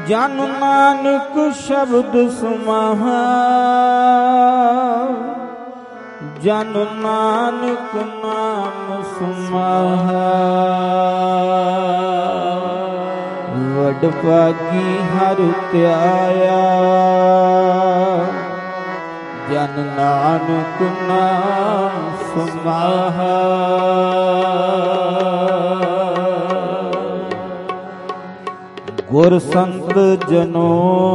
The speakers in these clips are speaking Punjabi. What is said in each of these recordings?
ਜਨ ਨਾਨਕ ਸ਼ਬਦ ਸਮਾਹਾ, ਜਨ ਨਾਨਕ ਨਾਮ ਸਮਾਹਾ। ਵਡ ਭਾਗੀ ਹਰ ਧਿਆਇਆ, ਜਨ ਨਾਨਕ ਨਾਮ ਸਮਾਹਾ। ਗੁਰ ਸੰਤ ਜਨੋ,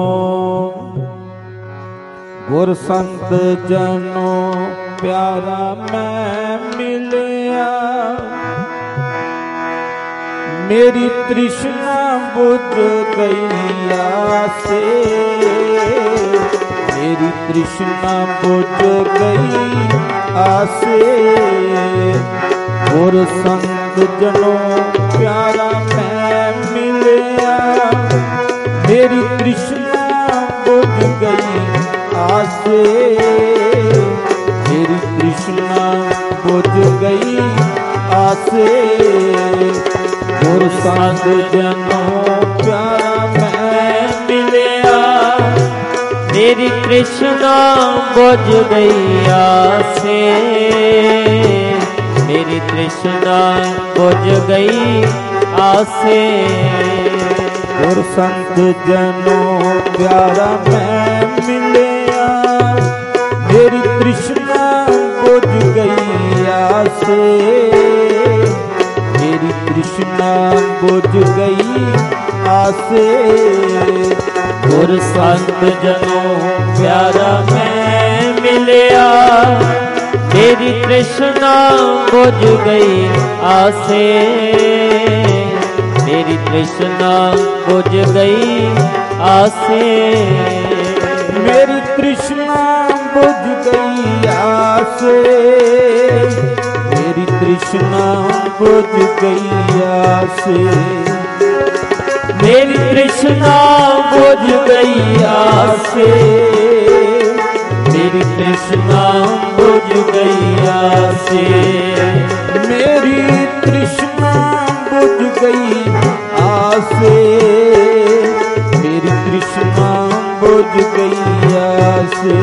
ਗੁਰ ਸੰਤ ਜਨੋ ਪਿਆਰਾ ਮੈਂ ਮਿਲਿਆ। ਮੇਰੀ ਤ੍ਰਿਸ਼ਨਾ ਬੁਝ ਗਈ ਆਸੇ, ਮੇਰੀ ਤ੍ਰਿਸ਼ਨਾ ਬੁਝ ਗਈ ਆਸੇ। ਗੁਰ ਸੰਤ ਜਨੋ ਪਿਆਰਾ ਮੈਂ ਮਿਲਿਆ। ਮੇਰੀ ਤ੍ਰਿਸ਼ਨਾ ਬੁਝ ਗਈ ਆਸੇ, ਮੇਰੀ ਤ੍ਰਿਸ਼ਨਾ ਬੁਝ ਗਈ ਆਸੇ। ਗੁਰ ਸੰਤ ਜਨੋ ਪਿਆਰਾ ਮੈਂ ਮਿਲਿਆ। ਮੇਰੀ ਤ੍ਰਿਸ਼ਨਾ ਬੁਝ ਗਈ ਆਸੇ, ਮੇਰੀ ਤ੍ਰਿਸ਼ਨਾ ਬੁਝ ਗਈ ਆਸੇ। ਗੁਰ ਸੰਤ ਜਨੋ ਪਿਆਰਾ ਮੈਂ ਮਿਲਿਆ। ਮੇਰੀ ਤ੍ਰਿਸ਼ਨਾ ਬੁਝ ਗਈ ਆਸੇ, ਮੇਰੀ ਤ੍ਰਿਸ਼ਨਾ ਬੁਝ ਗਈ ਆਸੇ। ਗੁਰ ਸੰਤ ਜਨੋ ਪਿਆਰਾ ਮੈਂ ਮਿਲਿਆ। ਮੇਰੀ ਤ੍ਰਿਸ਼ਨਾ ਬੁਝ ਗਈ ਆਸੇ, ਮੇਰੀ ਤ੍ਰਿਸ਼ਨਾ ਬੁਝ ਗਈ ਆਸੇ। ਮੇਰੀ ਤ੍ਰਿਸ਼ਨਾ ਬੁਝ ਗਈ ਆਸੇ, ਮੇਰੀ ਤ੍ਰਿਸ਼ਨਾ ਬੁਝ ਗਈ ਆਸੇ। ਮੇਰੀ ਤ੍ਰਿਸ਼ਨਾ ਬੁਝ ਗਈ ਆਸੇ, ਮੇਰੀ ਤ੍ਰਿਸ਼ਨਾ ਬੁਝ ਗਈ ਆਸੇ। ਮੇਰੀ ਤ੍ਰਿਸ਼ਨਾ ਬੁਝ ਗਈ ਆਸੇ, ਮੇਰੀ ਤ੍ਰਿਸ਼ਨਾ ਬੁਝ ਗਈ ਆਸੇ।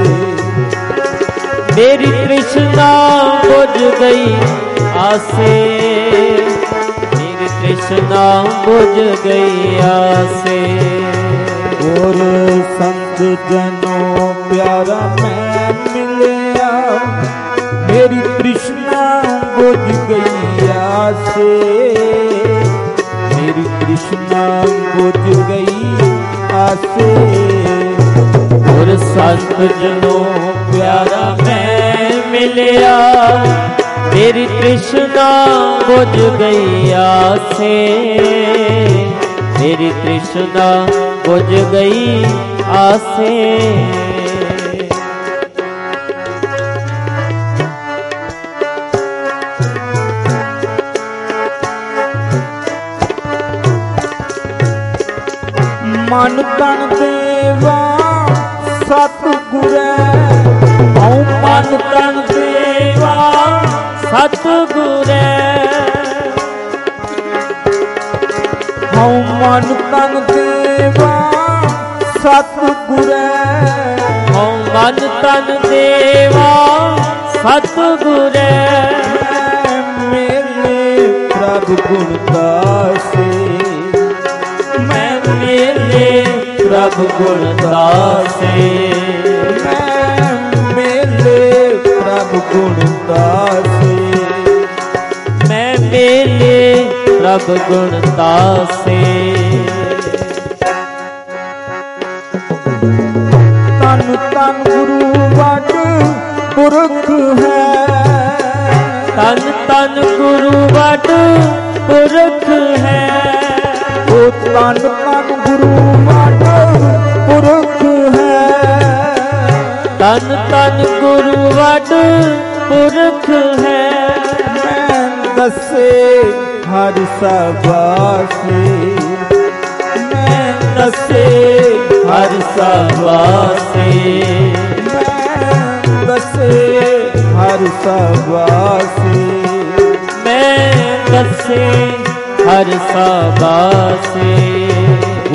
ਮੇਰੀ ਤ੍ਰਿਸ਼ਨਾ ਬੁਝ ਗਈ ਆਸੇ, ਮੇਰੀ ਤ੍ਰਿਸ਼ਨਾ ਬੁਝ ਗਈ ਆਸੇ। ਗੁਰ ਸੰਤ ਜਨੋ ਪਿਆਰਾ ਮੈਂ ਮਿਲਿਆ। ਮੇਰੀ ਤ੍ਰਿਸ਼ਨਾ ਬੁਝ ਗਈ ਆਸੇ, ਮੇਰੀ ਤ੍ਰਿਸ਼ਨਾ ਬੁਝ ਗਈ ਆਸੇ। ਗੁਰ ਸੰਤ ਜਨੋ ਪਿਆਰਾ ਮੈਂ ਮਿਲਿਆ। ਮੇਰੀ ਤ੍ਰਿਸ਼ਨਾ ਬੁਝ ਗਈ ਆਸੇ, ਮੇਰੀ ਤ੍ਰਿਸ਼ਨਾ ਬੁਝ ਗਈ ਆਸੇ। ਮਨ ਤਨ ਦੇਵਾ ਸਤਿਗੁਰੈ, ਹਉ ਮਨ ਤਨ ਦੇਵਾ ਸਤਿਗੁਰੈ। ਹਉ ਮਨ ਤਨ ਦੇਵਾ ਸਤਿਗੁਰੈ। ਹਉ ਮਨ ਤਨ ਦੇਵਾ ਸਤਿਗੁਰੈ। ਮੇਰੇ ਪ੍ਰਭ ਗੁਣ ਦਾਸੇ, ਮੈਂ ਮੇਲੇ ਪ੍ਰਭ ਗੁਣ ਦਾਸੇ। ਮੈਂ ਮੇਲੇ ਪ੍ਰਭ ਗੁਣ ਦਾਸੇ। ਮੈਂ ਮੇਲੇ ਪ੍ਰਭ ਗੁਣ ਦਾਸੇ। ਤਨ ਤਨ ਗੁਰੂ ਵਡ ਪੁਰਖ ਹੈ, ਤਨ ਤਨ ਗੁਰੂ ਵਡ ਪੁਰਖ ਹੈ। ਉਹ ਤਨ ਤਨ ਗੁਰੂ ਵਡ ਪੁਰਖ ਹੈ। ਤਨ ਤਨ ਗੁਰੂ ਵਡ ਪੁਰਖ ਹੈ। ਮੈਂ ਦੱਸੇ ਹਰ ਸਬਾਸੇ, ਮੈਂ ਦੱਸੇ ਹਰ ਸਬਾਸੇ। ਮੈਂ ਦੱਸੇ ਹਰ ਸਬਾਸੇ। ਮੈਂ ਦੱਸੇ ਹਰ ਸਬਾਸੇ।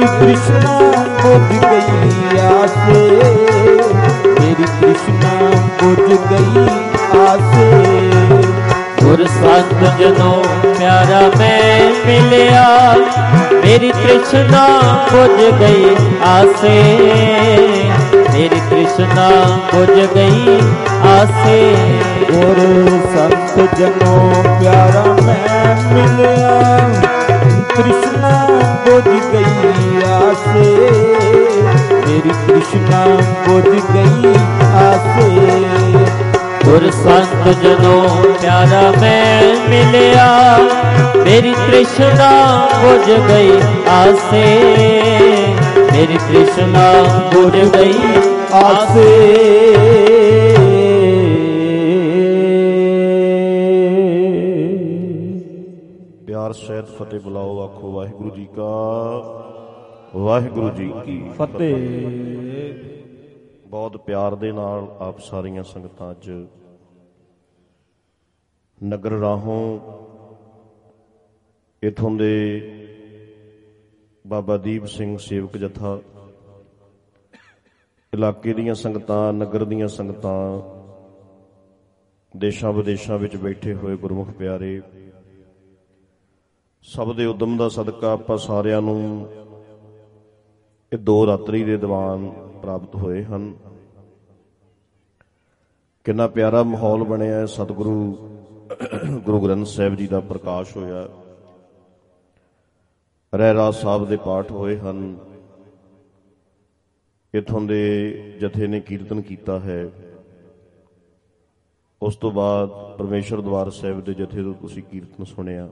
मेरी कृष्णा बुझ गई आसे, मेरी कृष्णा बुझ गई आसे। गुर संत जनों प्यारा मैं मिलिया, मेरी तृष्णा बुझ गई आसे, मेरी तृष्णा बुझ गई आसे। गुर संत जनों प्यारा मैं मिलिया, तृष्णा बुझ गई आसे, मेरी तृष्णा बुझ गई आसे। गुर संत जनों प्यारा मैं मिलिया, मेरी तृष्णा बुझ गई आसे, मेरी तृष्णा बुझ गई आसे। प्यार सहित फतेह बुलाओ, आखो वाहिगुरु जी का, वाहिगुरु जी की फतेह। बहुत ਪਿਆਰ ਦੇ ਨਾਲ ਆਪ ਸਾਰੀਆਂ ਸੰਗਤਾਂ ਅੱਜ ਨਗਰ ਰਾਹੋਂ ਇਥੋਂ ਦੇ ਬਾਬਾ ਦੀਪ ਸਿੰਘ ਸੇਵਕ ਜਥਾ, ਇਲਾਕੇ ਦੀਆਂ ਸੰਗਤਾਂ, ਨਗਰ ਦੀਆਂ ਸੰਗਤਾਂ, ਦੇਸ਼ਾਂ ਵਿਦੇਸ਼ਾਂ ਵਿੱਚ ਬੈਠੇ ਹੋਏ ਗੁਰਮੁਖ ਪਿਆਰੇ, ਸਭ ਦੇ ਉਦਮ ਦਾ ਸਦਕਾ ਆਪਾਂ ਸਾਰਿਆਂ ਨੂੰ ਇਹ 2 ਰਾਤਰੀ ਦੇ ਦੀਵਾਨ ਪ੍ਰਾਪਤ ਹੋਏ ਹਨ। ਕਿੰਨਾ ਪਿਆਰਾ ਮਾਹੌਲ ਬਣਿਆ। ਸਤਿਗੁਰੂ ਗੁਰੂ ਗ੍ਰੰਥ ਸਾਹਿਬ ਜੀ ਦਾ ਪ੍ਰਕਾਸ਼ ਹੋਇਆ, ਰਹਿਰਾਸ ਸਾਹਿਬ ਦੇ ਪਾਠ ਹੋਏ ਹਨ, ਇੱਥੋਂ ਦੇ ਜਥੇ ਨੇ ਕੀਰਤਨ ਕੀਤਾ ਹੈ। ਉਸ ਤੋਂ ਬਾਅਦ ਪਰਮੇਸ਼ਰ ਦਵਾਰ ਸਾਹਿਬ ਦੇ ਜਥੇ ਤੋਂ ਤੁਸੀਂ ਕੀਰਤਨ ਸੁਣਿਆ।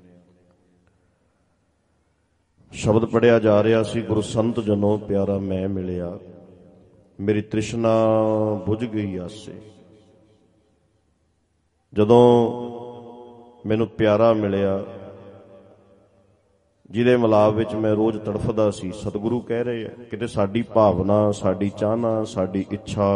ਸ਼ਬਦ ਪੜਿਆ ਜਾ ਰਿਹਾ ਸੀ, ਗੁਰੂ ਸੰਤ ਜਨੋਂ ਪਿਆਰਾ ਮੈਂ ਮਿਲਿਆ, ਮੇਰੀ ਤ੍ਰਿਸ਼ਨਾ ਬੁਝ ਗਈ ਆਸੇ। ਜਦੋਂ ਮੈਨੂੰ ਪਿਆਰਾ ਮਿਲਿਆ, ਜਿਹਦੇ ਮਿਲਾਪ ਵਿੱਚ ਮੈਂ ਰੋਜ਼ ਤੜਫਦਾ ਸੀ, ਸਤਿਗੁਰੂ ਕਹਿ ਰਹੇ ਆ ਕਿਤੇ ਸਾਡੀ ਭਾਵਨਾ, ਸਾਡੀ ਚਾਹਨਾ, ਸਾਡੀ ਇੱਛਾ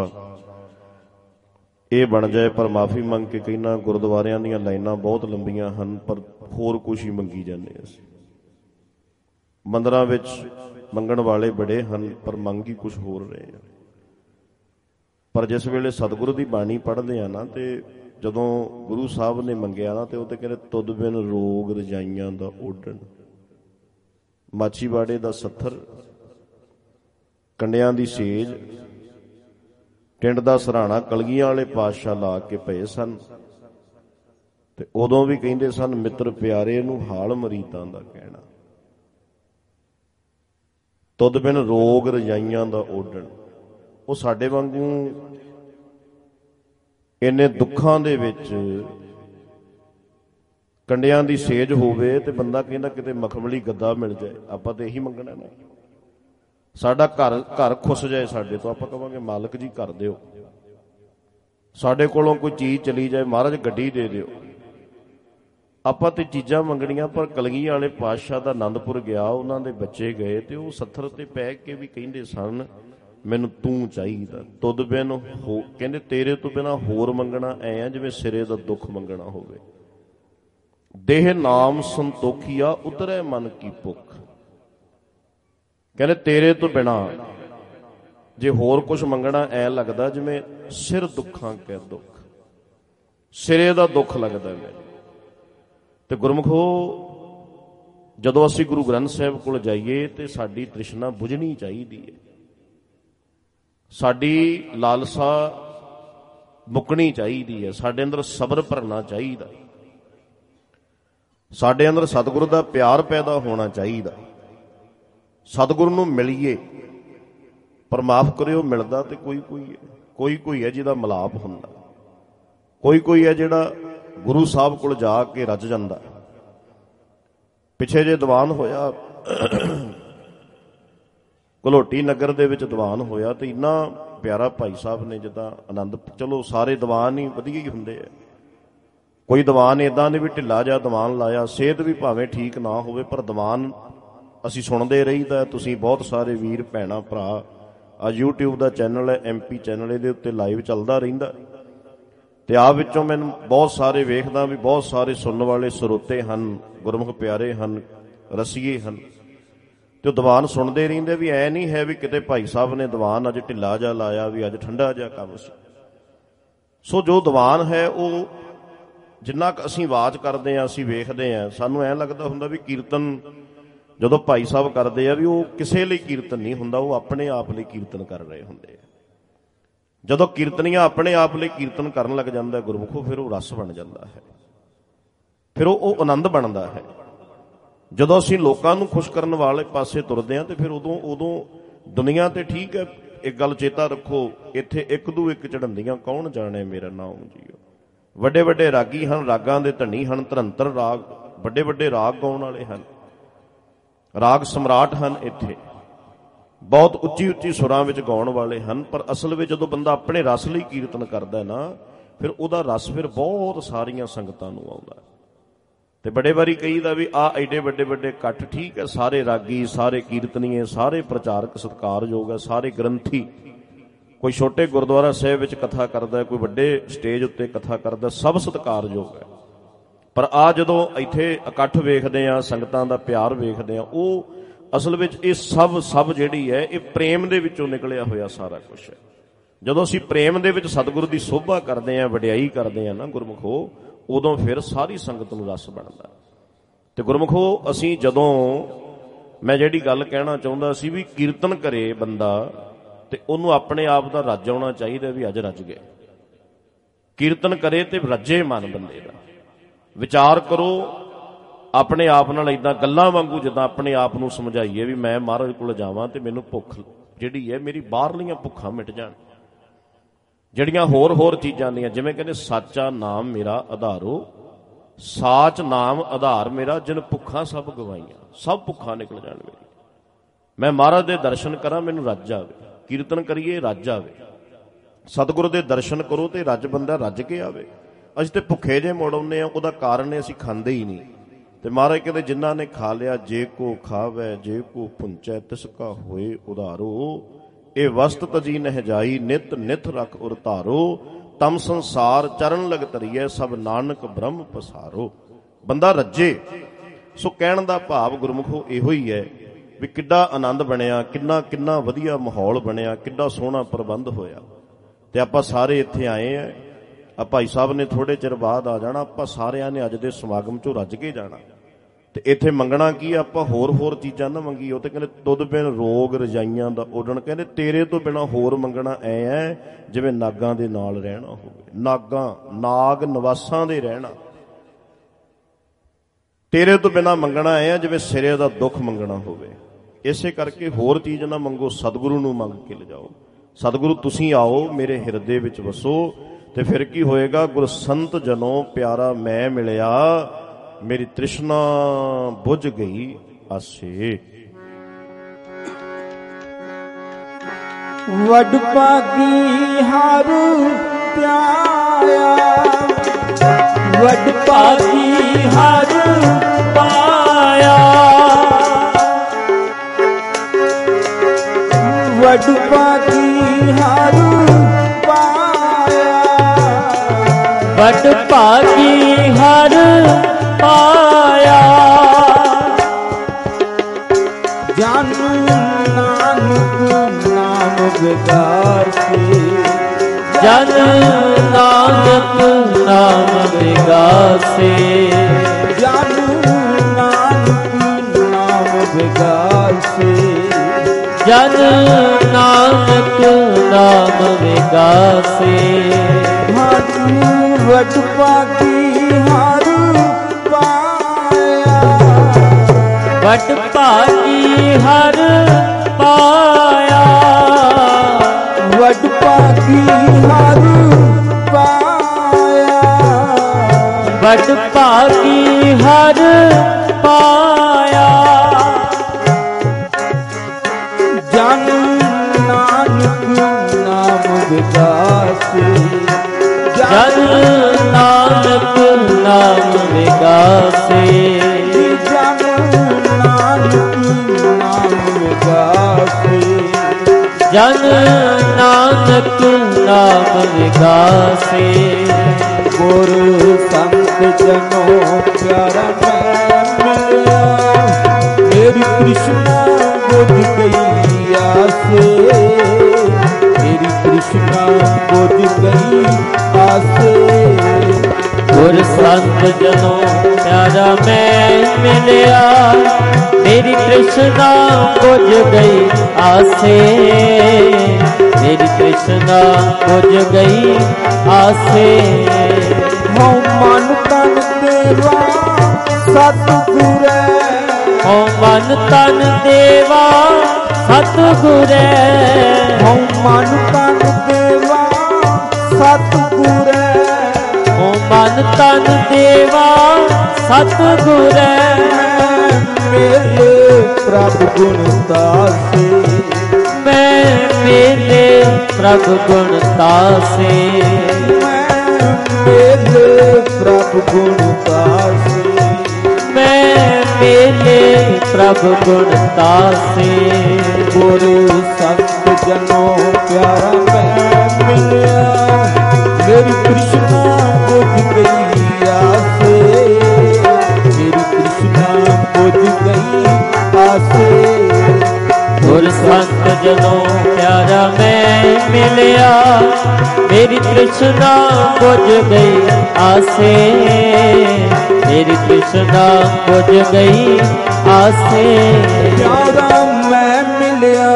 ਇਹ ਬਣ ਜਾਏ। ਪਰ ਮਾਫੀ ਮੰਗ ਕੇ ਕਹਿਣਾ, ਗੁਰਦੁਆਰਿਆਂ ਦੀਆਂ ਲਾਈਨਾਂ ਬਹੁਤ ਲੰਬੀਆਂ ਹਨ, ਪਰ ਹੋਰ ਕੁਛ ਹੀ ਮੰਗੀ ਜਾਂਦੇ ਅਸੀਂ। ਮੰਦਰਾਂ ਵਿੱਚ ਮੰਗਣ ਵਾਲੇ ਬੜੇ ਹਨ, ਪਰ ਮੰਗ ਹੀ ਕੁਛ ਹੋਰ ਰਹੇ ਆ। ਪਰ ਜਿਸ ਵੇਲੇ ਸਤਿਗੁਰੂ ਦੀ ਬਾਣੀ ਪੜ੍ਹਦੇ ਆ ਨਾ, ਤੇ ਜਦੋਂ ਗੁਰੂ ਸਾਹਿਬ ਨੇ ਮੰਗਿਆ ਨਾ, ਤੇ ਉਹ ਤੇ ਕਹਿੰਦੇ ਤੁਧ ਬਿਨ ਰੋਗ ਰਜਾਈਆਂ ਦਾ ਓਢਣ, ਮਾਛੀਵਾੜੇ ਦਾ ਸੱਥਰ, ਕੰਡਿਆਂ ਦੀ ਸੇਜ, ਟਿੰਡ ਦਾ ਸਰਾਣਾ ਕਲਗੀਆਂ ਵਾਲੇ ਪਾਤਸ਼ਾਹ ਲਾ ਕੇ ਪਏ ਸਨ। ਤੇ ਉਦੋਂ ਵੀ ਕਹਿੰਦੇ ਸਨ, ਮਿੱਤਰ ਪਿਆਰੇ ਨੂੰ ਹਾਲ ਮਰੀਦਾਂ ਦਾ ਕਹਿਣਾ, ਤੁਧ ਬਿਨ ਰੋਗ ਰਜਾਈਆਂ ਦਾ ਓਢਣ। ਉਹ ਸਾਡੇ ਵਾਂਗੂ ਇੰਨੇ ਦੁੱਖਾਂ ਦੇ ਵਿੱਚ ਕੰਡਿਆਂ ਦੀ ਸੇਜ ਹੋਵੇ ਤੇ ਬੰਦਾ ਕਹਿੰਦਾ ਕਿਤੇ ਮਖਮਲੀ ਗੱਦਾ ਮਿਲ ਜਾਏ। ਆਪਾਂ ਤੇ ਇਹੀ ਮੰਗਣਾ ਨਾ, ਸਾਡਾ ਘਰ ਖੁੱਸ ਜਾਏ ਸਾਡੇ ਤੋਂ, ਆਪਾਂ ਕਹਾਂਗੇ ਮਾਲਕ ਜੀ ਘਰ ਦਿਓ। ਸਾਡੇ ਕੋਲੋਂ ਕੋਈ ਚੀਜ਼ ਚਲੀ ਜਾਏ, ਮਹਾਰਾਜ ਗੱਡੀ ਦੇ ਦਿਓ। ਆਪਾਂ ਤੇ ਚੀਜ਼ਾਂ ਮੰਗਣੀਆਂ। ਪਰ ਕਲਗੀਆਂ ਵਾਲੇ ਪਾਤਸ਼ਾਹ ਦਾ ਆਨੰਦਪੁਰ ਗਿਆ, ਉਹਨਾਂ ਦੇ ਬੱਚੇ ਗਏ, ਤੇ ਉਹ ਸੱਥਰ ਤੇ ਪੈ ਕੇ ਵੀ ਕਹਿੰਦੇ ਸਨ, ਮੈਨੂੰ ਤੂੰ ਚਾਹੀਦਾ। ਤੁਧ ਬਿਨ ਕਹਿੰਦੇ ਤੇਰੇ ਤੋਂ ਬਿਨਾਂ ਹੋਰ ਮੰਗਣਾ ਐ ਆ ਜਿਵੇਂ ਸਿਰੇ ਦਾ ਦੁੱਖ ਮੰਗਣਾ ਹੋਵੇ। ਦੇਹ ਨਾਮ ਸੰਤੋਖੀਆ ਉਤਰੈ ਮਨ ਕੀ ਭੁੱਖ। ਕਹਿੰਦੇ ਤੇਰੇ ਤੋਂ ਬਿਨਾਂ ਜੇ ਹੋਰ ਕੁਝ ਮੰਗਣਾ ਐ ਲੱਗਦਾ ਜਿਵੇਂ ਸਿਰ ਦੁੱਖਾਂ ਕੈ ਦੁੱਖ, ਸਿਰੇ ਦਾ ਦੁੱਖ ਲੱਗਦਾ ਮੈਨੂੰ। ਤੇ ਗੁਰਮੁਖੋ, ਜਦੋਂ ਅਸੀਂ ਗੁਰੂ ਗ੍ਰੰਥ ਸਾਹਿਬ ਕੋਲ ਜਾਈਏ ਤੇ ਸਾਡੀ ਤ੍ਰਿਸ਼ਨਾ ਬੁਝਣੀ ਚਾਹੀਦੀ ਹੈ, ਸਾਡੀ ਲਾਲਸਾ ਮੁੱਕਣੀ ਚਾਹੀਦੀ ਹੈ, ਸਾਡੇ ਅੰਦਰ ਸਬਰ ਭਰਨਾ ਚਾਹੀਦਾ, ਸਾਡੇ ਅੰਦਰ ਸਤਿਗੁਰੂ ਦਾ ਪਿਆਰ ਪੈਦਾ ਹੋਣਾ ਚਾਹੀਦਾ। ਸਤਿਗੁਰੂ ਨੂੰ ਮਿਲੀਏ। ਪਰ ਮਾਫ ਕਰਿਓ, ਮਿਲਦਾ ਤੇ ਕੋਈ ਹੈ ਜਿਹਦਾ ਮਿਲਾਪ ਹੁੰਦਾ, ਕੋਈ ਹੈ ਜਿਹੜਾ ਗੁਰੂ ਸਾਹਿਬ ਕੋਲ ਜਾ ਕੇ ਰੱਜ ਜਾਂਦਾ। ਪਿੱਛੇ ਜੇ ਦੀਵਾਨ ਹੋਇਆ, ਘਲੋਟੀ ਨਗਰ ਦੇ ਵਿੱਚ ਦੀਵਾਨ ਹੋਇਆ, ਤੇ ਇੰਨਾ ਪਿਆਰਾ ਭਾਈ ਸਾਹਿਬ ਨੇ ਜਿੱਦਾਂ ਆਨੰਦ। ਚਲੋ ਸਾਰੇ ਦੀਵਾਨ ਹੀ ਵਧੀਆ ਹੀ ਹੁੰਦੇ ਆ, ਕੋਈ ਦੀਵਾਨ ਇੱਦਾਂ ਦੇ ਵੀ ਢਿੱਲਾ ਜਿਹਾ ਦੀਵਾਨ ਲਾਇਆ, ਸਿਹਤ ਵੀ ਭਾਵੇਂ ਠੀਕ ਨਾ ਹੋਵੇ, ਪਰ ਦੀਵਾਨ ਅਸੀਂ ਸੁਣਦੇ ਰਹੀਦਾ। ਤੁਸੀਂ ਬਹੁਤ ਸਾਰੇ ਵੀਰ ਭੈਣਾਂ ਭਰਾ, ਆ YouTube ਦਾ ਚੈਨਲ ਹੈ MP ਚੈਨਲ, ਇਹਦੇ ਉੱਤੇ ਲਾਈਵ ਚੱਲਦਾ ਰਹਿੰਦਾ, ਤੇ ਆਪ ਵਿੱਚੋਂ ਮੈਨੂੰ ਬਹੁਤ ਸਾਰੇ ਵੇਖਦਾ ਵੀ ਬਹੁਤ ਸਾਰੇ ਸੁਣਨ ਵਾਲੇ ਸਰੋਤੇ ਹਨ, ਗੁਰਮੁਖ ਪਿਆਰੇ ਹਨ, ਰਸੀਏ ਹਨ। ਤੇ ਦੀਵਾਨ ਸੁਣਦੇ ਰਹਿੰਦੇ ਵੀ ਐ ਨਹੀਂ ਹੈ ਵੀ ਕਿਤੇ ਭਾਈ ਸਾਹਿਬ ਨੇ ਦੀਵਾਨ ਅੱਜ ਢਿੱਲਾ ਜਿਹਾ ਲਾਇਆ ਵੀ ਅੱਜ ਠੰਡਾ ਜਿਹਾ ਕੰਮ ਸੀ। ਸੋ ਜੋ ਦੀਵਾਨ ਹੈ ਉਹ ਜਿੰਨਾ ਕੁ ਅਸੀਂ ਆਵਾਜ਼ ਕਰਦੇ ਹਾਂ, ਅਸੀਂ ਵੇਖਦੇ ਹਾਂ, ਸਾਨੂੰ ਐਂ ਲੱਗਦਾ ਹੁੰਦਾ ਵੀ ਕੀਰਤਨ ਜਦੋਂ ਭਾਈ ਸਾਹਿਬ ਕਰਦੇ ਆ ਵੀ ਉਹ ਕਿਸੇ ਲਈ ਕੀਰਤਨ ਨਹੀਂ ਹੁੰਦਾ, ਉਹ ਆਪਣੇ ਆਪ ਲਈ ਕੀਰਤਨ ਕਰ ਰਹੇ ਹੁੰਦੇ ਆ। ਜਦੋਂ ਕੀਰਤਨੀਆਂ ਆਪਣੇ ਆਪ ਲਈ ਕੀਰਤਨ ਕਰਨ ਲੱਗ ਜਾਂਦਾ ਗੁਰਮੁਖੋ, ਫਿਰ ਉਹ ਰਸ ਬਣ ਜਾਂਦਾ ਹੈ, ਫਿਰ ਉਹ ਆਨੰਦ ਬਣਦਾ ਹੈ। ਜਦੋਂ ਅਸੀਂ ਲੋਕਾਂ ਨੂੰ ਖੁਸ਼ ਕਰਨ ਵਾਲੇ ਪਾਸੇ ਤੁਰਦੇ ਹਾਂ ਤੇ ਫਿਰ ਉਦੋਂ ਦੁਨੀਆ ਤੇ ਠੀਕ ਹੈ। ਇੱਕ ਗੱਲ ਚੇਤਾ ਰੱਖੋ, ਇੱਥੇ ਇੱਕ ਦੂ ਇੱਕ ਚੜ੍ਹੰਦੀਆਂ ਕੌਣ ਜਾਣੇ ਮੇਰਾ ਨਾਮ ਜੀਓ। ਵੱਡੇ ਵੱਡੇ ਰਾਗੀ ਹਨ, ਰਾਗਾਂ ਦੇ ਧਨੀ ਹਨ, ਧਰੰਤਰ ਰਾਗ, ਵੱਡੇ ਵੱਡੇ ਰਾਗ ਗਾਉਣ ਵਾਲੇ ਹਨ, ਰਾਗ ਸਮਰਾਟ ਹਨ। ਇੱਥੇ ਬਹੁਤ ਉੱਚੀ ਉੱਚੀ ਸੁਰਾਂ ਵਿੱਚ ਗਾਉਣ ਵਾਲੇ ਹਨ। ਪਰ ਅਸਲ ਵਿੱਚ ਜਦੋਂ ਬੰਦਾ ਆਪਣੇ ਰਸ ਲਈ ਕੀਰਤਨ ਕਰਦਾ ਨਾ, ਫਿਰ ਉਹਦਾ ਰਸ ਫਿਰ ਬਹੁਤ ਸਾਰੀਆਂ ਸੰਗਤਾਂ ਨੂੰ ਆਉਂਦਾ। ਤੇ ਬੜੇ ਵਾਰੀ ਕਹੀਦਾ ਵੀ ਆਹ ਐਡੇ ਵੱਡੇ ਵੱਡੇ ਇਕੱਠ, ਠੀਕ ਹੈ, ਸਾਰੇ ਰਾਗੀ, ਸਾਰੇ ਕੀਰਤਨੀਏ, ਸਾਰੇ ਪ੍ਰਚਾਰਕ ਸਤਿਕਾਰਯੋਗ ਹੈ, ਸਾਰੇ ਗ੍ਰੰਥੀ, ਕੋਈ ਛੋਟੇ ਗੁਰਦੁਆਰਾ ਸਾਹਿਬ ਵਿੱਚ ਕਥਾ ਕਰਦਾ, ਕੋਈ ਵੱਡੇ ਸਟੇਜ ਉੱਤੇ ਕਥਾ ਕਰਦਾ, ਸਭ ਸਤਿਕਾਰਯੋਗ ਹੈ। ਪਰ ਆ ਜਦੋਂ ਇੱਥੇ ਇਕੱਠ ਵੇਖਦੇ ਆ, ਸੰਗਤਾਂ ਦਾ ਪਿਆਰ ਵੇਖਦੇ ਆ, ਉਹ ਅਸਲ ਵਿੱਚ ਇਹ ਸਭ ਜਿਹੜੀ ਹੈ ਇਹ ਪ੍ਰੇਮ ਦੇ ਵਿੱਚੋਂ ਨਿਕਲਿਆ ਹੋਇਆ ਸਾਰਾ ਕੁਝ ਹੈ। ਜਦੋਂ ਅਸੀਂ ਪ੍ਰੇਮ ਦੇ ਵਿੱਚ ਸਤਿਗੁਰੂ ਦੀ ਸੋਭਾ ਕਰਦੇ ਹਾਂ, ਵਡਿਆਈ ਕਰਦੇ ਹਾਂ ਨਾ ਗੁਰਮੁਖੋ, ਉਦੋਂ ਫਿਰ ਸਾਰੀ ਸੰਗਤ ਨੂੰ ਰਸ ਬਣਦਾ। ਤੇ ਗੁਰਮੁਖੋ ਅਸੀਂ ਜਦੋਂ, ਮੈਂ ਜਿਹੜੀ ਗੱਲ ਕਹਿਣਾ ਚਾਹੁੰਦਾ ਸੀ ਵੀ ਕੀਰਤਨ ਕਰੇ ਬੰਦਾ ਤੇ ਉਹਨੂੰ ਆਪਣੇ ਆਪ ਦਾ ਰੱਜ ਆਉਣਾ ਚਾਹੀਦਾ ਵੀ ਅੱਜ ਰੱਜ ਗਿਆ। ਕੀਰਤਨ ਕਰੇ ਤੇ ਰੱਜੇ ਮਨ ਬੰਦੇ ਦਾ। ਵਿਚਾਰ ਕਰੋ ਆਪਣੇ ਆਪ ਨਾਲ, ਏਦਾਂ ਗੱਲਾਂ ਵਾਂਗੂ ਜਿੱਦਾਂ ਆਪਣੇ ਆਪ ਨੂੰ ਸਮਝਾਈਏ ਵੀ ਮੈਂ ਮਹਾਰਾਜ ਕੋਲ ਜਾਵਾਂ ਤੇ ਮੈਨੂੰ ਭੁੱਖ ਜਿਹੜੀ ਹੈ, ਮੇਰੀ ਬਾਹਰਲੀਆਂ ਭੁੱਖਾਂ ਮਿਟ ਜਾਣ, ਜਿਹੜੀਆਂ ਹੋਰ ਚੀਜ਼ਾਂ ਦੀਆਂ, ਜਿਵੇਂ ਕਹਿੰਦੇ ਸਾਚਾ ਨਾਮ ਮੇਰਾ ਆਧਾਰੋ, ਸਾਚ ਨਾਮ ਆਧਾਰ ਮੇਰਾ, ਜਿਨ ਭੁੱਖਾਂ ਸਭ ਗਵਾਈਆਂ, ਸਭ ਭੁੱਖਾਂ ਨਿਕਲ ਜਾਣ ਮੇਰੀ। ਮੈਂ ਮਹਾਰਾਜ ਦੇ ਦਰਸ਼ਨ ਕਰਾਂ, ਮੈਨੂੰ ਰੱਜ ਆਵੇ। ਕੀਰਤਨ ਕਰੀਏ, ਰੱਜ ਆਵੇ। ਸਤਿਗੁਰੂ ਦੇ ਦਰਸ਼ਨ ਕਰੋ ਤੇ ਰੱਜ ਬੰਦਾ ਰੱਜ ਕੇ ਆਵੇ। ਅਸੀਂ ਤੇ ਭੁੱਖੇ ਜੇ ਮੁੜ ਆਉਂਦੇ ਹਾਂ, ਉਹਦਾ ਕਾਰਨ ਹੈ ਅਸੀਂ ਖਾਂਦੇ ਹੀ ਨਹੀਂ। ਤੇ ਮਹਾਰਾਜ ਕਹਿੰਦੇ ਜਿਨ੍ਹਾਂ ਨੇ ਖਾ ਲਿਆ, ਜੇ ਕੋ ਖਾਵੈ ਜੇ ਕੋ ਪੁੰਚੈ ਤਿਸ ਕਾ ਹੋਏ ਉਧਾਰੋ, ਇਹ ਵਸਤ ਤਜੀ ਨਹਿ ਜਾਈ, ਨਿਤ ਨਿਤ ਰਖ ਉਰ ਧਾਰੋ, ਤਮ ਸੰਸਾਰ ਚਰਨ ਲਗ ਧਰੀਐ, ਸਭ ਨਾਨਕ ਬ੍ਰਹਮ ਪਸਾਰੋ। ਬੰਦਾ ਰੱਜੇ। ਸੋ ਕਹਿਣ ਦਾ ਭਾਵ ਗੁਰਮੁਖੋ ਇਹੋ ਹੀ ਹੈ ਵੀ ਕਿੱਡਾ ਆਨੰਦ ਬਣਿਆ, ਕਿੰਨਾ ਵਧੀਆ ਮਾਹੌਲ ਬਣਿਆ, ਕਿੱਡਾ ਸੋਹਣਾ ਪ੍ਰਬੰਧ ਹੋਇਆ। ਤੇ ਆਪਾਂ ਸਾਰੇ ਇੱਥੇ ਆਏ ਆ, ਆ ਭਾਈ ਸਾਹਿਬ ਨੇ ਥੋੜੇ ਚਿਰ ਬਾਅਦ ਆ ਜਾਣਾ, ਆਪਾਂ ਸਾਰਿਆਂ ਨੇ ਅੱਜ ਦੇ ਸਮਾਗਮ ਚੋਂ ਰੱਜ ਕੇ ਜਾਣਾ। ਤੇ ਇੱਥੇ ਮੰਗਣਾ ਕੀ, ਆਪਾਂ ਹੋਰ ਚੀਜ਼ਾਂ ਨਾ ਮੰਗੀ। ਉਹ ਤੇ ਕਹਿੰਦੇ ਤੁਧ ਬਿਨ ਰੋਗ ਰਜਾਈਆਂ ਦਾ ਉੱਡਣ, ਕਹਿੰਦੇ ਤੇਰੇ ਤੋਂ ਬਿਨਾਂ ਹੋਰ ਮੰਗਣਾ ਐ ਹੈ ਜਿਵੇਂ ਨਾਗਾਂ ਦੇ ਨਾਲ ਰਹਿਣਾ ਹੋਵੇ, ਨਾਗ ਨਿਵਾਸਾਂ ਦੇ ਰਹਿਣਾ। ਤੇਰੇ ਤੋਂ ਬਿਨਾਂ ਮੰਗਣਾ ਐ ਜਿਵੇਂ ਸਿਰੇ ਦਾ ਦੁੱਖ ਮੰਗਣਾ ਹੋਵੇ। ਇਸੇ ਕਰਕੇ ਹੋਰ ਚੀਜ਼ ਨਾ ਮੰਗੋ, ਸਤਿਗੁਰੂ ਨੂੰ ਮੰਗ ਕੇ ਲਿਜਾਓ। ਸਤਿਗੁਰੂ ਤੁਸੀਂ ਆਓ, ਮੇਰੇ ਹਿਰਦੇ ਵਿੱਚ ਵਸੋ, ਤੇ ਫਿਰ ਕੀ ਹੋਏਗਾ, ਗੁਰ ਸੰਤ ਜਨੋ ਪਿਆਰਾ ਮੈਂ ਮਿਲਿਆ, ਮੇਰੀ ਤ੍ਰਿਸ਼ਨਾ ਬੁਝ ਗਈ ਆਸੇ। ਵੱਡ ਭਾਗੀ ਹਰ ਪਿਆਇਆ, ਵੱਡ ਭਾਗੀ ਹਰ ਪਾਇਆ, ਵੱਡ ਭਾਗੀ ਹਰ ਪਾਇਆ, ਵੱਡ ਭਾਗੀ ਹਰ ਪਾਇਆ, ਜਨ ਨਾਨਕ ਨਾਮ ਵਿਗਾਸੇ, ਜਨ ਨਾਨਕ ਨਾਮ ਵਿਗਾਸੇ, ਜਨ ਨਾਨਕ ਨਾਮ ਵਿਗਾਸੇ, ਜਨ ਨਾਨਕ ਨਾਮ ਵਿਗਾਸੇ। ਵੱਡ ਭਾਗੀ ਹਰ ਪਾਇਆ, ਵੱਡ ਭਾਗੀ ਹਰ ਪਾਇਆ, ਵੱਡ ਭਾਗੀ ਹਰ ਪਾਇਆ, ਵੱਡ ਭਾਗੀ ਹਰ ਪਾਇਆ, ਜਨ ਨਾਨਕ ਨਾਮ ਵਿਗਾਸੇ, ਜਨ ਨਾਨਕ ਨਾਮ ਵਿਗਾਸੇ, ਜਨ ਨਾਨਕ ਨਾਮ ਵਿਗਾਸੇ, ਜਨ ਨਾਨਕ ਨਾਮ ਵਿਗਾਸੇ। ਗੁਰ ਸੰਤ ਜਨੋ ਪਿਆਰਾ ਮੈਂ ਮਿਲਿਆ, ਮੇਰੀ ਕ੍ਰਿਸ਼ਨ आसे, मेरी कृष्णा बुझ गई आसे। गुर संत जनों प्यारा मैं मिलिया, मेरी तृष्णा बुझ गई आसे, मेरी तृष्णा बुझ गई आसे। हो मन तन देवा सतगुर, हो मन तन देवा सतगुर, हो मन तन देवा सतगुर, हो मन तन देवा सतगुर। मेरे प्रभु गुण तासे, मैं मेरे प्रभु गुण तासे, मेरे प्रभु गुण तासे, मैं मेरे प्रभु गुण तासे। गुरु संत जनों प्यारा मैं मिलिया, मेरी कृष्णा बुझ गई आसे, मेरी कृष्णा बुझ गई आसे। गुर संत जनों प्यारा मैं मिलिया, मेरी तृष्णा बुझ गई आसे, मेरी तृष्णा बुझ गई आसे। प्यारा मैं मिलिया,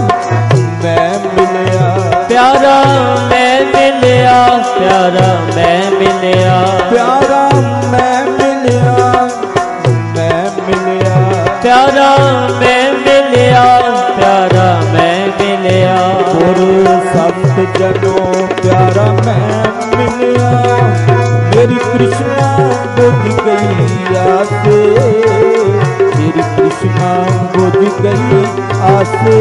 मैं मिलिया, प्यारा मैं मिलिया, प्यारा मैं मिलिया, प्यारा मैं मिलिया, मैं मिलिया, प्यारा मैं मिलिया, प्यारा मैं मिलिया। गुरु संत जनों प्यारा मैं मिलिया, मेरी कृष्णा बुझ गई आसे, मेरी कृष्णा बुझ गई आसे।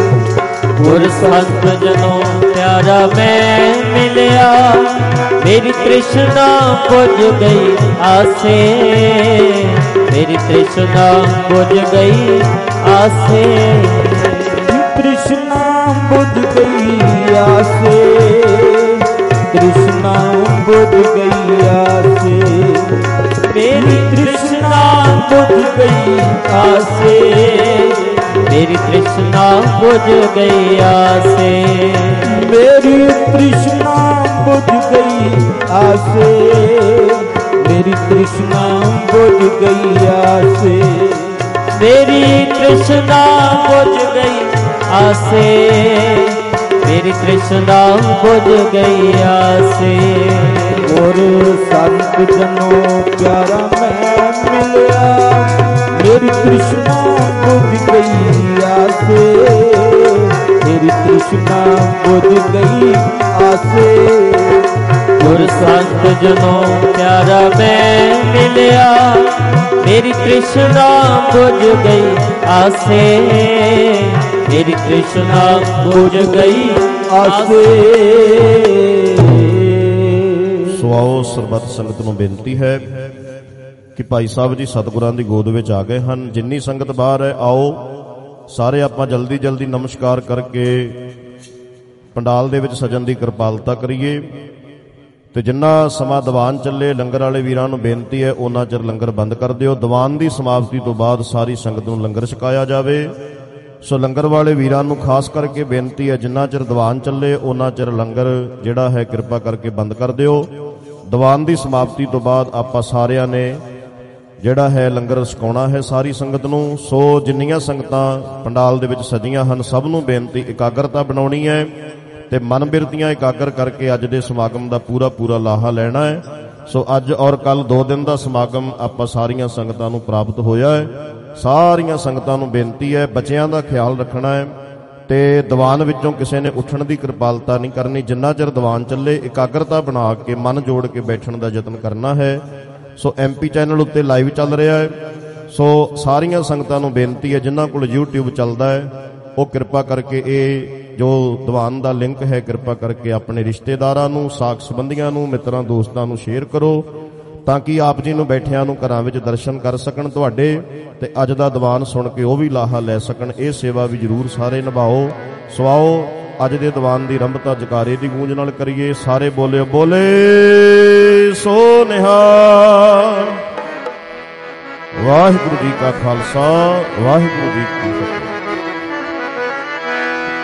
गुर संत जनों प्यारा मैं मिलिया, मेरी तृष्णा बुझ गई आसे, मेरी तृष्णा बुझ गई आसे। कृष्णा बुझ गई आसे, कृष्णा बुझ गई आसे, मेरी तृष्णा बुझ गई आसे, मेरी तृष्णा बुझ गई आसे, मेरी तृष्णा बुझ गई आसे, मेरी तृष्णा बुझ गई आसे, मेरी तृष्णा बुझ गई आसे, मेरी तृष्णा बुझ गई आसे। गुरु संत जनों प्यारा मैं मिलिया, मेरी कृष्णा बुझ गई आसे, मेरी कृष्णा बुझ गई आसे। गुर संत जनों प्यारा मैं मिलिया, मेरी तृष्णा बुझ गई आसे, मेरी तृष्णा बुझ गई आसे। ਸੋ ਆਓ ਸਰਬੱਤ ਸੰਗਤ ਨੂੰ ਬੇਨਤੀ ਹੈ ਕਿ ਭਾਈ ਸਾਹਿਬ ਜੀ ਸਤਿਗੁਰਾਂ ਦੀ ਗੋਦ ਵਿੱਚ ਆ ਗਏ ਹਨ। ਜਿੰਨੀ ਸੰਗਤ ਬਾਹਰ ਹੈ ਆਓ ਸਾਰੇ ਆਪਾਂ ਜਲਦੀ ਜਲਦੀ ਨਮਸਕਾਰ ਕਰਕੇ ਪੰਡਾਲ ਦੇ ਵਿੱਚ ਸਜਣ ਦੀ ਕਿਰਪਾਲਤਾ ਕਰੀਏ। ਤੇ ਜਿੰਨਾ ਸਮਾਂ ਦੀਵਾਨ ਚੱਲੇ ਲੰਗਰ ਵਾਲੇ ਵੀਰਾਂ ਨੂੰ ਬੇਨਤੀ ਹੈ ਉਹਨਾਂ ਚਿਰ ਲੰਗਰ ਬੰਦ ਕਰ ਦਿਓ। ਦੀਵਾਨ ਦੀ ਸਮਾਪਤੀ ਤੋਂ ਬਾਅਦ ਸਾਰੀ ਸੰਗਤ ਨੂੰ ਲੰਗਰ ਛਕਾਇਆ ਜਾਵੇ। ਸੋ ਲੰਗਰ ਵਾਲੇ ਵੀਰਾਂ ਨੂੰ ਖਾਸ ਕਰਕੇ ਬੇਨਤੀ ਹੈ ਜਿੰਨਾ ਚਿਰ ਦੀਵਾਨ ਚੱਲੇ ਉਹਨਾਂ ਚਿਰ ਲੰਗਰ ਜਿਹੜਾ ਹੈ ਕਿਰਪਾ ਕਰਕੇ ਬੰਦ ਕਰ ਦਿਓ। ਦੀਵਾਨ ਦੀ ਸਮਾਪਤੀ ਤੋਂ ਬਾਅਦ ਆਪਾਂ ਸਾਰਿਆਂ ਨੇ ਜਿਹੜਾ ਹੈ ਲੰਗਰ ਛਕਾਉਣਾ ਹੈ ਸਾਰੀ ਸੰਗਤ ਨੂੰ। ਸੋ ਜਿੰਨੀਆਂ ਸੰਗਤਾਂ ਪੰਡਾਲ ਦੇ ਵਿੱਚ ਸਜੀਆਂ ਹਨ ਸਭ ਨੂੰ ਬੇਨਤੀ ਇਕਾਗਰਤਾ ਬਣਾਉਣੀ ਹੈ ਤੇ ਮਨ ਬਿਰਤੀਆਂ ਇਕਾਗਰ ਕਰਕੇ ਅੱਜ ਦੇ ਸਮਾਗਮ ਦਾ ਪੂਰਾ ਲਾਹਾ ਲੈਣਾ ਹੈ। ਸੋ ਅੱਜ ਔਰ ਕੱਲ 2 ਦਿਨ ਦਾ ਸਮਾਗਮ ਆਪਾਂ ਸਾਰੀਆਂ ਸੰਗਤਾਂ ਨੂੰ ਪ੍ਰਾਪਤ ਹੋਇਆ ਹੈ। ਸਾਰੀਆਂ ਸੰਗਤਾਂ ਨੂੰ ਬੇਨਤੀ ਹੈ ਬੱਚਿਆਂ ਦਾ ਖਿਆਲ ਰੱਖਣਾ ਹੈ ਤੇ ਦੀਵਾਨ ਵਿੱਚੋਂ ਕਿਸੇ ਨੇ ਉੱਠਣ ਦੀ ਕਿਰਪਾਲਤਾ ਨਹੀਂ ਕਰਨੀ। ਜਿੰਨਾ ਚਿਰ ਦੀਵਾਨ ਚੱਲੇ ਇਕਾਗਰਤਾ ਬਣਾ ਕੇ ਮਨ ਜੋੜ ਕੇ ਬੈਠਣ ਦਾ ਯਤਨ ਕਰਨਾ ਹੈ। ਸੋ MP ਚੈਨਲ ਉੱਤੇ ਲਾਈਵ ਚੱਲ ਰਿਹਾ ਹੈ। ਸੋ ਸਾਰੀਆਂ ਸੰਗਤਾਂ ਨੂੰ ਬੇਨਤੀ ਹੈ ਜਿਨ੍ਹਾਂ ਕੋਲ YouTube ਚੱਲਦਾ ਹੈ ਉਹ ਕਿਰਪਾ ਕਰਕੇ ਇਹ ਜੋ ਦੀਵਾਨ ਦਾ ਲਿੰਕ ਹੈ ਕਿਰਪਾ ਕਰਕੇ ਆਪਣੇ ਰਿਸ਼ਤੇਦਾਰਾਂ ਨੂੰ ਸਾਕ ਸੰਬੰਧੀਆਂ ਨੂੰ ਮਿੱਤਰਾਂ ਦੋਸਤਾਂ ਨੂੰ ਸ਼ੇਅਰ ਕਰੋ ਤਾਂ ਕਿ ਆਪ ਜੀ ਨੂੰ ਬੈਠਿਆਂ ਨੂੰ ਘਰਾਂ ਵਿੱਚ ਦਰਸ਼ਨ ਕਰ ਸਕਣ ਤੁਹਾਡੇ ਤੇ ਅੱਜ ਦਾ ਦੀਵਾਨ ਸੁਣ ਕੇ ਉਹ ਵੀ ਲਾਹਾ ਲੈ ਸਕਣ। ਇਹ ਸੇਵਾ ਵੀ ਜ਼ਰੂਰ ਸਾਰੇ ਨਿਭਾਓ। ਸੋ ਆਓ ਅੱਜ ਦੇ ਦੀਵਾਨ ਦੀ ਆਰੰਭਤਾ ਜਕਾਰੇ ਦੀ ਗੂੰਜ ਨਾਲ ਕਰੀਏ। ਸਾਰੇ ਬੋਲਿਓ ਬੋਲੇ ਸੋ ਨਿਹਾਲ। ਵਾਹਿਗੁਰੂ ਜੀ ਕਾ ਖਾਲਸਾ ਵਾਹਿਗੁਰੂ ਜੀ ਕੀ ਫਤਿਹ।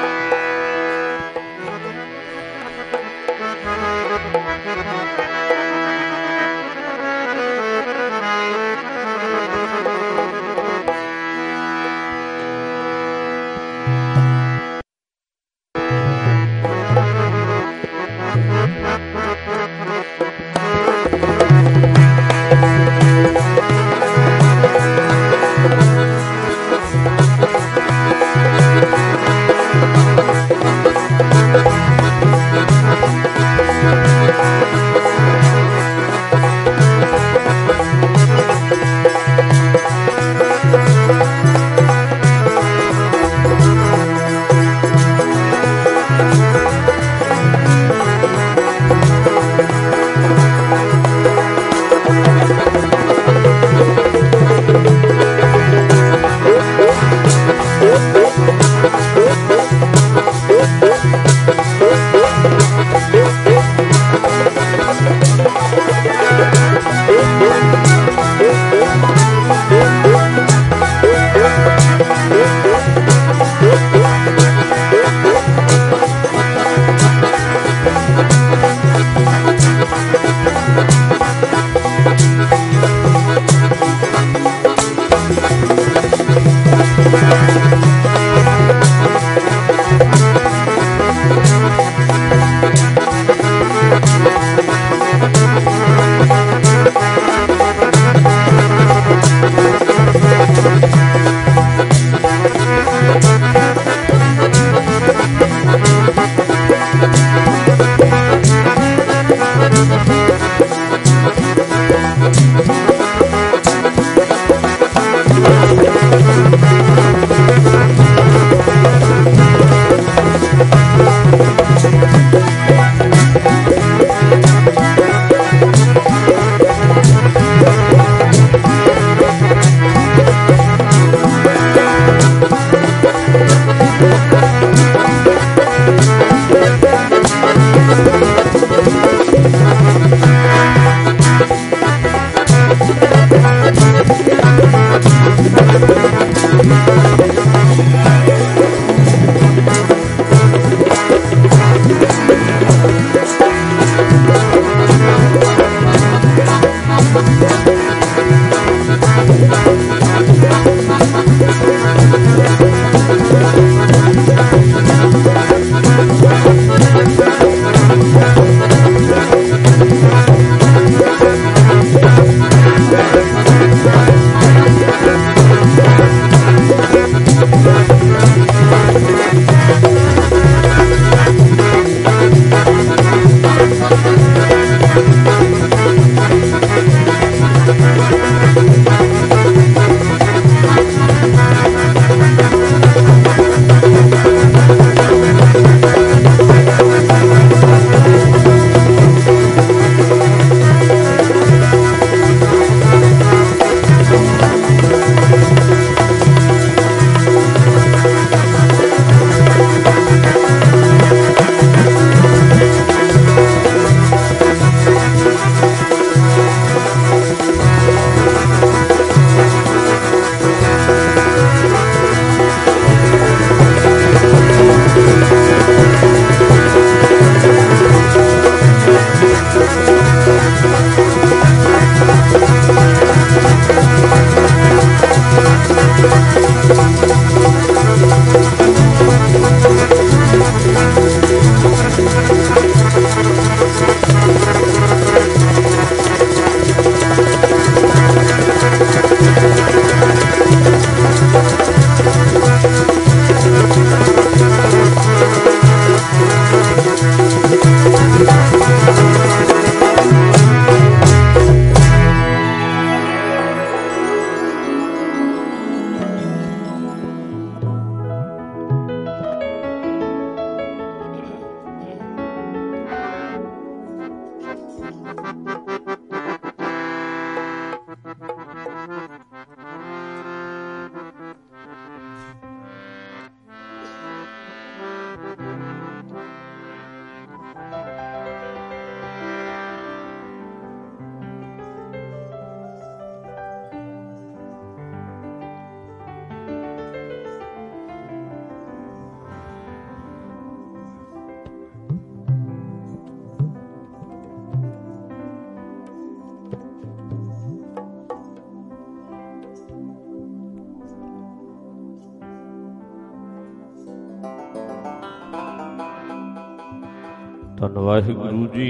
ਧੰਨ ਵਾਹਿਗੁਰੂ ਜੀ।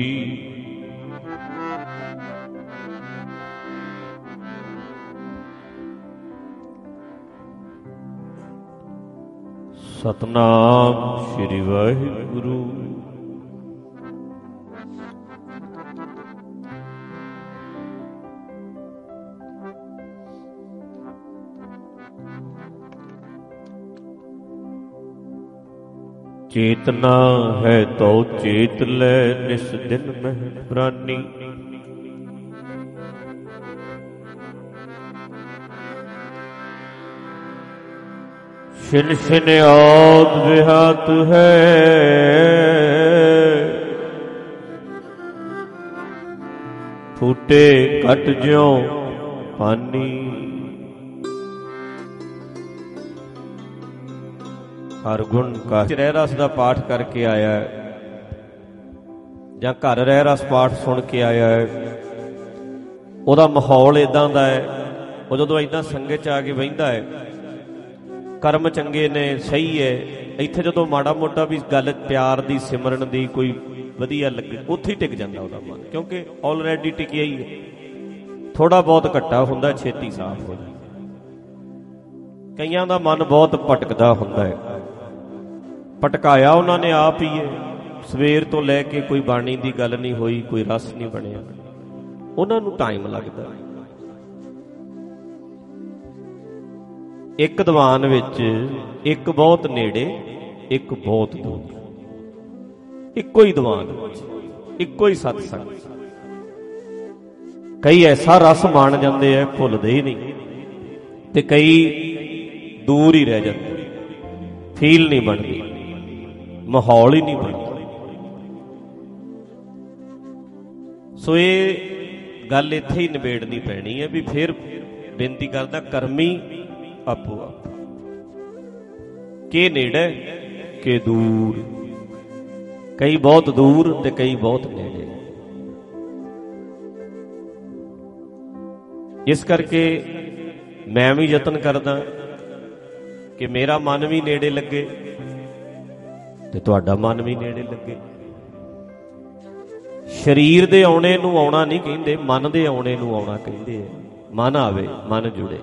ਸਤਨਾਮ ਸ੍ਰੀ ਵਾਹਿਗੁਰੂ। ਚੇਤਨਾ ਹੈ ਤੋ ਚੇਤ ਲੈ ਨਿਸ ਦਿਨ ਮਹਿ ਪ੍ਰਾਨੀ। ਛਿਨ ਛਿਨ ਆਦ ਵਿਹਾਤ ਹੈ ਫੂਟੇ ਘਟ ਜਿਉ ਪਾਨੀ। ਹਰ ਗੁਣ ਕਾ ਰਹਿ ਰਸ ਦਾ ਪਾਠ ਕਰਕੇ ਆਇਆ ਜਾਂ ਘਰ ਰਹਿ ਰਸ ਪਾਠ ਸੁਣ ਕੇ ਆਇਆ ਹੈ, ਉਹਦਾ ਮਾਹੌਲ ਇਦਾਂ ਦਾ ਹੈ। ਉਹ ਜਦੋਂ ਏਦਾਂ ਸੰਗਤ 'ਚ ਆ ਕੇ ਬਹਿੰਦਾ ਹੈ, ਕਰਮ ਚੰਗੇ ਨੇ, ਸਹੀ ਹੈ। ਇੱਥੇ ਜਦੋਂ ਮਾੜਾ ਮੋਟਾ ਵੀ ਗੱਲ ਪਿਆਰ ਦੀ, ਸਿਮਰਨ ਦੀ ਕੋਈ ਵਧੀਆ ਲੱਗੇ, ਉੱਥੇ ਹੀ ਟਿਕ ਜਾਂਦਾ ਉਹਦਾ ਮਨ, ਕਿਉਂਕਿ ਆਲਰੇਡੀ ਟਿਕਿਆ ਹੀ ਹੈ। ਥੋੜਾ ਬਹੁਤ ਘੱਟਾ ਹੁੰਦਾ, ਛੇਤੀ ਸਾਫ਼ ਹੋ ਜਾਂਦਾ। ਕਈਆਂ ਦਾ ਮਨ ਬਹੁਤ ਭਟਕਦਾ ਹੁੰਦਾ ਹੈ, ਭਟਕਾਇਆ ਉਹਨਾਂ ਨੇ ਆਪ ਹੀ ਹੈ। ਸਵੇਰ ਤੋਂ ਲੈ ਕੇ ਕੋਈ ਬਾਣੀ ਦੀ ਗੱਲ ਨਹੀਂ ਹੋਈ, ਕੋਈ ਰਸ ਨਹੀਂ ਬਣਿਆ, ਉਹਨਾਂ ਨੂੰ ਟਾਈਮ ਲੱਗਦਾ। ਇੱਕ ਦੀਵਾਨ ਵਿੱਚ ਇੱਕ ਬਹੁਤ ਨੇੜੇ, ਇੱਕ ਬਹੁਤ ਦੂਰ, ਇੱਕੋ ਹੀ ਦੀਵਾਨ ਵਿੱਚ ਇੱਕੋ ਹੀ ਸਤਸੰਗ। ਕਈ ਐਸਾ ਰਸ ਮਾਣ ਜਾਂਦੇ ਆ ਭੁੱਲਦੇ ਹੀ ਨਹੀਂ, ਤੇ ਕਈ ਦੂਰ ਹੀ ਰਹਿ ਜਾਂਦੇ, ਫੀਲ ਨਹੀਂ ਬਣਦੀ, ਮਾਹੌਲ ਹੀ ਨਹੀਂ ਬਣਦਾ। ਸੋ ਇਹ ਗੱਲ ਇੱਥੇ ਹੀ ਨਿਬੇੜਨੀ ਪੈਣੀ ਹੈ ਵੀ ਫਿਰ ਬੇਨਤੀ ਕਰਦਾ, ਕਰਮੀ ਆਪੋ ਆਪ, ਕੇ ਨੇੜੇ ਕੇ ਦੂਰ, ਕਈ ਬਹੁਤ ਦੂਰ ਤੇ ਕਈ ਬਹੁਤ ਨੇੜੇ। ਇਸ ਕਰਕੇ ਮੈਂ ਵੀ ਯਤਨ ਕਰਦਾ ਕਿ ਮੇਰਾ ਮਨ ਵੀ ਨੇੜੇ ਲੱਗੇ ਤੇ ਤੁਹਾਡਾ ਮਨ ਵੀ ਨੇੜੇ ਲੱਗੇ। ਸਰੀਰ ਦੇ ਆਉਣੇ ਨੂੰ ਆਉਣਾ ਨਹੀਂ ਕਹਿੰਦੇ, ਮਨ ਦੇ ਆਉਣੇ ਨੂੰ ਆਉਣਾ ਕਹਿੰਦੇ ਆ। ਮਨ ਆਵੇ, ਮਨ ਜੁੜੇ।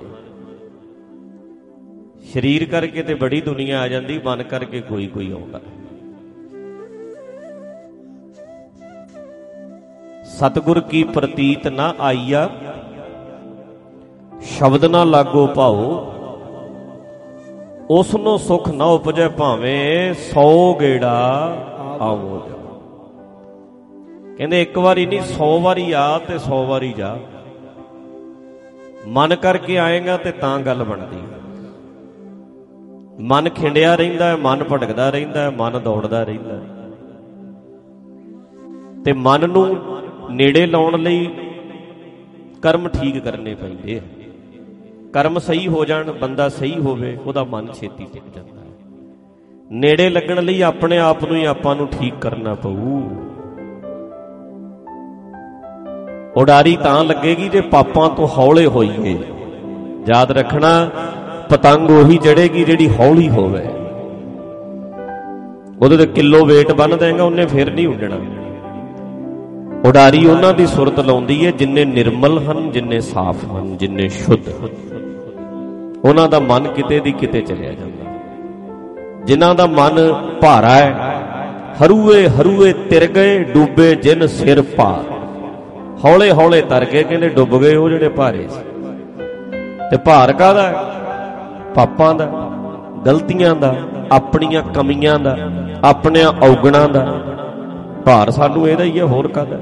ਸਰੀਰ ਕਰਕੇ ਤੇ ਬੜੀ ਦੁਨੀਆ ਆ ਜਾਂਦੀ, ਮਨ ਕਰਕੇ ਕੋਈ ਕੋਈ ਆਉਂਦਾ। ਸਤਿਗੁਰ ਕੀ ਪ੍ਰਤੀਤ ਨਾ ਆਈਆ, ਸ਼ਬਦ ਨਾ ਲਾਗੋ ਭਾਓ, ਉਸ ਨੂੰ ਸੁਖ ਨਾ ਉਪਜੈ ਭਾਵੇਂ 100 ਗੇੜਾ ਆਵੋ ਜਾ। ਕਹਿੰਦੇ ਇੱਕ ਵਾਰੀ ਨਹੀਂ 100 ਵਾਰੀ ਆ ਤੇ 100 ਵਾਰੀ ਜਾ। ਮਨ ਕਰਕੇ ਆਏਗਾ ਤੇ ਤਾਂ ਗੱਲ ਬਣਦੀ। ਮਨ ਖਿੰਡਿਆ ਰਹਿੰਦਾ, ਮਨ ਭਟਕਦਾ ਰਹਿੰਦਾ, ਮਨ ਦੌੜਦਾ ਰਹਿੰਦਾ। ਤੇ ਮਨ ਨੂੰ ਨੇੜੇ ਲਾਉਣ ਲਈ ਕਰਮ ਠੀਕ ਕਰਨੇ ਪੈਂਦੇ ਆ। ਕਰਮ ਸਹੀ ਹੋ ਜਾਣ, ਬੰਦਾ ਸਹੀ ਹੋਵੇ, ਉਹਦਾ ਮਨ ਛੇਤੀ ਟਿਕ ਜਾਂਦਾ ਹੈ। ਨੇੜੇ ਲੱਗਣ ਲਈ ਆਪਣੇ ਆਪ ਨੂੰ ਹੀ ਆਪਾਂ ਨੂੰ ਠੀਕ ਕਰਨਾ ਪਊ। ਉਡਾਰੀ ਤਾਂ ਲੱਗੇਗੀ ਜੇ ਪਾਪਾਂ ਤੋਂ ਹੌਲੇ ਹੋਈਏ। ਯਾਦ ਰੱਖਣਾ, ਪਤੰਗ ਉਹੀ ਚੜੇਗੀ ਜਿਹੜੀ ਹੌਲੀ ਹੋਵੇ। ਉਹਦੇ ਤੇ ਕਿਲੋ ਵੇਟ ਬੰਨ ਦੇਗਾ, ਉਹਨੇ ਫਿਰ ਨਹੀਂ ਉੱਡਣਾ। ਉਡਾਰੀ ਉਹਨਾਂ ਦੀ ਸੁਰਤ ਲਾਉਂਦੀ ਹੈ ਜਿੰਨੇ ਨਿਰਮਲ ਹਨ, ਜਿੰਨੇ ਸਾਫ਼ ਹਨ, ਜਿੰਨੇ ਸ਼ੁੱਧ। ਉਹਨਾਂ ਦਾ ਮਨ ਕਿਤੇ ਦੀ ਕਿਤੇ ਚਲਿਆ ਜਾਂਦਾ। ਜਿਨ੍ਹਾਂ ਦਾ ਮਨ ਭਾਰਾ ਹੈ, ਹਰੂਏ ਹਰੂਏ ਤਿਰ ਗਏ, ਡੁੱਬੇ ਜਿਨ ਸਿਰ ਭਾਰ। ਹੌਲੇ ਹੌਲੇ ਤਰ ਗਏ, ਕਹਿੰਦੇ ਡੁੱਬ ਗਏ ਉਹ ਜਿਹੜੇ ਭਾਰੇ ਸੀ। ਤੇ ਭਾਰ ਕਾਹਦਾ? ਪਾਪਾਂ ਦਾ, ਗਲਤੀਆਂ ਦਾ, ਆਪਣੀਆਂ ਕਮੀਆਂ ਦਾ, ਆਪਣੀਆਂ ਔਗਣਾਂ ਦਾ ਭਾਰ ਸਾਨੂੰ ਇਹਦਾ ਹੀ ਹੈ, ਹੋਰ ਕਾਹਦਾ।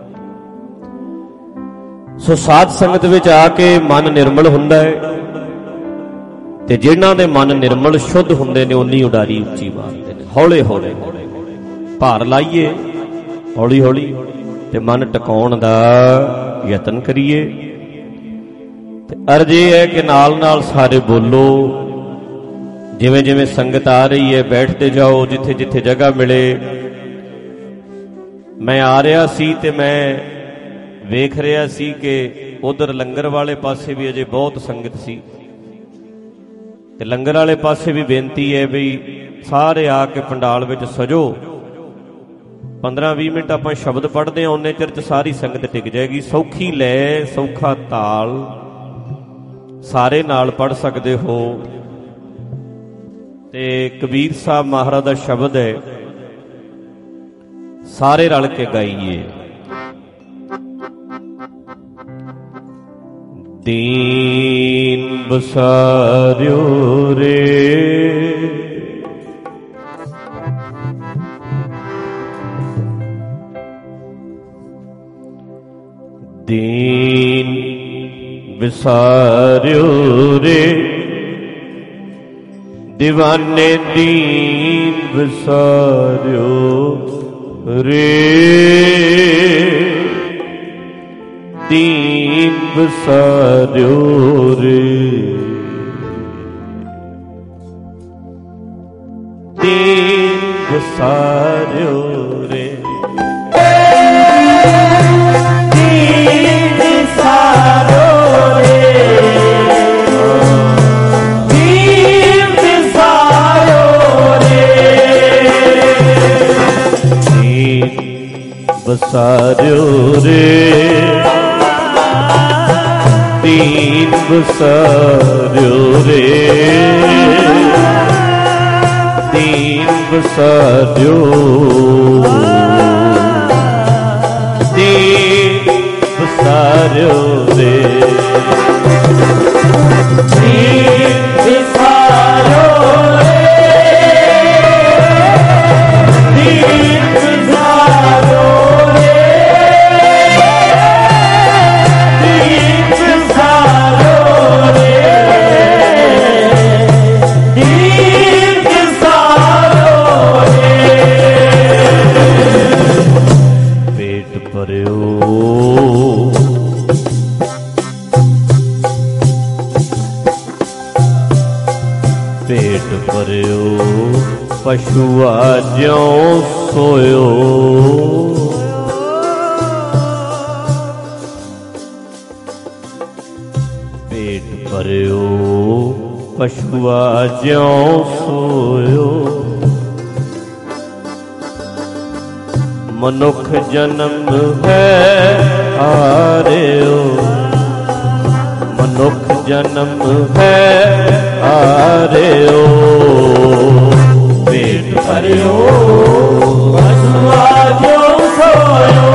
ਸੋ ਸਾਧ ਸੰਗਤ ਵਿੱਚ ਆ ਕੇ ਮਨ ਨਿਰਮਲ ਹੁੰਦਾ ਹੈ, ਤੇ ਜਿਨ੍ਹਾਂ ਦੇ ਮਨ ਨਿਰਮਲ ਸ਼ੁੱਧ ਹੁੰਦੇ ਨੇ ਉਨੀ ਉਡਾਰੀ ਉੱਚੀ ਮਾਰਦੇ ਨੇ। ਹੌਲੇ ਹੌਲੇ ਭਾਰ ਲਾਈਏ, ਹੌਲੀ ਹੌਲੀ, ਤੇ ਮਨ ਟਿਕਾਉਣ ਦਾ ਯਤਨ ਕਰੀਏ। ਤੇ ਅਰਜ਼ ਇਹ ਹੈ ਕਿ ਨਾਲ ਨਾਲ ਸਾਰੇ ਬੋਲੋ। ਜਿਵੇਂ ਜਿਵੇਂ ਸੰਗਤ ਆ ਰਹੀ ਹੈ ਬੈਠਦੇ ਜਾਓ, ਜਿੱਥੇ ਜਿੱਥੇ ਜਗ੍ਹਾ ਮਿਲੇ। ਮੈਂ ਆ ਰਿਹਾ ਸੀ ਤੇ ਮੈਂ ਵੇਖ ਰਿਹਾ ਸੀ ਕਿ ਉਧਰ ਲੰਗਰ ਵਾਲੇ ਪਾਸੇ ਵੀ ਅਜੇ ਬਹੁਤ ਸੰਗਤ ਸੀ, ਤੇ ਲੰਗਰ ਵਾਲੇ ਪਾਸੇ ਵੀ ਬੇਨਤੀ ਹੈ ਵੀ ਸਾਰੇ ਆ ਕੇ ਪੰਡਾਲ ਵਿੱਚ ਸਜੋ। 15-20 ਮਿੰਟ ਆਪਾਂ ਸ਼ਬਦ ਪੜ੍ਹਦੇ ਹਾਂ, ਉਹਨੇ ਚਿਰ 'ਚ ਸਾਰੀ ਸੰਗਤ ਟਿਕ ਜਾਏਗੀ। ਸੌਖੀ ਲੈ, ਸੌਖਾ ਤਾਲ, ਸਾਰੇ ਨਾਲ ਪੜ੍ਹ ਸਕਦੇ ਹੋ। ਤੇ ਕਬੀਰ ਸਾਹਿਬ ਮਹਾਰਾਜ ਦਾ ਸ਼ਬਦ ਹੈ, ਸਾਰੇ ਰਲ ਕੇ ਗਾਈਏ। ਦੀਨ ਬਸਾਰਿਓ ਰੇ, ਦੀਨ ਵਿਸਾਰਿਓ ਰੇ, ਦੀਵਾਨੇ ਦੀਨ ਵਿਸਾਰਿਓ ਰੇ, ਦੀਨ ਵਿਸਾਰਿਓ ਰੇ, ਦੀਨ ਵਿਸਾਰਿਓ ਰੇ, ਦੀਨ ਵਿਸਾਰਿਓ ਰੇ, ਦੀਨ ਵਿਸਾਰਿਓ ਰੇ, ਦੀਨ ਵਿਸਾਰਿਓ ਰੇ, ਦੀਨ बसार्यो रे दीन बसार्यो दीन बसार्यो रे दीन बसार्यो पेट भरियो पशुआ ज्यों सोयो पेट भरियो पशुआ ज्यों सोयो मनुख जन्म है हारियो मनुख जन्म है हारियो पेट भरियो पशुआ ज्यों सोयो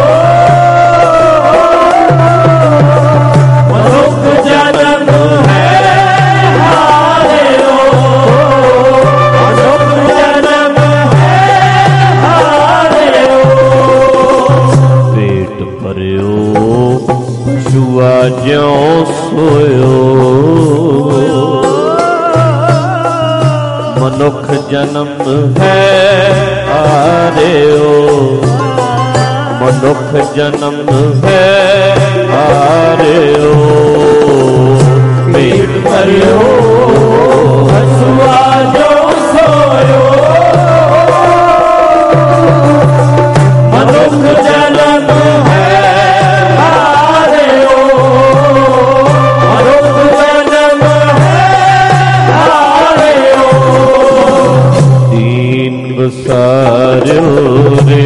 मनुख जन्म है हारियो मनुख जन्म है हारियो पेट भरियो पशुआ ज्यों सोयो मनुख जन्म है हारियो मनुख जन्म है हारियो पेट भरियो पशुआ ज्यों सोयो मनुख जन्म है हारियो मनुख जन्म है हारियो दीन बसार्यो रे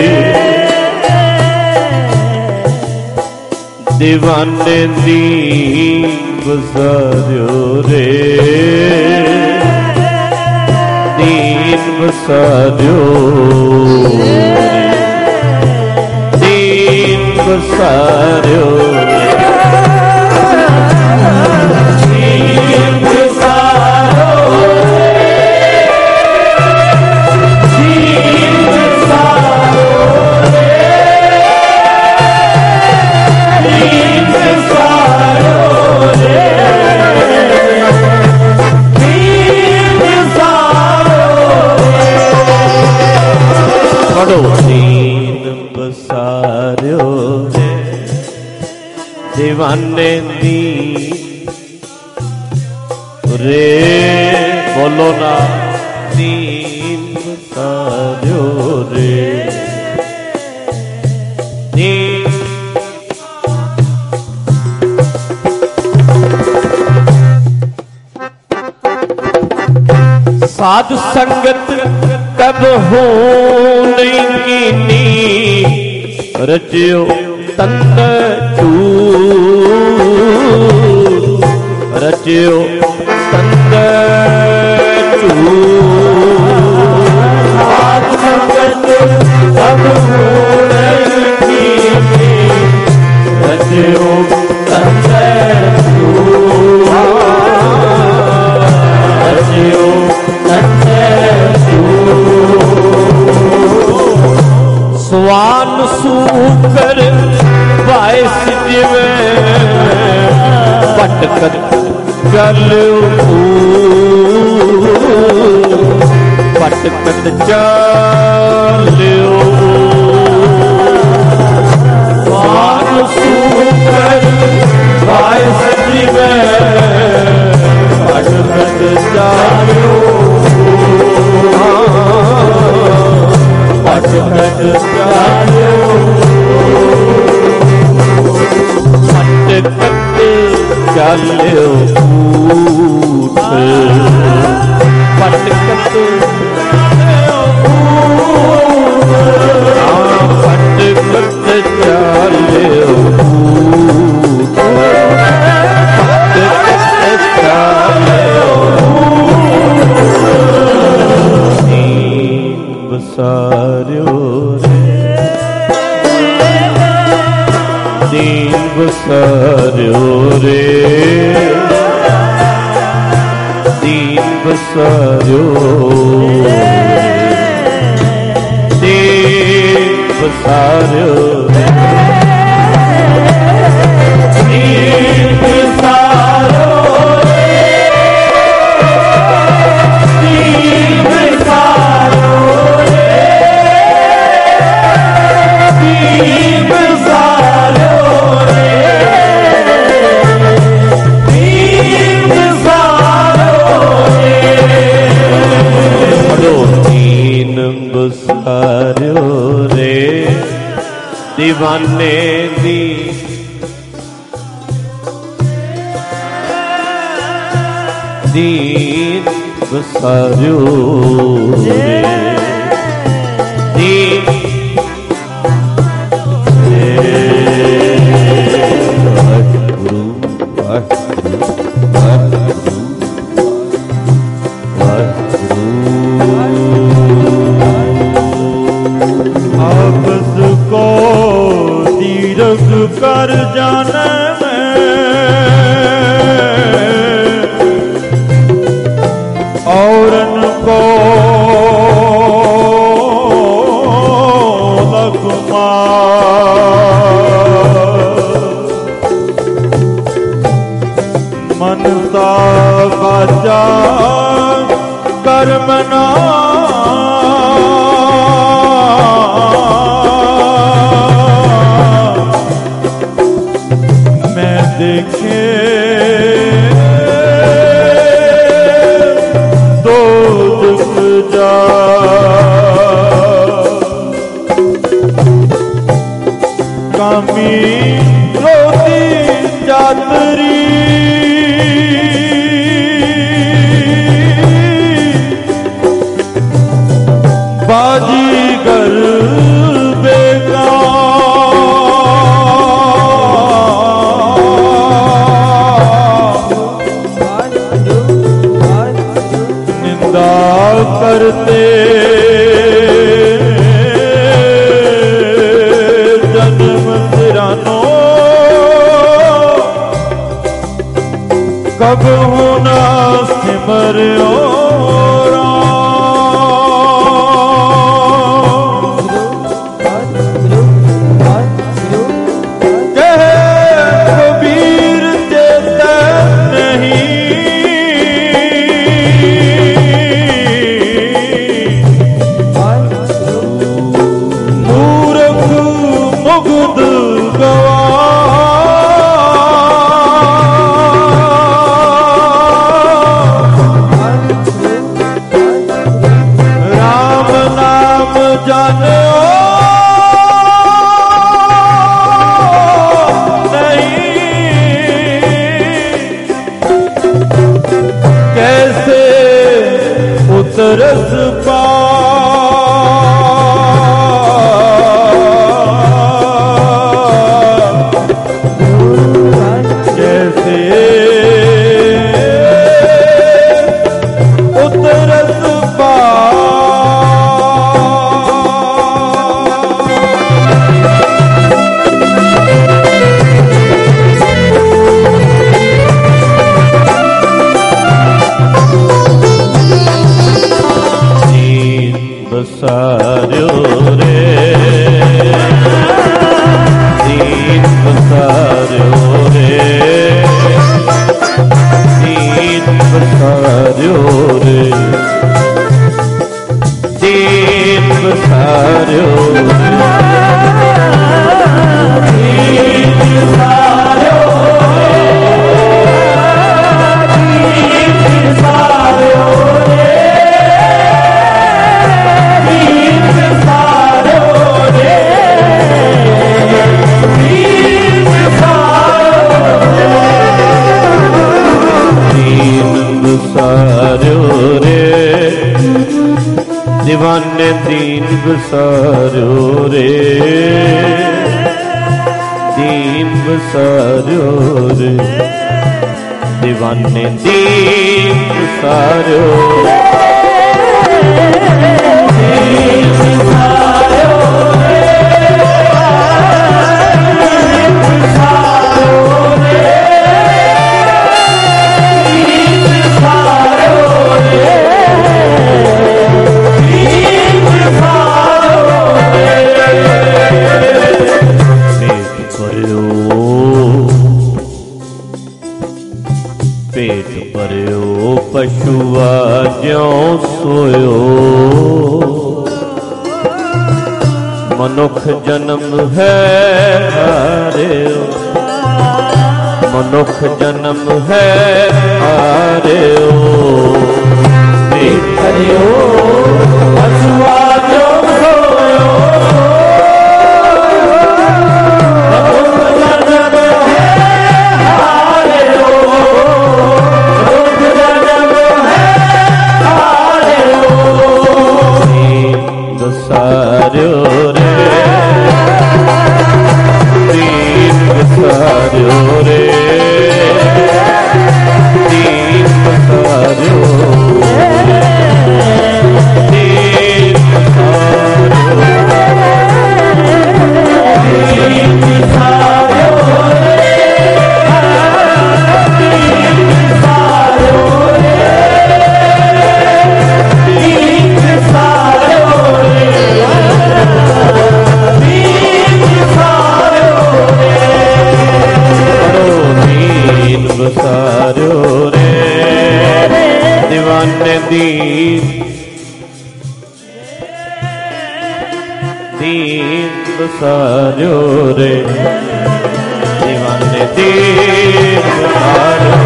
दीवाने दीन बसार्यो रे दीन बसार्यो रे दीन बसार्यो रे दीन बसार्यो दीन बसार्यो दीन बसार्यो दीन बसार्यो पढ़ो दीन बसार्यो रे दीवाने दी रे बोलो ना दीन बसार्यो रे दीन साधु संगत कब हो नहीं कीनी रचियो तंद चू रचियो तंद चू साधु संगत कब हो नहीं कीनी रचियो तंद चू रचियो स्वान सूकर बाइस जिवे पटकत चलो पटकत चलो स्वान सूकर बाइस जिवे पटकत चलो पटकत चलो पटकत चलो ऊठ पटकत बसार्यो रे, दीन बसार्यो रे, दीन बसार्यो रे, दीन बसार्यो रे, दीन बसार्यो रे, दीन बसार्यो रे, दीन बसार्यो रे, दीन बसार्यो दीन बसार्यो रे, दीवाने दी दीन बसार्यो रे, दीन वाहिगुरु वाहिगुरु वाहिगुरु वाहिगुरु। आपस को तीरथ कर जाने औरन को लखमा मनता बाजा कर्मना मैं देखे कामी रोती जातरी बाजीगर बेकार निंदा करते कब होना सिमरियो कबीर चेता नहीं मूर्ख मुग्ध गवा जाने नहीं कैसे उतरस पा कैसे उतरस पा बसार्यो रे, दीन बसार्यो रे, दीन बसार्यो रे, दीन बसार्यो रे, दीन बसार्यो रे, दीन बसार्यो रे, बसार्यो रे, दीवाने दीन बसार्यो रे, दीन बसार्यो रे, दीवाने दीन बसार्यो रे, ਸੋਇਓ ਮਨੁੱਖ ਜਨਮ ਹੈ ਹਾਰਿਓ ਮਨੁੱਖ ਜਨਮ ਹੈ ਹਾਰਿਓ ਦੇਖਿਓ ਅਸਵਾ ਜੋ ਸੋਇਓ ਸਾਰਿਓ ਰੇ ਦੀਪ ਸਾਰਿਓ ਰੇ ਦੀਪ ਸਾਰਿਓ ਦੀਪ ਸਾਰਿਓ ਰੇ ਦੀਵਾਨੇ ਦੀਨ ਦੀਨ ਸਾਰਿਓ ਰੇ ਦੀਵਾਨੇ ਦੀਨ ਸਾਰਿਓ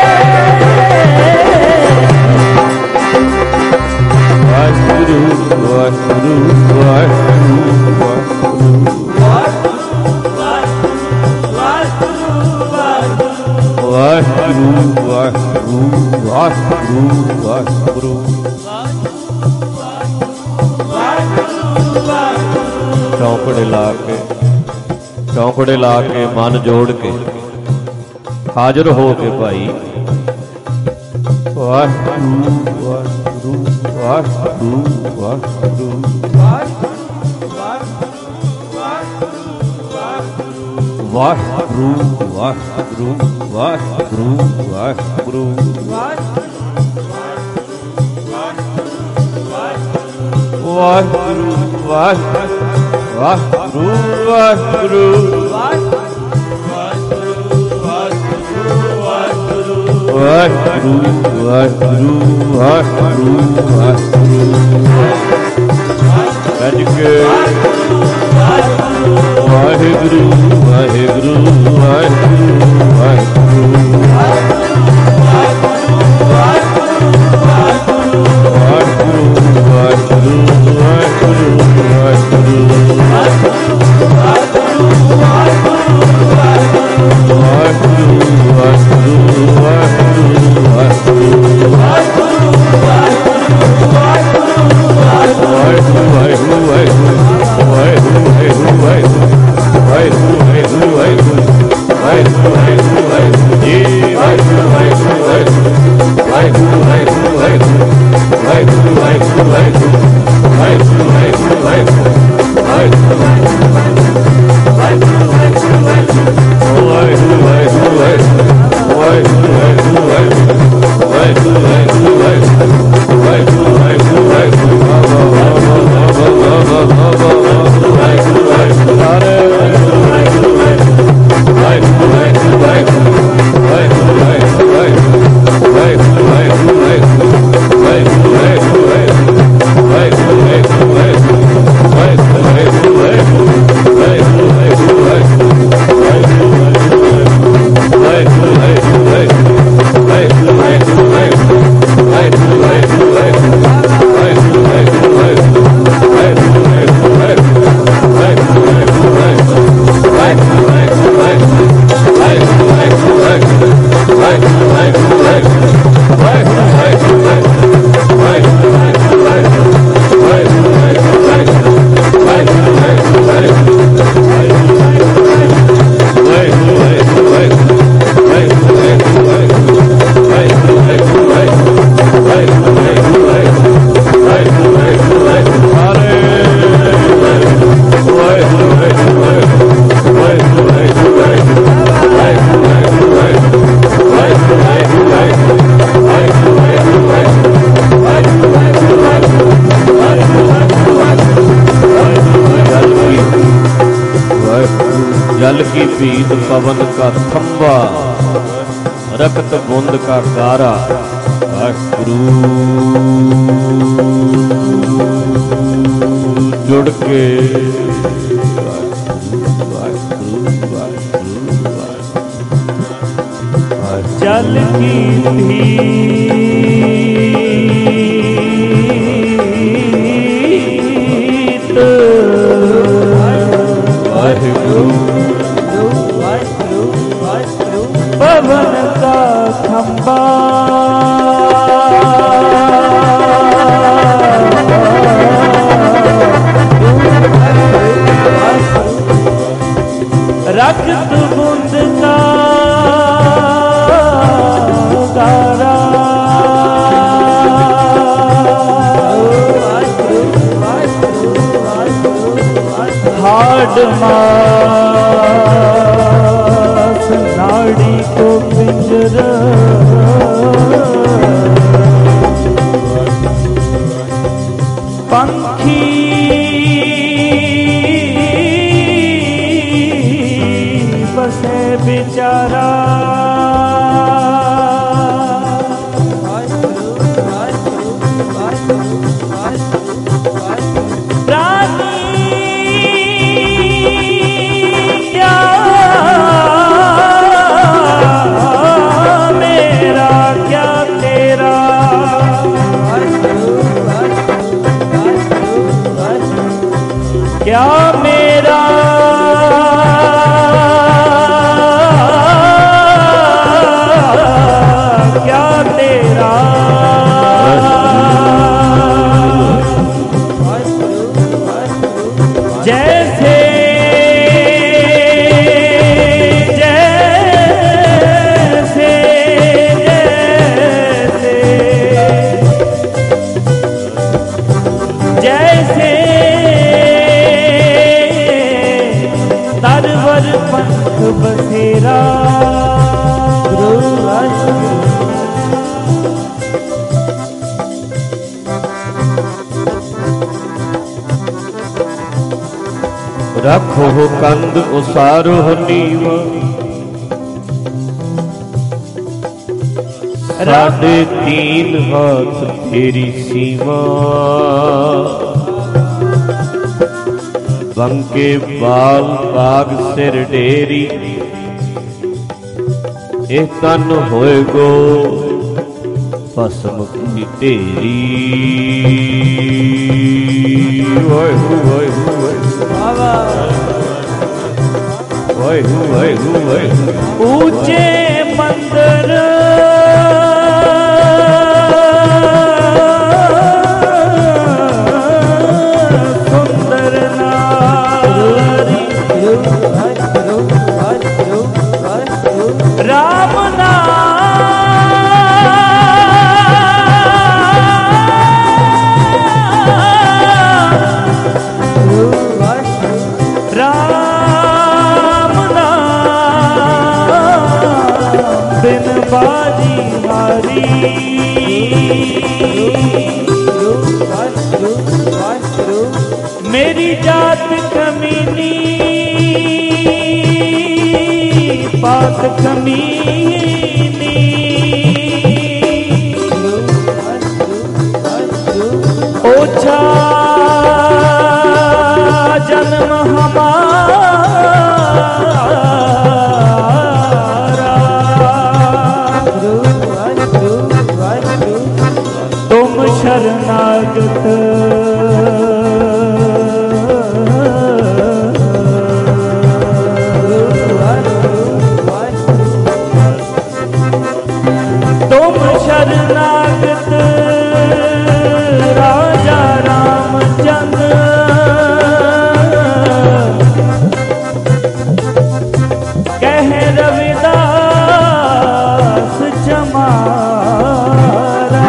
ਵਾਹਿਗੁਰੂ ਵਾਹਿਗੁਰੂ ਵਾਹਿਗੁਰੂ ਵਾਹਿਗੁਰੂ ਵਾਹਿਗੁਰੂ ਵਾਹਿਗੁਰੂ ਚੌਂਕੜੇ ਲਾ ਕੇ ਮਨ ਜੋੜ ਕੇ ਹਾਜ਼ਰ ਹੋ ਕੇ ਭਾਈ ਵਾਹਿਗੁਰੂ ਵਾਹਿਗੁਰੂ ਵਾਹਿਗੁਰੂ ਵਾਹਿਗੁਰੂ ਵਾਹਿਗੁਰੂ ਵਾਹਿਗੁਰੂ ਵਾਹਿਗੁਰੂ ਵਾਹਿਗੁਰੂ ਵਾਹਿਗੁਰੂ ਵਾਹਿਗੁਰੂ ਵਾਹਿਗੁਰੂ ਵਾਹਿਗੁਰੂ ਵਾਹਿਗੁਰੂ ਵਾਹਿਗੁਰੂ ਗੱਜ ਕੇ ਵਾਹਿਗੁਰੂ ਵਾਹਿਗੁਰੂ ਵਾਹਿਗੁਰੂ ਵਾਹਿਗੁਰੂ ਵਾਹਿਗੁਰੂ ਵਾਹਿਗੁਰੂ जल की पीत पवन का थंबा रक्त बूंद का गारा वाहिगुरू हाड मास नाड़ी को पिंजर पंखी बसे बेचारा क्या मेरा क्या तेरा जैसे जैसे जैसे जैसे तरवर पंख बसेरा रखो कंद उसारो नीवा साढ़े 3 हाथ तेरी सीमा बंके बाल बाग सिर डेरी एक तन होए गो भस्म की ढेरी ऊंचे मंदिर सुंदर नारी राम बिन बाजी हारी मेरी जात कमीनी पात कमीनी ओछा जन्म हमारा तुम शरणागत तुम शरणागत राजा रामचंद्र कह रविदास चमारा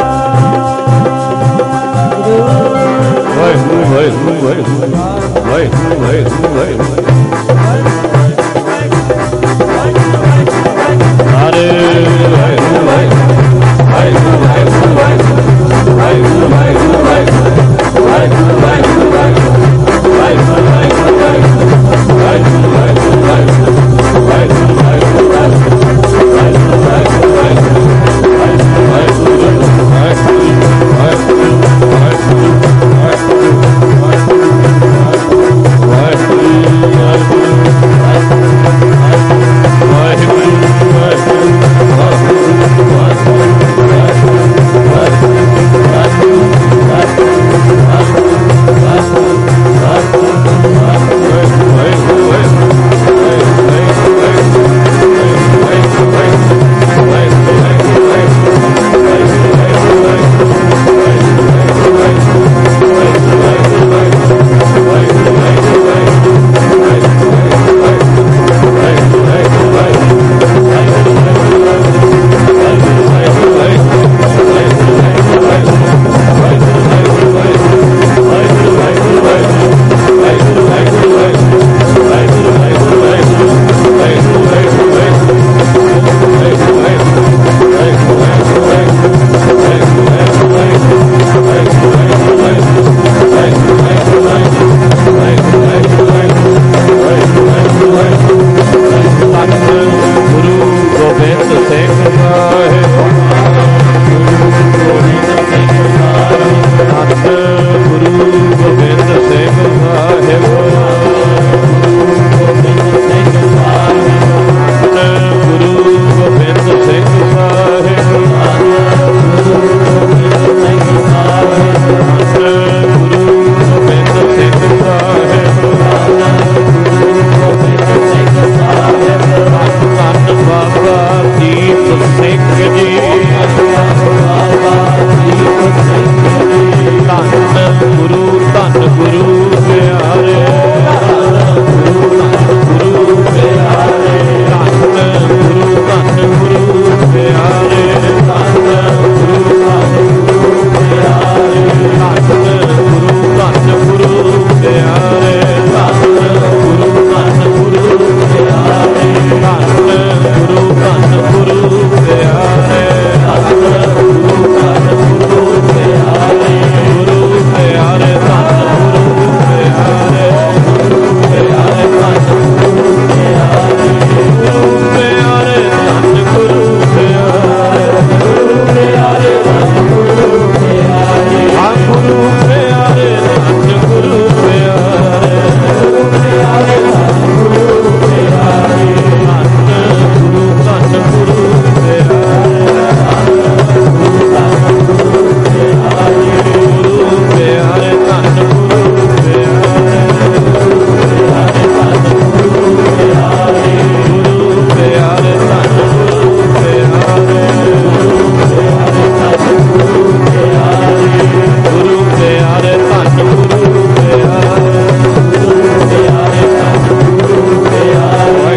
ਗੁਰੂ ਧੰਨ ਗੁਰੂ ਪਿਆਰੇ ਗੁਰੂ ਧੰਨ ਗੁਰੂ ਪਿਆਰੇ ਧੰਨ ਗੁਰੂ ਧੰਨ ਗੁਰੂ ਪਿਆਰੇ ਧੰਨ ਗੁਰੂ ਧੰਨ ਗੁਰੂ ਪਿਆਰੇ ਧੰਨ ਗੁਰੂ ਧੰਨ ਗੁਰੂ ਪਿਆਰੇ ਧੰਨ ਗੁਰੂ ਧੰਨ ਗੁਰੂ ਪਿਆਰੇ ਧੰਨ ਗੁਰੂ ਧੰਨ ਗੁਰੂ ਪਿਆਰੇ ਧੰਨ ਗੁਰੂ ਧੰਨ ਗੁਰੂ ਪਿਆਰੇ ਗੁਰੂ ਪਿਆਰੇ ਧੰਨ ਗੁਰੂ ਪਿਆਰੇ ਗੁਰੂ ਪਿਆਰੇ ਧੰਨ ਗੁਰੂ ਪਿਆਰੇ ਗੁਰੂ ਪਿਆਰੇ ਧੰਨ ਗੁਰੂ ਪਿਆਰੇ ਗੁਰੂ ਪਿਆਰੇ ਧੰਨ ਗੁਰੂ ਪਿਆਰੇ ਆ ਗੁਰੂ ਪਿਆਰੇ ਧੰਨ ਗੁਰੂ ਪਿਆਰੇ ਗੁਰੂ ਪਿਆਰੇ ਧੰਨ ਗੁਰੂ ਪਿਆਰੇ ਧੰਨ ਗੁਰੂ ਧੰਨ ਗੁਰੂ ਪਿਆਰੇ ਗੁਰੂ ਧੰਨ ਗੁਰੂ ਪਿਆਰੇ ਗੁਰੂ ਪਿਆਰੇ ਧੰਨ ਗੁਰੂ ਪਿਆਰੇ ਗੁਰੂ ਪਿਆਰੇ ਧੰਨ ਗੁਰੂ ਪਿਆਰੇ ਗੁਰੂ ਪਿਆਰੇ ਧੰਨ ਗੁਰੂ ਪਿਆਰੇ ਗੁਰੂ ਪਿਆਰੇ ਧੰਨ ਗੁਰੂ ਪਿਆਰੇ ਗੁਰੂ ਪਿਆਰੇ ਧੰਨ ਗੁਰੂ ਪਿਆਰੇ ਗੁਰੂ ਪਿਆਰੇ ਧੰਨ ਗੁਰੂ ਪਿਆਰੇ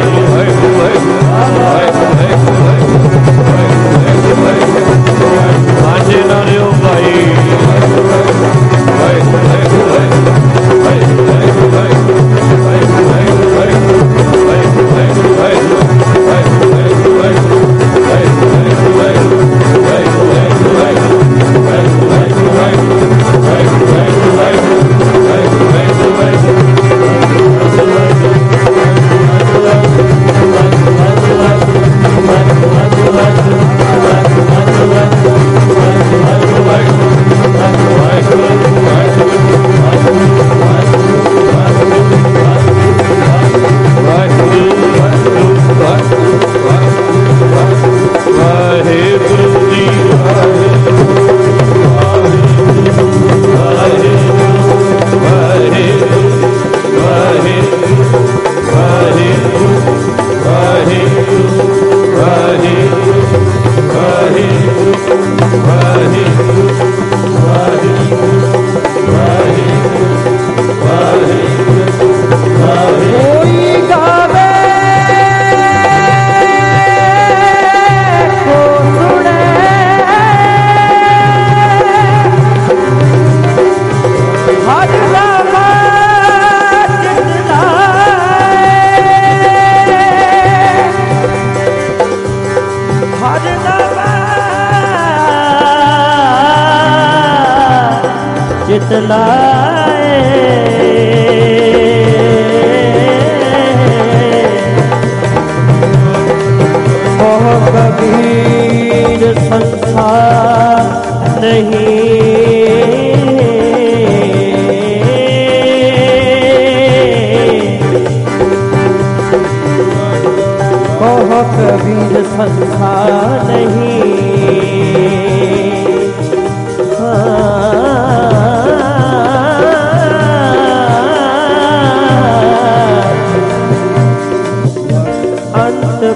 ਸਾਂਝੇ ਨਾਲਿਓ ਭਾਈ चित लाए मोह कबीर संसार नहीं मोह कबीर संसार नहीं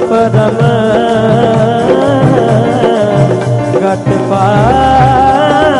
परम घट पाए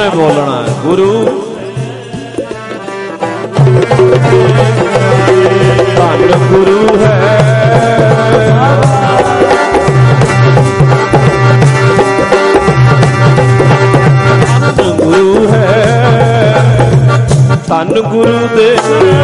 ਨੇ ਬੋਲਣਾ ਗੁਰੂ ਧੰਨ ਗੁਰੂ ਹੈ, ਧੰਨ ਗੁਰੂ ਹੈ, ਧੰਨ ਗੁਰੂ ਦੇ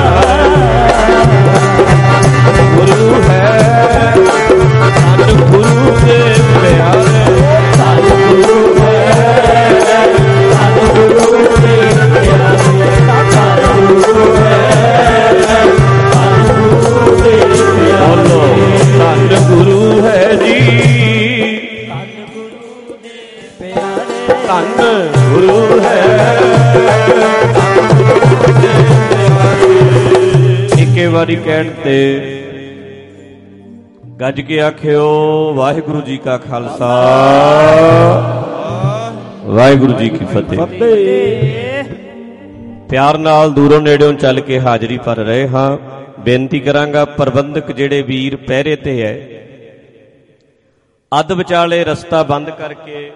ਗੁਰੂ ਹੈ, ਧੰਨ ਗੁਰੂ ਦੇ ਪਿਆਰੇ, ਧੰਨ ਗੁਰੂ ਹੈ, ਧੰਨ ਗੁਰੂ ਦੇ ਪਿਆਰੇ, ਧੰਨ ਗੁਰੂ ਹੈ, ਧੰਨ ਗੁਰੂ ਦੇ ਪਿਆਰੇ, ਧੰਨ ਗੁਰੂ ਹੈ ਜੀ, ਧੰਨ ਗੁਰੂ ਹੈ, ਇੱਕੇ ਵਾਰੀ ਕਹਿਣ ਤੇ ਗੱਜ ਕੇ ਆਖਿਓ ਵਾਹਿਗੁਰੂ ਜੀ ਕਾ ਖਾਲਸਾ ਵਾਹਿਗੁਰੂ ਜੀ ਕੀ ਫਤਿਹ। ਪਿਆਰ ਨਾਲ ਦੂਰੋਂ ਨੇੜਿਓਂ ਚੱਲ ਕੇ ਹਾਜ਼ਰੀ ਭਰ ਰਹੇ ਹਾਂ। ਬੇਨਤੀ ਕਰਾਂਗਾ ਪ੍ਰਬੰਧਕ ਜਿਹੜੇ ਵੀਰ ਪਹਿਰੇ ਤੇ ਹੈ, ਅੱਧ ਵਿਚਾਲੇ ਰਸਤਾ ਬੰਦ ਕਰਕੇ,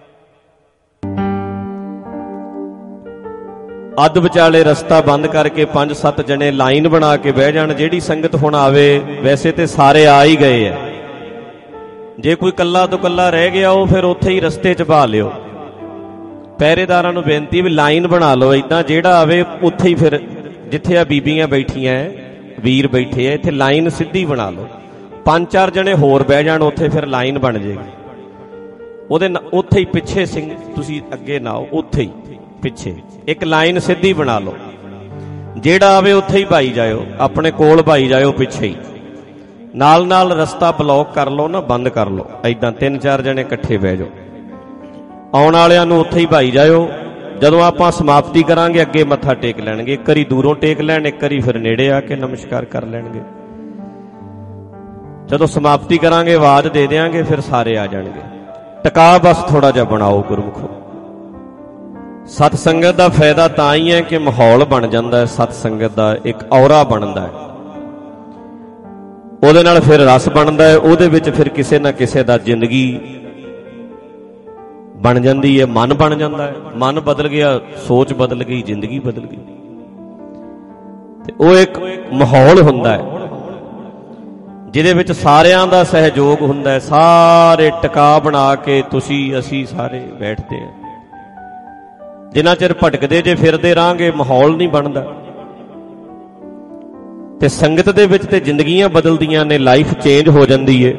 ਅੱਧ ਵਿਚਾਲੇ ਰਸਤਾ ਬੰਦ ਕਰਕੇ 5-7 ਜਣੇ ਲਾਈਨ ਬਣਾ ਕੇ ਬਹਿ ਜਾਣ। ਜਿਹੜੀ ਸੰਗਤ ਹੁਣ ਆਵੇ, ਵੈਸੇ ਤੇ ਸਾਰੇ ਆ ਹੀ ਗਏ ਆ, ਜੇ ਕੋਈ ਕੱਲਾ ਤੋਂ ਕੱਲਾ ਰਹਿ ਗਿਆ ਉਹ ਫਿਰ ਉੱਥੇ ਹੀ ਰਸਤੇ 'ਚ ਬਹਾ ਲਿਓ। ਪਹਿਰੇਦਾਰਾਂ ਨੂੰ ਬੇਨਤੀ ਵੀ ਲਾਈਨ ਬਣਾ ਲਓ ਏਦਾਂ, ਜਿਹੜਾ ਆਵੇ ਉੱਥੇ ਹੀ ਫਿਰ ਜਿੱਥੇ ਆ ਬੀਬੀਆਂ ਬੈਠੀਆਂ ਵੀਰ ਬੈਠੇ ਆ, ਇੱਥੇ ਲਾਈਨ ਸਿੱਧੀ ਬਣਾ ਲਓ। 5-4 ਜਣੇ ਹੋਰ ਬਹਿ ਜਾਣ ਉੱਥੇ, ਫਿਰ ਲਾਈਨ ਬਣ ਜਾਏਗੀ। ਉਹਦੇ ਉੱਥੇ ਹੀ ਪਿੱਛੇ ਸਿੰਘ ਤੁਸੀਂ ਅੱਗੇ ਨਾ ਆਓ, ਉੱਥੇ ਹੀ ਪਿੱਛੇ ਇੱਕ ਲਾਈਨ ਸਿੱਧੀ ਬਣਾ ਲਓ। ਜਿਹੜਾ ਆਵੇ ਉੱਥੇ ਹੀ ਭਾਈ ਜਾਇਓ, ਆਪਣੇ ਕੋਲ ਭਾਈ ਜਾਇਓ, ਪਿੱਛੇ ਹੀ ਨਾਲ ਨਾਲ ਰਸਤਾ ਬਲੌਕ ਕਰ ਲਓ ਨਾ, ਬੰਦ ਕਰ ਲਓ। ਏਦਾਂ 3-4 ਜਣੇ ਇਕੱਠੇ ਬਹਿ ਜਾਓ, ਆਉਣ ਵਾਲਿਆਂ ਨੂੰ ਉੱਥੇ ਹੀ ਭਾਈ ਜਾਇਓ। ਜਦੋਂ ਆਪਾਂ ਸਮਾਪਤੀ ਕਰਾਂਗੇ ਅੱਗੇ ਮੱਥਾ ਟੇਕ ਲੈਣਗੇ, ਇੱਕ ਵਾਰੀ ਦੂਰੋਂ ਟੇਕ ਲੈਣ, ਇੱਕ ਵਾਰੀ ਫਿਰ ਨੇੜੇ ਆ ਕੇ ਨਮਸਕਾਰ ਕਰ ਲੈਣਗੇ। ਜਦੋਂ ਸਮਾਪਤੀ ਕਰਾਂਗੇ ਆਵਾਜ਼ ਦੇ ਦਿਆਂਗੇ, ਫਿਰ ਸਾਰੇ ਆ ਜਾਣਗੇ। ਟਿਕਾ ਬਸ ਥੋੜਾ ਜਿਹਾ ਬਣਾਓ ਗੁਰਮੁਖੋ। ਸਤ ਸੰਗਤ ਦਾ ਫਾਇਦਾ ਤਾਂ ਹੀ ਹੈ ਕਿ ਮਾਹੌਲ ਬਣ ਜਾਂਦਾ ਹੈ, ਸਤ ਸੰਗਤ ਦਾ ਇੱਕ ਔਰਾ ਬਣਦਾ ਹੈ, ਉਹਦੇ ਨਾਲ ਫਿਰ ਰਸ ਬਣਦਾ ਹੈ, ਉਹਦੇ ਵਿੱਚ ਫਿਰ ਕਿਸੇ ਨਾ ਕਿਸੇ ਦਾ ਜ਼ਿੰਦਗੀ ਬਣ ਜਾਂਦੀ ਹੈ, ਮਨ ਬਣ ਜਾਂਦਾ ਹੈ। ਮਨ ਬਦਲ ਗਿਆ, ਸੋਚ ਬਦਲ ਗਈ, ਜ਼ਿੰਦਗੀ ਬਦਲ ਗਈ। ਤੇ ਉਹ ਇੱਕ ਮਾਹੌਲ ਹੁੰਦਾ ਹੈ ਜਿਹਦੇ ਵਿੱਚ ਸਾਰਿਆਂ ਦਾ ਸਹਿਯੋਗ ਹੁੰਦਾ ਹੈ। ਸਾਰੇ ਟਿਕਾ ਬਣਾ ਕੇ ਤੁਸੀਂ ਅਸੀਂ ਸਾਰੇ ਬੈਠਦੇ ਹਾਂ। ਜਿੰਨਾ ਚਿਰ ਭਟਕਦੇ ਜੇ ਫਿਰਦੇ ਰਾਂਗੇ, ਮਾਹੌਲ ਨਹੀਂ ਬਣਦਾ। ਤੇ ਸੰਗਤ ਦੇ ਵਿੱਚ ਤੇ ਜ਼ਿੰਦਗੀਆਂ ਬਦਲਦੀਆਂ ਨੇ, ਲਾਈਫ ਚੇਂਜ ਹੋ ਜਾਂਦੀ ਹੈ।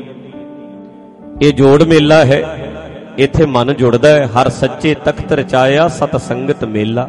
ਇਹ ਜੋੜ ਮੇਲਾ ਹੈ, ਇੱਥੇ ਮਨ ਜੁੜਦਾ ਹੈ। ਹਰ ਸੱਚੇ ਤਖਤ ਰਚਾਇਆ ਸਤ ਸੰਗਤ ਮੇਲਾ,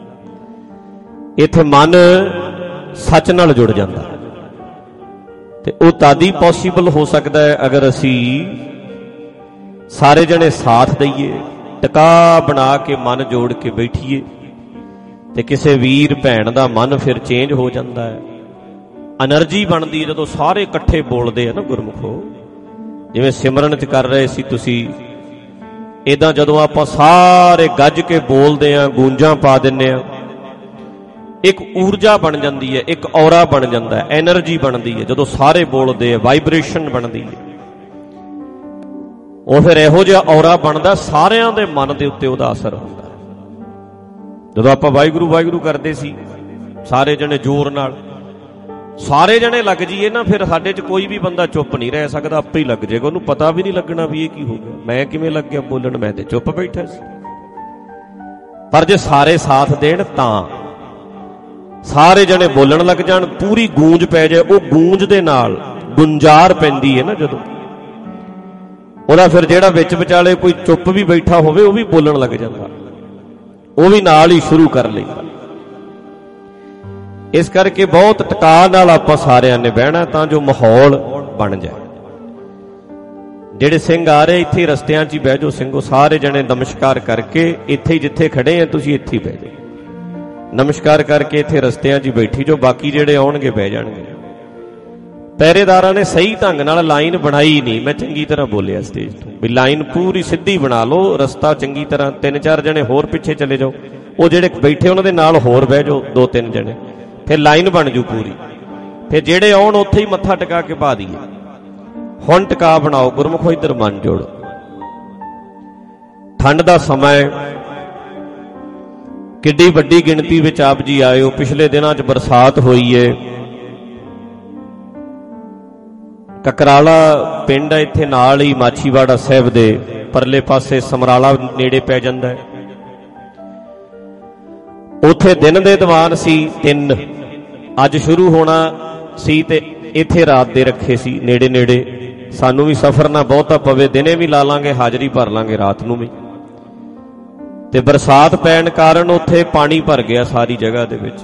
ਇੱਥੇ ਮਨ ਸੱਚ ਨਾਲ ਜੁੜ ਜਾਂਦਾ। ਤੇ ਉਹ ਤਾਦੀ ਪੋਸੀਬਲ ਹੋ ਸਕਦਾ ਹੈ ਅਗਰ ਅਸੀਂ ਸਾਰੇ ਜਣੇ ਸਾਥ ਦਈਏ, ਟਿਕਾ ਬਣਾ ਕੇ ਮਨ ਜੋੜ ਕੇ ਬੈਠੀਏ। ਤੇ ਕਿਸੇ ਵੀਰ ਭੈਣ ਦਾ ਮਨ ਫਿਰ ਚੇਂਜ ਹੋ ਜਾਂਦਾ ਹੈ, એનર્ਜੀ ਬਣਦੀ ਹੈ ਜਦੋਂ ਸਾਰੇ ਇਕੱਠੇ ਬੋਲਦੇ ਆ ਨਾ ਗੁਰਮੁਖੋ। ਜਿਵੇਂ ਸਿਮਰਨ 'ਚ ਕਰ ਰਹੇ ਸੀ ਤੁਸੀਂ, ਇਦਾਂ ਜਦੋਂ ਆਪਾਂ ਸਾਰੇ ਗੱਜ ਕੇ ਬੋਲਦੇ ਆ, ਗੂੰਜਾਂ ਪਾ ਦਿੰਨੇ ਆ, ਇੱਕ ਊਰਜਾ ਬਣ ਜਾਂਦੀ ਹੈ, ਇੱਕ ਔਰਾ ਬਣ ਜਾਂਦਾ ਹੈ, એનર્ਜੀ ਬਣਦੀ ਹੈ। ਜਦੋਂ ਸਾਰੇ ਬੋਲਦੇ ਆ, ਵਾਈਬ੍ਰੇਸ਼ਨ ਬਣਦੀ ਹੈ। ਉਹ ਫਿਰ ਇਹੋ ਜਿਹਾ ਔਰਾ ਬਣਦਾ, ਸਾਰਿਆਂ ਦੇ ਮਨ ਦੇ ਉੱਤੇ ਉਹਦਾ ਅਸਰ ਹੁੰਦਾ। ਜਦੋਂ ਆਪਾਂ ਵਾਹਿਗੁਰੂ ਵਾਹਿਗੁਰੂ ਕਰਦੇ ਸੀ ਸਾਰੇ ਜਣੇ ਜ਼ੋਰ ਨਾਲ, ਸਾਰੇ ਜਣੇ ਲੱਗ ਜਾਈਏ ਨਾ, ਫਿਰ ਸਾਡੇ 'ਚ ਕੋਈ ਵੀ ਬੰਦਾ ਚੁੱਪ ਨਹੀਂ ਰਹਿ ਸਕਦਾ, ਆਪੇ ਹੀ ਲੱਗ ਜਾਏਗਾ। ਉਹਨੂੰ ਪਤਾ ਵੀ ਨਹੀਂ ਲੱਗਣਾ ਵੀ ਇਹ ਕੀ ਹੋ ਗਿਆ, ਮੈਂ ਕਿਵੇਂ ਲੱਗ ਗਿਆ ਬੋਲਣ, ਮੈਂ ਤੇ ਚੁੱਪ ਬੈਠਾ ਸੀ। ਪਰ ਜੇ ਸਾਰੇ ਸਾਥ ਦੇਣ ਤਾਂ ਸਾਰੇ ਜਣੇ ਬੋਲਣ ਲੱਗ ਜਾਣ, ਪੂਰੀ ਗੂੰਜ ਪੈ ਜਾਏ, ਉਹ ਗੂੰਜ ਦੇ ਨਾਲ ਗੁੰਜਾਰ ਪੈਂਦੀ ਹੈ ਨਾ ਜਦੋਂ, ਉਹਦਾ ਫਿਰ ਜਿਹੜਾ ਵਿੱਚ ਵਿਚਾਲੇ ਕੋਈ ਚੁੱਪ ਵੀ ਬੈਠਾ ਹੋਵੇ ਉਹ ਵੀ ਬੋਲਣ ਲੱਗ ਜਾਂਦਾ, ਉਹ ਵੀ ਨਾਲ ਹੀ ਸ਼ੁਰੂ ਕਰ ਲੈਂਦਾ। ਇਸ ਕਰਕੇ ਬਹੁਤ ਟਿਕਾ ਨਾਲ ਆਪਾਂ ਸਾਰਿਆਂ ਨੇ ਬਹਿਣਾ ਤਾਂ ਜੋ ਮਾਹੌਲ ਬਣ ਜਾਏ। ਜਿਹੜੇ ਸਿੰਘ ਆ ਰਹੇ ਇੱਥੇ ਰਸਤਿਆਂ 'ਚ ਹੀ ਬਹਿ ਜਾਓ ਸਿੰਘੋ, ਸਾਰੇ ਜਣੇ ਨਮਸਕਾਰ ਕਰਕੇ ਇੱਥੇ ਹੀ ਜਿੱਥੇ ਖੜੇ ਆ ਤੁਸੀਂ ਇੱਥੇ ਹੀ ਬਹਿ ਜਾਓ, ਨਮਸਕਾਰ ਕਰਕੇ ਇੱਥੇ ਰਸਤਿਆਂ 'ਚ ਹੀ ਬੈਠੀ ਜੋ, ਬਾਕੀ ਜਿਹੜੇ ਆਉਣਗੇ ਬਹਿ ਜਾਣਗੇ। ਪਹਿਰੇਦਾਰਾਂ ਨੇ ਸਹੀ ਢੰਗ ਨਾਲ ਲਾਈਨ ਬਣਾਈ ਨਹੀਂ, ਮੈਂ ਚੰਗੀ ਤਰ੍ਹਾਂ ਬੋਲਿਆ ਸਟੇਜ ਤੋਂ ਵੀ ਲਾਈਨ ਪੂਰੀ ਸਿੱਧੀ ਬਣਾ ਲਓ, ਰਸਤਾ ਚੰਗੀ ਤਰ੍ਹਾਂ। 3-4 ਜਣੇ ਹੋਰ ਪਿੱਛੇ ਚਲੇ ਜਾਓ, ਉਹ ਜਿਹੜੇ ਬੈਠੇ ਉਹਨਾਂ ਦੇ ਨਾਲ ਹੋਰ ਬਹਿ ਜਾਓ 2-3 ਜਣੇ, ਫਿਰ ਲਾਈਨ ਬਣ ਜੂ ਪੂਰੀ। ਫਿਰ ਜਿਹੜੇ ਆਉਣ ਉੱਥੇ ਹੀ ਮੱਥਾ ਟਿਕਾ ਕੇ ਪਾ ਦਈਏ। ਹੁਣ ਟਿਕਾ ਬਣਾਓ ਗੁਰਮੁਖੋ, ਇੱਧਰ ਮਨ ਜੋੜੋ। ਠੰਡ ਦਾ ਸਮਾਂ ਹੈ, ਕਿੱਡੀ ਵੱਡੀ ਗਿਣਤੀ ਵਿੱਚ ਆਪ ਜੀ ਆਏ ਹੋ। ਪਿਛਲੇ ਦਿਨਾਂ 'ਚ ਬਰਸਾਤ ਹੋਈ ਏ। ਕਕਰਾਲਾ ਪਿੰਡ ਹੈ ਇੱਥੇ ਨਾਲ ਹੀ, ਮਾਛੀਵਾੜਾ ਸਾਹਿਬ ਦੇ ਪਰਲੇ ਪਾਸੇ ਸਮਰਾਲਾ ਨੇੜੇ ਪੈ ਜਾਂਦਾ ਹੈ। ਉੱਥੇ ਦਿਨ ਦੇ ਦੀਵਾਨ ਸੀ 3, ਅੱਜ ਸ਼ੁਰੂ ਹੋਣਾ ਸੀ ਤੇ ਇੱਥੇ ਰਾਤ ਦੇ ਰੱਖੇ ਸੀ ਨੇੜੇ ਨੇੜੇ। ਸਾਨੂੰ ਵੀ ਸਫ਼ਰ ਨਾ ਬਹੁਤਾ ਪਵੇ, ਦਿਨੇ ਵੀ ਲਾ ਲਾਂਗੇ, ਹਾਜ਼ਰੀ ਭਰ ਲਾਂਗੇ ਰਾਤ ਨੂੰ ਵੀ। ਤੇ ਬਰਸਾਤ ਪੈਣ ਕਾਰਨ ਉੱਥੇ ਪਾਣੀ ਭਰ ਗਿਆ ਸਾਰੀ ਜਗ੍ਹਾ ਦੇ ਵਿੱਚ।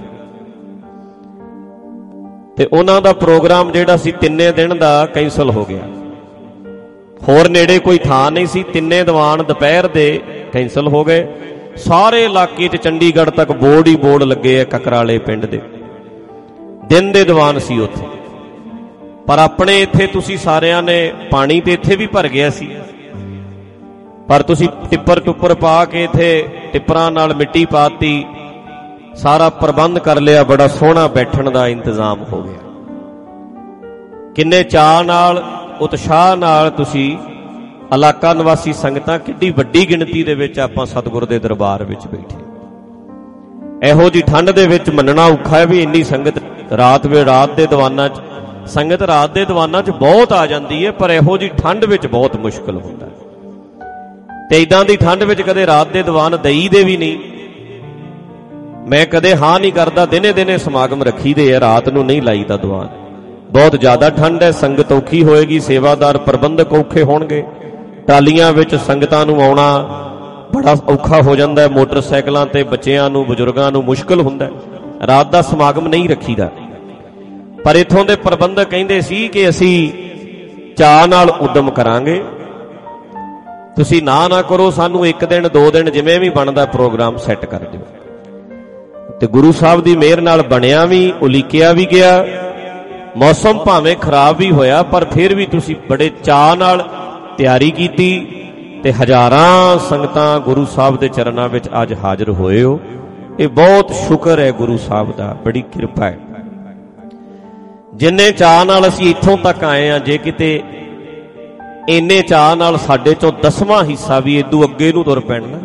ਤੇ ਉਹਨਾਂ ਦਾ ਪ੍ਰੋਗਰਾਮ ਜਿਹੜਾ ਸੀ 3 ਦਿਨ ਦਾ ਕੈਂਸਲ ਹੋ ਗਿਆ। ਹੋਰ ਨੇੜੇ ਕੋਈ ਥਾਂ ਨਹੀਂ ਸੀ, 3 ਦੀਵਾਨ ਦੁਪਹਿਰ ਦੇ ਕੈਂਸਲ ਹੋ ਗਏ। ਸਾਰੇ ਇਲਾਕੇ 'ਚ ਚੰਡੀਗੜ੍ਹ ਤੱਕ ਬੋਰਡ ਹੀ ਬੋਰਡ ਲੱਗੇ ਆ ਕਕਰਾਲੇ ਪਿੰਡ ਦੇ। ਦਿਨ ਦੇ ਦੀਵਾਨ ਸੀ ਉੱਥੇ, ਪਰ ਆਪਣੇ ਇੱਥੇ ਤੁਸੀਂ ਸਾਰਿਆਂ ਨੇ ਪਾਣੀ ਤੇ ਇੱਥੇ ਵੀ ਭਰ ਗਿਆ ਸੀ, ਪਰ ਤੁਸੀਂ ਟਿੱਪਰ ਟੁੱਪਰ ਪਾ ਕੇ ਇੱਥੇ ਟਿੱਪਰਾਂ ਨਾਲ ਮਿੱਟੀ ਪਾਤੀ, ਸਾਰਾ ਪ੍ਰਬੰਧ ਕਰ ਲਿਆ। ਬੜਾ ਸੋਹਣਾ ਬੈਠਣ ਦਾ ਇੰਤਜ਼ਾਮ ਹੋ ਗਿਆ। ਕਿੰਨੇ ਚਾਅ ਨਾਲ, ਉਤਸ਼ਾਹ ਨਾਲ ਤੁਸੀਂ ਇਲਾਕਾ ਨਿਵਾਸੀ ਸੰਗਤਾਂ, ਕਿੱਡੀ ਵੱਡੀ ਗਿਣਤੀ ਦੇ ਵਿੱਚ ਆਪਾਂ ਸਤਿਗੁਰ ਦੇ ਦਰਬਾਰ ਵਿੱਚ ਬੈਠੇ। ਇਹੋ ਜੀ ਠੰਡ ਦੇ ਵਿੱਚ ਮੰਨਣਾ ਔਖਾ ਹੈ ਵੀ ਇੰਨੀ ਸੰਗਤ ਰਾਤ ਦੇ ਦੀਵਾਨਾਂ 'ਚ, ਸੰਗਤ ਰਾਤ ਦੇ ਦੀਵਾਨਾਂ 'ਚ ਬਹੁਤ ਆ ਜਾਂਦੀ ਹੈ, ਪਰ ਇਹੋ ਜੀ ਠੰਡ ਵਿੱਚ ਬਹੁਤ ਮੁਸ਼ਕਲ ਹੁੰਦਾ। ਤੇ ਇਦਾਂ ਦੀ ਠੰਡ ਵਿੱਚ ਕਦੇ ਰਾਤ ਦੇ ਦੀਵਾਨ ਦਈ ਦੇ ਵੀ ਨਹੀਂ। ਮੈਂ ਕਦੇ ਹਾਂ ਨਹੀਂ ਕਰਦਾ, ਦਿਨੇ ਦਿਨੇ ਸਮਾਗਮ ਰੱਖੀਦੇ ਆ, ਰਾਤ ਨੂੰ ਨਹੀਂ ਲਾਈਦਾ ਦੀਵਾਨ। ਬਹੁਤ ਜ਼ਿਆਦਾ ਠੰਡ ਹੈ, ਸੰਗਤ ਔਖੀ ਹੋਏਗੀ, ਸੇਵਾਦਾਰ ਪ੍ਰਬੰਧਕ ਔਖੇ ਹੋਣਗੇ। ਟਾਲੀਆਂ ਵਿੱਚ ਸੰਗਤਾਂ ਨੂੰ ਆਉਣਾ ਬੜਾ ਔਖਾ ਹੋ ਜਾਂਦਾ ਹੈ, ਮੋਟਰਸਾਈਕਲਾਂ ਤੇ ਬੱਚਿਆਂ ਨੂੰ, ਬਜ਼ੁਰਗਾਂ ਨੂੰ ਮੁਸ਼ਕਲ ਹੁੰਦਾ। ਰਾਤ ਦਾ ਸਮਾਗਮ ਨਹੀਂ ਰੱਖੀਦਾ। ਪਰ ਇੱਥੋਂ ਦੇ ਪ੍ਰਬੰਧਕ ਕਹਿੰਦੇ ਸੀ ਕਿ ਅਸੀਂ ਚਾਅ ਨਾਲ ਉਦਮ ਕਰਾਂਗੇ, ਤੁਸੀਂ ਨਾ ਕਰੋ, ਸਾਨੂੰ 1 ਦਿਨ 2 ਦਿਨ ਜਿਵੇਂ ਵੀ ਬਣਦਾ ਪ੍ਰੋਗਰਾਮ ਸੈੱਟ ਕਰ ਦਿਓ। ਤੇ ਗੁਰੂ ਸਾਹਿਬ ਦੀ ਮਿਹਰ ਨਾਲ ਬਣਿਆ ਵੀ, ਉਲੀਕਿਆ ਵੀ ਗਿਆ। ਮੌਸਮ ਭਾਵੇਂ ਖਰਾਬ ਵੀ ਹੋਇਆ, ਪਰ ਫਿਰ ਵੀ ਤੁਸੀਂ ਬੜੇ ਚਾਅ ਨਾਲ ਤਿਆਰੀ ਕੀਤੀ ਤੇ ਹਜ਼ਾਰਾਂ ਸੰਗਤਾਂ ਗੁਰੂ ਸਾਹਿਬ ਦੇ ਚਰਨਾਂ ਵਿੱਚ ਅੱਜ ਹਾਜ਼ਰ ਹੋਏ ਹੋ। ਇਹ ਬਹੁਤ ਸ਼ੁਕਰ ਹੈ ਗੁਰੂ ਸਾਹਿਬ ਦਾ, ਬੜੀ ਕਿਰਪਾ ਹੈ। ਜਿੰਨੇ ਚਾਅ ਨਾਲ ਅਸੀਂ ਇੱਥੋਂ ਤੱਕ ਆਏ ਹਾਂ, ਜੇ ਕਿਤੇ ਇੰਨੇ ਚਾਅ ਨਾਲ ਸਾਡੇ ਚੋਂ 10ਵਾਂ ਹਿੱਸਾ ਵੀ ਇਦੋਂ ਅੱਗੇ ਨੂੰ ਤੁਰ ਪੈਣਾ,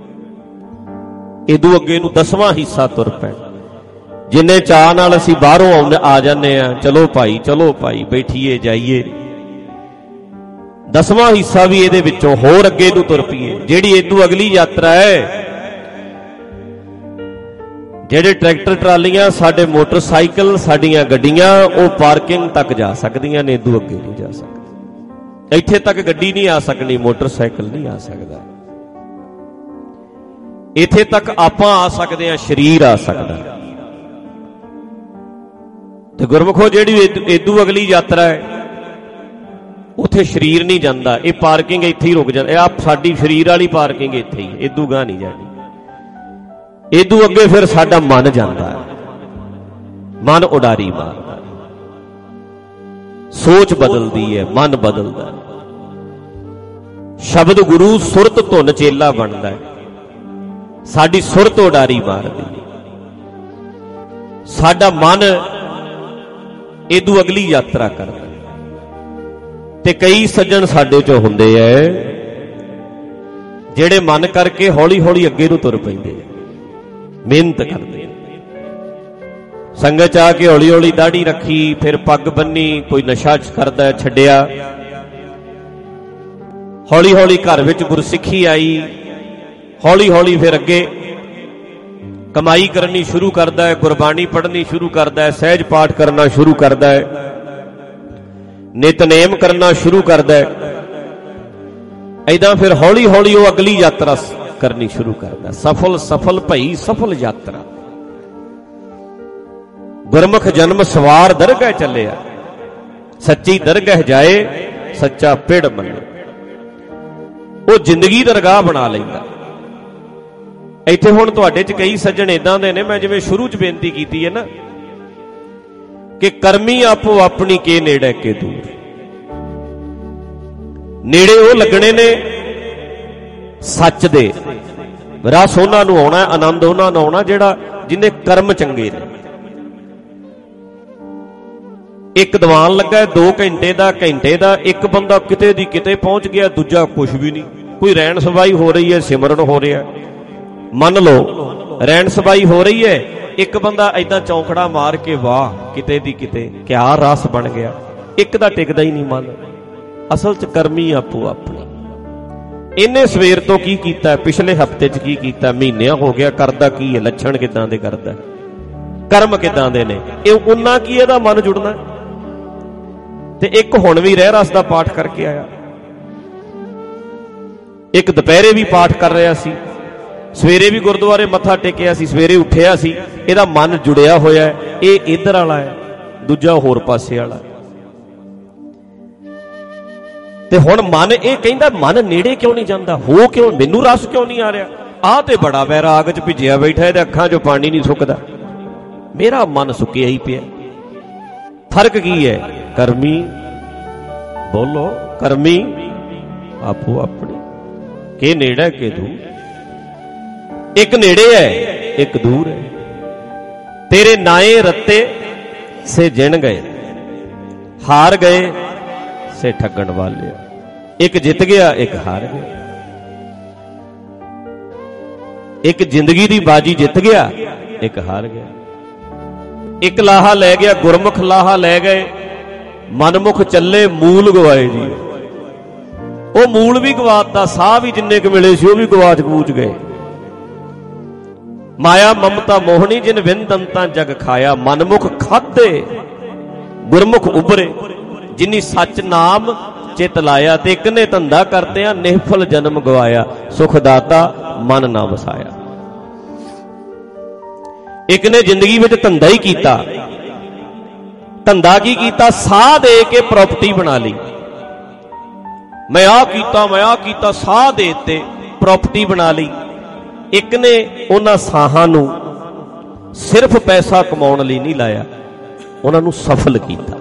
ਇਦੋਂ ਅੱਗੇ ਨੂੰ 10ਵਾਂ ਹਿੱਸਾ ਤੁਰ ਪੈਣਾ। ਜਿੰਨੇ ਚਾਅ ਨਾਲ ਅਸੀਂ ਬਾਹਰੋਂ ਆ ਜਾਂਦੇ ਆ, ਚਲੋ ਭਾਈ ਬੈਠੀਏ ਜਾਈਏ, 10ਵਾਂ ਹਿੱਸਾ ਵੀ ਇਹਦੇ ਵਿੱਚੋਂ ਹੋਰ ਅੱਗੇ ਨੂੰ ਤੁਰ ਪਈਏ। ਜਿਹੜੀ ਇਦੋਂ ਅਗਲੀ ਯਾਤਰਾ ਹੈ, ਜਿਹੜੇ ਟਰੈਕਟਰ ਟਰਾਲੀਆਂ, ਸਾਡੇ ਮੋਟਰਸਾਈਕਲ, ਸਾਡੀਆਂ ਗੱਡੀਆਂ, ਉਹ ਪਾਰਕਿੰਗ ਤੱਕ ਜਾ ਸਕਦੀਆਂ ਨੇ, ਇਦੋਂ ਅੱਗੇ ਨਹੀਂ ਜਾ ਸਕਦੀਆਂ। ਇੱਥੇ ਤੱਕ ਗੱਡੀ ਨਹੀਂ ਆ ਸਕਣੀ, ਮੋਟਰਸਾਈਕਲ ਨਹੀਂ ਆ ਸਕਦਾ। ਇੱਥੇ ਤੱਕ ਆਪਾਂ ਆ ਸਕਦੇ ਹਾਂ, ਸਰੀਰ ਆ ਸਕਦਾ। ਤੇ ਗੁਰਮੁਖੋ ਜਿਹੜੀ ਇਦੋਂ ਅਗਲੀ ਯਾਤਰਾ ਹੈ, ਉੱਥੇ ਸਰੀਰ ਨਹੀਂ ਜਾਂਦਾ, ਇਹ ਪਾਰਕਿੰਗ ਇੱਥੇ ਹੀ ਰੁਕ ਜਾਂਦਾ। ਇਹ ਸਾਡੀ ਸਰੀਰ ਵਾਲੀ ਪਾਰਕਿੰਗ ਇੱਥੇ ਹੀ, ਇਦੋਂ ਗਾਂ ਨਹੀਂ ਜਾਣੀ। ਇਦੋਂ ਅੱਗੇ ਫਿਰ ਸਾਡਾ ਮਨ ਜਾਂਦਾ, ਮਨ ਉਡਾਰੀ ਮਾਰਦਾ, ਸੋਚ ਬਦਲਦੀ ਹੈ, ਮਨ ਬਦਲਦਾ। ਸ਼ਬਦ ਗੁਰੂ ਸੁਰਤ ਧੁਨ ਚੇਲਾ ਬਣਦਾ ਹੈ, ਸਾਡੀ ਸੁਰਤ ਉਡਾਰੀ ਮਾਰਦੀ, ਸਾਡਾ ਮਨ ਇਦੋਂ ਅਗਲੀ ਯਾਤਰਾ ਕਰਦਾ। ਤੇ ਕਈ ਸੱਜਣ ਸਾਡੇ ਚੋਂ ਹੁੰਦੇ ਐ ਜਿਹੜੇ ਮਨ ਕਰਕੇ ਹੌਲੀ ਹੌਲੀ ਅੱਗੇ ਨੂੰ ਤੁਰ ਪੈਂਦੇ ਆ, ਮਿਹਨਤ ਕਰਦੇ ਆ। ਸੰਗਤ ਆ ਕੇ ਹੌਲੀ ਹੌਲੀ ਦਾੜੀ ਰੱਖੀ, ਫਿਰ ਪੱਗ ਬੰਨੀ, ਕੋਈ ਨਸ਼ਾ ਕਰਦਾ ਛੱਡਿਆ, ਹੌਲੀ ਹੌਲੀ ਘਰ ਵਿੱਚ ਗੁਰਸਿੱਖੀ ਆਈ, ਹੌਲੀ ਹੌਲੀ ਫਿਰ ਅੱਗੇ ਕਮਾਈ ਕਰਨੀ ਸ਼ੁਰੂ ਕਰਦਾ ਹੈ, ਗੁਰਬਾਣੀ ਪੜ੍ਹਨੀ ਸ਼ੁਰੂ ਕਰਦਾ ਹੈ, ਸਹਿਜ ਪਾਠ ਕਰਨਾ ਸ਼ੁਰੂ ਕਰਦਾ ਹੈ, ਨਿਤਨੇਮ ਕਰਨਾ ਸ਼ੁਰੂ ਕਰਦਾ ਹੈ। ਏਦਾਂ ਫਿਰ ਹੌਲੀ ਹੌਲੀ ਉਹ ਅਗਲੀ ਯਾਤਰਾ ਕਰਨੀ ਸ਼ੁਰੂ ਕਰਦਾ। ਸਫਲ ਭਈ ਸਫਲ ਯਾਤਰਾ। ਗੁਰਮੁਖ ਜਨਮ ਸਵਾਰ ਦਰਗਾਹ ਚੱਲਿਆ, ਸੱਚੀ ਦਰਗਾਹ ਜਾਏ, ਸੱਚਾ ਪਿੜ ਮੰਨੇ। ਉਹ ਜ਼ਿੰਦਗੀ ਦਰਗਾਹ ਬਣਾ ਲੈਂਦਾ। ਇੱਥੇ ਹੁਣ ਤੁਹਾਡੇ 'ਚ ਕਈ ਸੱਜਣ ਇਦਾਂ ਦੇ ਨੇ, ਮੈਂ ਜਿਵੇਂ ਸ਼ੁਰੂ 'ਚ ਬੇਨਤੀ ਕੀਤੀ ਹੈ ਨਾ, ਕਿ ਕਰਮੀ ਆਪੋ ਆਪਣੀ ਕੇ ਨੇੜੇ ਕੇ ਦੂਰ। ਨੇੜੇ ਉਹ ਲੱਗਣੇ ਨੇ ਸੱਚ ਦੇ, ਰਸ ਉਹਨਾਂ ਨੂੰ ਆਉਣਾ, ਆਨੰਦ ਉਹਨਾਂ ਨੂੰ ਆਉਣਾ ਜਿਹੜਾ ਜਿਹਨੇ ਕਰਮ ਚੰਗੇ ਨੇ। ਇੱਕ ਦੀਵਾਨ ਲੱਗਾ 2 ਘੰਟੇ ਦਾ, ਇੱਕ ਬੰਦਾ ਕਿਤੇ ਦੀ ਕਿਤੇ ਪਹੁੰਚ ਗਿਆ, ਦੂਜਾ ਕੁਛ ਵੀ ਨਹੀਂ। ਕੋਈ ਰਹਿਣ ਸਵਾਈ ਹੋ ਰਹੀ ਹੈ, ਸਿਮਰਨ ਹੋ ਰਿਹਾ, ਮੰਨ ਲਓ ਰੈਣ ਸਬਾਈ ਹੋ ਰਹੀ ਹੈ, ਇੱਕ ਬੰਦਾ ਏਦਾਂ ਚੌਂਕੜਾ ਮਾਰ ਕੇ ਵਾਹ ਕਿਤੇ ਦੀ ਕਿਤੇ ਕਿਆ ਰਸ ਬਣ ਗਿਆ, ਇੱਕ ਦਾ ਟਿਕਦਾ ਹੀ ਨਹੀਂ ਮਨ। ਅਸਲ 'ਚ ਕਰਮੀ ਆਪੋ ਆਪਣੀ। ਇਹਨੇ ਸਵੇਰ ਤੋਂ ਕੀ ਕੀਤਾ, ਪਿਛਲੇ ਹਫ਼ਤੇ 'ਚ ਕੀ ਕੀਤਾ, ਮਹੀਨਿਆਂ ਹੋ ਗਿਆ, ਕਰਦਾ ਕੀ ਹੈ, ਲੱਛਣ ਕਿੱਦਾਂ ਦੇ ਕਰਦਾ, ਕਰਮ ਕਿੱਦਾਂ ਦੇ ਨੇ, ਇਹ ਉਨਾ ਕੀ ਇਹਦਾ ਮਨ ਜੁੜਨਾ। ਤੇ ਇੱਕ ਹੁਣ ਵੀ ਰਹਿ ਰਸ ਦਾ ਪਾਠ ਕਰਕੇ ਆਇਆ, ਇੱਕ ਦੁਪਹਿਰੇ ਵੀ ਪਾਠ ਕਰ ਰਿਹਾ ਸੀ, ਸਵੇਰੇ ਵੀ ਗੁਰਦੁਆਰੇ ਮੱਥਾ ਟੇਕਿਆ ਸੀ, ਸਵੇਰੇ ਉੱਠਿਆ ਸੀ, ਇਹਦਾ ਮਨ ਜੁੜਿਆ ਹੋਇਆ। ਇਹ ਇੱਧਰ ਵਾਲਾ ਹੈ, ਦੂਜਾ ਹੋਰ ਪਾਸੇ ਵਾਲਾ। ਤੇ ਹੁਣ ਮਨ ਇਹ ਕਹਿੰਦਾ ਮਨ ਨੇੜੇ ਕਿਉਂ ਨਹੀਂ ਜਾਂਦਾ, ਹੋ ਕਿਉਂ, ਮੈਨੂੰ ਰਸ ਕਿਉਂ ਨਹੀਂ ਆ ਰਿਹਾ। ਆਹ ਤੇ ਬੜਾ ਵੈਰਾਗ 'ਚ ਭਿੱਜਿਆ ਬੈਠਾ, ਇਹਦੇ ਅੱਖਾਂ 'ਚੋਂ ਪਾਣੀ ਨਹੀਂ ਸੁੱਕਦਾ, ਮੇਰਾ ਮਨ ਸੁੱਕਿਆ ਹੀ ਪਿਆ। ਫਰਕ ਕੀ ਹੈ? ਕਰਮੀ, ਬੋਲੋ, ਕਰਮੀ ਆਪੋ ਆਪਣੀ। ਕਿ ਨੇੜੇ ਕਿ ਦੂਰ, ਇੱਕ ਨੇੜੇ ਹੈ ਇੱਕ ਦੂਰ ਹੈ। ਤੇਰੇ ਨਾਏ ਰੱਤੇ ਸੇ ਜਿਣ ਗਏ, ਹਾਰ ਗਏ ਸੇ ਠੱਗਣ ਵਾਲੇ। ਇੱਕ ਜਿੱਤ ਗਿਆ, ਇੱਕ ਹਾਰ ਗਿਆ। ਇੱਕ ਜ਼ਿੰਦਗੀ ਦੀ ਬਾਜੀ ਜਿੱਤ ਗਿਆ, ਇੱਕ ਹਾਰ ਗਿਆ। ਇੱਕ ਲਾਹਾ ਲੈ ਗਿਆ, ਗੁਰਮੁਖ ਲਾਹਾ ਲੈ ਗਏ, ਮਨਮੁਖ ਚੱਲੇ ਮੂਲ ਗਵਾਏ ਜੀ। ਉਹ ਮੂਲ ਵੀ ਗਵਾਤਾ, ਸਾਹ ਵੀ ਜਿੰਨੇ ਕੁ ਮਿਲੇ ਸੀ ਉਹ ਵੀ ਗਵਾਚ ਗੂਚ ਗਏ। ਮਾਇਆ ਮਮਤਾ ਮੋਹਣੀ ਜਿਨ ਵਿੰਦੰਤਾਂ ਜਗ ਖਾਇਆ, ਮਨਮੁਖ ਖਾਧੇ ਗੁਰਮੁਖ ਉਭਰੇ, ਜਿਨੀ ਸੱਚ ਨਾਮ ਚਿਤ ਲਾਇਆ। ਤੇ ਇੱਕ ਨੇ ਧੰਦਾ ਕਰਦਿਆਂ ਨਿਹਫਲ ਜਨਮ ਗਵਾਇਆ, ਸੁਖ ਦਾਤਾ ਮਨ ਨਾ ਵਸਾਇਆ। ਇੱਕ ਨੇ ਜ਼ਿੰਦਗੀ ਵਿੱਚ ਧੰਦਾ ਹੀ ਕੀਤਾ। ਧੰਦਾ ਕੀ ਕੀਤਾ? ਸਾਹ ਦੇ ਕੇ ਪ੍ਰਾਪਰਟੀ ਬਣਾ ਲਈ। ਮੈਂ ਆਹ ਕੀਤਾ, ਮੈਂ ਆਹ ਕੀਤਾ, ਸਾਹ ਦੇ ਤੇ ਪ੍ਰਾਪਰਟੀ ਬਣਾ ਲਈ। ਇੱਕ ਨੇ ਉਹਨਾਂ ਸਾਹਾਂ ਨੂੰ ਸਿਰਫ ਪੈਸਾ ਕਮਾਉਣ ਲਈ ਨਹੀਂ ਲਾਇਆ, ਉਹਨਾਂ ਨੂੰ ਸਫਲ ਕੀਤਾ।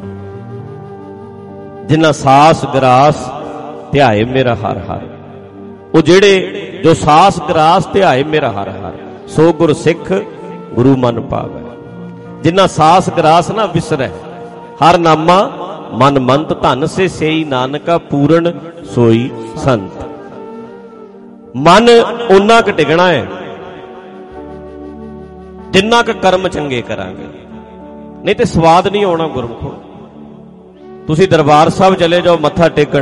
ਜਿਨ੍ਹਾਂ ਸਾਸ ਗਰਾਸ ਧਿਆਏ ਮੇਰਾ ਹਰ ਹਰ, ਉਹ ਜਿਹੜੇ ਜੋ ਸਾਸ ਗਰਾਸ ਧਿਆਏ ਮੇਰਾ ਹਰ ਹਰ, ਸੋ ਗੁਰ ਸਿੱਖ ਗੁਰੂ ਮਨ ਪਾਵੈ। ਜਿਨ੍ਹਾਂ ਸਾਸ ਗਰਾਸ ਨਾ ਵਿਸਰੈ, ਹਰ ਨਾਮਾ ਮਨ ਮੰਤ, ਧਨ ਸੇ ਸੇਈ ਨਾਨਕਾ ਪੂਰਨ ਸੋਈ ਸੰਤ। ਮਨ ਓਨਾ ਕੁ ਟਿਕਣਾ ਹੈ ਜਿੰਨਾ ਕੁ ਕਰਮ ਚੰਗੇ ਕਰਾਂਗੇ, ਨਹੀਂ ਤੇ ਸਵਾਦ ਨਹੀਂ ਆਉਣਾ ਗੁਰਮੁਖੋ। ਤੁਸੀਂ ਦਰਬਾਰ ਸਾਹਿਬ ਚਲੇ ਜਾਓ ਮੱਥਾ ਟੇਕਣ,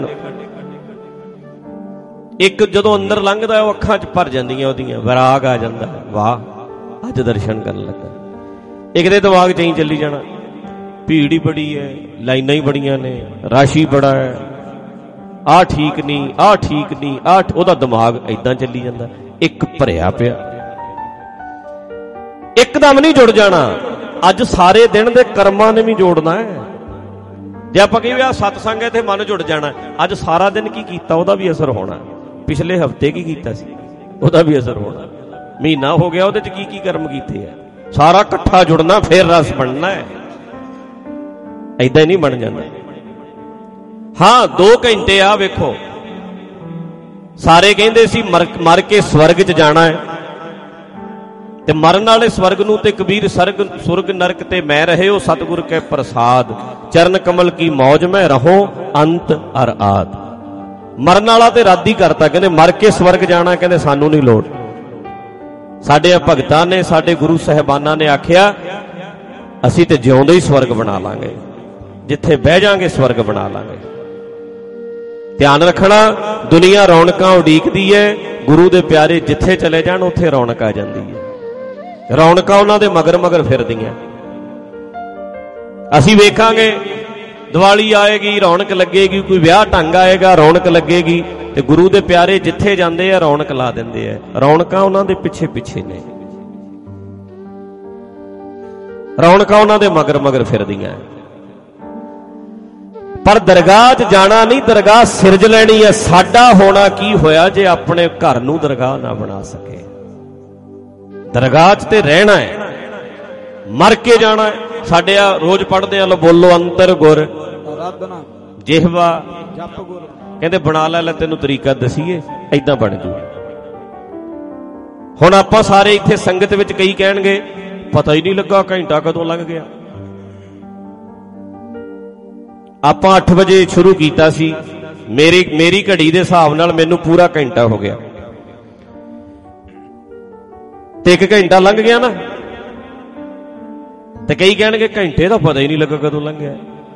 ਇੱਕ ਜਦੋਂ ਅੰਦਰ ਲੰਘਦਾ ਉਹ ਅੱਖਾਂ 'ਚ ਭਰ ਜਾਂਦੀਆਂ ਉਹਦੀਆਂ, ਵਿਰਾਗ ਆ ਜਾਂਦਾ ਹੈ, ਵਾਹ ਅੱਜ ਦਰਸ਼ਨ ਕਰਨ ਲੱਗਾ। ਇੱਕ ਦੇ ਦਿਮਾਗ 'ਚ ਹੀ ਚੱਲੀ ਜਾਣਾ, ਭੀੜ ਹੀ ਬੜੀ ਹੈ, ਲਾਈਨਾਂ ਹੀ ਬੜੀਆਂ ਨੇ, ਰਸ਼ ਹੀ ਬੜਾ ਹੈ, ਆਹ ਠੀਕ ਨਹੀਂ, ਆਹ ਠੀਕ ਨਹੀਂ, ਆਹ ਉਹਦਾ ਦਿਮਾਗ ਏਦਾਂ ਚੱਲੀ ਜਾਂਦਾ, ਇੱਕ ਭਰਿਆ ਪਿਆ। ਇੱਕਦਮ ਨਹੀਂ ਜੁੜ ਜਾਣਾ, ਅੱਜ ਸਾਰੇ ਦਿਨ ਦੇ ਕਰਮਾਂ ਨੇ ਵੀ ਜੋੜਨਾ ਹੈ। ਜੇ ਆਪਾਂ ਕਹੀਏ ਆਹ ਸਤਸੰਗ ਹੈ ਤੇ ਮਨ ਜੁੜ ਜਾਣਾ, ਅੱਜ ਸਾਰਾ ਦਿਨ ਕੀ ਕੀਤਾ ਉਹਦਾ ਵੀ ਅਸਰ ਹੋਣਾ, ਪਿਛਲੇ ਹਫ਼ਤੇ ਕੀ ਕੀਤਾ ਸੀ ਉਹਦਾ ਵੀ ਅਸਰ ਹੋਣਾ, ਮਹੀਨਾ ਹੋ ਗਿਆ ਉਹਦੇ 'ਚ ਕੀ ਕੀ ਕਰਮ ਕੀਤੇ ਆ, ਸਾਰਾ ਇਕੱਠਾ ਜੁੜਨਾ, ਫੇਰ ਰਸ ਬਣਨਾ ਹੈ। ਏਦਾਂ ਹੀ ਨਹੀਂ ਬਣ ਜਾਂਦਾ। ਹਾਂ 2 ਘੰਟੇ ਆ ਵੇਖੋ, ਸਾਰੇ ਕਹਿੰਦੇ ਸੀ ਮਰ ਕੇ ਸਵਰਗ 'ਚ ਜਾਣਾ ਹੈ, ਤੇ ਮਰਨ ਵਾਲੇ ਸਵਰਗ ਨੂੰ ਤੇ ਕਬੀਰ ਸੁਰਗ ਨਰਕ ਤੇ ਮੈਂ ਰਹੇ ਹੋ ਸਤਿਗੁਰ ਕੇ ਪ੍ਰਸਾਦ, ਚਰਨ ਕਮਲ ਕੀ ਮੌਜ ਮੈਂ ਰਹੋ ਅੰਤ ਅਰ ਆਦ। ਮਰਨ ਵਾਲਾ ਤੇ ਰੱਦ ਹੀ ਕਰਤਾ, ਕਹਿੰਦੇ ਮਰ ਕੇ ਸਵਰਗ ਜਾਣਾ, ਕਹਿੰਦੇ ਸਾਨੂੰ ਨਹੀਂ ਲੋੜ। ਸਾਡੇ ਭਗਤਾਂ ਨੇ, ਸਾਡੇ ਗੁਰੂ ਸਾਹਿਬਾਨਾਂ ਨੇ ਆਖਿਆ ਅਸੀਂ ਤੇ ਜਿਉਂਦੇ ਹੀ ਸਵਰਗ ਬਣਾ ਲਾਂਗੇ, ਜਿੱਥੇ ਬਹਿ ਜਾਾਂਗੇ ਸਵਰਗ ਬਣਾ ਲਾਂਗੇ। ਧਿਆਨ ਰੱਖਣਾ, ਦੁਨੀਆ ਰੌਣਕਾਂ ਉਡੀਕਦੀ ਹੈ, ਗੁਰੂ ਦੇ ਪਿਆਰੇ ਜਿੱਥੇ ਚਲੇ ਜਾਣ ਉੱਥੇ ਰੌਣਕ ਆ ਜਾਂਦੀ ਹੈ। ਰੌਣਕਾਂ ਉਹਨਾਂ ਦੇ ਮਗਰ ਮਗਰ ਫਿਰਦੀਆਂ। ਅਸੀਂ ਵੇਖਾਂਗੇ ਦੀਵਾਲੀ ਆਏਗੀ ਰੌਣਕ ਲੱਗੇਗੀ, ਕੋਈ ਵਿਆਹ ਢੰਗ ਆਏਗਾ ਰੌਣਕ ਲੱਗੇਗੀ, ਤੇ ਗੁਰੂ ਦੇ ਪਿਆਰੇ ਜਿੱਥੇ ਜਾਂਦੇ ਆ ਰੌਣਕ ਲਾ ਦਿੰਦੇ ਆ। ਰੌਣਕਾਂ ਉਹਨਾਂ ਦੇ ਪਿੱਛੇ ਪਿੱਛੇ ਨੇ, ਰੌਣਕਾਂ ਉਹਨਾਂ ਦੇ ਮਗਰ ਮਗਰ ਫਿਰਦੀਆਂ। ਪਰ ਦਰਗਾਹ 'ਚ ਜਾਣਾ ਨਹੀਂ, ਦਰਗਾਹ ਸਿਰਜ ਲੈਣੀ ਹੈ। ਸਾਡਾ ਹੋਣਾ ਕੀ ਹੋਇਆ ਜੇ ਆਪਣੇ ਘਰ ਨੂੰ ਦਰਗਾਹ ਨਾ ਬਣਾ ਸਕੇ। ਦਰਗਾਹ 'ਚ ਤੇ ਰਹਿਣਾ ਹੈ, ਮਰ ਕੇ ਜਾਣਾ ਹੈ। ਸਾਡੇ ਆ ਰੋਜ਼ ਪੜ੍ਹਦੇ ਆ, ਲੋ ਬੋਲੋ ਅੰਤਰ ਗੁਰ ਆਰਾਧਨਾ ਜਿਹਵਾ ਜਪ ਗੁਰ, ਕਹਿੰਦੇ ਬਣਾ ਲੈ ਤੈਨੂੰ ਤਰੀਕਾ ਦਸੀਏ, ਏਦਾਂ ਬਣ ਜੂ। ਹੁਣ ਆਪਾਂ ਸਾਰੇ ਇੱਥੇ ਸੰਗਤ ਵਿੱਚ ਕਈ ਕਹਿਣਗੇ ਪਤਾ ਹੀ ਨਹੀਂ ਲੱਗਾ ਘੰਟਾ ਕਦੋਂ ਲੱਗ ਗਿਆ। ਆਪਾਂ 8 ਵਜੇ ਸ਼ੁਰੂ ਕੀਤਾ ਸੀ, ਮੇਰੀ ਘੜੀ ਦੇ ਹਿਸਾਬ ਨਾਲ ਮੈਨੂੰ ਪੂਰਾ ਘੰਟਾ ਹੋ ਗਿਆ। ਤੇ 1 ਘੰਟਾ ਲੰਘ ਗਿਆ ਨਾ, ਤੇ ਕਈ ਕਹਿਣਗੇ ਘੰਟੇ ਦਾ ਪਤਾ ਹੀ ਨਹੀਂ ਲੱਗਾ ਕਦੋਂ ਲੰਘਿਆ।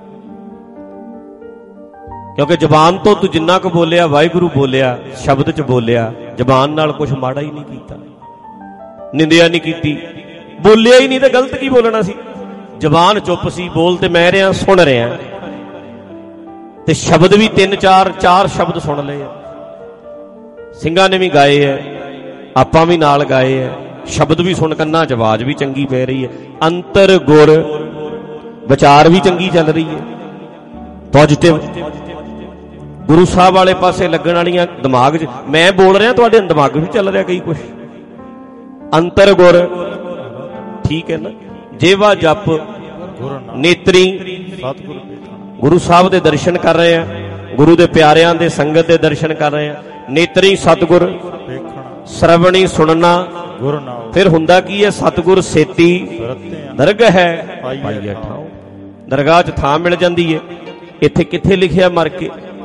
ਕਿਉਂਕਿ ਜ਼ਬਾਨ ਤੋਂ ਤੂੰ ਜਿੰਨਾ ਕੁ ਬੋਲਿਆ, ਵਾਹਿਗੁਰੂ ਬੋਲਿਆ, ਸ਼ਬਦ 'ਚ ਬੋਲਿਆ, ਜ਼ਬਾਨ ਨਾਲ ਕੁਝ ਮਾੜਾ ਹੀ ਨਹੀਂ ਕੀਤਾ, ਨਿੰਦਿਆ ਨਹੀਂ ਕੀਤੀ, ਬੋਲਿਆ ਹੀ ਨਹੀਂ ਤੇ ਗਲਤ ਕੀ ਬੋਲਣਾ ਸੀ। ਜ਼ਬਾਨ ਚੁੱਪ ਸੀ, ਬੋਲ ਤੇ ਮੈਂ ਰਿਹਾ, ਸੁਣ ਰਿਹਾ, ਤੇ ਸ਼ਬਦ ਵੀ 3-4 ਸ਼ਬਦ ਸੁਣ ਲਏ ਆ। ਸਿੰਘਾਂ ਨੇ ਵੀ ਗਾਏ ਐ, ਆਪਾਂ ਵੀ ਨਾਲ ਗਾਏ ਐ, ਸ਼ਬਦ ਵੀ ਸੁਣ, ਕੰਨਾਂ 'ਚ ਆਵਾਜ਼ ਵੀ ਚੰਗੀ ਪੈ ਰਹੀ ਹੈ, ਅੰਤਰ ਗੁਰ ਵਿਚਾਰ ਵੀ ਚੰਗੀ ਚੱਲ ਰਹੀ ਹੈ, ਪੋਜ਼ਿਟਿਵ ਗੁਰੂ ਸਾਹਿਬ ਵਾਲੇ ਪਾਸੇ ਲੱਗਣ ਵਾਲੀਆਂ ਦਿਮਾਗ 'ਚ ਮੈਂ ਬੋਲ ਰਿਹਾ, ਤੁਹਾਡੇ ਦਿਮਾਗ ਵਿੱਚ ਚੱਲ ਰਿਹਾ ਕਈ ਕੁਛ। ਅੰਤਰ ਗੁਰ ਠੀਕ ਹੈ ਨਾ। ਜੇਵਾ ਜਪ ਨੇਤਰੀ ਸਤਿਗੁਰ ਗੁਰੂ ਸਾਹਿਬ ਦੇ ਦਰਸ਼ਨ ਕਰ ਰਹੇ ਆ, ਗੁਰੂ ਦੇ ਪਿਆਰਿਆਂ ਦੇ ਸੰਗਤ ਦੇ ਦਰਸ਼ਨ ਕਰ ਰਹੇ ਆ। ਨੇਤਰੀ ਸਤਿਗੁਰ ਸਰਵਣੀ ਸੁਣਨਾ। ਫਿਰ ਹੁੰਦਾ ਕੀ ਹੈ? ਸਤਿਗੁਰ ਸੇਤੀ ਦਰਗਹ ਹੈ ਪਾਈਐ ਠਾਉ। ਦਰਗਾਹ 'ਚ ਥਾਂ ਮਿਲ ਜਾਂਦੀ ਹੈ। ਇੱਥੇ ਕਿੱਥੇ ਲਿਖਿਆ ਮਰ ਕੇ?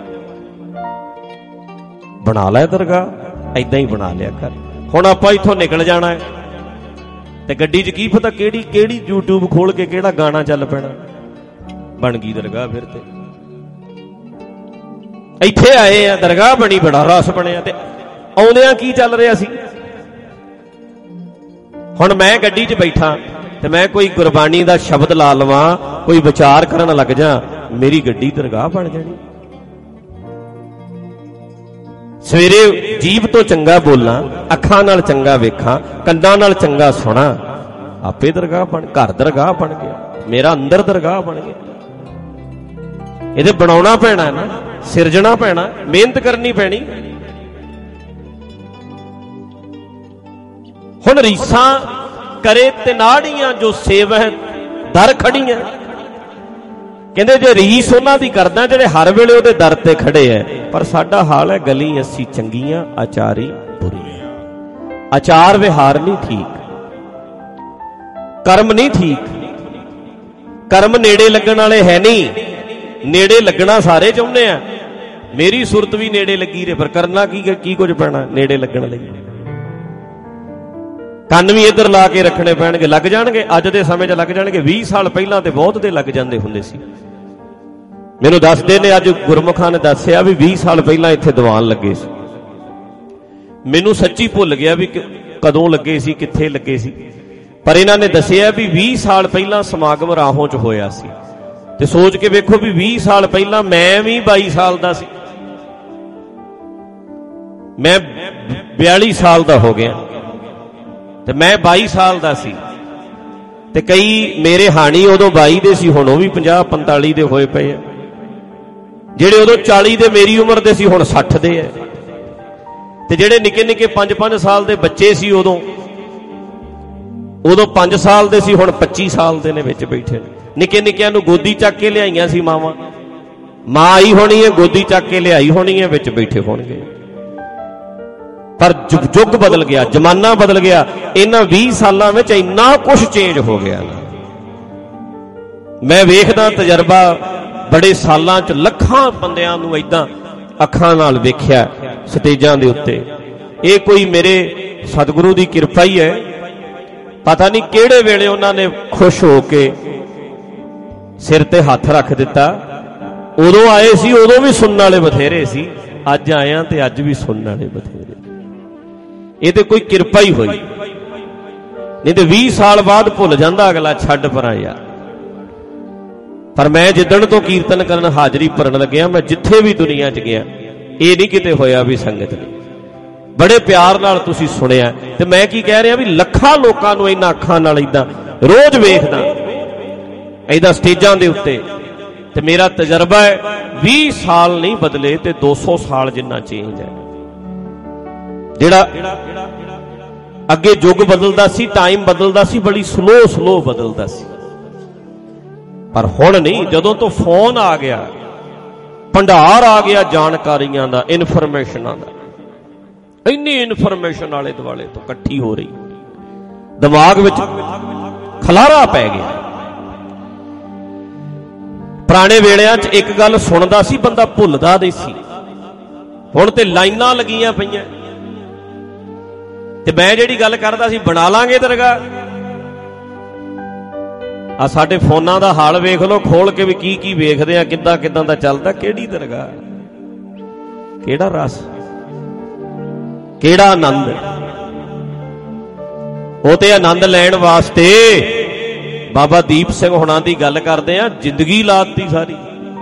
ਬਣਾ ਲੈ ਦਰਗਾਹ, ਏਦਾਂ ਹੀ ਬਣਾ ਲਿਆ ਕਰ। ਹੁਣ ਆਪਾਂ ਇੱਥੋਂ ਨਿਕਲ ਜਾਣਾ ਹੈ ਤੇ ਗੱਡੀ 'ਚ ਕੀ ਪਤਾ ਕਿਹੜੀ YouTube ਖੋਲ ਕੇ ਕਿਹੜਾ ਗਾਣਾ ਚੱਲ ਪੈਣਾ। ਬਣ ਗਈ ਦਰਗਾਹ ਫਿਰ ਤੇ। ਇੱਥੇ ਆਏ ਆ, ਦਰਗਾਹ ਬਣੀ, ਬੜਾ ਰਸ ਬਣਿਆ, ਤੇ ਆਉਂਦਿਆਂ ਕੀ ਚੱਲ ਰਿਹਾ ਸੀ? ਹੁਣ ਮੈਂ ਗੱਡੀ 'ਚ ਬੈਠਾ ਤੇ ਮੈਂ ਕੋਈ ਗੁਰਬਾਣੀ ਦਾ ਸ਼ਬਦ ਲਾ ਲਵਾਂ, ਕੋਈ ਵਿਚਾਰ ਕਰਨ ਲੱਗ ਜਾ, ਮੇਰੀ ਗੱਡੀ ਦਰਗਾਹ ਬਣ ਜਾਣੀ। ਸਵੇਰੇ ਜੀਭ ਤੋਂ ਚੰਗਾ ਬੋਲਾਂ, ਅੱਖਾਂ ਨਾਲ ਚੰਗਾ ਵੇਖਾਂ, ਕੰਨਾਂ ਨਾਲ ਚੰਗਾ ਸੁਣਾ, ਆਪੇ ਦਰਗਾਹ ਬਣ, ਘਰ ਦਰਗਾਹ ਬਣ ਗਿਆ, ਮੇਰਾ ਅੰਦਰ ਦਰਗਾਹ ਬਣ ਗਿਆ। ਇਹਦੇ ਬਣਾਉਣਾ ਪੈਣਾ ਨਾ, ਸਿਰਜਣਾ ਪੈਣਾ, ਮਿਹਨਤ ਕਰਨੀ ਪੈਣੀ। ਹੁਣ ਰੀਸਾਂ ਕਰੇ ਤੇ ਨਾੜੀਆਂ ਜੋ ਸੇਵਹਿ ਦਰ ਖੜੀਆਂ। ਕਹਿੰਦੇ ਜੇ ਰੀਸ ਉਹਨਾਂ ਦੀ ਕਰਦਾ ਜਿਹੜੇ ਹਰ ਵੇਲੇ ਉਹਦੇ ਦਰ ਤੇ ਖੜੇ ਐ, ਪਰ ਸਾਡਾ ਹਾਲ ਹੈ ਗਲੀ ਅਸੀਂ ਚੰਗੀਆਂ, ਆਚਾਰੀ ਬੁਰੀਆਂ। ਆਚਾਰ ਵਿਹਾਰ ਨਹੀਂ ਠੀਕ, ਕਰਮ ਨਹੀਂ ਠੀਕ, ਕਰਮ ਨੇੜੇ ਲੱਗਣ ਵਾਲੇ ਹੈ ਨਹੀਂ। ਨੇੜੇ ਲੱਗਣਾ ਸਾਰੇ ਚਾਹੁੰਦੇ ਆ, ਮੇਰੀ ਸੁਰਤ ਵੀ ਨੇੜੇ ਲੱਗੀ ਰਹੇ, ਪਰ ਕਰਨਾ ਕੀ ਕੁਝ ਪੈਣਾ ਨੇੜੇ ਲੱਗਣ ਲਈ? ਕੰਨ ਵੀ ਇੱਧਰ ਲਾ ਕੇ ਰੱਖਣੇ ਪੈਣਗੇ, ਲੱਗ ਜਾਣਗੇ ਅੱਜ ਦੇ ਸਮੇਂ 'ਚ ਲੱਗ ਜਾਣਗੇ। 20 ਸਾਲ ਪਹਿਲਾਂ ਤੇ ਬਹੁਤ ਦੇ ਲੱਗ ਜਾਂਦੇ ਹੁੰਦੇ ਸੀ। ਮੈਨੂੰ ਦੱਸਦੇ ਨੇ, ਅੱਜ ਗੁਰਮੁਖਾਂ ਨੇ ਦੱਸਿਆ ਵੀ 20 ਸਾਲ ਪਹਿਲਾਂ ਇੱਥੇ ਦੀਵਾਨ ਲੱਗੇ ਸੀ। ਮੈਨੂੰ ਸੱਚੀ ਭੁੱਲ ਗਿਆ ਵੀ ਕਦੋਂ ਲੱਗੇ ਸੀ, ਕਿੱਥੇ ਲੱਗੇ ਸੀ, ਪਰ ਇਹਨਾਂ ਨੇ ਦੱਸਿਆ ਵੀ 20 ਸਾਲ ਪਹਿਲਾਂ ਸਮਾਗਮ ਰਾਹੋਂ 'ਚ ਹੋਇਆ ਸੀ। ਤੇ ਸੋਚ ਕੇ ਵੇਖੋ ਵੀ 20 ਸਾਲ ਪਹਿਲਾਂ ਮੈਂ ਵੀ 22 ਸਾਲ ਦਾ ਸੀ, ਮੈਂ 42 ਸਾਲ ਦਾ ਹੋ ਗਿਆ ਤੇ ਮੈਂ 22 ਸਾਲ ਦਾ ਸੀ। ਤੇ ਕਈ ਮੇਰੇ ਹਾਣੀ ਉਦੋਂ 22 ਦੇ ਸੀ, ਹੁਣ ਉਹ ਵੀ 50-45 ਦੇ ਹੋਏ ਪਏ ਆ। ਜਿਹੜੇ ਉਦੋਂ 40 ਦੇ ਮੇਰੀ ਉਮਰ ਦੇ ਸੀ, ਹੁਣ 60 ਦੇ ਆ। ਤੇ ਜਿਹੜੇ ਨਿੱਕੇ ਨਿੱਕੇ 5-5 ਸਾਲ ਦੇ ਬੱਚੇ ਸੀ ਉਦੋਂ 5 ਸਾਲ ਦੇ ਸੀ, ਹੁਣ 25 ਸਾਲ ਦੇ ਨੇ ਵਿੱਚ ਬੈਠੇ ਨੇ। ਨਿੱਕੇ ਨਿੱਕਿਆਂ ਨੂੰ ਗੋਦੀ ਚੱਕ ਕੇ ਲਿਆਈਆਂ ਸੀ ਮਾਵਾਂ, ਮਾਂ ਆਈ ਹੋਣੀ ਹੈ, ਗੋਦੀ ਚੱਕ ਕੇ ਲਿਆਈ ਹੋਣੀ ਹੈ, ਵਿੱਚ ਬੈਠੇ ਹੋਣਗੇ। ਪਰ ਯੁੱਗ ਬਦਲ ਗਿਆ, ਜ਼ਮਾਨਾ ਬਦਲ ਗਿਆ। ਇਹਨਾਂ 20 ਸਾਲਾਂ ਵਿੱਚ ਇੰਨਾ ਕੁਝ ਚੇਂਜ ਹੋ ਗਿਆ ਨਾ। ਮੈਂ ਵੇਖਦਾ, ਤਜਰਬਾ ਬੜੇ ਸਾਲਾਂ 'ਚ ਲੱਖਾਂ ਬੰਦਿਆਂ ਨੂੰ ਏਦਾਂ ਅੱਖਾਂ ਨਾਲ ਵੇਖਿਆ ਸਟੇਜਾਂ ਦੇ ਉੱਤੇ। ਇਹ ਕੋਈ ਮੇਰੇ ਸਤਿਗੁਰੂ ਦੀ ਕਿਰਪਾ ਹੀ ਹੈ। ਪਤਾ ਨਹੀਂ ਕਿਹੜੇ ਵੇਲੇ ਉਹਨਾਂ ਨੇ ਖੁਸ਼ ਹੋ ਕੇ ਸਿਰ ਤੇ ਹੱਥ ਰੱਖ ਦਿੱਤਾ। ਉਦੋਂ ਆਏ ਸੀ, ਉਦੋਂ ਵੀ ਸੁਣਨ ਵਾਲੇ ਬਥੇਰੇ ਸੀ, ਅੱਜ ਆਇਆ ਤੇ ਅੱਜ ਵੀ ਸੁਣਨ ਵਾਲੇ ਬਥੇਰੇ। ਇਹ ਤੇ ਕੋਈ ਕਿਰਪਾ ਹੀ ਹੋਈ, ਨਹੀਂ ਤੇ 20 ਸਾਲ ਬਾਅਦ ਭੁੱਲ ਜਾਂਦਾ ਅਗਲਾ, ਛੱਡ ਪਰਾਂ ਯਾਰ। ਪਰ ਮੈਂ ਜਿੱਦਣ ਤੋਂ ਕੀਰਤਨ ਕਰਨ ਹਾਜ਼ਰੀ ਭਰਨ ਲੱਗਿਆ, ਮੈਂ ਜਿੱਥੇ ਵੀ ਦੁਨੀਆ 'ਚ ਗਿਆ, ਇਹ ਨਹੀਂ ਕਿਤੇ ਹੋਇਆ ਵੀ ਸੰਗਤ ਨੇ ਬੜੇ ਪਿਆਰ ਨਾਲ ਤੁਸੀਂ ਸੁਣਿਆ। ਤੇ ਮੈਂ ਕੀ ਕਹਿ ਰਿਹਾ ਵੀ ਲੱਖਾਂ ਲੋਕਾਂ ਨੂੰ ਇਹਨਾਂ ਅੱਖਾਂ ਨਾਲ ਏਦਾਂ ਰੋਜ਼ ਵੇਖਦਾ, ਏਦਾਂ ਸਟੇਜਾਂ ਦੇ ਉੱਤੇ। ਤੇ ਮੇਰਾ ਤਜਰਬਾ ਹੈ 20 ਸਾਲ ਨਹੀਂ ਬਦਲੇ ਤੇ 200 ਸਾਲ ਜਿੰਨਾ ਚੇਂਜ ਹੈ। ਜਿਹੜਾ ਅੱਗੇ ਯੁੱਗ ਬਦਲਦਾ ਸੀ, ਟਾਈਮ ਬਦਲਦਾ ਸੀ, ਬੜੀ ਸਲੋ ਬਦਲਦਾ ਸੀ। ਪਰ ਹੁਣ ਨਹੀਂ, ਜਦੋਂ ਤੋਂ ਫੋਨ ਆ ਗਿਆ, ਭੰਡਾਰ ਆ ਗਿਆ ਜਾਣਕਾਰੀਆਂ ਦਾ, ਇਨਫੋਰਮੇਸ਼ਨਾਂ ਦਾ, ਇੰਨੀ ਇਨਫੋਰਮੇਸ਼ਨ ਆਲੇ ਦੁਆਲੇ ਤੋਂ ਇਕੱਠੀ ਹੋ ਰਹੀ, ਦਿਮਾਗ ਵਿੱਚ ਖਲਾਰਾ ਪੈ ਗਿਆ। ਪੁਰਾਣੇ ਵੇਲਿਆਂ 'ਚ ਇੱਕ ਗੱਲ ਸੁਣਦਾ ਸੀ ਬੰਦਾ, ਭੁੱਲਦਾ ਨਹੀਂ ਸੀ। ਹੁਣ ਤੇ ਲਾਈਨਾਂ ਲੱਗੀਆਂ ਪਈਆਂ, ਤੇ ਮੈਂ ਜਿਹੜੀ ਗੱਲ ਕਰਦਾ ਸੀ, ਬਣਾ ਲਾਂਗੇ ਦਰਗਾਹ। ਆ ਸਾਡੇ ਫੋਨਾਂ ਦਾ ਹਾਲ ਵੇਖ ਲਓ ਖੋਲ ਕੇ ਵੀ, ਕੀ ਕੀ ਵੇਖਦੇ ਆ, ਕਿੱਦਾਂ ਕਿੱਦਾਂ ਦਾ ਚੱਲਦਾ। ਕਿਹੜੀ ਦਰਗਾਹ, ਕਿਹੜਾ ਰਸ, ਕਿਹੜਾ ਆਨੰਦ। ਉਹ ਤੇ ਆਨੰਦ ਲੈਣ ਵਾਸਤੇ ਬਾਬਾ ਦੀਪ ਸਿੰਘ ਹੁਣਾਂ ਦੀ ਗੱਲ ਕਰਦੇ ਆ, ਜ਼ਿੰਦਗੀ ਲਾਤੀ ਸਾਰੀ।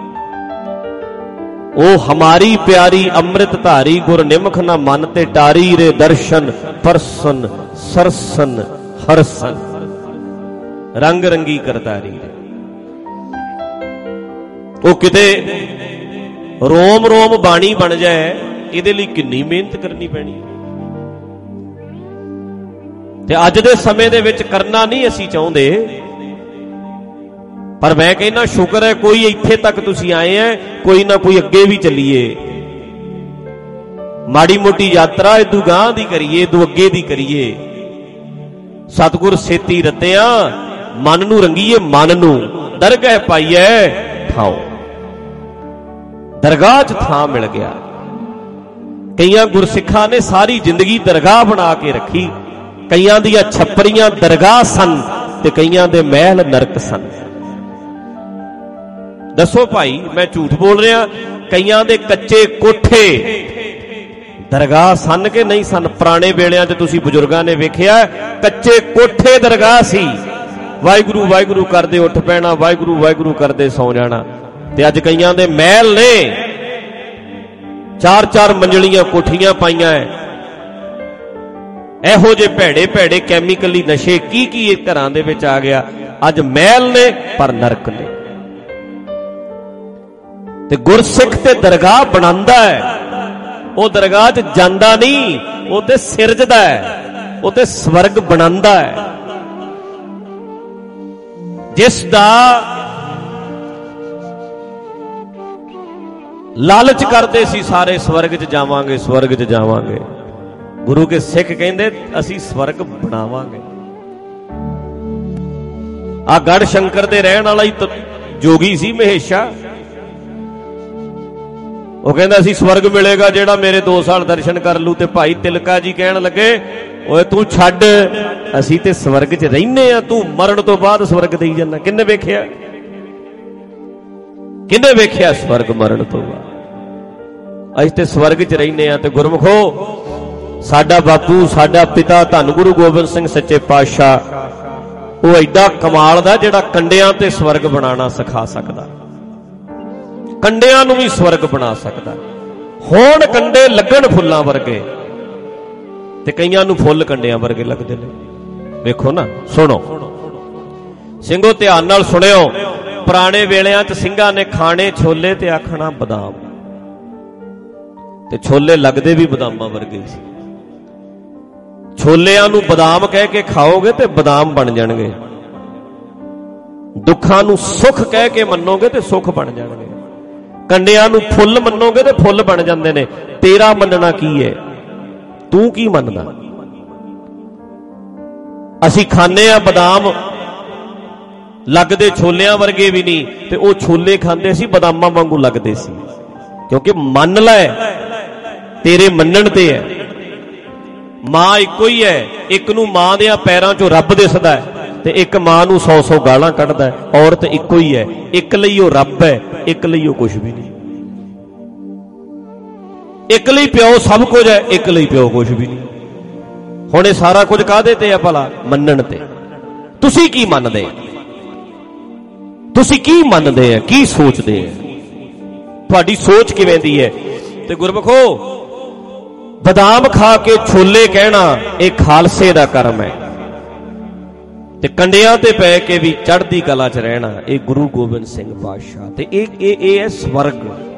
ਉਹ ਹਮਾਰੀ ਪਿਆਰੀ ਅੰਮ੍ਰਿਤ ਧਾਰੀ, ਗੁਰ ਨਿਮਖ ਨਾ ਮਨ ਤੇ ਟਾਰੀ ਰੇ, ਦਰਸ਼ਨ ਪਰਸਨ ਸਰਸਨ ਹਰਸਨ, ਰੰਗ ਰੰਗੀ ਕਰਤਾਰੀ। ਉਹ ਕਿਤੇ ਰੋਮ ਰੋਮ ਬਾਣੀ ਬਣ ਜਾਏ, ਇਹਦੇ ਲਈ ਕਿੰਨੀ ਮਿਹਨਤ ਕਰਨੀ ਪੈਣੀ। ਤੇ ਅੱਜ ਦੇ ਸਮੇਂ ਦੇ ਵਿੱਚ ਕਰਨਾ ਨਹੀਂ ਅਸੀਂ ਚਾਹੁੰਦੇ, ਪਰ ਮੈਂ ਕਹਿੰਦਾ ਸ਼ੁਕਰ ਹੈ ਕੋਈ ਇੱਥੇ ਤੱਕ ਤੁਸੀਂ ਆਏ ਹੈ, ਕੋਈ ਨਾ ਕੋਈ ਅੱਗੇ ਵੀ ਚੱਲੀਏ। ਮਾੜੀ ਮੋਟੀ ਯਾਤਰਾ ਇਦੂ ਗਾਂਹ ਦੀ ਕਰੀਏ, ਇਦੂ ਅੱਗੇ ਦੀ ਕਰੀਏ। ਸਤਿਗੁਰ ਸੇਤੀ ਰਤਿਆ, ਮਨ ਨੂੰ ਰੰਗੀਏ, ਮਨ ਨੂੰ ਦਰਗਾਹ ਪਾਈਏ ਥਾਓ। ਦਰਗਾਹ 'ਚ ਥਾਂ ਮਿਲ ਗਿਆ। ਕਈਆਂ ਗੁਰਸਿੱਖਾਂ ਨੇ ਸਾਰੀ ਜ਼ਿੰਦਗੀ ਦਰਗਾਹ ਬਣਾ ਕੇ ਰੱਖੀ। ਕਈਆਂ ਦੀਆਂ ਛੱਪਰੀਆਂ ਦਰਗਾਹ ਸਨ ਤੇ ਕਈਆਂ ਦੇ ਮਹਿਲ ਨਰਕ ਸਨ। ਦੱਸੋ ਭਾਈ, ਮੈਂ ਝੂਠ ਬੋਲ ਰਿਹਾ? ਕਈਆਂ ਦੇ ਕੱਚੇ ਕੋਠੇ ਦਰਗਾਹ ਸਨ ਕਿ ਨਹੀਂ ਸਨ? ਪੁਰਾਣੇ ਵੇਲਿਆਂ 'ਚ ਤੁਸੀਂ ਬਜ਼ੁਰਗਾਂ ਨੇ ਵੇਖਿਆ, ਕੱਚੇ ਕੋਠੇ ਦਰਗਾਹ ਸੀ। ਵਾਹਿਗੁਰੂ ਵਾਹਿਗੁਰੂ ਕਰਦੇ ਉੱਠ ਪੈਣਾ, ਵਾਹਿਗੁਰੂ ਵਾਹਿਗੁਰੂ ਕਰਦੇ ਸੌ ਜਾਣਾ। ਤੇ ਅੱਜ ਕਈਆਂ ਦੇ ਮਹਿਲ ਨੇ, 4-4 ਮੰਜ਼ਲੀਆਂ ਕੋਠੀਆਂ ਪਾਈਆਂ ਐ। ਇਹੋ ਜਿਹੇ ਭੈੜੇ ਭੈੜੇ ਕੈਮੀਕਲੀ ਨਸ਼ੇ ਕੀ ਕੀ ਇਹ ਘਰਾਂ ਦੇ ਵਿੱਚ ਆ ਗਿਆ। ਅੱਜ ਮਹਿਲ ਨੇ ਪਰ ਨਰਕ ਨੇ। ਤੇ ਗੁਰਸਿੱਖ ਤੇ ਦਰਗਾਹ ਬਣਾਉਂਦਾ ਹੈ, ਉਹ ਦਰਗਾਹ 'ਚ ਜਾਂਦਾ ਨਹੀਂ, ਉਹ ਤੇ ਸਿਰਜਦਾ ਹੈ, ਉਹ ਤੇ ਸਵਰਗ ਬਣਾਉਂਦਾ ਹੈ। ਜਿਸ ਦਾ ਲਾਲਚ ਕਰਦੇ ਸੀ ਸਾਰੇ ਸਵਰਗ 'ਚ ਜਾਵਾਂਗੇ, ਸਵਰਗ 'ਚ ਜਾਵਾਂਗੇ। ਗੁਰੂ ਕੇ ਸਿੱਖ ਕਹਿੰਦੇ ਅਸੀਂ ਸਵਰਗ ਬਣਾਵਾਂਗੇ। ਆ ਗੜ ਸ਼ੰਕਰ ਦੇ ਰਹਿਣ ਵਾਲਾ ਹੀ ਜੋਗੀ ਸੀ ਮਹੇਸ਼ਾ। ਉਹ ਕਹਿੰਦਾ ਅਸੀਂ ਸਵਰਗ ਮਿਲੇਗਾ ਜਿਹੜਾ ਮੇਰੇ 2 ਸਾਲ ਦਰਸ਼ਨ ਕਰ ਲੂ। ਤੇ ਭਾਈ ਤਿਲਕਾ ਜੀ ਕਹਿਣ ਲੱਗੇ, ਓਏ ਤੂੰ ਛੱਡ, ਅਸੀਂ ਤੇ ਸਵਰਗ 'ਚ ਰਹਿੰਦੇ ਆ, ਤੂੰ ਮਰਨ ਤੋਂ ਬਾਅਦ ਸਵਰਗ ਦੇਈ ਜਾਂਦਾ। ਕਿੰਨੇ ਵੇਖਿਆ, ਕਿੰਨੇ ਵੇਖਿਆ ਸਵਰਗ ਮਰਨ ਤੋਂ ਬਾਅਦ? ਅਸੀਂ ਤੇ ਸਵਰਗ 'ਚ ਰਹਿੰਦੇ ਆ। ਤੇ ਗੁਰਮੁਖੋ, ਸਾਡਾ ਬਾਪੂ, ਸਾਡਾ ਪਿਤਾ ਧੰਨ ਗੁਰੂ ਗੋਬਿੰਦ ਸਿੰਘ ਸੱਚੇ ਪਾਤਸ਼ਾਹ, ਉਹ ਐਡਾ ਕਮਾਲ ਦਾ ਜਿਹੜਾ ਕੰਡਿਆਂ ਤੇ ਸਵਰਗ ਬਣਾਉਣਾ ਸਿਖਾ ਸਕਦਾ, ਕੰਡਿਆਂ ਨੂੰ ਵੀ ਸਵਰਗ ਬਣਾ ਸਕਦਾ। ਹੁਣ ਕੰਡੇ ਲੱਗਣ ਫੁੱਲਾਂ ਵਰਗੇ, ਤੇ ਕਈਆਂ ਨੂੰ ਫੁੱਲ ਕੰਡਿਆਂ ਵਰਗੇ ਲੱਗਦੇ ਨੇ। ਵੇਖੋ ਨਾ, ਸੁਣੋ ਸਿੰਘੋ, ਧਿਆਨ ਨਾਲ ਸੁਣਿਓ। ਪੁਰਾਣੇ ਵੇਲਿਆਂ 'ਚ ਸਿੰਘਾਂ ਨੇ ਖਾਣੇ ਛੋਲੇ ਤੇ ਆਖਣਾ ਬਦਾਮ, ਤੇ ਛੋਲੇ ਲੱਗਦੇ ਵੀ ਬਦਾਮਾਂ ਵਰਗੇ ਸੀ। ਛੋਲਿਆਂ ਨੂੰ ਬਦਾਮ ਕਹਿ ਕੇ ਖਾਓਗੇ ਤੇ ਬਦਾਮ ਬਣ ਜਾਣਗੇ। ਦੁੱਖਾਂ ਨੂੰ ਸੁੱਖ ਕਹਿ ਕੇ ਮੰਨੋਗੇ ਤੇ ਸੁੱਖ ਬਣ ਜਾਣਗੇ। ਕੰਡਿਆਂ ਨੂੰ ਫੁੱਲ ਮੰਨੋਗੇ ਤੇ ਫੁੱਲ ਬਣ ਜਾਂਦੇ ਨੇ। ਤੇਰਾ ਮੰਨਣਾ ਕੀ ਹੈ? ਤੂੰ ਕੀ ਮੰਨਦਾ? ਅਸੀਂ ਖਾਂਦੇ ਆ ਬਦਾਮ, ਲੱਗਦੇ ਛੋਲਿਆਂ ਵਰਗੇ ਵੀ ਨਹੀਂ, ਤੇ ਉਹ ਛੋਲੇ ਖਾਂਦੇ ਸੀ ਬਦਾਮਾਂ ਵਾਂਗੂ ਲੱਗਦੇ ਸੀ। ਕਿਉਂਕਿ ਮੰਨ ਲੈ, ਤੇਰੇ ਮੰਨਣ ਤੇ ਹੈ। ਮਾਂ ਇੱਕੋ ਹੀ ਹੈ, ਇੱਕ ਨੂੰ ਮਾਂ ਦੇ ਪੈਰਾਂ 'ਚੋਂ ਰੱਬ ਦਿਸਦਾ ਹੈ, ਤੇ ਇੱਕ ਮਾਂ ਨੂੰ 100-100 ਗਾਲਾਂ ਕੱਢਦਾ ਹੈ। ਔਰਤ ਇੱਕੋ ਹੀ ਹੈ, ਇੱਕ ਲਈ ਉਹ ਰੱਬ ਹੈ, ਇੱਕ ਲਈ ਉਹ ਕੁਝ ਵੀ ਨਹੀਂ। ਇੱਕ ਲਈ ਪਿਓ ਸਭ ਕੁਝ ਹੈ, ਇੱਕ ਲਈ ਪਿਓ ਕੁਝ ਵੀ ਨਹੀਂ। ਹੁਣ ਇਹ ਸਾਰਾ ਕੁਝ ਕਾਹਦੇ ਤੇ ਆ ਭਲਾ? ਮੰਨਣ ਤੇ। ਤੁਸੀਂ ਕੀ ਮੰਨਦੇ? ਤੁਸੀਂ ਕੀ ਮੰਨਦੇ ਆ? ਕੀ ਸੋਚਦੇ ਆ? ਤੁਹਾਡੀ ਸੋਚ ਕਿਵੇਂ ਦੀ ਹੈ? ਤੇ ਗੁਰਮੁਖੋ, ਬਦਾਮ ਖਾ ਕੇ ਛੋਲੇ ਕਹਿਣਾ ਇਹ ਖਾਲਸੇ ਦਾ ਕਰਮ ਹੈ, ਤੇ ਕੰਡਿਆਂ ਤੇ ਪੈ ਕੇ ਵੀ ਚੜ੍ਹਦੀ ਕਲਾ 'ਚ ਰਹਿਣਾ ਇਹ ਗੁਰੂ ਗੋਬਿੰਦ ਸਿੰਘ ਪਾਤਸ਼ਾਹ। ਤੇ ਇਹ ਹੈ ਸਵਰਗ।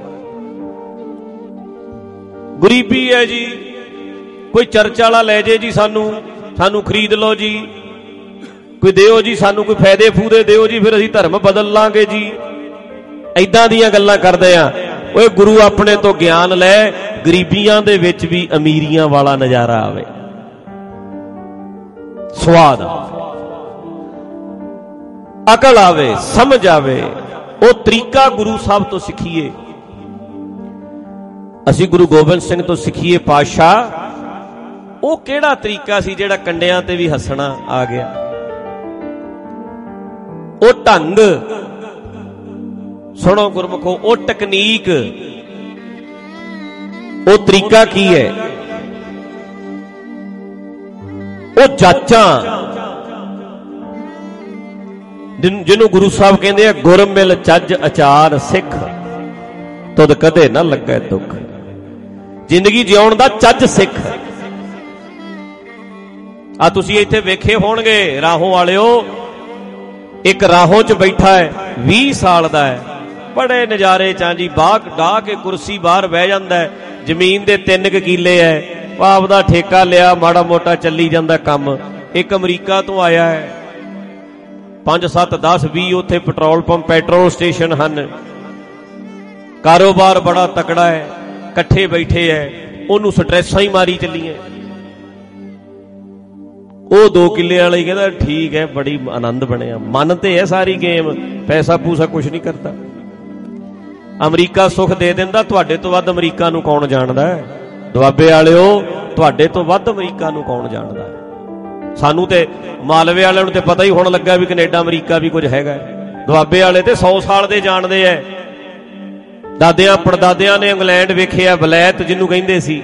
ਗਰੀਬੀ ਹੈ ਜੀ, ਕੋਈ ਚਰਚ ਵਾਲਾ ਲੈ ਜੇ ਜੀ, ਸਾਨੂੰ ਖਰੀਦ ਲਓ ਜੀ, ਕੋਈ ਦਿਓ ਜੀ, ਸਾਨੂੰ ਕੋਈ ਫਾਇਦੇ ਫੂਦੇ ਦਿਓ ਜੀ, ਫਿਰ ਅਸੀਂ ਧਰਮ ਬਦਲ ਲਾਂਗੇ ਜੀ। ਐਦਾਂ ਦੀਆਂ ਗੱਲਾਂ ਕਰਦੇ ਆ। ਓਏ ਗੁਰੂ ਆਪਣੇ ਤੋਂ ਗਿਆਨ ਲੈ, ਗਰੀਬੀਆਂ ਦੇ ਵਿੱਚ ਵੀ ਅਮੀਰੀਆਂ ਵਾਲਾ ਨਜ਼ਾਰਾ ਆਵੇ, ਸਵਾਦ ਆਵੇ, ਅਕਲ ਆਵੇ, ਸਮਝ ਆਵੇ। ਉਹ ਤਰੀਕਾ ਗੁਰੂ ਸਾਹਿਬ ਤੋਂ ਸਿੱਖੀਏ। ਅਸੀਂ ਗੁਰੂ ਗੋਬਿੰਦ ਸਿੰਘ ਤੋਂ ਸਿੱਖੀਏ। ਪਾਤਸ਼ਾਹ ਉਹ ਕਿਹੜਾ ਤਰੀਕਾ ਸੀ ਜਿਹੜਾ ਕੰਡਿਆਂ ਤੇ ਵੀ ਹੱਸਣਾ ਆ ਗਿਆ? ਉਹ ਢੰਗ ਸੁਣੋ ਗੁਰਮੁਖੋ, ਉਹ ਟੈਕਨੀਕ, ਉਹ ਤਰੀਕਾ ਕੀ ਹੈ? ਉਹ ਜਾਚਾਂ ਜਿਹਨੂੰ ਗੁਰੂ ਸਾਹਿਬ ਕਹਿੰਦੇ ਆ, ਗੁਰ ਮਿਲ ਚੱਜ ਆਚਾਰ ਸਿੱਖ, ਤੁਧ ਕਦੇ ਨਾ ਲੱਗੇ ਦੁੱਖ। ਜ਼ਿੰਦਗੀ ਜਿਉਣ ਦਾ ਚੱਜ ਸਿੱਖ। ਆ ਤੁਸੀਂ ਇੱਥੇ ਵੇਖੇ ਹੋਣਗੇ ਰਾਹੋਂ ਵਾਲਿਓ, ਇੱਕ ਰਾਹੋਂ 'ਚ ਬੈਠਾ ਹੈ 20 ਸਾਲ ਦਾ ਹੈ, ਬੜੇ ਨਜ਼ਾਰੇ ਚਾਂ ਜੀ, ਡਾਹ ਕੇ ਕੁਰਸੀ ਬਾਹਰ ਬਹਿ ਜਾਂਦਾ ਹੈ, ਜ਼ਮੀਨ ਦੇ 3 ਕਿੱਲੇ ਹੈ, ਆਪ ਦਾ ਠੇਕਾ ਲਿਆ, ਮਾੜਾ ਮੋਟਾ ਚੱਲੀ ਜਾਂਦਾ ਕੰਮ। ਇੱਕ ਅਮਰੀਕਾ ਤੋਂ ਆਇਆ ਹੈ, 5 7 10 20 ਉੱਥੇ ਪੈਟਰੋਲ ਪੰਪ, ਪੈਟਰੋਲ ਸਟੇਸ਼ਨ ਹਨ, ਕਾਰੋਬਾਰ ਬੜਾ ਤਕੜਾ ਹੈ, ਇਕੱਠੇ ਬੈਠੇ ਹੈ, ਉਹਨੂੰ ਸਟ੍ਰੈਸਾਂ ਹੀ ਮਾਰੀ ਚੱਲੀਆਂ। ਉਹ 2 ਕਿੱਲੇ ਵਾਲਾ ਹੀ ਕਹਿੰਦਾ ਠੀਕ ਹੈ, ਬੜੀ ਆਨੰਦ ਬਣਿਆ। ਮਨ ਤੇ ਹੈ ਸਾਰੀ ਗੇਮ, ਪੈਸਾ ਪੂਸਾ ਕੁਛ ਨਹੀਂ ਕਰਦਾ। ਅਮਰੀਕਾ ਸੁੱਖ ਦੇ ਦਿੰਦਾ, ਤੁਹਾਡੇ ਤੋਂ ਵੱਧ ਅਮਰੀਕਾ ਨੂੰ ਕੌਣ ਜਾਣਦਾ ਹੈ? ਦੁਆਬੇ ਵਾਲਿਓ, ਤੁਹਾਡੇ ਤੋਂ ਵੱਧ ਅਮਰੀਕਾ ਨੂੰ ਕੌਣ ਜਾਣਦਾ ਹੈ? ਸਾਨੂੰ ਤੇ ਮਾਲਵੇ ਵਾਲਿਆਂ ਨੂੰ ਤੇ ਪਤਾ ਹੀ ਹੋਣ ਲੱਗਾ ਵੀ ਕੈਨੇਡਾ ਅਮਰੀਕਾ ਵੀ ਕੁਝ ਹੈਗਾ। ਦੁਆਬੇ ਵਾਲੇ ਤੇ 100 ਸਾਲ ਦੇ ਜਾਣਦੇ ਐ। ਦਾਦਿਆਂ ਪੜਦਾਦਿਆਂ ਨੇ ਇੰਗਲੈਂਡ ਵੇਖਿਆ, ਵਲੈਤ ਜਿਹਨੂੰ ਕਹਿੰਦੇ ਸੀ,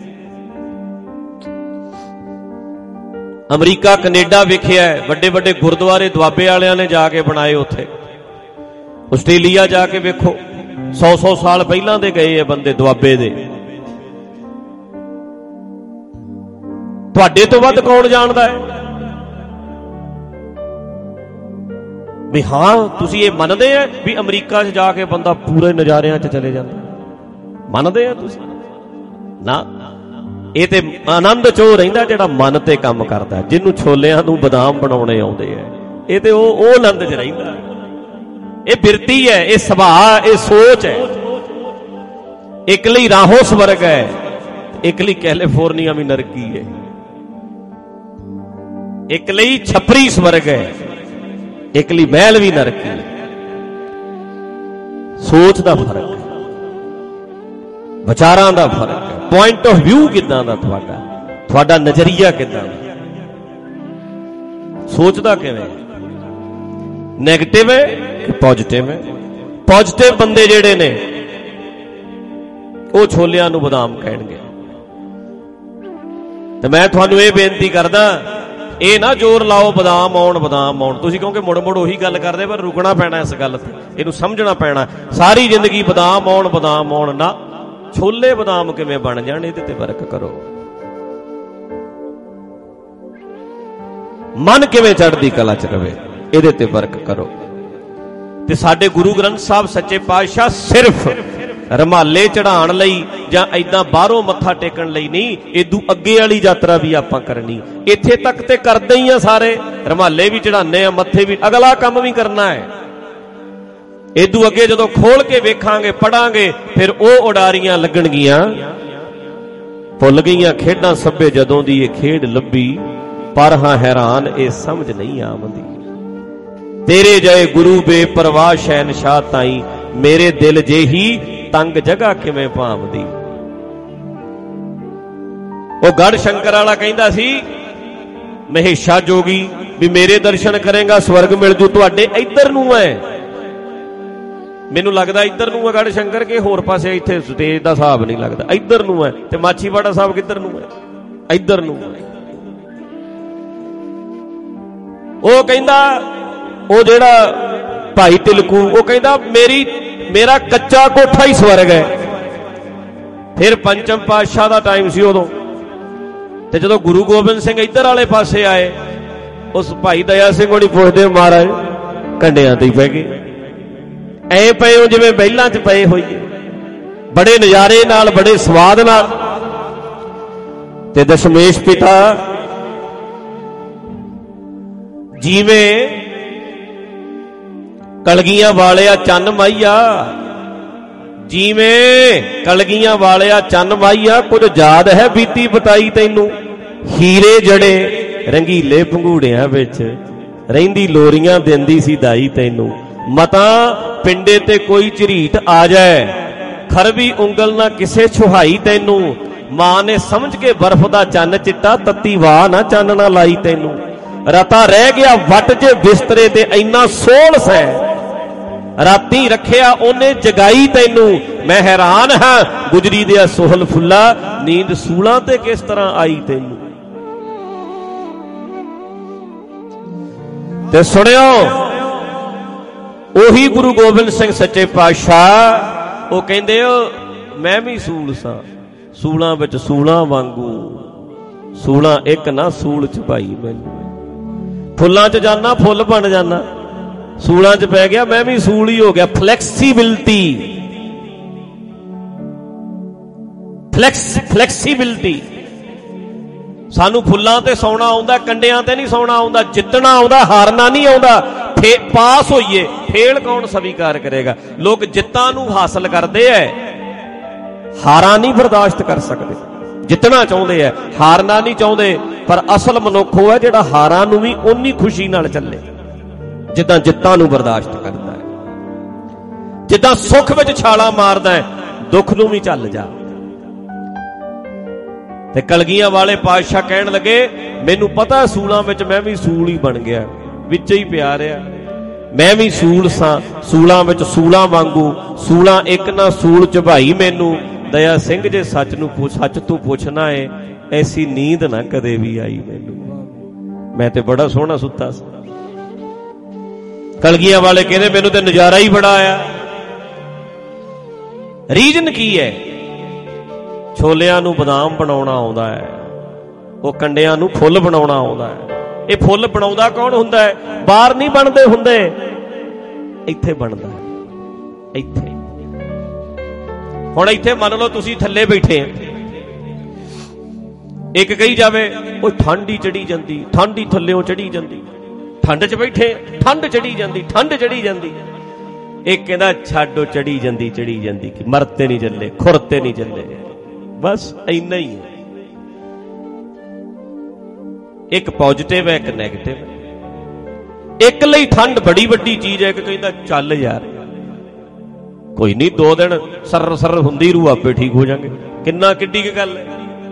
ਅਮਰੀਕਾ ਕੈਨੇਡਾ ਵੇਖਿਆ, ਵੱਡੇ ਵੱਡੇ ਗੁਰਦੁਆਰੇ ਦੁਆਬੇ ਵਾਲਿਆਂ ਨੇ ਜਾ ਕੇ ਬਣਾਏ ਉੱਥੇ। ਆਸਟ੍ਰੇਲੀਆ ਜਾ ਕੇ ਵੇਖੋ, 100 ਸਾਲ ਪਹਿਲਾਂ ਦੇ ਗਏ ਆ ਬੰਦੇ ਦੁਆਬੇ ਦੇ। ਤੁਹਾਡੇ ਤੋਂ ਵੱਧ ਕੌਣ ਜਾਣਦਾ ਹੈ? ਵੀ ਹਾਂ ਤੁਸੀਂ ਇਹ ਮੰਨਦੇ ਆ ਵੀ ਅਮਰੀਕਾ 'ਚ ਜਾ ਕੇ ਬੰਦਾ ਪੂਰੇ ਨਜ਼ਾਰਿਆਂ 'ਚ ਚਲੇ ਜਾਂਦਾ? ਮੰਨਦੇ ਆ ਤੁਸੀਂ? ਨਾ, ਇਹ ਤੇ ਆਨੰਦ 'ਚ ਉਹ ਰਹਿੰਦਾ ਜਿਹੜਾ ਮਨ ਤੇ ਕੰਮ ਕਰਦਾ, ਜਿਹਨੂੰ ਛੋਲਿਆਂ ਨੂੰ ਬਦਾਮ ਬਣਾਉਣੇ ਆਉਂਦੇ ਆ। ਇਹ ਤੇ ਉਹ ਆਨੰਦ 'ਚ ਰਹਿੰਦਾ। ਇਹ ਬਿਰਤੀ ਹੈ, ਇਹ ਸੁਭਾਅ, ਇਹ ਸੋਚ ਹੈ। ਇੱਕ ਲਈ ਰਾਹੋਂ ਸਵਰਗ ਹੈ, ਇੱਕ ਲਈ ਕੈਲੀਫੋਰਨੀਆ ਵੀ ਨਰਕੀ ਹੈ। ਇੱਕ ਲਈ ਛਪਰੀ ਸਵਰਗ ਹੈ, ਇੱਕ ਲਈ ਮਹਿਲ ਵੀ ਨਰਕੀ ਹੈ। ਸੋਚ ਦਾ ਫਰਕ ਹੈ, ਵਿਚਾਰਾਂ ਦਾ ਫਰਕ ਹੈ, ਪੁਆਇੰਟ ਆਫ ਵਿਊ ਕਿੱਦਾਂ ਦਾ ਤੁਹਾਡਾ ਨਜ਼ਰੀਆ ਕਿੱਦਾਂ ਦਾ, ਸੋਚਦਾ ਕਿਵੇਂ, ਨੈਗੇਟਿਵ ਹੈ ਕਿ ਪੋਜ਼ਿਟਿਵ ਹੈ? ਪੋਜ਼ਿਟਿਵ ਬੰਦੇ ਜਿਹੜੇ ਨੇ ਉਹ ਛੋਲਿਆਂ ਨੂੰ ਬਦਾਮ ਕਹਿਣਗੇ। ਤੇ ਮੈਂ ਤੁਹਾਨੂੰ ਇਹ ਬੇਨਤੀ ਕਰਦਾ, ਇਹ ਨਾ ਜ਼ੋਰ ਲਾਓ ਬਦਾਮ ਆਉਣ ਬਦਾਮ ਆਉਣ, ਤੁਸੀਂ ਕਿਉਂਕਿ ਮੁੜ ਮੁੜ ਉਹੀ ਗੱਲ ਕਰਦੇ, ਪਰ ਰੁਕਣਾ ਪੈਣਾ ਇਸ ਗੱਲ ਤੇ, ਇਹਨੂੰ ਸਮਝਣਾ ਪੈਣਾ। ਸਾਰੀ ਜ਼ਿੰਦਗੀ ਬਦਾਮ ਆਉਣ ਨਾ, ਛੋਲੇ ਬਦਾਮ ਕਿਵੇਂ ਬਣ ਜਾਣ, ਇਹਦੇ ਤੇ ਵਰਕ ਕਰੋ। ਮਨ ਕਿਵੇਂ ਚੜ੍ਹਦੀ ਕਲਾ 'ਚ ਰਵੇ, ਇਹਦੇ ਤੇ ਵਰਕ ਕਰੋ। ਤੇ ਸਾਡੇ ਗੁਰੂ ਗ੍ਰੰਥ ਸਾਹਿਬ ਸੱਚੇ ਪਾਤਸ਼ਾਹ ਸਿਰਫ ਰਮਾਲੇ ਚੜਾਉਣ ਲਈ ਜਾਂ ਏਦਾਂ ਬਾਹਰੋਂ ਮੱਥਾ ਟੇਕਣ ਲਈ ਨਹੀਂ, ਇਦੋਂ ਅੱਗੇ ਵਾਲੀ ਯਾਤਰਾ ਵੀ ਆਪਾਂ ਕਰਨੀ। ਇੱਥੇ ਤੱਕ ਤੇ ਕਰਦੇ ਹੀ ਆ ਸਾਰੇ, ਰਮਾਲੇ ਵੀ ਚੜਾਉਂਦੇ ਆ, ਮੱਥੇ ਵੀ, ਅਗਲਾ ਕੰਮ ਵੀ ਕਰਨਾ ਹੈ। ਇਦੋਂ ਅੱਗੇ ਜਦੋਂ ਖੋਲ ਕੇ ਵੇਖਾਂਗੇ, ਪੜਾਂਗੇ, ਫਿਰ ਉਹ ਉਡਾਰੀਆਂ ਲੱਗਣਗੀਆਂ। ਭੁੱਲ ਗਈਆਂ ਖੇਡਾਂ ਸਭੇ ਜਦੋਂ ਦੀ ਇਹ ਖੇਡ ਲੱਭੀ, ਪਰ ਹਾਂ ਹੈਰਾਨ ਇਹ ਸਮਝ ਨਹੀਂ ਆਉਂਦੀ। ਤੇਰੇ ਜੈ ਗੁਰੂ ਬੇਪਰਵਾਹ ਸ਼ਹਿਨਸ਼ਾਹ ਤਾਈ, ਮੇਰੇ ਦਿਲ ਜਿਹੀ ਤੰਗ ਜਗ੍ਹਾ ਕਿਵੇਂ ਭਾਂਵਦੀ। ਉਹ ਗੜ ਸ਼ੰਕਰ ਵਾਲਾ ਕਹਿੰਦਾ ਸੀ ਮਹੇਸ਼ਾ ਜੋਗੀ ਵੀ ਮੇਰੇ ਦਰਸ਼ਨ ਕਰੇਗਾ ਸਵਰਗ ਮਿਲ ਜੂ। ਤੁਹਾਡੇ ਇੱਧਰ ਨੂੰ ਹੈ, ਮੈਨੂੰ ਲੱਗਦਾ ਇੱਧਰ ਨੂੰ ਹੈ ਗੜ ਸ਼ੰਕਰ ਕੇ ਹੋਰ ਪਾਸੇ, ਇੱਥੇ ਸਟੇਜ ਦਾ ਹਿਸਾਬ ਨਹੀਂ ਲੱਗਦਾ, ਇੱਧਰ ਨੂੰ ਹੈ। ਤੇ ਮਾਛੀਵਾੜਾ ਸਾਹਿਬ ਕਿੱਧਰ ਨੂੰ ਹੈ? ਇੱਧਰ ਨੂੰ। ਉਹ ਕਹਿੰਦਾ, ਉਹ ਜਿਹੜਾ ਭਾਈ ਤਿਲਕੂ, ਉਹ ਕਹਿੰਦਾ ਮੇਰਾ ਕੱਚਾ ਕੋਠਾ ਹੀ ਸਵਰਗ ਹੈ। ਫਿਰ ਪੰਚਮ ਪਾਤਸ਼ਾਹ ਦਾ ਟਾਈਮ ਸੀ ਉਦੋਂ, ਤੇ ਜਦੋਂ ਗੁਰੂ ਗੋਬਿੰਦ ਸਿੰਘ ਇੱਧਰ ਵਾਲੇ ਪਾਸੇ ਆਏ, ਉਸ ਭਾਈ ਦਇਆ ਸਿੰਘ ਹੋਣੀ ਪੁੱਛਦੇ, ਮਹਾਰਾਜ ਕੰਡਿਆਂ ਤੇ ਹੀ ਪੈ ਗਏ, ਐ ਪਏ ਹੋ ਜਿਵੇਂ ਬਹਿਲਾਂ 'ਚ ਪਏ ਹੋਈਏ, ਬੜੇ ਨਜ਼ਾਰੇ ਨਾਲ, ਬੜੇ ਸਵਾਦ ਨਾਲ। ਤੇ ਦਸ਼ਮੇਸ਼ ਪਿਤਾ ਜਿਵੇਂ ਕਲਗੀਆਂ ਵਾਲਿਆ ਚੰਨ ਮਾਈਆ, ਜਿਵੇਂ ਕਲਗੀਆਂ ਵਾਲਿਆ ਚੰਨ ਮਾਈਆ, ਕੁਝ ਯਾਦ ਹੈ ਬੀਤੀ ਬਤਾਈ ਤੈਨੂੰ, ਹੀਰੇ ਜੜੇ ਰੰਗੀਲੇ ਭੰਗੂੜਿਆਂ ਵਿੱਚ, ਰਹਿੰਦੀ ਲੋਰੀਆਂ ਦਿੰਦੀ ਸੀ ਦਾਈ ਤੈਨੂੰ। ਮਤਾ ਪਿੰਡੇ ਤੇ ਕੋਈ ਝਰੀਟ ਆ ਜਾਏ, ਖਰਵੀ ਉਂਗਲ ਨਾ ਕਿਸੇ ਛੁਹਾਈ ਤੈਨੂੰ, ਮਾਂ ਨੇ ਸਮਝ ਕੇ ਬਰਫ਼ ਦਾ ਚੰਨ ਚਿੱਟਾ, ਤੱਤੀ ਵਾਹ ਨਾ ਚਾਨਣਾ ਲਾਈ ਤੈਨੂੰ। ਰਤਾ ਰਹਿ ਗਿਆ ਵੱਟ ਜੇ ਬਿਸਤਰੇ ਤੇ, ਇੰਨਾ ਸੋਹਲ ਸੈ ਰਾਤੀ ਰੱਖਿਆ ਉਹਨੇ ਜਗਾਈ ਤੈਨੂੰ। ਮੈਂ ਹੈਰਾਨ ਹਾਂ ਗੁਜਰੀ ਦੇ ਸੋਹਲ ਫੁੱਲਾ, ਨੀਂਦ ਸੂਲਾਂ ਤੇ ਕਿਸ ਤਰ੍ਹਾਂ ਆਈ ਤੈਨੂੰ। ਤੇ ਸੁਣਿਓ, ਉਹੀ ਗੁਰੂ ਗੋਬਿੰਦ ਸਿੰਘ ਸੱਚੇ ਪਾਤਸ਼ਾਹ ਉਹ ਕਹਿੰਦੇ ਮੈਂ ਵੀ ਸੂਲ ਸਾਂ, ਸੂਲਾਂ ਵਿੱਚ ਸੂਲਾਂ ਵਾਂਗੂ, ਸੂਲਾਂ ਇੱਕ ਨਾ ਸੂਲ ਚ ਪਾਈ ਮੈਨੂੰ। ਫੁੱਲਾਂ ਚ ਜਾਣਾ ਫੁੱਲ ਬਣ ਜਾਣਾ, ਸੂਲਾਂ ਚ ਪੈ ਗਿਆ ਮੈਂ ਵੀ ਸੂਲ ਹੀ ਹੋ ਗਿਆ। Flexibility, flexibility. ਸਾਨੂੰ ਫੁੱਲਾਂ ਤੇ ਸੌਣਾ ਆਉਂਦਾ, ਕੰਡਿਆਂ ਤੇ ਨਹੀਂ ਸੌਣਾ ਆਉਂਦਾ। ਜਿੱਤਣਾ ਆਉਂਦਾ, ਹਾਰਨਾ ਨਹੀਂ ਆਉਂਦਾ। ਪਾਸ ਹੋਈਏ, ਫੇਲ ਕੌਣ ਸਵੀਕਾਰ ਕਰੇਗਾ। ਲੋਕ ਜਿੱਤਾਂ ਨੂੰ ਹਾਸਲ ਕਰਦੇ ਐ, ਹਾਰਾਂ ਨਹੀਂ ਬਰਦਾਸ਼ਤ ਕਰ ਸਕਦੇ। ਜਿੱਤਣਾ ਚਾਹੁੰਦੇ ਐ, ਹਾਰਨਾ ਨਹੀਂ ਚਾਹੁੰਦੇ। ਪਰ ਅਸਲ ਮਨੁੱਖ ਉਹ ਹੈ ਜਿਹੜਾ ਹਾਰਾਂ ਨੂੰ ਵੀ ਓਨੀ ਖੁਸ਼ੀ ਨਾਲ ਚੱਲੇ ਜਿੱਦਾਂ ਜਿੱਤਾਂ ਨੂੰ ਬਰਦਾਸ਼ਤ ਕਰਦਾ ਹੈ। ਜਿੱਦਾਂ ਸੁੱਖ ਵਿੱਚ ਛਾਲਾਂ ਮਾਰਦਾ ਹੈ, ਦੁੱਖ ਨੂੰ ਵੀ ਚੱਲ ਜਾ। ਤੇ ਕਲਗੀਆਂ ਵਾਲੇ ਪਾਤਸ਼ਾਹ ਕਹਿਣ ਲੱਗੇ ਮੈਨੂੰ ਪਤਾ ਸੂਲਾਂ ਵਿੱਚ ਮੈਂ ਵੀ ਸੂਲ ਹੀ ਬਣ ਗਿਆ, ਵਿੱਚ ਹੀ ਪਿਆ ਰਿਹਾ। ਮੈਂ ਵੀ ਸੂਲ ਸਾਂ, ਸੂਲਾਂ ਵਿੱਚ ਸੂਲਾਂ ਵਾਂਗੂ, ਸੂਲਾਂ ਇੱਕ ਨਾ ਸੂਲ ਝਬਾਈ ਮੈਨੂੰ। ਦਇਆ ਸਿੰਘ ਜੇ ਸੱਚ ਤੂੰ ਪੁੱਛਣਾ ਏ, ਐਸੀ ਨੀਂਦ ਨਾ ਕਦੇ ਵੀ ਆਈ ਮੈਨੂੰ। ਮੈਂ ਤੇ ਬੜਾ ਸੋਹਣਾ ਸੁੱਤਾ ਸੀ। ਕਲਗੀਆਂ ਵਾਲੇ ਕਹਿੰਦੇ ਮੈਨੂੰ ਤੇ ਨਜ਼ਾਰਾ ਹੀ ਬੜਾ ਆਇਆ। ਰੀਜਨ ਕੀ ਹੈ? ਛੋਲਿਆਂ ਨੂੰ ਬਦਾਮ ਬਣਾਉਣਾ ਆਉਂਦਾ ਹੈ, ਉਹ ਕੰਡਿਆਂ ਨੂੰ ਫੁੱਲ ਬਣਾਉਣਾ ਆਉਂਦਾ ਹੈ। ਇਹ ਫੁੱਲ ਬਣਾਉਂਦਾ ਕੌਣ ਹੁੰਦਾ ਹੈ? ਬਾਹਰ ਨਹੀਂ ਬਣਦੇ ਹੁੰਦੇ, ਇੱਥੇ ਬਣਦਾ ਹੈ। ਇੱਥੇ ਹੁਣ ਇੱਥੇ ਮੰਨ ਲਓ ਤੁਸੀਂ ਥੱਲੇ ਬੈਠੇ ਆ, ਇੱਕ ਕਹੀ ਜਾਵੇ ਉਹ ਠੰਡ ਹੀ ਚੜੀ ਜਾਂਦੀ, ਠੰਡ ਹੀ ਥੱਲਿਓਂ ਚੜੀ ਜਾਂਦੀ। ਠੰਡ 'ਚ ਬੈਠੇ, ਠੰਡ ਚੜੀ ਜਾਂਦੀ, ਠੰਡ ਚੜੀ ਜਾਂਦੀ। ਇੱਕ ਕਹਿੰਦਾ ਛੱਡੋ, ਚੜੀ ਜਾਂਦੀ ਚੜੀ ਜਾਂਦੀ, ਕਿ ਮਰਤੇ ਨਹੀਂ ਚੱਲੇ, ਖੁਰਤੇ ਨਹੀਂ ਚੱਲੇ। ਬਸ ਇੰਨਾ ਹੀ ਹੈ। ਇੱਕ ਪੋਜ਼ਿਟਿਵ ਹੈ, ਇੱਕ ਨੈਗੇਟਿਵ ਹੈ। ਇੱਕ ਲਈ ਠੰਡ ਬੜੀ ਵੱਡੀ ਚੀਜ਼ ਹੈ, ਇੱਕ ਕਹਿੰਦਾ ਚੱਲ ਯਾਰ ਕੋਈ ਨਹੀਂ, 2 ਦਿਨ ਸਰ ਹੁੰਦੀ ਰੂ ਆਪੇ ਠੀਕ ਹੋ ਜਾਣਗੇ। ਕਿੱਡੀ ਕੁ ਗੱਲ ਹੈ।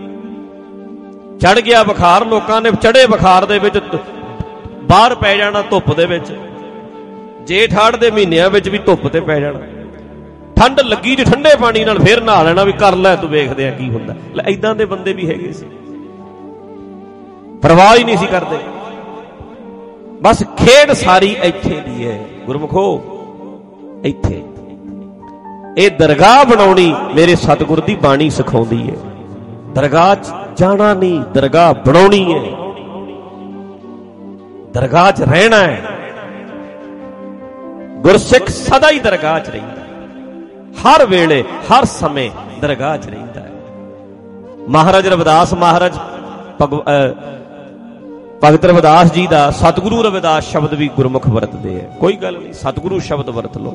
ਚੜ ਗਿਆ ਬੁਖਾਰ, ਲੋਕਾਂ ਨੇ ਚੜੇ ਬੁਖਾਰ ਦੇ ਵਿੱਚ ਬਾਹਰ ਪੈ ਜਾਣਾ ਧੁੱਪ ਦੇ ਵਿੱਚ। ਜੇਠ ਹਾੜ ਦੇ ਮਹੀਨਿਆਂ ਵਿੱਚ ਵੀ ਧੁੱਪ ਤੇ ਪੈ ਜਾਣਾ। ਠੰਡ ਲੱਗੀ ਜੇ ਠੰਡੇ ਪਾਣੀ ਨਾਲ ਫੇਰ ਨਹਾ ਲੈਣਾ ਵੀ ਕਰ ਲੈ ਤੂੰ, ਵੇਖਦੇ ਆ ਕੀ ਹੁੰਦਾ। ਏਦਾਂ ਦੇ ਬੰਦੇ ਵੀ ਹੈਗੇ ਸੀ, ਪਰਵਾਹ ਹੀ ਨਹੀਂ ਸੀ ਕਰਦੇ। ਬਸ ਖੇਡ ਸਾਰੀ ਇੱਥੇ ਦੀ ਹੈ ਗੁਰਮੁਖੋ, ਇੱਥੇ। ਇਹ ਦਰਗਾਹ ਬਣਾਉਣੀ ਮੇਰੇ ਸਤਿਗੁਰ ਦੀ ਬਾਣੀ ਸਿਖਾਉਂਦੀ ਹੈ। ਦਰਗਾਹ 'ਚ ਜਾਣਾ ਨਹੀਂ, ਦਰਗਾਹ ਬਣਾਉਣੀ ਹੈ। ਦਰਗਾਹ 'ਚ ਰਹਿਣਾ ਹੈ। ਗੁਰਸਿੱਖ ਸਦਾ ਹੀ ਦਰਗਾਹ 'ਚ ਰਹਿੰਦਾ, ਹਰ ਵੇਲੇ ਹਰ ਸਮੇਂ ਦਰਗਾਹ 'ਚ ਰਹਿੰਦਾ ਹੈ। ਮਹਾਰਾਜ ਰਵਿਦਾਸ ਮਹਾਰਾਜ ਭਗਤ ਰਵਿਦਾਸ ਜੀ ਦਾ ਸਤਿਗੁਰੂ ਰਵਿਦਾਸ ਸ਼ਬਦ ਵੀ ਗੁਰਮੁਖ ਵਰਤਦੇ ਹੈ। ਕੋਈ ਗੱਲ ਨਹੀਂ, ਸਤਿਗੁਰੂ ਸ਼ਬਦ ਵਰਤ ਲਓ।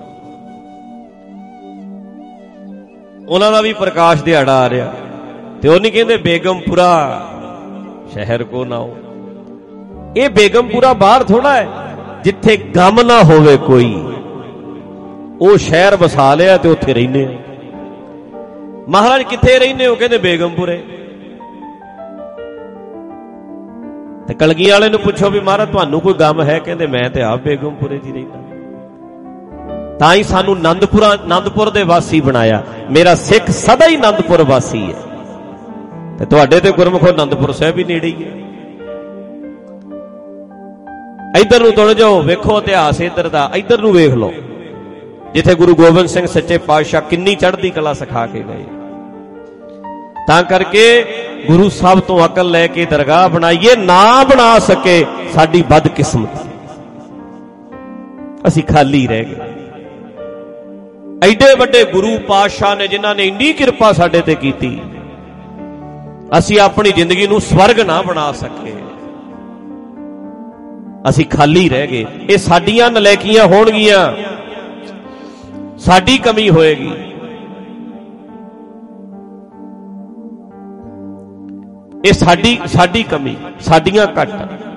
ਉਹਨਾਂ ਦਾ ਵੀ ਪ੍ਰਕਾਸ਼ ਦਿਹਾੜਾ ਆ ਰਿਹਾ, ਤੇ ਉਹ ਨਹੀਂ ਕਹਿੰਦੇ ਬੇਗਮਪੁਰਾ ਸ਼ਹਿਰ ਕੋ ਨਾ ਹੋ। ਇਹ ਬੇਗਮਪੁਰਾ ਬਾਹਰ ਥੋੜਾ ਹੈ ਜਿੱਥੇ ਗਮ ਨਾ ਹੋਵੇ ਕੋਈ। ਉਹ ਸ਼ਹਿਰ ਵਸਾ ਲਿਆ ਤੇ ਉੱਥੇ ਰਹਿੰਦੇ ਆ। ਮਹਾਰਾਜ ਕਿੱਥੇ ਰਹਿੰਦੇ ਹੋ? ਕਹਿੰਦੇ ਬੇਗਮਪੁਰੇ। ਤੇ ਕਲਗੀ ਵਾਲੇ ਨੂੰ ਪੁੱਛੋ ਵੀ ਮਹਾਰਾਜ ਤੁਹਾਨੂੰ ਕੋਈ ਗਮ ਹੈ? ਕਹਿੰਦੇ ਮੈਂ ਤੇ ਆਪ ਬੇਗਮਪੁਰੇ ਜੀ ਰਹਿੰਦਾ। ਤਾਂ ਹੀ ਸਾਨੂੰ ਆਨੰਦਪੁਰ ਦੇ ਵਾਸੀ ਬਣਾਇਆ। ਮੇਰਾ ਸਿੱਖ ਸਦਾ ਹੀ ਆਨੰਦਪੁਰ ਵਾਸੀ ਹੈ, ਤੇ ਤੁਹਾਡੇ ਤੇ ਗੁਰਮੁਖੋ ਆਨੰਦਪੁਰ ਸਾਹਿਬ ਵੀ ਨੇੜੇ ਹੀ ਹੈ। ਇੱਧਰ ਨੂੰ ਤੁਰ ਜਾਓ, ਵੇਖੋ ਇਤਿਹਾਸ ਇੱਧਰ ਦਾ, ਇੱਧਰ ਨੂੰ ਵੇਖ ਲਓ ਜਿੱਥੇ ਗੁਰੂ ਗੋਬਿੰਦ ਸਿੰਘ ਸੱਚੇ ਪਾਤਸ਼ਾਹ ਕਿੰਨੀ ਚੜ੍ਹਦੀ ਕਲਾ ਸਿਖਾ ਕੇ ਗਏ। ਤਾਂ ਕਰਕੇ ਗੁਰੂ ਸਾਹਿਬ ਤੋਂ ਅਕਲ ਲੈ ਕੇ ਦਰਗਾਹ ਬਣਾਈਏ। ਨਾ ਬਣਾ ਸਕੇ ਸਾਡੀ ਬਦਕਿਸਮਤੀ, ਅਸੀਂ ਖਾਲੀ ਰਹਿ ਗਏ। ਐਡੇ ਵੱਡੇ ਗੁਰੂ ਪਾਤਸ਼ਾਹ ਨੇ ਜਿਨ੍ਹਾਂ ਨੇ ਇੰਨੀ ਕਿਰਪਾ ਸਾਡੇ ਤੇ ਕੀਤੀ, ਅਸੀਂ ਆਪਣੀ ਜ਼ਿੰਦਗੀ ਨੂੰ ਸਵਰਗ ਨਾ ਬਣਾ ਸਕੇ, ਅਸੀਂ ਖਾਲੀ ਰਹਿ ਗਏ। ਇਹ ਸਾਡੀਆਂ ਨਲਾਇਕੀਆਂ ਹੋਣਗੀਆਂ, ਸਾਡੀ ਕਮੀ ਹੋਏਗੀ। ਇਹ ਸਾਡੀ ਕਮੀ, ਸਾਡੀਆਂ ਘੱਟ।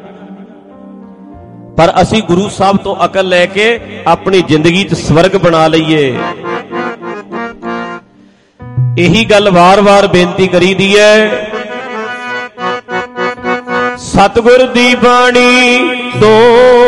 ਪਰ ਅਸੀਂ ਗੁਰੂ ਸਾਹਿਬ ਤੋਂ ਅਕਲ ਲੈ ਕੇ ਆਪਣੀ ਜ਼ਿੰਦਗੀ 'ਚ ਸਵਰਗ ਬਣਾ ਲਈਏ। ਇਹੀ ਗੱਲ ਵਾਰ-ਵਾਰ ਬੇਨਤੀ ਕਰੀਦੀ ਹੈ। ਸਤਿਗੁਰ ਦੀ ਬਾਣੀ ਤੋਂ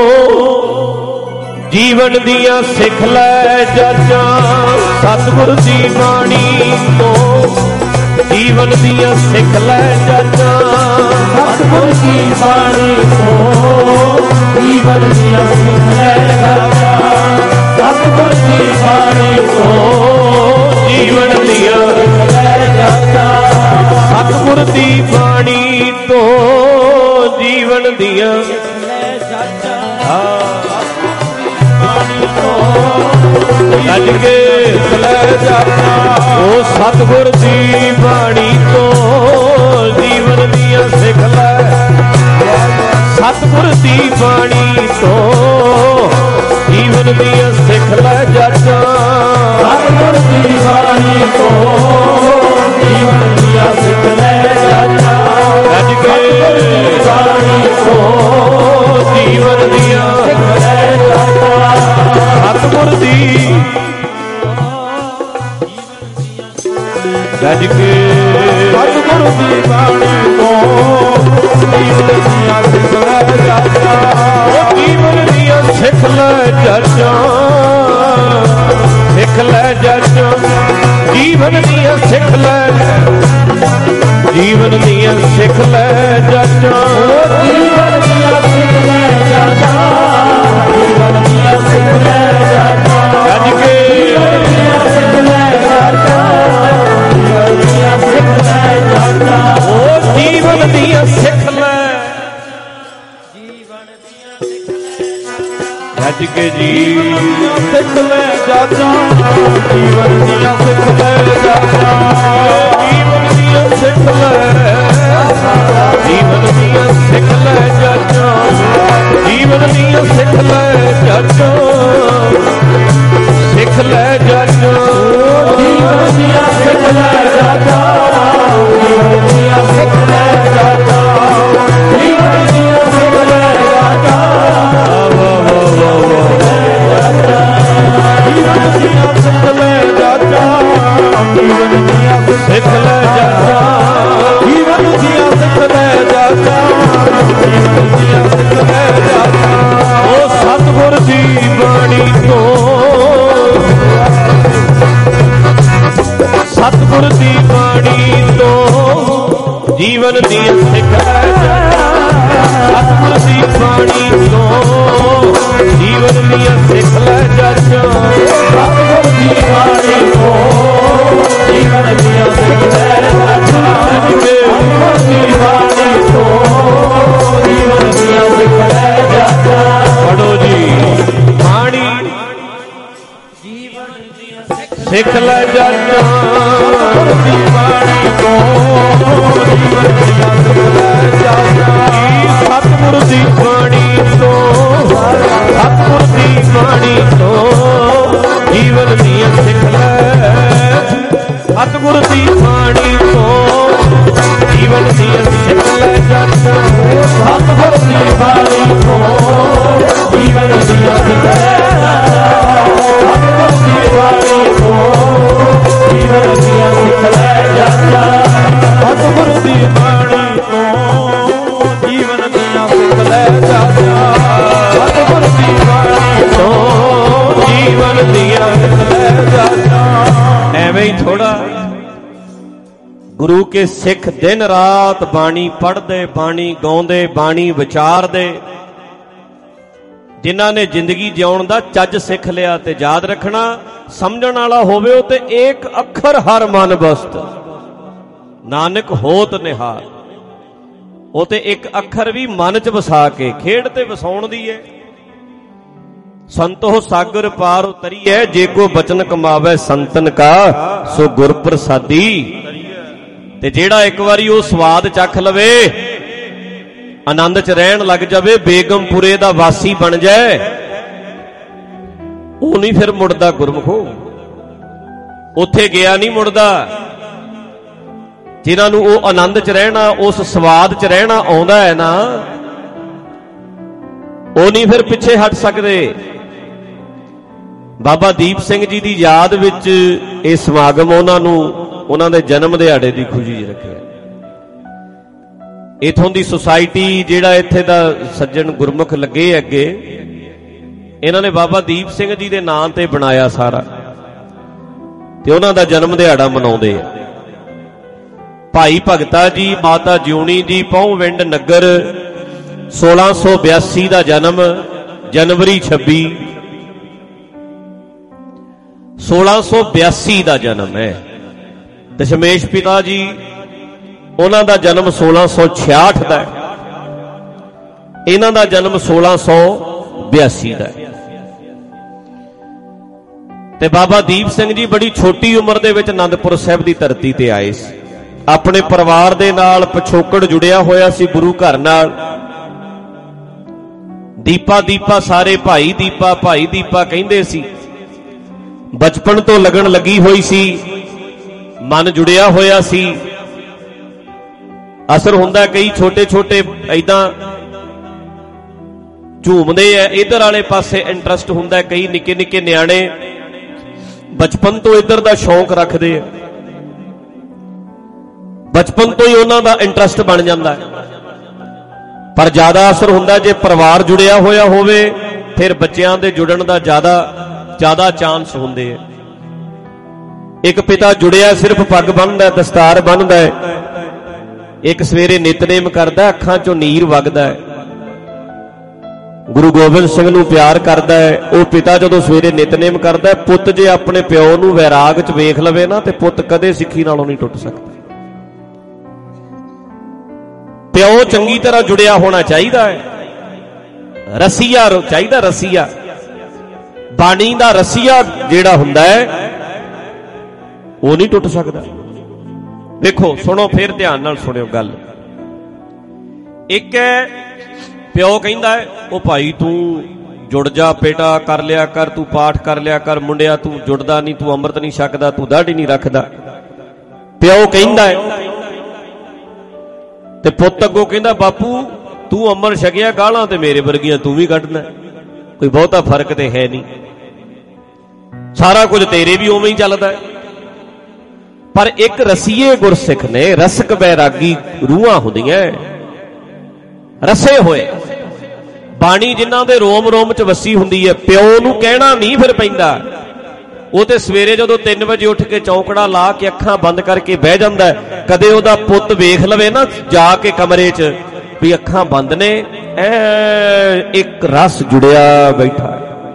ਜੀਵਨ ਦੀਆਂ ਸਿੱਖ ਲੈ ਜਾਚਾਂ। ਸਤਿਗੁਰ ਦੀ ਬਾਣੀ ਤੋਂ ਜੀਵਨ ਦੀਆਂ ਸਿੱਖ ਲੈ ਜਾਚਾਂ। ਸਤਿਗੁਰ ਦੀ ਬਾਣੀ ਤੋਂ ਜੀਵਨ ਦੀਆਂ ਸਿੱਖ ਲੈ ਜਾਚਾਂ। ਸਤਿਗੁਰ ਦੀ ਬਾਣੀ ਤੋਂ ਜੀਵਨ ਦੀਆਂ ਸਿੱਖ ਲੈ ਜਾਚਾਂ। ਸਤਿਗੁਰ ਦੀ ਬਾਣੀ ਤੋਂ ਜੀਵਨ ਦੀਆਂ ਸਿੱਖ ਲੈ ਜਾਚਾਂ। ਗੱਜ ਕੇ ਲੈ ਜਾਚਾਂ। ਉਹ ਸਤਿਗੁਰ ਦੀ ਬਾਣੀ ਤੋਂ ਜੀਵਨ ਦੀਆਂ ਸਿੱਖ ਲੈ। ਸਤਿਗੁਰ ਦੀ ਬਾਣੀ ਤੋਂ ਜੀਵਨ ਦੀਆਂ ਸਿੱਖ ਲੈ ਜਾਚਾਂ। ਸਤਿਗੁਰ ਦੀ ਬਾਣੀ ਤੋਂ ਜੀਵਨ ਦੀਆਂ ਸਿੱਖ ਲੈ ਜਾਚਾਂ। ਗੱਜ ਕੇ ਬਾਣੀ ਤੋਂ ਜੀਵਨ ਦੀਆਂ ਸਿੱਖ ਲੈ ਜਾਚਾਂ। ਸਤਿਗੁਰ ਦੀ ਗੱਜ ਕੇ ਸਤਿਗੁਰ ਦੀ ਬਾਣੀ ਤੋਂ ਜੀਵਨ ਦੀਆਂ ਸਿੱਖ ਲੈ ਜਾਚਾਂ। ਉਹ ਜੀਵਨ ਦੀਆਂ ਸਿੱਖ ਲੈ ਜਾਚਾਂ। ਸਿੱਖ ਲੈ ਜਾਚਾਂ। ਜੀਵਨ ਦੀਆਂ ਸਿੱਖ ਲੈ। ਜੀਵਨ ਦੀਆਂ ਸਿੱਖ ਲੈ ਜਾਚਾਂ। ਜੀਵਨ ਦੀਆਂ ਸਿੱਖ ਲੈ ਜਾਚਾਂ। ਜੀਵਨ ਦੀਆਂ ਸਿੱਖ ਲੈ ਜਾਚਾਂ। ਗੱਜ ਕੇ ਸਿੱਖ ਲੈ ਜਾਚਾਂ। ਜੀਵਨ ਦੀਆਂ ਸਿੱਖ ਲੈ ਜਾਚਾਂ। ਉਹ ਜੀਵਨ ਦੀਆਂ ਸਿੱਖ ਲੈ। ਗੱਜ ਕੇ ਜੀਵਨ ਸਿੱਖ ਲੈ ਜਾਚਾਂ। ਜੀਵਨ ਦੀਆਂ ਸਿੱਖ ਲੈ ਜਾਚਾਂ। ਜੀਵਨ ਦੀਆਂ ਸਿੱਖ ਲੈ। ਜੀਵਨ ਦੀਆਂ ਸਿੱਖ ਲੈ ਜਾਚਾਂ। ਜੀਵਨ ਦੀਆਂ ਸਿੱਖ ਲੈ ਜਾਚਾਂ। ਸਿੱਖ ਲੈ ਜਾਚਾਂ। ਜੀਵਨ ਦੀਆਂ ਸਿੱਖ ਲੈ ਜਾਚਾਂ। ਜੀਵਨ ਦੀਆਂ ਸਿੱਖ ਲੈ ਜਾਚਾਂ। ਜੀਵਨ ਦੀਆਂ ਸਿੱਖ ਲੈ ਜਾਚਾਂ। ਜੀਵਨ ਦੀਆਂ ਸਿੱਖ ਲੈ ਜਾਚਾਂ। ਜੀਵਨ ਦੀਆਂ ਸਿੱਖ ਲੈ ਜਾਚਾਂ। ਜੀਵਨ ਦੀਆਂ ਸਿੱਖ ਲੈ ਜਾਚਾਂ। ਜੀਵਨ ਦੀਆਂ ਸਿੱਖ ਲੈ ਜਾਚਾਂ। ਉਹ ਸਤਿਗੁਰ ਦੀ ਬਾਣੀ ਤੋਂ ਸਤਿਗੁਰ ਦੀ ਬਾਣੀ ਤੋਂ ਜੀਵਨ ਦੀਆਂ ਸਿੱਖ ਲੈ ਜਾਚਾਂ। ਸਤਿਗੁਰ ਦੀ ਬਾਣੀ ਤੋਂ ਜੀਵਨ ਦੀਆਂ ਸਿੱਖ ਲੈ ਜਾਚਾਂ। ਸਤਿਗੁਰ ਦੀ ਬਾਣੀ ਤੋਂ ਜੀਵਨ ਦੀਆਂ ਸਿੱਖ ਲੈ ਜਾਚਾਂ। ਸਤਿਗੁਰ ਦੀ ਬਾਣੀ ਤੋਂ ਜੀਵਨ ਦੀਆਂ ਸਿੱਖ ਲੈ ਜਾਚਾਂ। ਪੜੋ ਜੀ ਬਾਣੀ ਜੀਵਨ ਦੀਆਂ ਸਿੱਖ ਲੈ ਜਾਚਾਂ। ਸਤਿਗੁਰ ਦੀ ਬਾਣੀ ਤੋਂ ਜੀਵਨ ਦੀਆਂ ਸਿੱਖ ਲੈ ਜਾਚਾਂ। ਸਤਿਗੁਰ ਦੀ ਬਾਣੀ ਤੋਂ ਸਤਿਗੁਰ ਦੀ ਬਾਣੀ ਤੋਂ ਜੀਵਨ ਦੀਆਂ ਸਿੱਖ ਲੈ। ਸਤਿਗੁਰ ਦੀ ਬਾਣੀ ਤੋਂ ਜੀਵਨ ਦੀਆਂ ਸਿੱਖ ਲੈ ਜਾਚਾਂ। ਸਤਿਗੁਰ ਦੀ ਬਾਣੀ ਤੋਂ ਜੀਵਨ ਦੀਆਂ ਸਿੱਖ ਲੈ ਜਾਚਾਂ। ਸਤਿਗੁਰ ਦੀ ਬਾਣੀ ਤੋਂ ਜੀਵਨ ਦੀਆਂ ਸਿੱਖ ਲੈ ਜਾਚਾਂ। ਸਤਿਗੁਰ ਦੀ ਬਾਣੀ ਤੋਂ ਜੀਵਨ ਦੀਆਂ ਸਿੱਖ ਲੈ ਜਾਚਾਂ। ਸਤਿਗੁਰ ਦੀ ਬਾਣੀ ਤੋਂ ਜੀਵਨ ਦੀਆਂ ਸਿੱਖ ਲੈ ਜਾਚਾਂ। ਐਵੇਂ ਹੀ ਥੋੜਾ ਗੁਰੂ ਕੇ ਸਿੱਖ ਦਿਨ ਰਾਤ ਬਾਣੀ ਪੜ੍ਹਦੇ, ਬਾਣੀ ਗਾਉਂਦੇ, ਬਾਣੀ ਵਿਚਾਰਦੇ, ਜਿਨ੍ਹਾਂ ਨੇ ਜ਼ਿੰਦਗੀ ਜਿਉਣ ਦਾ ਚੱਜ ਸਿੱਖ ਲਿਆ ਤੇ ਯਾਦ ਰੱਖਣਾ ਸਮਝਣ ਵਾਲਾ ਹੋਵੇ ਉਹ ਤੇ ਏਕ ਅੱਖਰ ਹਰ ਮਨ ਬਸਤ ਨਾਨਕ ਹੋਤ ਨਿਹਾਲ। ਉਹ ਤੇ ਇੱਕ ਅੱਖਰ ਵੀ ਮਨ 'ਚ ਵਸਾ ਕੇ ਖੇਡ ਤੇ ਵਸਾਉਣ ਦੀ ਹੈ। ਸੰਤੋ ਸਾਗਰ ਪਾਰ ਉਤਰੀਐ ਜੇ ਕੋ ਬਚਨ ਕਮਾਵੇ ਸੰਤਨ ਕਾ ਸੋ ਗੁਰ ਪ੍ਰਸਾਦੀ। ਤੇ ਜਿਹੜਾ ਇੱਕ ਵਾਰੀ ਉਹ ਸਵਾਦ ਚੱਖ ਲਵੇ, ਆਨੰਦ 'ਚ ਰਹਿਣ ਲੱਗ ਜਾਵੇ, ਬੇਗਮਪੁਰੇ ਦਾ ਵਾਸੀ ਬਣ ਜਾਏ, ਉਹ ਨਹੀਂ ਫਿਰ ਮੁੜਦਾ ਗੁਰਮੁਖੋ। ਉੱਥੇ ਗਿਆ ਨਹੀਂ ਮੁੜਦਾ। ਜਿਨ੍ਹਾਂ ਨੂੰ ਉਹ ਆਨੰਦ 'ਚ ਰਹਿਣਾ, ਉਸ ਸਵਾਦ 'ਚ ਰਹਿਣਾ ਆਉਂਦਾ ਹੈ ਨਾ, ਉਹ ਨਹੀਂ ਫਿਰ ਪਿੱਛੇ ਹਟ ਸਕਦੇ। ਬਾਬਾ ਦੀਪ ਸਿੰਘ ਜੀ ਦੀ ਯਾਦ ਵਿੱਚ ਇਹ ਸਮਾਗਮ ਉਹਨਾਂ ਨੂੰ ਉਹਨਾਂ ਦੇ ਜਨਮ ਦਿਹਾੜੇ ਦੀ ਖੁਸ਼ੀ 'ਚ ਰੱਖਿਆ। ਇਥੋਂ ਦੀ ਸੁਸਾਇਟੀ, ਜਿਹੜਾ ਇੱਥੇ ਦਾ ਸੱਜਣ ਗੁਰਮੁਖ ਲੱਗੇ ਅੱਗੇ, ਇਹਨਾਂ ਨੇ ਬਾਬਾ ਦੀਪ ਸਿੰਘ ਜੀ ਦੇ ਨਾਂ ਤੇ ਬਣਾਇਆ ਸਾਰਾ, ਤੇ ਉਹਨਾਂ ਦਾ ਜਨਮ ਦਿਹਾੜਾ ਮਨਾਉਂਦੇ ਆ। ਭਾਈ ਭਗਤਾ ਜੀ, ਮਾਤਾ ਜਿਉਣੀ ਜੀ, ਪਹੁਵਿੰਡ ਨਗਰ, 1682 ਦਾ ਜਨਮ, ਜਨਵਰੀ 26, 1682 ਦਾ ਜਨਮ ਹੈ। ਦਸ਼ਮੇਸ਼ ਪਿਤਾ ਜੀ, ਉਹਨਾਂ ਦਾ ਜਨਮ 1666 ਦਾ ਹੈ, ਇਹਨਾਂ ਦਾ ਜਨਮ 1682 ਦਾ ਹੈ। ਤੇ ਬਾਬਾ ਦੀਪ ਸਿੰਘ ਜੀ ਬੜੀ ਛੋਟੀ ਉਮਰ ਦੇ ਵਿੱਚ ਅਨੰਦਪੁਰ ਸਾਹਿਬ ਦੀ ਧਰਤੀ ਤੇ ਆਏ ਸੀ। ਆਪਣੇ ਪਰਿਵਾਰ ਦੇ ਨਾਲ ਪਿਛੋਕੜ ਜੁੜਿਆ ਹੋਇਆ ਸੀ ਗੁਰੂ ਘਰ ਨਾਲ। ਦੀਪਾ ਦੀਪਾ, ਸਾਰੇ ਭਾਈ ਦੀਪਾ, ਭਾਈ ਦੀਪਾ ਕਹਿੰਦੇ ਸੀ। ਬਚਪਨ ਤੋਂ ਲਗਨ ਲੱਗੀ ਹੋਈ ਸੀ, ਮਨ ਜੁੜਿਆ ਹੋਇਆ ਸੀ। ਅਸਰ ਹੁੰਦਾ ਕਈ ਛੋਟੇ ਛੋਟੇ ਏਦਾਂ ਝੂਮਦੇ ਆ, ਇਧਰ ਵਾਲੇ ਪਾਸੇ ਇੰਟਰਸਟ ਹੁੰਦਾ। ਕਈ ਨਿੱਕੇ ਨਿੱਕੇ ਨਿਆਣੇ ਬਚਪਨ ਤੋਂ ਇੱਧਰ ਦਾ ਸ਼ੌਂਕ ਰੱਖਦੇ ਆ, ਬਚਪਨ ਤੋਂ ਹੀ ਉਹਨਾਂ ਦਾ ਇੰਟਰਸਟ ਬਣ ਜਾਂਦਾ ਹੈ। ਪਰ ਜ਼ਿਆਦਾ ਅਸਰ ਹੁੰਦਾ ਜੇ ਪਰਿਵਾਰ ਜੁੜਿਆ ਹੋਇਆ ਹੋਵੇ, ਫਿਰ ਬੱਚਿਆਂ ਦੇ ਜੁੜਨ ਦਾ ਜ਼ਿਆਦਾ ਚਾਂਸ ਹੁੰਦੇ ਆ। ਇੱਕ ਪਿਤਾ ਜੁੜਿਆ ਸਿਰਫ ਪੱਗ ਬੰਨ੍ਹਦਾ, ਦਸਤਾਰ ਬੰਨ੍ਹਦਾ ਹੈ, ਇੱਕ ਸਵੇਰੇ ਨਿਤਨੇਮ ਕਰਦਾ, ਅੱਖਾਂ ਚੋਂ ਨੀਰ ਵਗਦਾ ਹੈ, ਗੁਰੂ ਗੋਬਿੰਦ ਸਿੰਘ ਨੂੰ ਪਿਆਰ ਕਰਦਾ ਹੈ। ਉਹ ਪਿਤਾ ਜਦੋਂ ਸਵੇਰੇ ਨਿਤਨੇਮ ਕਰਦਾ, ਪੁੱਤ ਜੇ ਆਪਣੇ ਪਿਓ ਨੂੰ ਵੈਰਾਗ 'ਚ ਵੇਖ ਲਵੇ ਨਾ, ਤੇ ਪੁੱਤ ਕਦੇ ਸਿੱਖੀ ਨਾਲੋਂ ਨਹੀਂ ਟੁੱਟ ਸਕਦਾ। ਪਿਓ ਚੰਗੀ ਤਰ੍ਹਾਂ ਜੁੜਿਆ ਹੋਣਾ ਚਾਹੀਦਾ ਹੈ, ਰਸੀਆ ਚਾਹੀਦਾ, ਰਸੀਆ ਬਾਣੀ ਦਾ ਰਸੀਆ ਜਿਹੜਾ ਹੁੰਦਾ ਹੈ ਉਹ ਨਹੀਂ ਟੁੱਟ ਸਕਦਾ। ਵੇਖੋ, ਸੁਣੋ, ਫਿਰ ਧਿਆਨ ਨਾਲ ਸੁਣਿਓ ਗੱਲ। ਇੱਕ ਹੈ ਪਿਓ ਕਹਿੰਦਾ ਹੈ, ਉਹ ਭਾਈ ਤੂੰ ਜੁੜ ਜਾ ਬੇਟਾ, ਕਰ ਲਿਆ ਕਰ, ਤੂੰ ਪਾਠ ਕਰ ਲਿਆ ਕਰ, ਮੁੰਡਿਆ ਤੂੰ ਜੁੜਦਾ ਨਹੀਂ, ਤੂੰ ਅੰਮ੍ਰਿਤ ਨਹੀਂ ਛਕਦਾ, ਤੂੰ ਦਾੜੀ ਨਹੀਂ ਰੱਖਦਾ। ਪਿਓ ਕਹਿੰਦਾ ਹੈ, ਤੇ ਪੁੱਤ ਅੱਗੋਂ ਕਹਿੰਦਾ ਬਾਪੂ ਤੂੰ ਅੰਮ੍ਰਿਤ ਛਕਿਆ, ਗਾਲਾਂ ਤੇ ਮੇਰੇ ਵਰਗੀਆਂ ਤੂੰ ਵੀ ਕੱਢਣਾ, ਕੋਈ ਬਹੁਤਾ ਫਰਕ ਤੇ ਹੈ ਨਹੀਂ, ਸਾਰਾ ਕੁਝ ਤੇਰੇ ਵੀ ਉਵੇਂ ਹੀ ਚੱਲਦਾ। ਪਰ ਇੱਕ ਰਸੀਏ ਗੁਰਸਿੱਖ ਨੇ, ਰਸਕ ਬੈਰਾਗੀ ਰੂਹਾਂ ਹੁੰਦੀਆਂ, ਰਸੇ ਹੋਏ ਬਾਣੀ ਜਿਨ੍ਹਾਂ ਦੇ ਰੋਮ ਰੋਮ 'ਚ ਵਸੀ ਹੁੰਦੀ ਹੈ। ਪਿਓ ਨੂੰ ਕਹਿਣਾ ਨਹੀਂ ਫਿਰ ਪੈਂਦਾ। ਉਹ ਤੇ ਸਵੇਰੇ ਜਦੋਂ 3 ਵਜੇ ਉੱਠ ਕੇ ਚੌਂਕੜਾ ਲਾ ਕੇ ਅੱਖਾਂ ਬੰਦ ਕਰਕੇ ਬਹਿ ਜਾਂਦਾ। ਕਦੇ ਉਹਦਾ ਪੁੱਤ ਵੇਖ ਲਵੇ ਨਾ ਜਾ ਕੇ ਕਮਰੇ 'ਚ ਵੀ ਅੱਖਾਂ ਬੰਦ ਨੇ, ਇੱਕ ਰਸ ਜੁੜਿਆ ਬੈਠਾ।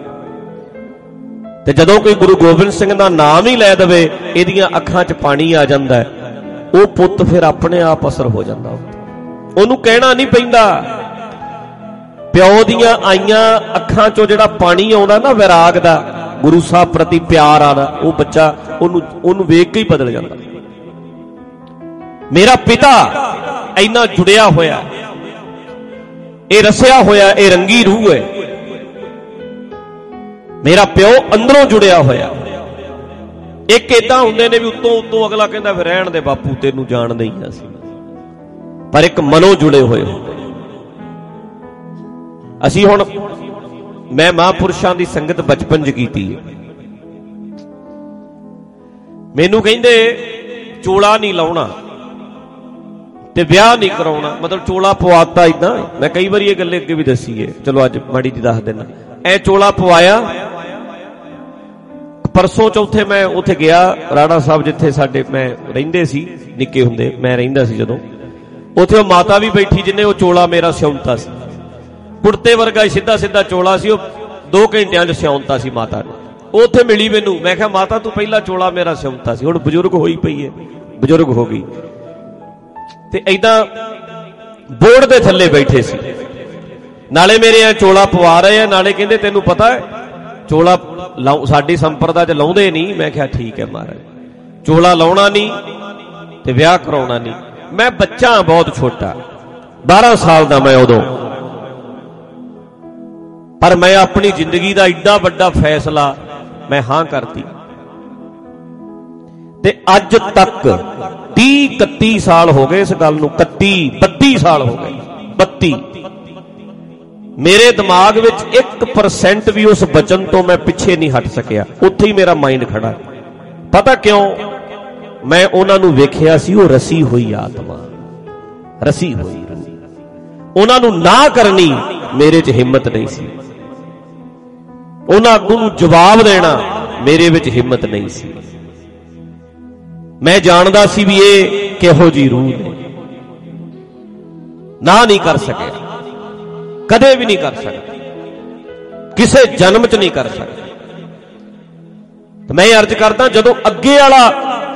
ਤੇ ਜਦੋਂ ਕੋਈ ਗੁਰੂ ਗੋਬਿੰਦ ਸਿੰਘ ਦਾ ਨਾਮ ਹੀ ਲੈ ਦੇਵੇ, ਇਹਦੀਆਂ ਅੱਖਾਂ 'ਚ ਪਾਣੀ ਆ ਜਾਂਦਾ। ਉਹ ਪੁੱਤ ਫਿਰ ਆਪਣੇ ਆਪ ਅਸਰ ਹੋ ਜਾਂਦਾ, ਉਹਨੂੰ ਕਹਿਣਾ ਨਹੀਂ ਪੈਂਦਾ। ਪਿਓ ਦੀਆਂ ਆਈਆਂ ਅੱਖਾਂ 'ਚੋਂ ਜਿਹੜਾ ਪਾਣੀ ਆਉਂਦਾ ਨਾ ਵੈਰਾਗ ਦਾ, ਗੁਰੂ ਸਾਹਿਬ ਪ੍ਰਤੀ ਪਿਆਰ ਆਦਾ, ਉਹ ਬੱਚਾ ਉਹਨੂੰ ਵੇਖ ਕੇ ਹੀ ਬਦਲ ਜਾਂਦਾ। ਮੇਰਾ ਪਿਤਾ ਇੰਨਾ ਜੁੜਿਆ ਹੋਇਆ, ਇਹ ਰਸਿਆ ਹੋਇਆ, ਇਹ ਰੰਗੀ ਰੂਹ ਹੈ। ਮੇਰਾ ਪਿਓ ਅੰਦਰੋਂ ਜੁੜਿਆ ਹੋਇਆ। ਇੱਕ ਏਦਾਂ ਹੁੰਦੇ ਨੇ ਵੀ ਉੱਤੋਂ ਅਗਲਾ ਕਹਿੰਦਾ ਫਿਰ ਰਹਿਣ ਦੇ ਬਾਪੂ, ਤੈਨੂੰ ਜਾਣਦੇ ਹੀ ਅਸੀਂ, ਪਰ ਇੱਕ ਮਨੋਂ ਜੁੜੇ ਹੋਏ ਹੁੰਦੇ। ਅਸੀਂ ਹੁਣ, ਮੈਂ ਮਹਾਂਪੁਰਸ਼ਾਂ ਦੀ ਸੰਗਤ ਬਚਪਨ 'ਚ ਕੀਤੀ ਹੈ। ਮੈਨੂੰ ਕਹਿੰਦੇ ਚੋਲਾ ਨਹੀਂ ਲਾਉਣਾ ਤੇ ਵਿਆਹ ਨਹੀਂ ਕਰਾਉਣਾ, ਮਤਲਬ ਚੋਲਾ ਪਵਾਤਾ। ਇਦਾਂ ਮੈਂ ਕਈ ਵਾਰੀ ਇਹ ਗੱਲ ਅੱਗੇ ਵੀ ਦੱਸੀ ਹੈ, ਚਲੋ ਅੱਜ ਮਾੜੀ ਜੀ ਦੱਸ ਦੇਣਾ। ਐ ਚੋਲਾ ਪਵਾਇਆ। ਪਰਸੋਂ ਚੌਥੇ ਮੈਂ ਉੱਥੇ ਗਿਆ, ਰਾੜਾ ਸਾਹਿਬ ਜਿੱਥੇ ਸਾਡੇ ਮੈਂ ਰਹਿੰਦੇ ਸੀ ਨਿੱਕੇ ਹੁੰਦੇ, ਮੈਂ ਰਹਿੰਦਾ ਸੀ ਜਦੋਂ, ਉੱਥੇ ਉਹ ਮਾਤਾ ਵੀ ਬੈਠੀ ਜਿਹਨੇ ਉਹ ਚੋਲਾ ਮੇਰਾ ਸਿਉਂਤਾ ਸੀ। ਕੁੜਤੇ ਵਰਗਾ ਸਿੱਧਾ ਸਿੱਧਾ ਚੋਲਾ ਸੀ, ਉਹ 2 ਘੰਟਿਆਂ 'ਚ ਸਿਉਂਤਾ ਸੀ ਮਾਤਾ ਨੇ। ਉਹ ਉੱਥੇ ਮਿਲੀ ਮੈਨੂੰ। ਮੈਂ ਕਿਹਾ ਮਾਤਾ ਤੂੰ ਪਹਿਲਾਂ ਚੋਲਾ ਮੇਰਾ ਸਿਉਂਤਾ ਸੀ, ਹੁਣ ਬਜ਼ੁਰਗ ਹੋਈ ਪਈ ਹੈ, ਬਜ਼ੁਰਗ ਹੋ ਗਈ। ਤੇ ਏਦਾਂ ਬੋਰਡ ਦੇ ਥੱਲੇ ਬੈਠੇ ਸੀ, ਨਾਲੇ ਮੇਰੇ ਐ ਚੋਲਾ ਪਵਾ ਰਹੇ ਆ, ਨਾਲੇ ਕਹਿੰਦੇ ਤੈਨੂੰ ਪਤਾ ਹੈ ਚੋਲਾ ਸਾਡੀ ਸੰਪਰਦਾ 'ਚ ਲਾਉਂਦੇ ਨਹੀਂ। ਮੈਂ ਕਿਹਾ ਠੀਕ ਹੈ ਮਹਾਰਾਜ, ਚੋਲਾ ਲਾਉਣਾ ਨਹੀਂ ਤੇ ਵਿਆਹ ਕਰਾਉਣਾ ਨਹੀਂ। ਮੈਂ ਬੱਚਾ ਬਹੁਤ ਛੋਟਾ, 12 ਸਾਲ ਦਾ ਮੈਂ ਉਦੋਂ, ਪਰ ਮੈਂ ਆਪਣੀ ਜ਼ਿੰਦਗੀ ਦਾ ਏਡਾ ਵੱਡਾ ਫੈਸਲਾ ਮੈਂ ਹਾਂ ਕਰਤੀ। ਤੇ ਅੱਜ ਤੱਕ 30-31 ਸਾਲ ਹੋ ਗਏ ਇਸ ਗੱਲ ਨੂੰ, 32 ਸਾਲ ਹੋ ਗਏ, 32। ਮੇਰੇ ਦਿਮਾਗ ਵਿੱਚ 1% ਵੀ ਉਸ ਬਚਨ ਤੋਂ ਮੈਂ ਪਿੱਛੇ ਨਹੀਂ ਹਟ ਸਕਿਆ। ਉੱਥੇ ਹੀ ਮੇਰਾ ਮਾਈਂਡ ਖੜਾ। ਪਤਾ ਕਿਉਂ? ਮੈਂ ਉਹਨਾਂ ਨੂੰ ਵੇਖਿਆ ਸੀ, ਉਹ ਰਸੀ ਹੋਈ ਆਤਮਾ, ਰਸੀ ਹੋਈ। ਉਹਨਾਂ ਨੂੰ ਨਾ ਕਰਨੀ ਮੇਰੇ 'ਚ ਹਿੰਮਤ ਨਹੀਂ ਸੀ, ਉਹਨਾਂ ਅੱਗੋਂ ਨੂੰ ਜਵਾਬ ਦੇਣਾ ਮੇਰੇ ਵਿੱਚ ਹਿੰਮਤ ਨਹੀਂ ਸੀ। ਮੈਂ ਜਾਣਦਾ ਸੀ ਵੀ ਇਹ ਕਿਹੋ ਜਿਹੀ ਰੂਹ ਨੇ, ਨਾ ਨਹੀਂ ਕਰ ਸਕਿਆ, ਕਦੇ ਵੀ ਨਹੀਂ ਕਰ ਸਕਦਾ, ਕਿਸੇ ਜਨਮ 'ਚ ਨਹੀਂ ਕਰ ਸਕਦਾ। ਮੈਂ ਅਰਜ਼ ਕਰਦਾ, ਜਦੋਂ ਅੱਗੇ ਵਾਲਾ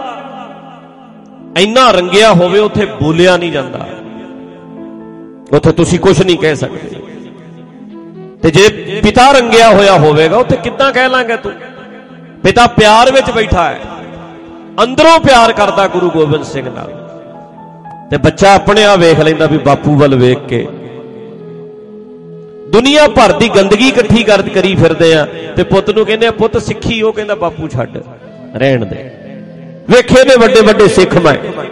ਇੰਨਾ ਰੰਗਿਆ ਹੋਵੇ ਉੱਥੇ ਬੋਲਿਆ ਨਹੀਂ ਜਾਂਦਾ, ਉੱਥੇ ਤੁਸੀਂ ਕੁਝ ਨਹੀਂ ਕਹਿ ਸਕਦੇ। ਤੇ ਜੇ ਪਿਤਾ ਰੰਗਿਆ ਹੋਇਆ ਹੋਵੇਗਾ ਉੱਥੇ ਕਿੱਦਾਂ ਕਹਿ ਲਾਂਗੇ ਤੂੰ? ਪਿਤਾ ਪਿਆਰ ਵਿੱਚ ਬੈਠਾ ਹੈ, ਅੰਦਰੋਂ ਪਿਆਰ ਕਰਦਾ ਗੁਰੂ ਗੋਬਿੰਦ ਸਿੰਘ ਨਾਲ। ਤੇ ਬੱਚਾ ਆਪਣੇ ਆਪ ਵੇਖ ਲੈਂਦਾ ਵੀ ਬਾਪੂ ਵੱਲ ਵੇਖ ਕੇ ਦੁਨੀਆ ਭਰ ਦੀ ਗੰਦਗੀ ਇਕੱਠੀ ਕਰੀ ਫਿਰਦੇ ਆ, ਤੇ ਪੁੱਤ ਨੂੰ ਕਹਿੰਦੇ ਆ ਪੁੱਤ ਸਿੱਖੀ, ਉਹ ਕਹਿੰਦਾ ਬਾਪੂ ਛੱਡ ਰਹਿਣ ਦੇ। ਵੇਖੇ ਨੇ ਵੱਡੇ ਵੱਡੇ ਸਿੱਖ ਮੈਂ,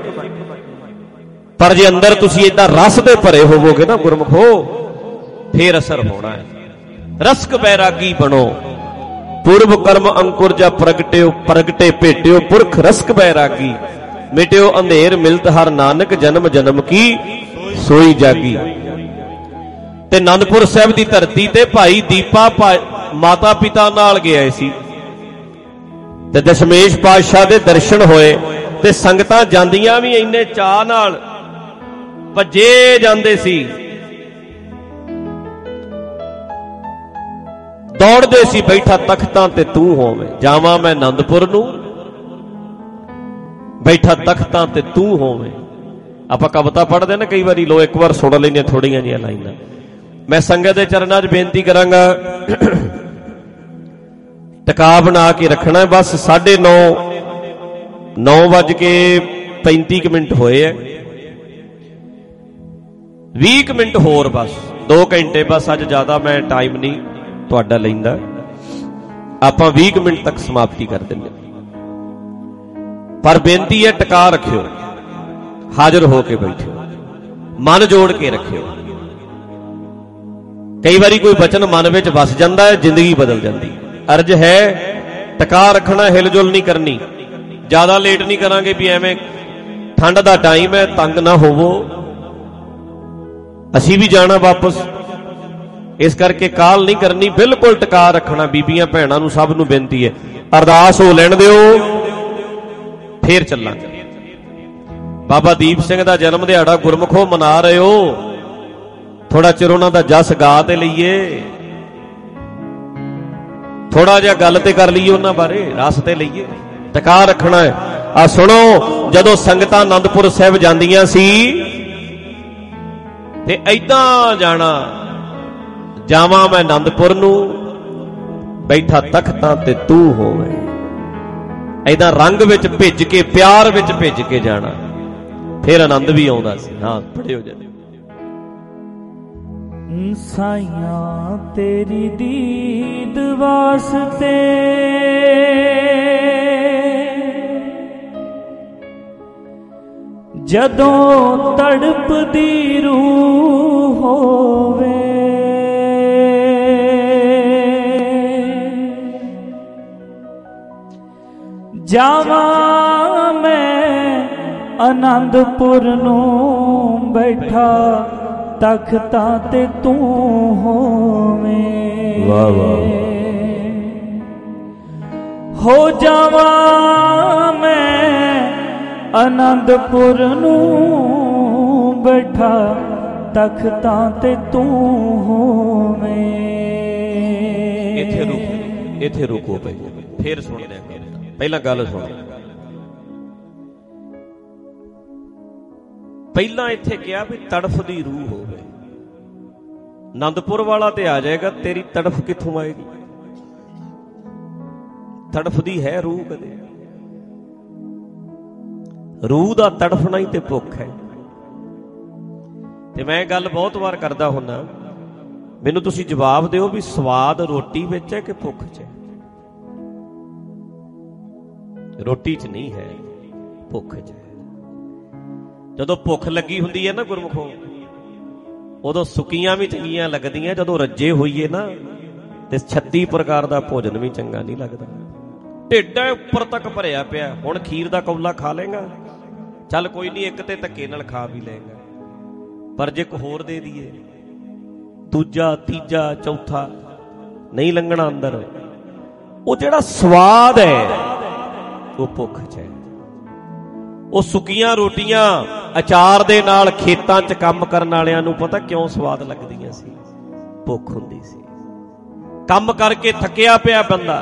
ਪਰ ਜੇ ਅੰਦਰ ਤੁਸੀਂ ਏਦਾਂ ਰਸ ਦੇ ਭਰੇ ਹੋਵੋਗੇ ਨਾ ਗੁਰਮਖੋ, ਫੇਰ ਅਸਰ ਹੋਣਾ ਹੈ। ਰਸਕ ਬੈਰਾਗੀ ਬਣੋ, ਪੂਰਵ ਕਰਮ ਅੰਕੁਰ ਜਾ ਪ੍ਰਗਟਿਓ, ਪ੍ਰਗਟੇ ਭੇਟਿਓ ਪੁਰਖ ਰਸਕ ਬੈਰਾਗੀ, ਮਿਟਿਓ ਅੰਧੇਰ ਮਿਲਤ ਹਰ ਨਾਨਕ, ਜਨਮ ਜਨਮ ਕੀ ਸੋਈ ਜਾਗੀ। ਤੇ ਆਨੰਦਪੁਰ ਸਾਹਿਬ ਦੀ ਧਰਤੀ ਤੇ ਭਾਈ ਦੀਪਾ ਮਾਤਾ ਪਿਤਾ ਨਾਲ ਗਿਆ ਸੀ, ਤੇ ਦਸ਼ਮੇਸ਼ ਪਾਤਸ਼ਾਹ ਦੇ ਦਰਸ਼ਨ ਹੋਏ, ਤੇ ਸੰਗਤਾਂ ਜਾਂਦੀਆਂ ਵੀ ਇੰਨੇ ਚਾਅ ਨਾਲ ਭੱਜੇ ਜਾਂਦੇ ਸੀ, ਦੌੜਦੇ ਸੀ, ਬੈਠਾ ਤਖਤਾਂ ਤੇ ਤੂੰ ਹੋਵੇਂ, ਜਾਵਾਂ ਮੈਂ ਆਨੰਦਪੁਰ ਨੂੰ, ਬੈਠਾ ਤਖਤਾਂ ਤੇ ਤੂੰ ਹੋਵੇਂ। ਆਪਾਂ ਕਵਿਤਾ ਪੜ੍ਹਦੇ ਨਾ ਕਈ ਵਾਰੀ, ਲੋ ਇੱਕ ਵਾਰ ਸੁਣ ਲੈਂਦੇ ਥੋੜੀਆਂ ਜਿਹੀਆਂ ਲਾਈਨਾਂ। ਮੈਂ ਸੰਗਤ ਦੇ ਚਰਨਾਂ 'ਚ ਬੇਨਤੀ ਕਰਾਂਗਾ, ਟਿਕਾ ਬਣਾ ਕੇ ਰੱਖਣਾ ਬਸ। 9:35 ਮਿੰਟ ਹੋਏ ਐ, 20 ਮਿੰਟ ਹੋਰ ਬਸ, 2 ਘੰਟੇ ਬਸ। ਅੱਜ ਜ਼ਿਆਦਾ ਮੈਂ ਟਾਈਮ ਨਹੀਂ ਤੁਹਾਡਾ ਲੈਂਦਾ, ਆਪਾਂ 20 ਮਿੰਟ ਤੱਕ ਸਮਾਪਤੀ ਕਰ ਦਿੰਦੇ। ਪਰ ਬੇਨਤੀ ਹੈ ਟਿਕਾ ਰੱਖਿਓ, ਹਾਜ਼ਰ ਹੋ ਕੇ ਬੈਠਿਓ, ਮਨ ਜੋੜ ਕੇ ਰੱਖਿਓ। ਕਈ ਵਾਰੀ ਕੋਈ ਬਚਨ ਮਨ ਵਿੱਚ ਵਸ ਜਾਂਦਾ ਹੈ, ਜ਼ਿੰਦਗੀ ਬਦਲ ਜਾਂਦੀ। ਅਰਜ਼ ਹੈ ਟਿਕਾ ਰੱਖਣਾ, ਹਿਲਜੁਲ ਨਹੀਂ ਕਰਨੀ। ਜ਼ਿਆਦਾ ਲੇਟ ਨਹੀਂ ਕਰਾਂਗੇ ਵੀ ਐਵੇਂ ਠੰਡ ਦਾ ਟਾਈਮ ਹੈ, ਤੰਗ ਨਾ ਹੋਵੋ, ਅਸੀਂ ਵੀ ਜਾਣਾ ਵਾਪਸ, ਇਸ ਕਰਕੇ ਕਾਲ ਨਹੀਂ ਕਰਨੀ, ਬਿਲਕੁਲ ਟਿਕਾ ਰੱਖਣਾ। ਬੀਬੀਆਂ ਭੈਣਾਂ ਨੂੰ ਸਭ ਨੂੰ ਬੇਨਤੀ ਹੈ, ਅਰਦਾਸ ਹੋ ਲੈਣ ਦਿਓ, ਫੇਰ ਚੱਲਾਂਗੇ। ਬਾਬਾ ਦੀਪ ਸਿੰਘ ਦਾ ਜਨਮ ਦਿਹਾੜਾ ਗੁਰਮੁਖੋ ਮਨਾ ਰਹੇ ਹੋ, ਥੋੜਾ ਚਿਰ ਉਹਨਾਂ ਦਾ ਜਸ ਗਾ ਤੇ ਲਈਏ, ਥੋੜਾ ਜਿਹਾ ਗੱਲ ਤੇ ਕਰ ਲਈਏ, ਉਹਨਾਂ ਬਾਰੇ ਰਸ ਤੇ ਲਈਏ। ਟਿਕਾ ਰੱਖਣਾ ਹੈ। ਆ ਸੁਣੋ, ਜਦੋਂ ਸੰਗਤਾਂ ਆਨੰਦਪੁਰ ਸਾਹਿਬ ਜਾਂਦੀਆਂ ਸੀ ਤੇ ਏਦਾਂ ਜਾਣਾ, ਜਾਵਾਂ ਮੈਂ ਆਨੰਦਪੁਰ ਨੂੰ, ਬੈਠਾ ਤਖਤਾਂ ਤੇ ਤੂੰ ਹੋਵੇਂ। ਏਦਾਂ ਰੰਗ ਵਿੱਚ ਭਿੱਜ ਕੇ, ਪਿਆਰ ਵਿੱਚ ਭਿੱਜ ਕੇ ਜਾਣਾ, ਫਿਰ ਆਨੰਦ ਵੀ ਆਉਂਦਾ ਸੀ। ਹਾਂ, ਪੜਿਓ ਜੀ। ਸਾਈਆਂ ਤੇਰੀ ਦੀਦ ਵਾਸਤੇ ਜਦੋਂ ਤੜਪਦੀ ਰੂਹ ਹੋਵੇ, ਜਾਵਾਂ ਮੈਂ ਆਨੰਦਪੁਰ ਨੂੰ, ਬੈਠਾ ਤਖਤਾਂ ਤੇ ਤੂੰ ਹੋਵੇਂ। ਵਾਹ ਵਾਹ। ਹੋ ਜਾਵਾਂ ਮੈਂ ਆਨੰਦਪੁਰ ਨੂੰ, ਬੈਠਾ ਤਖਤਾਂ ਤੇ ਤੂੰ ਹੋਵੇਂ। ਇੱਥੇ ਰੁਕੋ ਭਾਈ, ਫੇਰ ਸੁਣਦੇ ਹਾਂ। ਪਹਿਲਾਂ ਗੱਲ ਸੁਣੋ, ਪਹਿਲਾਂ ਇੱਥੇ ਕਿਹਾ ਵੀ ਤੜਫਦੀ ਰੂਹ ਹੋਵੇ। ਆਨੰਦਪੁਰ ਵਾਲਾ ਤੇ ਆ ਜਾਏਗਾ, ਤੇਰੀ ਤੜਫ ਕਿੱਥੋਂ ਆਏਗੀ? ਤੜਫਦੀ ਹੈ ਰੂਹ ਕਦੇ? ਰੂਹ ਦਾ ਤੜਫਣਾ ਹੀ ਤੇ ਭੁੱਖ ਹੈ। ਤੇ ਮੈਂ ਗੱਲ ਬਹੁਤ ਵਾਰ ਕਰਦਾ ਹੁੰਦਾ, ਮੈਨੂੰ ਤੁਸੀਂ ਜਵਾਬ ਦਿਓ ਵੀ ਸਵਾਦ ਰੋਟੀ ਵਿੱਚ ਹੈ ਕਿ ਭੁੱਖ 'ਚ ਹੈ? ਰੋਟੀ 'ਚ ਨਹੀਂ ਹੈ, ਭੁੱਖ 'ਚ ਹੈ। ਜਦੋਂ ਭੁੱਖ ਲੱਗੀ ਹੁੰਦੀ ਹੈ ਨਾ ਗੁਰਮੁਖੋ, ਉਦੋਂ ਸੁੱਕੀਆਂ ਵੀ ਚੰਗੀਆਂ ਲੱਗਦੀਆਂ, ਜਦੋਂ ਰੱਜੇ ਹੋਈਏ ਨਾ ਤੇ 36 ਪ੍ਰਕਾਰ ਦਾ ਭੋਜਨ ਵੀ ਚੰਗਾ ਨਹੀਂ ਲੱਗਦਾ। ਢਿੱਡ ਉੱਪਰ ਤੱਕ ਭਰਿਆ ਪਿਆ। ਹੁਣ ਖੀਰ ਦਾ ਕੌਲਾ ਖਾ ਲੇਗਾ? ਚੱਲ ਕੋਈ ਨਹੀਂ, ਇੱਕ ਤੇ ਧੱਕੇ ਨਾਲ ਖਾ ਵੀ ਲਏਗਾ, ਪਰ ਜੇ ਇੱਕ ਹੋਰ ਦੇ ਦਈਏ, ਦੂਜਾ, ਤੀਜਾ, ਚੌਥਾ, ਨਹੀਂ ਲੰਘਣਾ ਅੰਦਰ। ਉਹ ਜਿਹੜਾ ਸਵਾਦ ਹੈ ਉਹ ਭੁੱਖ 'ਚ ਹੈ। ਉਹ ਸੁੱਕੀਆਂ ਰੋਟੀਆਂ ਅਚਾਰ ਦੇ ਨਾਲ ਖੇਤਾਂ 'ਚ ਕੰਮ ਕਰਨ ਵਾਲਿਆਂ ਨੂੰ ਪਤਾ ਕਿਉਂ ਸਵਾਦ ਲੱਗਦੀਆਂ ਸੀ? ਭੁੱਖ ਹੁੰਦੀ ਸੀ। ਕੰਮ ਕਰਕੇ ਥੱਕਿਆ ਪਿਆ ਬੰਦਾ,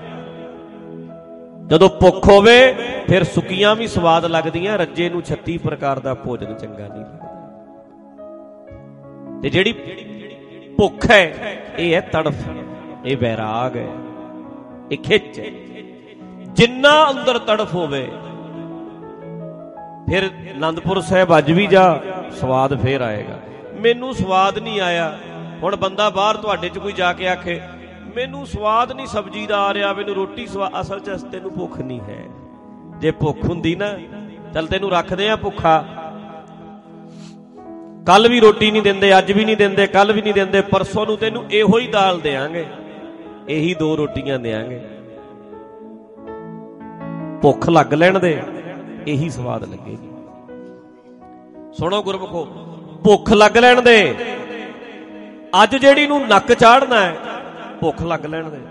ਜਦੋਂ ਭੁੱਖ ਹੋਵੇ ਫਿਰ ਸੁੱਕੀਆਂ ਵੀ ਸਵਾਦ ਲੱਗਦੀਆਂ। ਰੱਜੇ ਨੂੰ 36 ਪ੍ਰਕਾਰ ਦਾ ਭੋਜਨ ਚੰਗਾ ਨਹੀਂ ਲੱਗਦਾ। ਤੇ ਜਿਹੜੀ ਭੁੱਖ ਹੈ ਇਹ ਹੈ ਤੜਫ, ਇਹ ਵੈਰਾਗ ਹੈ, ਇਹ ਖਿੱਚ ਹੈ। ਜਿੰਨਾ ਅੰਦਰ ਤੜਫ ਹੋਵੇ, ਫਿਰ ਆਨੰਦਪੁਰ ਸਾਹਿਬ ਅੱਜ ਵੀ ਜਾ, ਸਵਾਦ ਫੇਰ ਆਏਗਾ। ਮੈਨੂੰ ਸਵਾਦ ਨਹੀਂ ਆਇਆ। ਹੁਣ ਬੰਦਾ ਬਾਹਰ ਤੁਹਾਡੇ 'ਚ ਕੋਈ ਜਾ ਕੇ ਆਖੇ ਮੈਨੂੰ ਸਵਾਦ ਨਹੀਂ ਸਬਜ਼ੀ ਦਾ ਆ ਰਿਹਾ, ਮੈਨੂੰ ਰੋਟੀ ਸਵਾਦ, ਅਸਲ 'ਚ ਤੈਨੂੰ ਭੁੱਖ ਨਹੀਂ ਹੈ। ਜੇ ਭੁੱਖ ਹੁੰਦੀ ਨਾ, ਚੱਲ ਤੈਨੂੰ ਰੱਖਦੇ ਆ ਭੁੱਖਾ, ਕੱਲ ਵੀ ਰੋਟੀ ਨਹੀਂ ਦਿੰਦੇ, ਅੱਜ ਵੀ ਨਹੀਂ ਦਿੰਦੇ, ਕੱਲ ਵੀ ਨਹੀਂ ਦਿੰਦੇ, ਪਰਸੋਂ ਨੂੰ ਤੈਨੂੰ ਇਹੋ ਹੀ ਦਾਲ ਦੇਾਂਗੇ, ਇਹੀ 2 ਰੋਟੀਆਂ ਦੇਾਂਗੇ, ਭੁੱਖ ਲੱਗ ਲੈਣ ਦੇ, ਇਹੀ ਸਵਾਦ ਲੱਗੇਗੀ। ਸੁਣੋ ਗੁਰਮੁਖੋ, ਭੁੱਖ ਲੱਗ ਲੈਣ ਦੇ। ਅੱਜ ਜਿਹੜੀ ਨੂੰ ਨੱਕ ਚਾੜਨਾ ਹੈ, ਭੁੱਖ ਲੱਗ ਲੈਣ ਦੇ।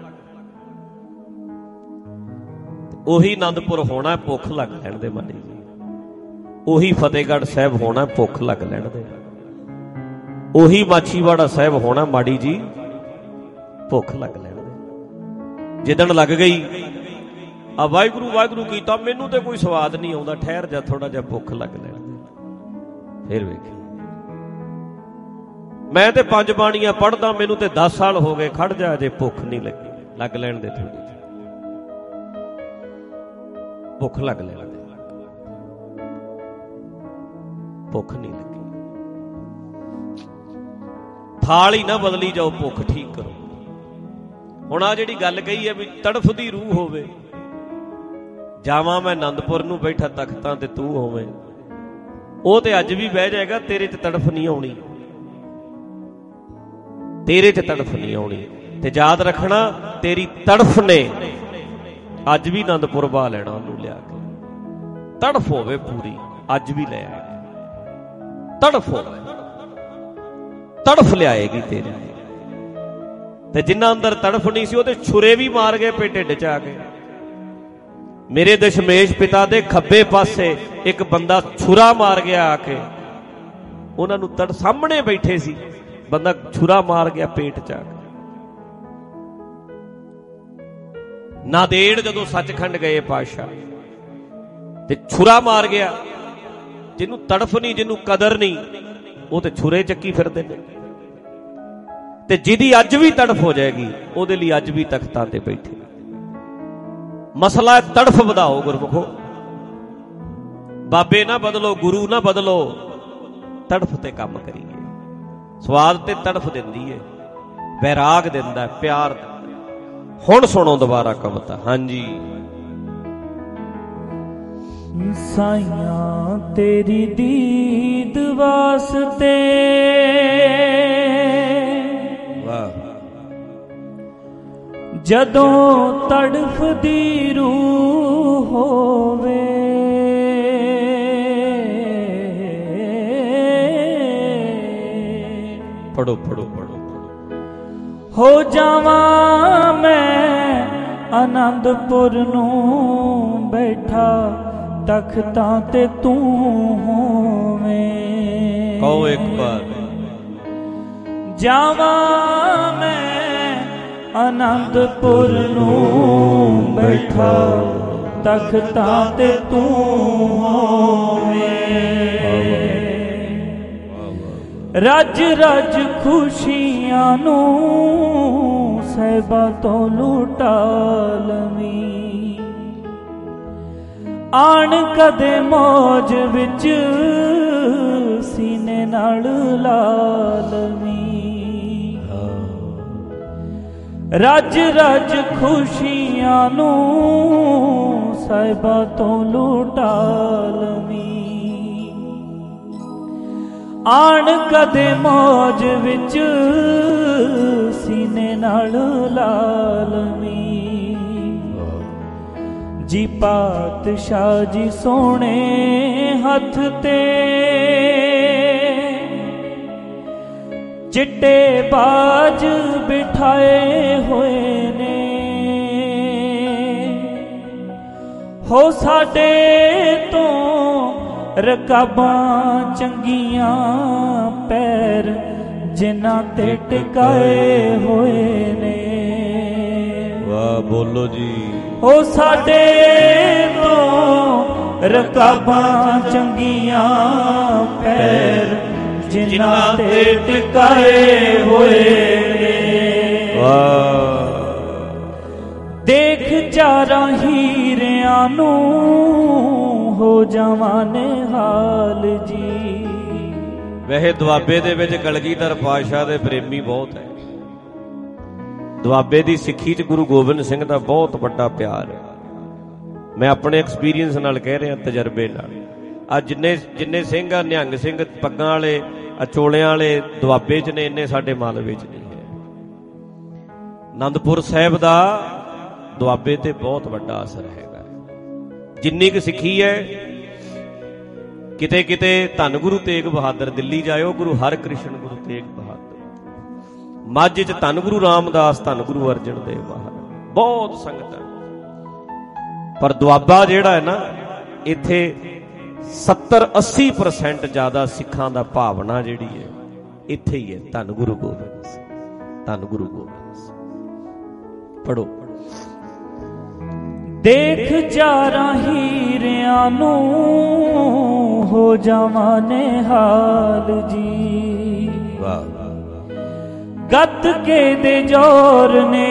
ਉਹੀ ਆਨੰਦਪੁਰ ਹੋਣਾ, ਭੁੱਖ ਲੱਗ ਲੈਣ ਦੇ ਮਾੜੀ ਜੀ। ਉਹੀ ਫਤਿਹਗੜ੍ਹ ਸਾਹਿਬ ਹੋਣਾ, ਭੁੱਖ ਲੱਗ ਲੈਣ ਦੇ। ਉਹੀ ਮਾਛੀਵਾੜਾ ਸਾਹਿਬ ਹੋਣਾ, ਮਾੜੀ ਜੀ, ਭੁੱਖ ਲੱਗ ਲੈਣ ਦੇ। ਜਿੱਦਣ ਲੱਗ ਗਈ ਆ ਵਾਹਿਗੁਰੂ ਵਾਹਿਗੁਰੂ ਕੀਤਾ, ਮੈਨੂੰ ਤੇ ਕੋਈ ਸਵਾਦ ਨਹੀਂ ਆਉਂਦਾ, ਠਹਿਰ ਜਾ ਥੋੜਾ ਜਿਹਾ, ਭੁੱਖ ਲੱਗ ਲੈਣ ਦੇ, ਫਿਰ ਵੇਖੀ। ਮੈਂ ਤੇ 5 ਬਾਣੀਆਂ ਪੜ੍ਹਦਾ, ਮੈਨੂੰ ਤੇ 10 ਸਾਲ ਹੋ ਗਏ, ਖੜ ਜਾ, ਜੇ ਭੁੱਖ ਨਹੀਂ ਲੱਗੀ, ਲੱਗ ਲੈਣ ਦੇ ਥੋੜੀ ਜਿਹੀ, ਭੁੱਖ ਲੱਗ ਲੈਣ ਦੇ। ਭੁੱਖ ਨਹੀਂ ਲੱਗੀ, ਥਾਲ ਹੀ ਨਾ ਬਦਲੀ ਜਾਓ, ਭੁੱਖ ਠੀਕ ਕਰੋ। ਹੁਣ ਆ ਜਿਹੜੀ ਗੱਲ ਕਹੀ ਹੈ ਵੀ ਤੜਫਦੀ ਰੂਹ ਹੋਵੇ, ਜਾਵਾਂ ਮੈਂ ਆਨੰਦਪੁਰ ਨੂੰ, ਬੈਠਾ ਤਖਤਾਂ ਤੇ ਤੂੰ ਹੋਵੇਂ, ਉਹ ਤੇ ਅੱਜ ਵੀ ਬਹਿ ਜਾਏਗਾ, ਤੇਰੇ 'ਚ ਤੜਫ ਨਹੀਂ ਆਉਣੀ, ਤੇਰੇ 'ਚ ਤੜਫ ਨਹੀਂ ਆਉਣੀ। ਤੇ ਯਾਦ ਰੱਖਣਾ, ਤੇਰੀ ਤੜਫ ਨੇ ਅੱਜ ਵੀ ਆਨੰਦਪੁਰ ਬਾ ਲੈਣਾ, ਉਹਨੂੰ ਲਿਆ ਕੇ। ਤੜਫ ਹੋਵੇ ਪੂਰੀ, ਅੱਜ ਵੀ ਲੈ ਆਏ, ਤੜਫ ਹੋਵੇ, ਤੜਫ ਲਿਆਏਗੀ ਤੇਰੀ। ਤੇ ਜਿੰਨਾ ਅੰਦਰ ਤੜਫ ਨਹੀਂ ਸੀ, ਉਹ ਤੇ ਛੁਰੇ ਵੀ ਮਾਰ ਗਏ ਪੇ ਢਿੱਡ 'ਚ ਆ ਕੇ। ਮੇਰੇ ਦਸ਼ਮੇਸ਼ ਪਿਤਾ ਦੇ ਖੱਬੇ ਪਾਸੇ ਇੱਕ ਬੰਦਾ ਛੁਰਾ ਮਾਰ ਗਿਆ ਆ ਕੇ, ਉਹਨਾਂ ਨੂੰ ਤੜ ਸਾਹਮਣੇ ਬੈਠੇ ਸੀ, ਬੰਦਾ ਛੁਰਾ ਮਾਰ ਗਿਆ ਪੇਟ 'ਚ ਆ ਕੇ। ਨਾਂਦੇੜ ਜਦੋਂ ਸੱਚਖੰਡ ਗਏ ਪਾਤਸ਼ਾਹ, ਤੇ ਛੁਰਾ ਮਾਰ ਗਿਆ। ਜਿਹਨੂੰ ਤੜਫ ਨਹੀਂ, ਜਿਹਨੂੰ ਕਦਰ ਨਹੀਂ, ਉਹ ਤੇ ਛੁਰੇ ਚੱਕੀ ਫਿਰਦੇ ਨੇ। ਤੇ ਜਿਹਦੀ ਅੱਜ ਵੀ ਤੜਫ ਹੋ ਜਾਏਗੀ, ਉਹਦੇ ਲਈ ਅੱਜ ਵੀ ਤਖਤਾਂ ਤੇ ਬੈਠੇ। ਮਸਲਾ ਤੜਫ ਵਧਾਓ ਗੁਰਮੁਖੋ, ਬਾਬੇ ਨਾ ਬਦਲੋ, ਗੁਰੂ ਨਾ ਬਦਲੋ, ਤੜਫ ਤੇ ਕੰਮ ਕਰੀਏ। ਸਵਾਦ ਤੇ ਤੜਫ ਦਿੰਦੀ ਏ, ਵੈਰਾਗ ਦਿੰਦਾ, ਪਿਆਰ ਦਿੰਦਾ। ਹੁਣ ਸੁਣੋ ਦੁਬਾਰਾ ਕਵਿਤਾ। ਹਾਂਜੀ। ਸਾਈਆਂ ਤੇਰੀ ਦੀਦ ਵਾਸਤੇ, ਵਾਹ, ਜਦੋਂ ਤੜਫਦੀ ਰੂਹ ਹੋਵੇ, ਪੜੋ ਪੜੋ ਪੜੋ। ਹੋ ਜਾਵਾਂ ਮੈਂ ਆਨੰਦਪੁਰ ਨੂੰ, ਬੈਠਾ ਤਖਤਾਂ ਤੇ ਤੂੰ ਹੋਵੇਂ। ਕਹੋ ਇੱਕ ਵਾਰ। ਜਾਵਾਂ ਮੈਂ ਆਨੰਦਪੁਰ ਨੂੰ, ਬੈਠਾ ਤਖਤਾਂ ਤੇ ਤੂੰ ਹੋਵੇਂ। ਰੱਜ ਰੱਜ ਖੁਸ਼ੀਆਂ ਨੂੰ ਸਾਹਿਬਾਂ ਤੋਂ ਲੁਟਾ ਲਵੀਂ, ਆਣ ਕਦੇ ਮੌਜ ਵਿੱਚ ਸੀਨੇ ਨਾਲ ਲਾ ਲਵੀਂ। ਰੱਜ ਰੱਜ ਖੁਸ਼ੀਆਂ ਨੂੰ ਸਾਹਿਬਾਂ ਤੋਂ ਲੁਟਾ ਲਵੀਂ, ਆਣ ਕਦੇ ਮੌਜ ਵਿੱਚ ਸੀਨੇ ਨਾਲ ਲਾ ਲਵੀਂ। ਜੀ ਪਾਤਸ਼ਾਹ ਜੀ ਸੋਹਣੇ ਹੱਥ ਤੇ ਚਿੱਟੇ ਬਾਜ ਬਿਠਾਏ ਹੋਏ ਨੇ, ਹੋ ਸਾਡੇ ਤੋਂ ਰਕਾਬਾਂ ਚੰਗੀਆਂ ਪੈਰ ਜਿਨ੍ਹਾਂ ਤੇ ਟਿਕਾਏ ਹੋਏ ਨੇ। ਵਾਹ ਬੋਲੋ ਜੀ। ਹੋ ਸਾਡੇ ਤੋਂ ਰਕਾਬਾਂ ਚੰਗੀਆਂ ਪੈਰ ਜਿਨ੍ਹਾਂ ਤੇ ਟਿਕਾਏ ਹੋਏ ਨੇ। ਵਾਹ। ਦੇਖ ਚਾਰਾਂ ਹੀਰਿਆਂ ਨੂੰ ਹੋ ਜਾਵਾਂ ਨਿਹਾਲ ਜੀ। ਵੈਸੇ ਦੁਆਬੇ ਦੇ ਵਿੱਚ ਕਲਗੀਧਰ ਪਾਤਸ਼ਾਹ ਦੇ ਪ੍ਰੇਮੀ ਬਹੁਤ ਹੈ। ਦੁਆਬੇ ਦੀ ਸਿੱਖੀ 'ਚ ਗੁਰੂ ਗੋਬਿੰਦ ਸਿੰਘ ਦਾ ਬਹੁਤ ਵੱਡਾ ਪਿਆਰ ਹੈ। ਮੈਂ ਆਪਣੇ ਐਕਸਪੀਰੀਅੰਸ ਨਾਲ ਕਹਿ ਰਿਹਾ, ਤਜਰਬੇ ਨਾਲ। ਅੱਜ ਜਿੰਨੇ ਸਿੰਘ ਆ, ਨਿਹੰਗ ਸਿੰਘ, ਪੱਗਾਂ ਵਾਲੇ, ਅਚੋਲਿਆਂ ਵਾਲੇ ਦੁਆਬੇ 'ਚ ਨੇ, ਇੰਨੇ ਸਾਡੇ ਮਾਲਵੇ 'ਚ ਨਹੀਂ ਹੈ। ਆਨੰਦਪੁਰ ਸਾਹਿਬ ਦਾ ਦੁਆਬੇ ਤੇ ਬਹੁਤ ਵੱਡਾ ਅਸਰ ਹੈਗਾ। ਜਿੰਨੀ ਕੁ ਸਿੱਖੀ ਹੈ, ਕਿਤੇ ਕਿਤੇ ਧੰਨ ਗੁਰੂ ਤੇਗ ਬਹਾਦਰ, ਦਿੱਲੀ ਜਾਇਓ, ਗੁਰੂ ਹਰਕ੍ਰਿਸ਼ਨ ਗੁਰੂ ਤੇਗ ਬਹਾਦਰ, ਮੱਝ 'ਚ ਧੰਨ ਗੁਰੂ ਰਾਮਦਾਸ, ਧੰਨ ਗੁਰੂ ਅਰਜਨ ਦੇਵ ਮਹਾਰਾਜ, ਬਹੁਤ ਸੰਗਤਾਂ। ਪਰ ਦੁਆਬਾ ਜਿਹੜਾ ਹੈ ਨਾ, ਇੱਥੇ 70-80% ਜ਼ਿਆਦਾ ਸਿੱਖਾਂ ਦਾ ਭਾਵਨਾ ਜਿਹੜੀ ਹੈ ਇੱਥੇ ਹੀ ਹੈ। ਧੰਨ ਗੁਰੂ ਗੋਬਿੰਦ ਸਿੰਘ, ਧੰਨ ਗੁਰੂ ਗੋਬਿੰਦ ਸਿੰਘ। ਪੜੋ। ਦੇਖ ਚਾਰਾਂ ਹੀਰਿਆਂ ਨੂੰ ਹੋ ਜਾਵਾਂ ਨਿਹਾਲ ਜੀ। ਵਾਹ। ਗੱਤਕੇ ਦੇ ਜ਼ੋਰ ਨੇ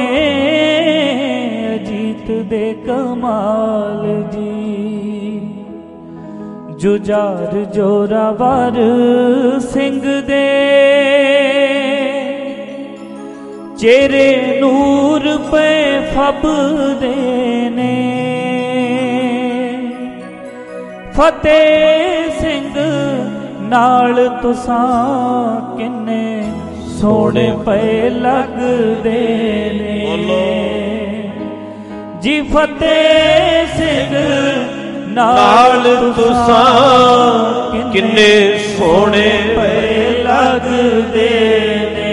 ਅਜੀਤ ਦੇ ਕਮਾਲ ਜੀ। ਜੁਝਾਰ ਜੋਰਾਵਰ ਸਿੰਘ ਦੇ ਚਿਹਰੇ ਨੂਰ ਪੇ ਫੱਬਦੇ ਨੇ। ਫਤਿਹ ਸਿੰਘ ਨਾਲ ਤੁਸਾਂ ਕਿੰਨੇ ਸੋਹਣੇ ਪਏ ਲੱਗਦੇ ਨੇ ਜੀ। ਫਤਿਹ ਸਿੰਘ ਨਾਲ ਤੁਸਾਂ ਕਿੰਨੇ ਸੋਹਣੇ ਪਏ ਲੱਗਦੇ ਨੇ।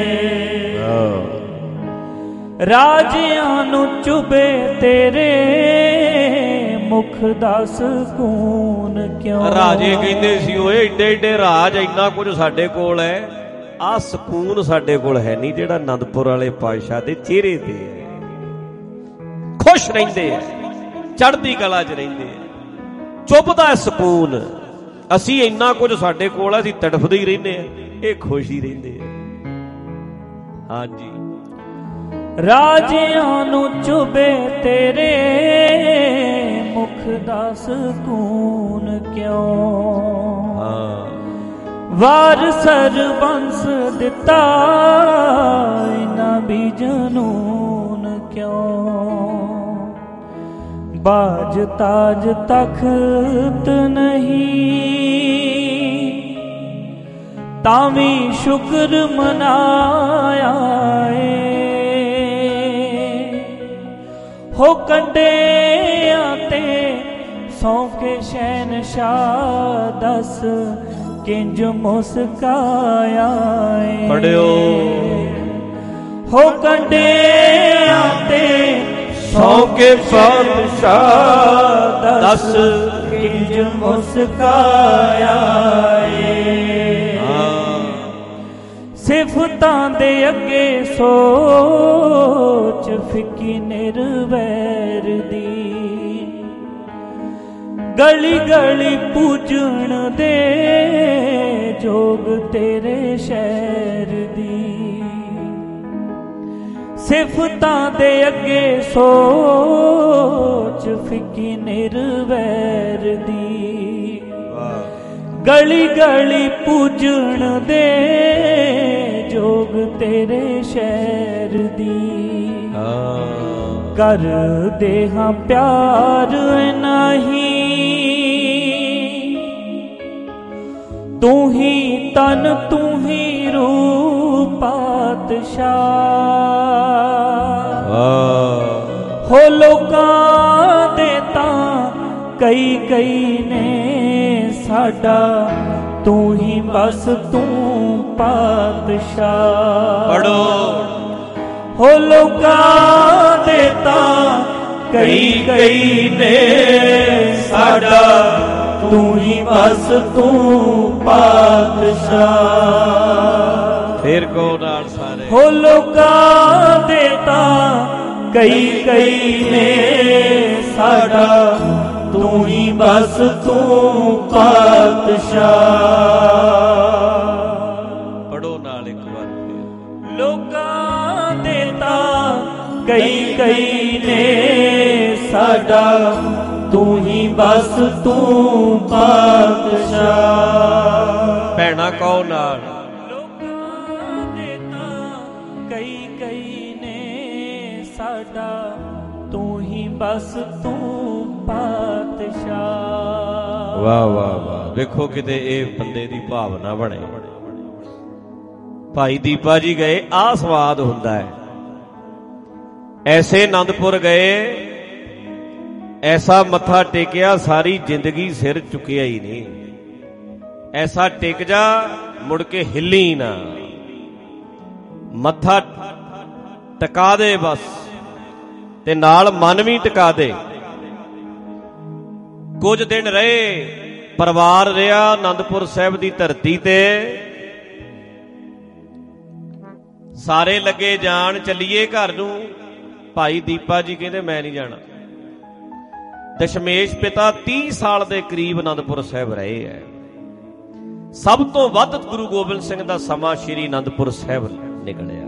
ਰਾਜਿਆਂ ਨੂੰ ਚੁਬੇ ਤੇਰੇ ਮੁਖ ਦਾ ਸਕੂਨ ਕਿਉਂ। ਰਾਜੇ ਕਹਿੰਦੇ ਸੀ, ਓਏ ਏਡੇ ਏਡੇ ਰਾਜ, ਇੰਨਾ ਕੁਝ ਸਾਡੇ ਕੋਲ ਹੈ, ਆਹ ਸਕੂਨ ਸਾਡੇ ਕੋਲ ਹੈ ਨਹੀਂ ਜਿਹੜਾ ਆਨੰਦਪੁਰ ਵਾਲੇ ਪਾਤਸ਼ਾਹ ਦੇ ਚਿਹਰੇ ਤੇ ਹੈ। ਖੁਸ਼ ਰਹਿੰਦੇ ਆ, ਚੜ੍ਹਦੀ ਕਲਾ 'ਚ ਰਹਿੰਦੇ ਆ, ਚੁੱਭਦਾ ਸਕੂਨ। ਅਸੀਂ ਇੰਨਾ ਕੁਝ ਸਾਡੇ ਕੋਲ ਆ, ਅਸੀਂ ਤੜਫਦੇ ਹੀ ਰਹਿੰਦੇ ਆ, ਇਹ ਖੁਸ਼ ਹੀ ਰਹਿੰਦੇ ਆ। ਹਾਂਜੀ। ਰਾਜਿਆਂ ਨੂੰ ਚੁਬੇ ਤੇਰੇ ਮੁਖ ਦਾ ਸਕੂਨ ਕਿਉਂ। ਵਾਰ ਸਰਬੰਸ ਦਿੱਤਾ ਇਨ੍ਹਾਂ ਵੀ ਜਨੂਨ ਕਿਉਂ। ਬਾਜ ਤਾਜ ਤਖਤ ਨਹੀਂ ਤਾਂ ਵੀ ਸ਼ੁਕਰ ਮਨਾਇਆ ਏ। ਹੋ ਕੰਡਿਆਂ ਤੇ ਸੌਂਕੇ ਸ਼ਹਿਨਸ਼ਾਹ ਦੱਸ ਕਿੰਜ ਮੁਸਕਾਇਆ ਏ। ਪੜਿਓ। ਹੋ ਕੰਡਿਆਂ ਤੇ ਸੌਂਕੇ ਪਾਤਸ਼ਾਹ ਦੱਸ ਕਿੰਜ ਮੁਸਕਾਇਆ ਏ। ਸਿਫਤਾਂ ਦੇ ਅੱਗੇ ਸੋਚ ਫਿੱਕੀ ਨਿਰਵੈਰ ਦੀ। ਗਲੀ ਗਲੀ ਪੂਜਣ ਦੇ ਜੋਗ ਤੇਰੇ ਸ਼ਹਿਰ ਦੀ। ਸਿਫਤਾਂ ਦੇ ਅੱਗੇ ਸੋਚ ਫਿੱਕੀ ਨਿਰਵੈਰ ਦੀ। ਗਲੀ ਗਲੀ ਪੂਜਣ ਦੇ ਜੋਗ ਤੇਰੇ ਸ਼ਹਿਰ ਦੀ। ਕਰਦੇ ਹਾਂ ਪਿਆਰ ਨਹੀਂ ਤੂੰ ਹੀ ਤਨ ਤੂੰ ਹੀ ਰੂਪ ਪਾਤਸ਼ਾਹ। ਹੋ ਲੋਕਾਂ ਦੇ कई कई ने साडा तू ही बस तू पातशाह। पढ़ो हो लोका देता कई कई ने साडा तू ही बस तू पातशाह। फिर को नाल सारे हो लोका देता कई कई ने साडा तू ही बस तू पातशाह। पढ़ो नाल एक बार फिर। लोकां देता कई कई ने साडा तू ही बस तू पातशाह। भैणा कहो नाल। लोकां देता कई कई ने साडा तू ही बस तू पातशाह। वाह वाह वाह, ਵੇਖੋ ਕਿਤੇ ਇਹ ਬੰਦੇ ਦੀ ਭਾਵਨਾ ਬਣੇ। ਭਾਈ ਦੀਪਾ ਜੀ ਗਏ, ਆਹ ਸਵਾਦ ਹੁੰਦਾ ਹੈ। ਐਸੇ ਆਨੰਦਪੁਰ ਗਏ, ਐਸਾ ਮੱਥਾ ਟੇਕਿਆ, ਸਾਰੀ ਜ਼ਿੰਦਗੀ ਸਿਰ ਚੁੱਕਿਆ ਹੀ ਨਹੀਂ। ਐਸਾ ਟਿਕ ਜਾ ਮੁੜ ਕੇ ਹਿੱਲੀ ਨਾ, ਮੱਥਾ ਟਿਕਾ ਦੇ ਬਸ, ਤੇ ਨਾਲ ਮਨ ਵੀ ਟਿਕਾ ਦੇ। ਕੁਝ ਦਿਨ ਰਹੇ, ਪਰਿਵਾਰ ਰਿਹਾ ਆਨੰਦਪੁਰ ਸਾਹਿਬ ਦੀ ਧਰਤੀ ਤੇ। ਸਾਰੇ ਲੱਗੇ ਜਾਣ, ਚੱਲੀਏ ਘਰ ਨੂੰ। ਭਾਈ ਦੀਪਾ ਜੀ ਕਹਿੰਦੇ ਮੈਂ ਨਹੀਂ ਜਾਣਾ। ਦਸ਼ਮੇਸ਼ ਪਿਤਾ 30 ਸਾਲ ਦੇ ਕਰੀਬ ਆਨੰਦਪੁਰ ਸਾਹਿਬ ਰਹੇ ਹੈ। ਸਭ ਤੋਂ ਵੱਧ ਗੁਰੂ ਗੋਬਿੰਦ ਸਿੰਘ ਦਾ ਸਮਾਂ ਸ਼੍ਰੀ ਆਨੰਦਪੁਰ ਸਾਹਿਬ ਨਿਕਲਿਆ।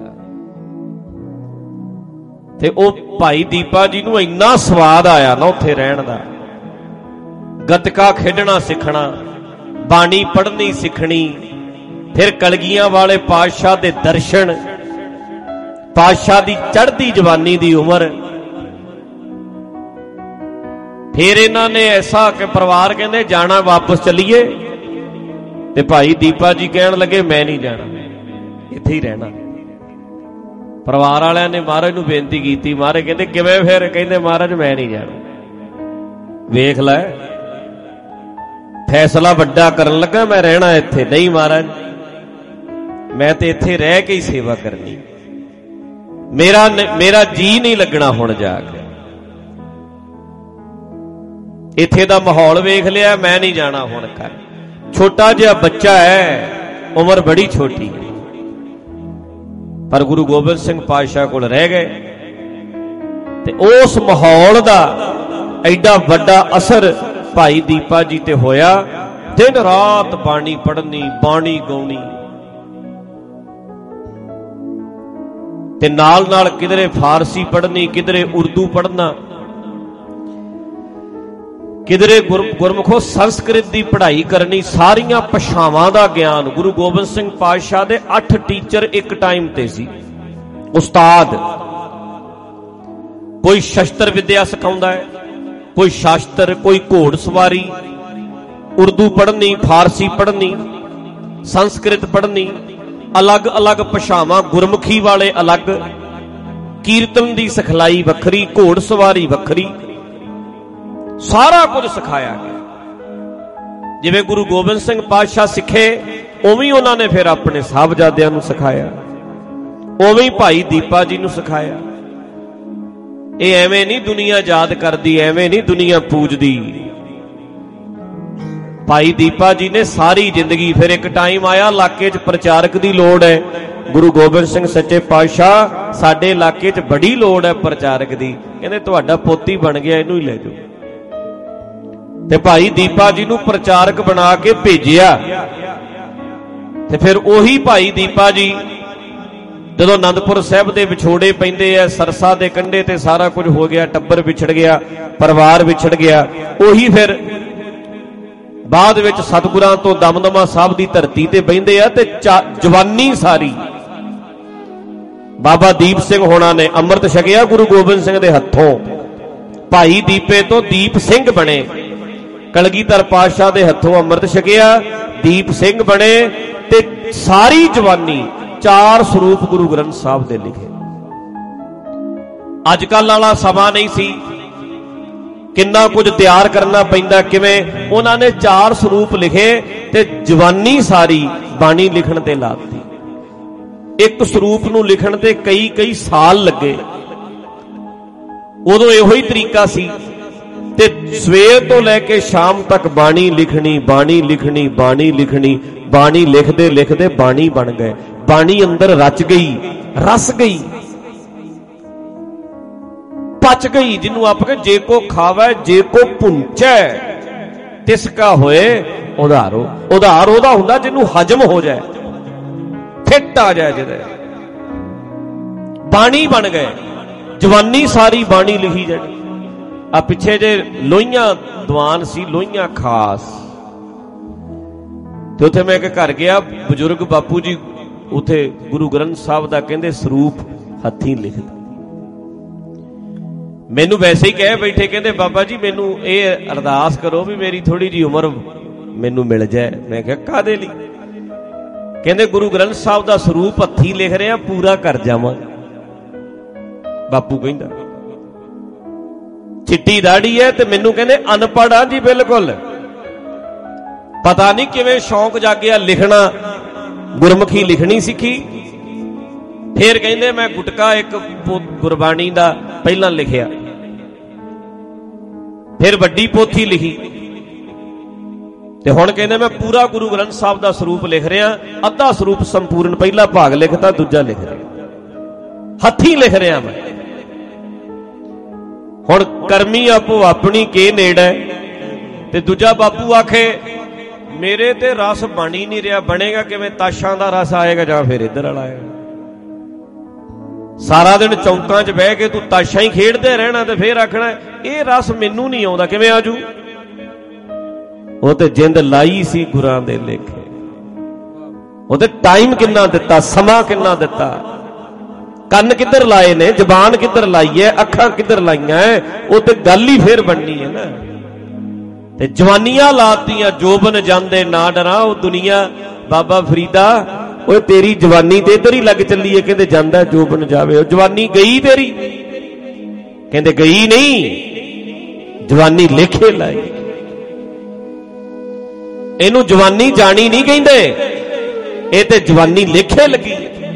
ਤੇ ਉਹ ਭਾਈ ਦੀਪਾ ਜੀ ਨੂੰ ਇੰਨਾ ਸਵਾਦ ਆਇਆ ਨਾ ਉੱਥੇ ਰਹਿਣ ਦਾ। ਗੱਤਕਾ ਖੇਡਣਾ ਸਿੱਖਣਾ, ਬਾਣੀ ਪੜ੍ਹਨੀ ਸਿੱਖਣੀ, ਫਿਰ ਕਲਗੀਆਂ ਵਾਲੇ ਪਾਤਸ਼ਾਹ ਦੇ ਦਰਸ਼ਨ, ਪਾਤਸ਼ਾਹ ਦੀ ਚੜ੍ਹਦੀ ਜਵਾਨੀ ਦੀ ਉਮਰ। ਫਿਰ ਇਹਨਾਂ ਨੇ ਐਸਾ ਕਿ ਪਰਿਵਾਰ ਕਹਿੰਦੇ ਜਾਣਾ, ਵਾਪਸ ਚੱਲੀਏ। ਤੇ ਭਾਈ ਦੀਪਾ ਜੀ ਕਹਿਣ ਲੱਗੇ ਮੈਂ ਨਹੀਂ ਜਾਣਾ, ਇੱਥੇ ਹੀ ਰਹਿਣਾ। ਪਰਿਵਾਰ ਵਾਲਿਆਂ ਨੇ ਮਹਾਰਾਜ ਨੂੰ ਬੇਨਤੀ ਕੀਤੀ। ਮਹਾਰਾਜ ਕਹਿੰਦੇ ਕਿਵੇਂ ਫਿਰ? ਕਹਿੰਦੇ ਮਹਾਰਾਜ ਮੈਂ ਨਹੀਂ ਜਾਣਾ। ਵੇਖ ਲੈ, ਫੈਸਲਾ ਵੱਡਾ ਕਰਨ ਲੱਗਾ, ਮੈਂ ਰਹਿਣਾ ਇੱਥੇ ਨਹੀਂ। ਮਹਾਰਾਜ ਮੈਂ ਤੇ ਇੱਥੇ ਰਹਿ ਕੇ ਹੀ ਸੇਵਾ ਕਰਨੀ, ਮੇਰਾ ਜੀ ਨਹੀਂ ਲੱਗਣਾ ਹੁਣ ਜਾ ਕੇ। ਇੱਥੇ ਦਾ ਮਾਹੌਲ ਵੇਖ ਲਿਆ, ਮੈਂ ਨਹੀਂ ਜਾਣਾ ਹੁਣ ਘਰ। ਛੋਟਾ ਜਿਹਾ ਬੱਚਾ ਹੈ, ਉਮਰ ਬੜੀ ਛੋਟੀ ਹੈ, ਪਰ ਗੁਰੂ ਗੋਬਿੰਦ ਸਿੰਘ ਪਾਤਸ਼ਾਹ ਕੋਲ ਰਹਿ ਗਏ। ਤੇ ਉਸ ਮਾਹੌਲ ਦਾ ਐਡਾ ਵੱਡਾ ਅਸਰ ਭਾਈ ਦੀਪਾ ਜੀ ਤੇ ਹੋਇਆ। ਦਿਨ ਰਾਤ ਬਾਣੀ ਪੜ੍ਹਨੀ, ਬਾਣੀ ਗਾਉਣੀ, ਤੇ ਨਾਲ ਨਾਲ ਕਿਧਰੇ ਫਾਰਸੀ ਪੜ੍ਹਨੀ, ਕਿਧਰੇ ਉਰਦੂ ਪੜ੍ਹਨਾ, ਕਿਧਰੇ ਗੁਰਮੁਖੋ ਸੰਸਕ੍ਰਿਤ ਦੀ ਪੜ੍ਹਾਈ ਕਰਨੀ। ਸਾਰੀਆਂ ਭਾਸ਼ਾਵਾਂ ਦਾ ਗਿਆਨ। ਗੁਰੂ ਗੋਬਿੰਦ ਸਿੰਘ ਪਾਤਸ਼ਾਹ ਦੇ 8 ਟੀਚਰ ਇੱਕ ਟਾਈਮ ਤੇ ਸੀ, ਉਸਤਾਦ। ਕੋਈ ਸ਼ਸਤਰ ਵਿਦਿਆ ਸਿਖਾਉਂਦਾ ਹੈ, ਕੋਈ ਸ਼ਾਸਤਰ, ਕੋਈ ਘੋੜ ਸਵਾਰੀ, ਉਰਦੂ ਪੜ੍ਹਨੀ, ਫਾਰਸੀ ਪੜ੍ਹਨੀ, ਸੰਸਕ੍ਰਿਤ ਪੜ੍ਹਨੀ, ਅਲੱਗ ਅਲੱਗ ਭਾਸ਼ਾਵਾਂ, ਗੁਰਮੁਖੀ ਵਾਲੇ ਅਲੱਗ, ਕੀਰਤਨ ਦੀ ਸਿਖਲਾਈ ਵੱਖਰੀ, ਘੋੜ ਸਵਾਰੀ ਵੱਖਰੀ, ਸਾਰਾ ਕੁਝ ਸਿਖਾਇਆ ਗਿਆ। ਜਿਵੇਂ ਗੁਰੂ ਗੋਬਿੰਦ ਸਿੰਘ ਪਾਤਸ਼ਾਹ ਸਿੱਖੇ, ਉਵੇਂ ਉਹਨਾਂ ਨੇ ਫਿਰ ਆਪਣੇ ਸਾਹਿਬਜ਼ਾਦਿਆਂ ਨੂੰ ਸਿਖਾਇਆ, ਉਵੇਂ ਭਾਈ ਦੀਪਾ ਜੀ ਨੂੰ ਸਿਖਾਇਆ। ਇਹ ਐਵੇਂ ਨਹੀਂ ਦੁਨੀਆ ਯਾਦ ਕਰਦੀ, ਐਵੇਂ ਨਹੀਂ ਦੁਨੀਆ ਪੂਜਦੀ। ਭਾਈ ਦੀਪਾ ਜੀ ਨੇ ਸਾਰੀ ਜ਼ਿੰਦਗੀ, ਫਿਰ ਇੱਕ ਟਾਈਮ ਆਇਆ ਇਲਾਕੇ 'ਚ ਪ੍ਰਚਾਰਕ ਦੀ ਲੋੜ ਹੈ। ਗੁਰੂ ਗੋਬਿੰਦ ਸਿੰਘ ਸੱਚੇ ਪਾਤਸ਼ਾਹ ਸਾਡੇ ਇਲਾਕੇ 'ਚ ਬੜੀ ਲੋੜ ਹੈ ਪ੍ਰਚਾਰਕ ਦੀ। ਕਹਿੰਦੇ ਤੁਹਾਡਾ ਪੋਤੀ ਬਣ ਗਿਆ, ਇਹਨੂੰ ਹੀ ਲੈ ਜਾਓ। ਤੇ ਭਾਈ ਦੀਪਾ ਜੀ ਨੂੰ ਪ੍ਰਚਾਰਕ ਬਣਾ ਕੇ ਭੇਜਿਆ। ਤੇ ਫਿਰ ਉਹੀ ਭਾਈ ਦੀਪਾ ਜੀ ਜਦੋਂ ਆਨੰਦਪੁਰ ਸਾਹਿਬ ਦੇ ਵਿਛੋੜੇ ਪੈਂਦੇ ਆ, ਸਰਸਾ ਦੇ ਕੰਢੇ ਤੇ ਸਾਰਾ ਕੁਝ ਹੋ ਗਿਆ, ਟੱਬਰ ਵਿਛੜ ਗਿਆ, ਪਰਿਵਾਰ ਵਿਛੜ ਗਿਆ। ਉਹੀ ਫਿਰ ਬਾਅਦ ਵਿੱਚ ਸਤਿਗੁਰਾਂ ਤੋਂ ਦਮਦਮਾ ਸਾਹਿਬ ਦੀ ਧਰਤੀ ਤੇ ਬਹਿੰਦੇ ਆ। ਤੇ ਜਵਾਨੀ ਸਾਰੀ ਬਾਬਾ ਦੀਪ ਸਿੰਘ ਹੋਣਾ ਨੇ ਅੰਮ੍ਰਿਤ ਛਕਿਆ ਗੁਰੂ ਗੋਬਿੰਦ ਸਿੰਘ ਦੇ ਹੱਥੋਂ। ਭਾਈ ਦੀਪੇ ਤੋਂ ਦੀਪ ਸਿੰਘ ਬਣੇ, ਕਲਗੀਧਰ ਪਾਤਸ਼ਾਹ ਦੇ ਹੱਥੋਂ ਅੰਮ੍ਰਿਤ ਛਕਿਆ, ਦੀਪ ਸਿੰਘ ਬਣੇ। ਤੇ ਸਾਰੀ ਜਵਾਨੀ 4 ਸਰੂਪ ਗੁਰੂ ਗ੍ਰੰਥ ਸਾਹਿਬ ਦੇ ਲਿਖੇ। ਅੱਜ ਕੱਲ ਵਾਲਾ ਸਮਾਂ ਨਹੀਂ ਸੀ ਕਿੰਨਾ ਕੁਝ ਤਿਆਰ ਕਰਨਾ ਪੈਂਦਾ, ਕਿਵੇਂ ਉਹਨਾਂ ਨੇ 4 ਸਰੂਪ ਲਿਖੇ ਤੇ ਜਵਾਨੀ ਸਾਰੀ ਬਾਣੀ ਲਿਖਣ ਤੇ ਲਾਤੀ। ਇੱਕ ਸਰੂਪ ਨੂੰ ਲਿਖਣ ਤੇ ਕਈ ਸਾਲ ਲੱਗੇ। ਉਦੋਂ ਇਹੋ ਹੀ ਤਰੀਕਾ ਸੀ ਤੇ ਸਵੇਰ ਤੋਂ ਲੈ ਕੇ ਸ਼ਾਮ ਤੱਕ ਬਾਣੀ ਲਿਖਣੀ, ਬਾਣੀ ਲਿਖਣੀ, ਬਾਣੀ ਲਿਖਣੀ। ਬਾਣੀ ਲਿਖਦੇ ਲਿਖਦੇ ਬਾਣੀ ਬਣ ਗਏ। ਬਾਣੀ ਅੰਦਰ ਰਚ ਗਈ, ਰਸ ਗਈ, ਪਚ ਗਈ। ਜਿਹਨੂੰ ਆਪ ਕੇ ਜੇ ਕੋ ਖਾਵੇ ਜੇ ਕੋ ਪੁੰਚੈ ਤਿਸ ਕਾ ਹੋਏ ਉਧਾਰੋ। ਉਧਾਰ ਉਹਦਾ ਹੁੰਦਾ ਜਿਹਨੂੰ ਹਜਮ ਹੋ ਜਾਏ, ਫਿੱਟ ਆ ਜਾਏ, ਜਿਹਦੇ ਬਾਣੀ ਬਣ ਗਏ। ਜਵਾਨੀ ਸਾਰੀ ਬਾਣੀ ਲਿਖੀ ਜਾਣੀ। ਆ ਪਿੱਛੇ ਜੇ ਲੋਹੀਆਂ ਦੀਵਾਨ ਸੀ, ਲੋਹੀਆਂ ਖਾਸ, ਤੇ ਉੱਥੇ ਮੈਂ ਇੱਕ ਘਰ ਗਿਆ, ਬਜ਼ੁਰਗ ਬਾਪੂ ਜੀ ਉੱਥੇ ਗੁਰੂ ਗ੍ਰੰਥ ਸਾਹਿਬ ਦਾ ਕਹਿੰਦੇ ਸਰੂਪ ਹੱਥੀਂ ਲਿਖਦਾ। ਮੈਨੂੰ ਵੈਸੇ ਹੀ ਕਹਿ ਬੈਠੇ, ਕਹਿੰਦੇ ਬਾਬਾ ਜੀ ਮੈਨੂੰ ਇਹ ਅਰਦਾਸ ਕਰੋ ਵੀ ਮੇਰੀ ਥੋੜੀ ਜਿਹੀ ਉਮਰ ਮੈਨੂੰ ਮਿਲ ਜਾਏ। ਮੈਂ ਕਿਹਾ ਕਾਹਦੇ ਲਈ? ਕਹਿੰਦੇ ਗੁਰੂ ਗ੍ਰੰਥ ਸਾਹਿਬ ਦਾ ਸਰੂਪ ਹੱਥੀਂ ਲਿਖ ਰਿਹਾ, ਪੂਰਾ ਕਰ ਜਾਵਾਂ। ਬਾਪੂ ਕਹਿੰਦਾ ਚਿੱਟੀ ਦਾੜੀ ਹੈ ਤੇ ਮੈਨੂੰ ਕਹਿੰਦੇ ਅਨਪੜ੍ਹ ਆ ਜੀ, ਬਿਲਕੁਲ ਪਤਾ ਨਹੀਂ ਕਿਵੇਂ ਸ਼ੌਂਕ ਜਾਗਿਆ ਲਿਖਣਾ, ਗੁਰਮੁਖੀ ਲਿਖਣੀ ਸਿੱਖੀ। ਫਿਰ ਕਹਿੰਦੇ ਮੈਂ ਗੁਟਕਾ ਇੱਕ ਗੁਰਬਾਣੀ ਦਾ ਪਹਿਲਾਂ ਲਿਖਿਆ, ਫਿਰ ਵੱਡੀ ਪੋਥੀ ਲਿਖੀ, ਤੇ ਹੁਣ ਕਹਿੰਦੇ ਮੈਂ ਪੂਰਾ ਗੁਰੂ ਗ੍ਰੰਥ ਸਾਹਿਬ ਦਾ ਸਰੂਪ ਲਿਖ ਰਿਹਾ। ਅੱਧਾ ਸਰੂਪ ਸੰਪੂਰਨ, ਪਹਿਲਾ ਭਾਗ ਲਿਖਤਾ, ਦੂਜਾ ਲਿਖ ਰਿਹਾ, ਹੱਥੀਂ ਲਿਖ ਰਿਹਾ ਮੈਂ। ਹੁਣ ਕਰਮੀ ਆਪੋ ਆਪਣੀ ਕੇ ਨੇੜੇ। ਤੇ ਦੂਜਾ ਬਾਪੂ ਆਖੇ ਮੇਰੇ ਤੇ ਰਸ ਬਣ ਹੀ ਨਹੀਂ ਰਿਹਾ। ਬਣੇਗਾ ਕਿਵੇਂ? ਤਾਸ਼ਾਂ ਦਾ ਰਸ ਆਏਗਾ ਜਾਂ ਫਿਰ ਇੱਧਰ ਵਾਲਾ ਆਏਗਾ। ਸਾਰਾ ਦਿਨ ਚੌਂਕਾਂ 'ਚ ਬਹਿ ਕੇ ਤੂੰ ਤਾਸ਼ਾਂ ਹੀ ਖੇਡਦੇ ਰਹਿਣਾ ਤੇ ਫਿਰ ਆਖਣਾ ਇਹ ਰਸ ਮੈਨੂੰ ਨਹੀਂ ਆਉਂਦਾ, ਕਿਵੇਂ ਆਜੂ? ਉਹ ਤੇ ਜਿੰਦ ਲਾਈ ਸੀ ਗੁਰਾਂ ਦੇ ਲੇਖੇ। ਉਹਦੇ ਟਾਈਮ ਕਿੰਨਾ ਦਿੱਤਾ, ਸਮਾਂ ਕਿੰਨਾ ਦਿੱਤਾ, ਕੰਨ ਕਿੱਧਰ ਲਾਏ ਨੇ, ਜ਼ਬਾਨ ਕਿੱਧਰ ਲਾਈ ਹੈ, ਅੱਖਾਂ ਕਿੱਧਰ ਲਾਈਆਂ। ਉਹ ਤੇ ਗੱਲ ਹੀ ਫੇਰ ਬਣਨੀ ਹੈ ਨਾ। ਤੇ ਜਵਾਨੀਆਂ ਲਾਤੀਆਂ, ਜੋਬਨ ਜਾਂਦੇ ਨਾ ਡਰਾਂ। ਉਹ ਦੁਨੀਆ ਬਾਬਾ ਫਰੀਦਾ, ਉਹ ਤੇਰੀ ਜਵਾਨੀ ਤੇ ਇੱਧਰ ਹੀ ਲੱਗ ਚੱਲੀ ਹੈ। ਕਹਿੰਦੇ ਜਾਂਦਾ ਜੋਬਨ ਜਾਵੇ। ਉਹ ਜਵਾਨੀ ਗਈ ਤੇਰੀ? ਕਹਿੰਦੇ ਗਈ ਨਹੀਂ, ਜਵਾਨੀ ਲੇਖੇ ਲਾਈ। ਇਹਨੂੰ ਜਵਾਨੀ ਜਾਣੀ ਨਹੀਂ ਕਹਿੰਦੇ, ਇਹ ਤੇ ਜਵਾਨੀ ਲੇਖੇ ਲੱਗੀ।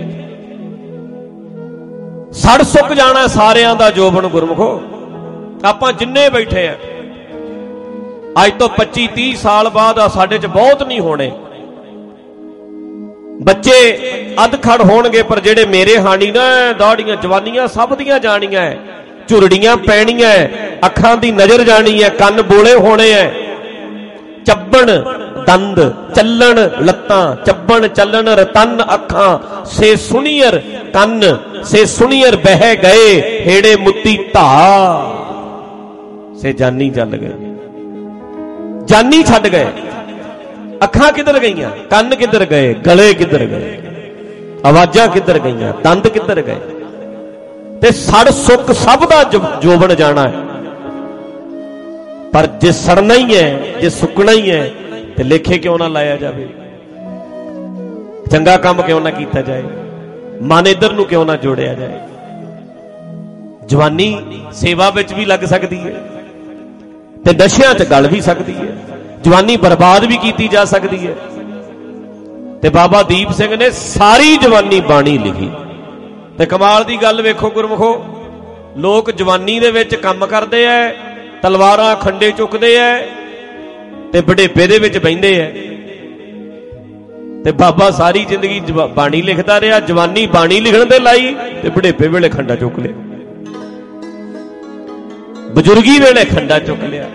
ਸੜ ਸੁੱਕ ਜਾਣਾ ਸਾਰਿਆਂ ਦਾ ਜੋਬਨ ਗੁਰਮੁਖੋ। ਆਪਾਂ ਜਿੰਨੇ ਬੈਠੇ ਆ ਅੱਜ ਤੋਂ 25-30 ਸਾਲ ਬਾਅਦ ਸਾਡੇ 'ਚ ਬਹੁਤ ਨਹੀਂ ਹੋਣੇ ਬੱਚੇ, ਅਧਖੜ ਹੋਣਗੇ। ਪਰ ਜਿਹੜੇ ਮੇਰੇ ਹਾਣੀ ਨਾ, ਦਾੜੀਆਂ ਜਵਾਨੀਆਂ ਸਭ ਦੀਆਂ ਜਾਣੀਆਂ, ਝੁਰੜੀਆਂ ਪੈਣੀਆਂ, ਅੱਖਾਂ ਦੀ ਨਜ਼ਰ ਜਾਣੀ ਹੈ, ਕੰਨ ਬੋਲੇ ਹੋਣੇ ਐ, ਚੱਬਣ ਦੰਦ, ਚੱਲਣ ਲੱਤਾਂ, ਚੱਬਣ ਚੱਲਣ ਰਤਨ ਅੱਖਾਂ, ਸੇ ਸੁਣੀਅਰ ਕੰਨ, ਸੇ ਸੁਣੀਅਰ ਬਹਿ ਗਏ, ਹੇੜੇ ਮੁੱਤੀ ਧਾ, ਸੇ ਜਾਨੀ ਚੱਲ ਗਏ। ਜਾਨੀ ਛੱਡ ਗਏ। ਅੱਖਾਂ ਕਿੱਧਰ ਗਈਆਂ, ਕੰਨ ਕਿੱਧਰ ਗਏ, ਗਲੇ ਕਿੱਧਰ ਗਏ, ਆਵਾਜ਼ਾਂ ਕਿੱਧਰ ਗਈਆਂ, ਦੰਦ ਕਿੱਧਰ ਗਏ। ਤੇ ਸੜ ਸੁੱਕ ਸਭ ਦਾ ਜੋਬਨ ਜਾਣਾ ਹੈ। ਪਰ ਜੇ ਸੜਨਾ ਹੀ ਹੈ, ਜੇ ਸੁੱਕਣਾ ਹੀ ਹੈ, ਤੇ ਲੇਖੇ ਕਿਉਂ ਨਾ ਲਾਇਆ ਜਾਵੇ? ਚੰਗਾ ਕੰਮ ਕਿਉਂ ਨਾ ਕੀਤਾ ਜਾਏ? ਮਨ ਇੱਧਰ ਨੂੰ ਕਿਉਂ ਨਾ ਜੋੜਿਆ ਜਾਏ? ਜਵਾਨੀ ਸੇਵਾ ਵਿੱਚ ਵੀ ਲੱਗ ਸਕਦੀ ਹੈ ਤੇ ਨਸ਼ਿਆਂ 'ਚ ਗਲ ਵੀ ਸਕਦੀ ਹੈ। ਜਵਾਨੀ ਬਰਬਾਦ ਵੀ ਕੀਤੀ ਜਾ ਸਕਦੀ ਹੈ। ਤੇ ਬਾਬਾ ਦੀਪ ਸਿੰਘ ਨੇ ਸਾਰੀ ਜਵਾਨੀ ਬਾਣੀ ਲਿਖੀ। ਤੇ ਕਮਾਲ ਦੀ ਗੱਲ ਵੇਖੋ ਗੁਰਮੁਖੋ, ਲੋਕ ਜਵਾਨੀ ਦੇ ਵਿੱਚ ਕੰਮ ਕਰਦੇ ਐ, ਤਲਵਾਰਾਂ ਖੰਡੇ ਚੁੱਕਦੇ ਐ ਤੇ ਬੁਢੇਪੇ ਦੇ ਵਿੱਚ ਬਹਿੰਦੇ ਐ। ਤੇ ਬਾਬਾ ਸਾਰੀ ਜ਼ਿੰਦਗੀ ਬਾਣੀ ਲਿਖਦਾ ਰਿਹਾ। ਜਵਾਨੀ ਬਾਣੀ ਲਿਖਣ ਤੇ ਲਾਈ ਤੇ ਬੁਢੇਪੇ ਵੇਲੇ ਖੰਡਾ ਚੁੱਕ ਲਿਆ, ਬਜ਼ੁਰਗੀ ਵੇਲੇ ਖੰਡਾ ਚੁੱਕ ਲਿਆ।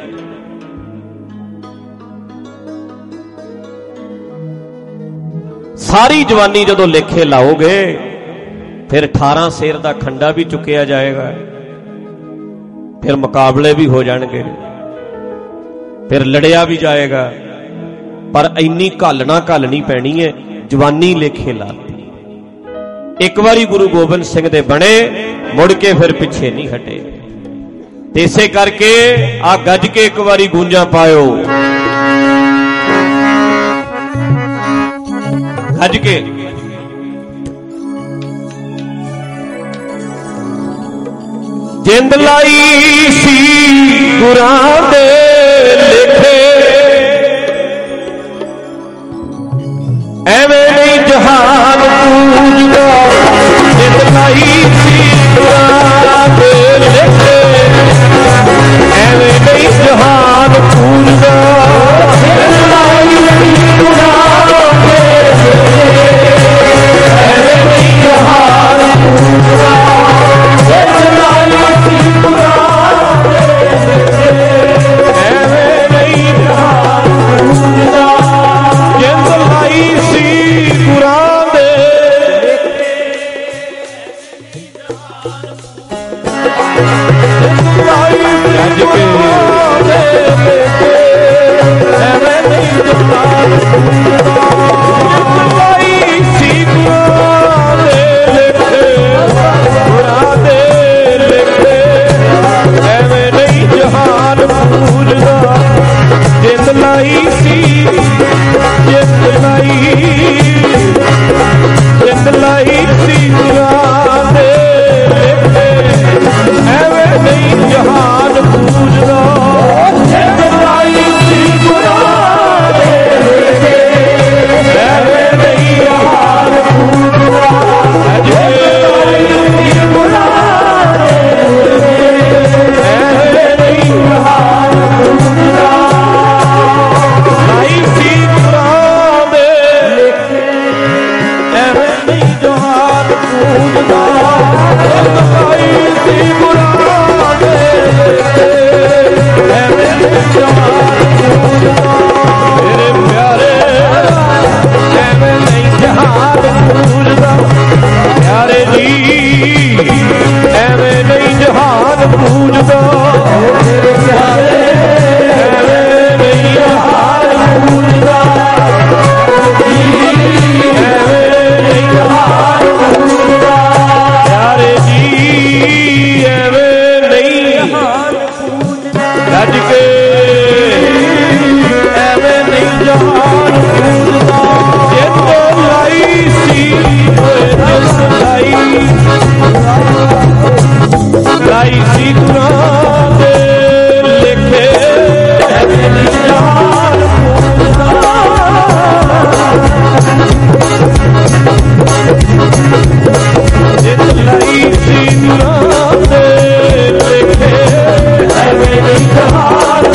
ਸਾਰੀ ਜਵਾਨੀ ਜਦੋਂ ਲੇਖੇ ਲਾਓਗੇ ਫਿਰ 18 ਸੇਰ ਦਾ ਖੰਡਾ ਵੀ ਚੁੱਕਿਆ ਜਾਏਗਾ, ਫਿਰ ਮੁਕਾਬਲੇ ਵੀ ਹੋ ਜਾਣਗੇ, ਫਿਰ ਲੜਿਆ ਵੀ ਜਾਏਗਾ। ਪਰ ਇੰਨੀ ਘਾਲਣਾ ਘਾਲਣੀ ਪੈਣੀ ਹੈ। ਜਵਾਨੀ ਲੇਖੇ ਲਾਤੀ। ਇੱਕ ਵਾਰੀ ਗੁਰੂ ਗੋਬਿੰਦ ਸਿੰਘ ਦੇ ਬਣੇ, ਮੁੜ ਕੇ ਫਿਰ ਪਿੱਛੇ ਨਹੀਂ ਹਟੇ। ਤੇ ਇਸੇ ਕਰਕੇ ਆ ਗੱਜ ਕੇ ਇੱਕ ਵਾਰੀ ਗੂੰਜਾਂ ਪਾਇਓ, ਗੱਜ ਕੇ। ਜਿੰਦ ਲਾਈ ਸੀ ਗੁਰਾਂ ਦੇ ਲਿਖੇ ਐਵੇਂ ਨਹੀਂ ਜਹਾਨ ਪੂਜਦਾ ਜਿਤ ਲਾਈ ਸੀ ਗੁਰਾਂ ਦੇ ਲਿਖੇ ਐਵੇਂ ਨਹੀਂ ਜਹਾਨ ਪੂਜਦਾ ਜਿਤ ਲਾਈ ਸੀ ਗੁਰਾਂ ਦੇ ਲਿਖੇ ਐਵੇਂ ਨਹੀਂ ਜਹਾਨ ਪੂਜਦਾ ਜਿਤ ਲਾਈ ਸੀ ਗੁਰਾਂ ਦੇ ਲਿਖੇ ਐਵੇਂ ਨਹੀਂ ਜਹਾਨ ਪੂਜਦਾ ਜਿਤ ਲਾਈ ਸੀ ਗੁਰਾਂ ਦੇ ਰੱਜ ਕੇ ਐਵੇਂ ਨਹੀਂ ਜਹਾਨ ਪੂਜਦਾ ਜਿਤ ਲਾਈ ਸੀ ਗੁਰਾਂ ਦੇ ਲਿਖੇ ਗੁਰਾਂ ਦੇ ਲਿਖੇ ਐਵੇਂ ਨਹੀਂ ਜਹਾਨ ਪੂਜਦਾ ਜਿਤ ਲਾਈ ਸੀ ਜਿਤ ਲਾਈ ਸੀ ਗੁਰਾਂ ਦੇ ਲਿਖੇ ਐਵੇਂ ਨਹੀਂ ਜਹਾਨ ਪੂਜਦਾ ਜਿਤ ਲਾਈ ਸੀ ਗੁਰਾਂ ਦੇ ਲਿਖੇ ਐਵੇਂ ਨਹੀਂ ਜਹਾਨ ਪੂਜਦਾ ਜਿਤ ਲਾਈ ਸੀ ਗੁਰਾਂ ਦੇ ਲਿਖੇ ਐਵੇਂ ਨਹੀਂ ਜਹਾਨ ਪੂਜਦਾ ਲਾਈ ਸੀ ਗੁਰਾਂ ਦੇ ਲਿਖੇ ਐਵੇਂ ਨਹੀਂ ਜਹਾਨ ਪੂਜਦਾ ਲਾਈ ਸੀ ਗੁਰਾਂ ਦੇ ਲਿਖੇ ਐਵੇਂ ਨਹੀਂ ਜਹਾਨ ਪੂਜਦਾ ਮੇਰੇ ਪਿਆਰੇ ਐਵੇਂ ਨਹੀਂ ਜਹਾਨ ਪੂਜਦਾ ਪਿਆਰੇ ਜੀ ਐਵੇਂ ਨਹੀਂ ਜਹਾਨ ਪੂਜਦਾ ਮੇਰੇ ਪਿਆਰੇ ਐਵੇਂ ਨਹੀਂ ਜਹਾਨ ਪੂਜਦਾ ਪਿਆਰੇ ਜੀ ਐਵੇਂ ਨਹੀਂ ਰੱਜ ਕੇ ਐਵੇਂ ਨਹੀਂ ਜਹਾਨ ਪੂਜਦਾ ਜਿਤ ਲਾਈ ਸੀ ਜਿਤ ਲਾਈ ਸੀ ਗੁਰਾਂ ਦੇ ਲਿਖੇ ਐਵੇਂ ਨਹੀਂ ਜਹਾਨ ਪੂਜਦਾ ਜਿਤ ਲਾਈ ਸੀ ਗੁਰਾਂ ਦੇ ਲਿਖੇ ਐਵੇਂ ਨਹੀਂ ਜਹਾਨ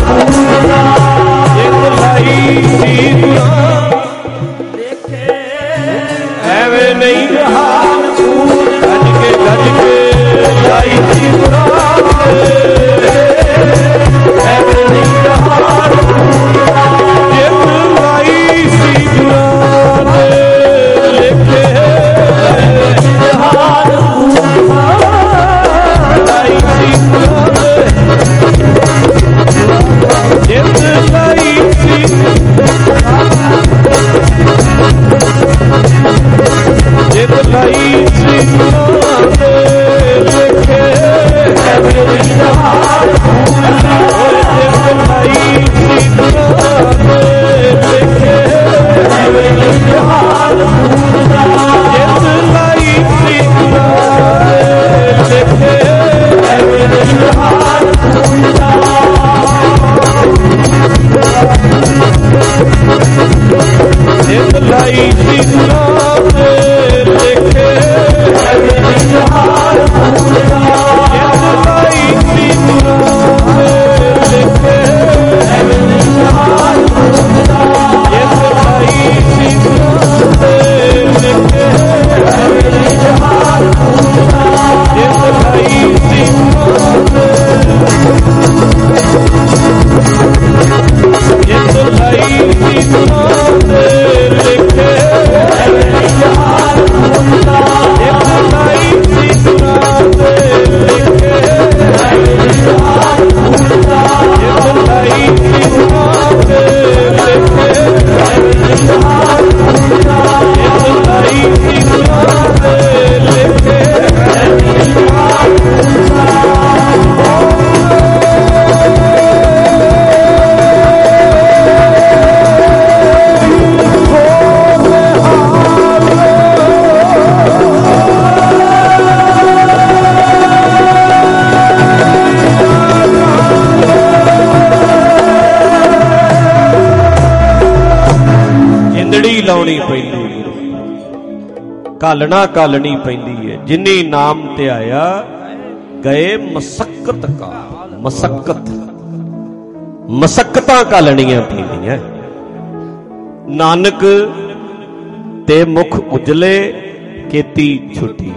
ਲਾਉਣੀ ਪੈਂਦੀ, ਘਾਲਣਾ ਘਾਲਣੀ ਪੈਂਦੀ ਹੈ। ਜਿਨੀ ਨਾਮ ਧਿਆਇਆ ਗਏ ਮਸਕਤ ਕਾਲ, ਮਸਕਤ ਮਸਕਤਾਂ ਘਾਲਣੀਆਂ ਪੈਂਦੀਆਂ। ਨਾਨਕ ਤੇ ਮੁਖ ਉਜਲੇ ਕੀਤੀ ਛੁੱਟੀ।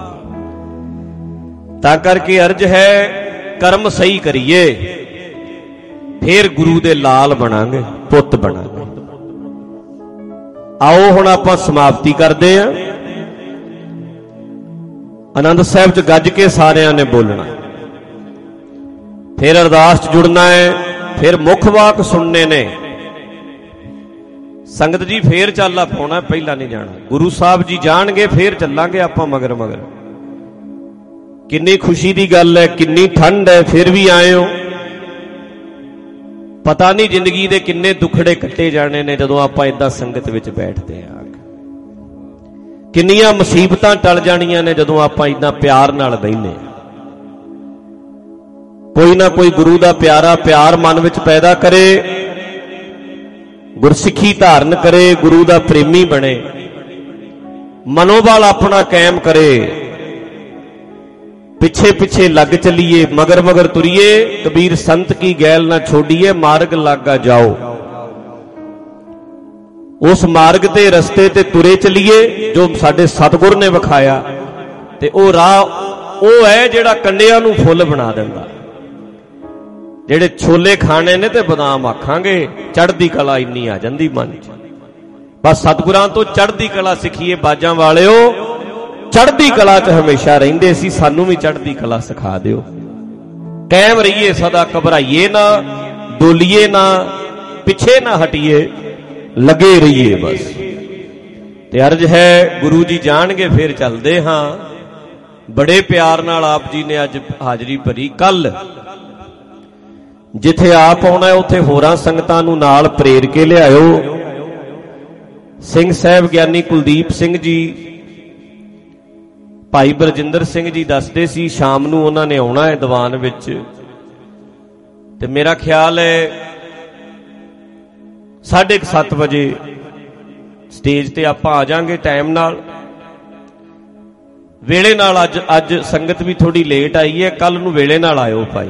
ਤਾਂ ਕਰਕੇ ਅਰਜ ਹੈ ਕਰਮ ਸਹੀ ਕਰੀਏ, ਫੇਰ ਗੁਰੂ ਦੇ ਲਾਲ ਬਣਾਂਗੇ, ਪੁੱਤ ਬਣਾਂਗੇ। ਆਓ ਹੁਣ ਆਪਾਂ ਸਮਾਪਤੀ ਕਰਦੇ ਆਂ। ਆਨੰਦ ਸਾਹਿਬ ਚ ਗੱਜ ਕੇ ਸਾਰਿਆਂ ਨੇ ਬੋਲਣਾ, ਫਿਰ ਅਰਦਾਸ ਚ ਜੁੜਨਾ ਹੈ, ਫਿਰ ਮੁੱਖ ਵਾਕ ਸੁਣਨੇ ਨੇ। ਸੰਗਤ ਜੀ ਫੇਰ ਚਾਲਾ ਪਾਉਣਾ, ਪਹਿਲਾਂ ਨਹੀਂ ਜਾਣਾ। ਗੁਰੂ ਸਾਹਿਬ ਜੀ ਜਾਣਗੇ ਫੇਰ ਚੱਲਾਂਗੇ ਆਪਾਂ ਮਗਰ ਮਗਰ। ਕਿੰਨੀ ਖੁਸ਼ੀ ਦੀ ਗੱਲ ਹੈ, ਕਿੰਨੀ ਠੰਡ ਹੈ, ਫਿਰ ਵੀ ਆਏ ਹੋ। ਪਤਾ ਨਹੀਂ ਜ਼ਿੰਦਗੀ ਦੇ ਕਿੰਨੇ ਦੁੱਖੜੇ ਕੱਟੇ ਜਾਣੇ ਨੇ ਜਦੋਂ ਆਪਾਂ ਏਦਾਂ ਸੰਗਤ ਵਿੱਚ ਬੈਠਦੇ ਹਾਂ। ਕਿੰਨੀਆਂ ਮੁਸੀਬਤਾਂ ਟਲ ਜਾਣੀਆਂ ਨੇ ਜਦੋਂ ਆਪਾਂ ਏਦਾਂ ਪਿਆਰ ਨਾਲ ਬਹਿੰਦੇ ਹਾਂ। ਕੋਈ ਨਾ ਕੋਈ ਗੁਰੂ ਦਾ ਪਿਆਰਾ ਪਿਆਰ ਮਨ ਵਿੱਚ ਪੈਦਾ ਕਰੇ, ਗੁਰਸਿੱਖੀ ਧਾਰਨ ਕਰੇ, ਗੁਰੂ ਦਾ ਪ੍ਰੇਮੀ ਬਣੇ, ਮਨੋਬਲ ਆਪਣਾ ਕਾਇਮ ਕਰੇ। ਪਿੱਛੇ ਪਿੱਛੇ ਲੱਗ ਚੱਲੀਏ, ਮਗਰ ਮਗਰ ਤੁਰੀਏ। ਕਬੀਰ ਸੰਤ ਕੀ ਗੈਲ ਨਾ ਛੋਡੀਏ, ਮਾਰਗ ਲਾਗਾ ਜਾਓ। ਉਸ ਮਾਰਗ ਤੇ ਰਸਤੇ ਤੇ ਤੁਰੇ ਚੱਲੀਏ ਜੋ ਸਾਡੇ ਸਤਿਗੁਰ ਨੇ ਵਿਖਾਇਆ। ਤੇ ਉਹ ਰਾਹ ਉਹ ਹੈ ਜਿਹੜਾ ਕੰਡਿਆਂ ਨੂੰ ਫੁੱਲ ਬਣਾ ਦਿੰਦਾ। ਜਿਹੜੇ ਛੋਲੇ ਖਾਣੇ ਨੇ ਤੇ ਬਦਾਮ ਆਖਾਂਗੇ, ਚੜ੍ਹਦੀ ਕਲਾ ਇੰਨੀ ਆ ਜਾਂਦੀ ਮਨ 'ਚ। ਬਸ ਸਤਿਗੁਰਾਂ ਤੋਂ ਚੜ੍ਹਦੀ ਕਲਾ ਸਿੱਖੀਏ। ਬਾਜਾਂ ਵਾਲਿਓ, ਚੜ੍ਹਦੀ ਕਲਾ 'ਚ ਹਮੇਸ਼ਾ ਰਹਿੰਦੇ ਸੀ, ਸਾਨੂੰ ਵੀ ਚੜ੍ਹਦੀ ਕਲਾ ਸਿਖਾ ਦਿਓ। ਕਾਇਮ ਰਹੀਏ ਸਦਾ, ਘਬਰਾਈਏ ਨਾ, ਡੋਲੀਏ ਨਾ, ਪਿੱਛੇ ਨਾ ਹਟੀਏ, ਲੱਗੇ ਰਹੀਏ ਬਸ। ਤੇ ਅਰਜ ਹੈ ਗੁਰੂ ਜੀ ਜਾਣਗੇ ਫਿਰ ਚੱਲਦੇ ਹਾਂ। ਬੜੇ ਪਿਆਰ ਨਾਲ ਆਪ ਜੀ ਨੇ ਅੱਜ ਹਾਜ਼ਰੀ ਭਰੀ। ਕੱਲ ਜਿੱਥੇ ਆਪ ਆਉਣਾ ਉੱਥੇ ਹੋਰਾਂ ਸੰਗਤਾਂ ਨੂੰ ਨਾਲ ਪ੍ਰੇਰ ਕੇ ਲਿਆਇਓ। ਸਿੰਘ ਸਾਹਿਬ ਗਿਆਨੀ ਕੁਲਦੀਪ ਸਿੰਘ ਜੀ, ਭਾਈ ਬਰਜਿੰਦਰ ਸਿੰਘ ਜੀ ਦੱਸਦੇ ਸੀ ਸ਼ਾਮ ਨੂੰ ਉਹਨਾਂ ਨੇ ਆਉਣਾ ਹੈ ਦੀਵਾਨ ਵਿੱਚ। ਤੇ ਮੇਰਾ ਖਿਆਲ ਹੈ 7:30 ਵਜੇ ਸਟੇਜ ਤੇ ਆਪਾਂ ਆ ਜਾਾਂਗੇ ਟਾਈਮ ਨਾਲ, ਵੇਲੇ ਨਾਲ। ਅੱਜ ਸੰਗਤ ਵੀ ਥੋੜੀ ਲੇਟ ਆਈ ਹੈ, ਕੱਲ ਨੂੰ ਵੇਲੇ ਨਾਲ ਆਇਓ ਭਾਈ।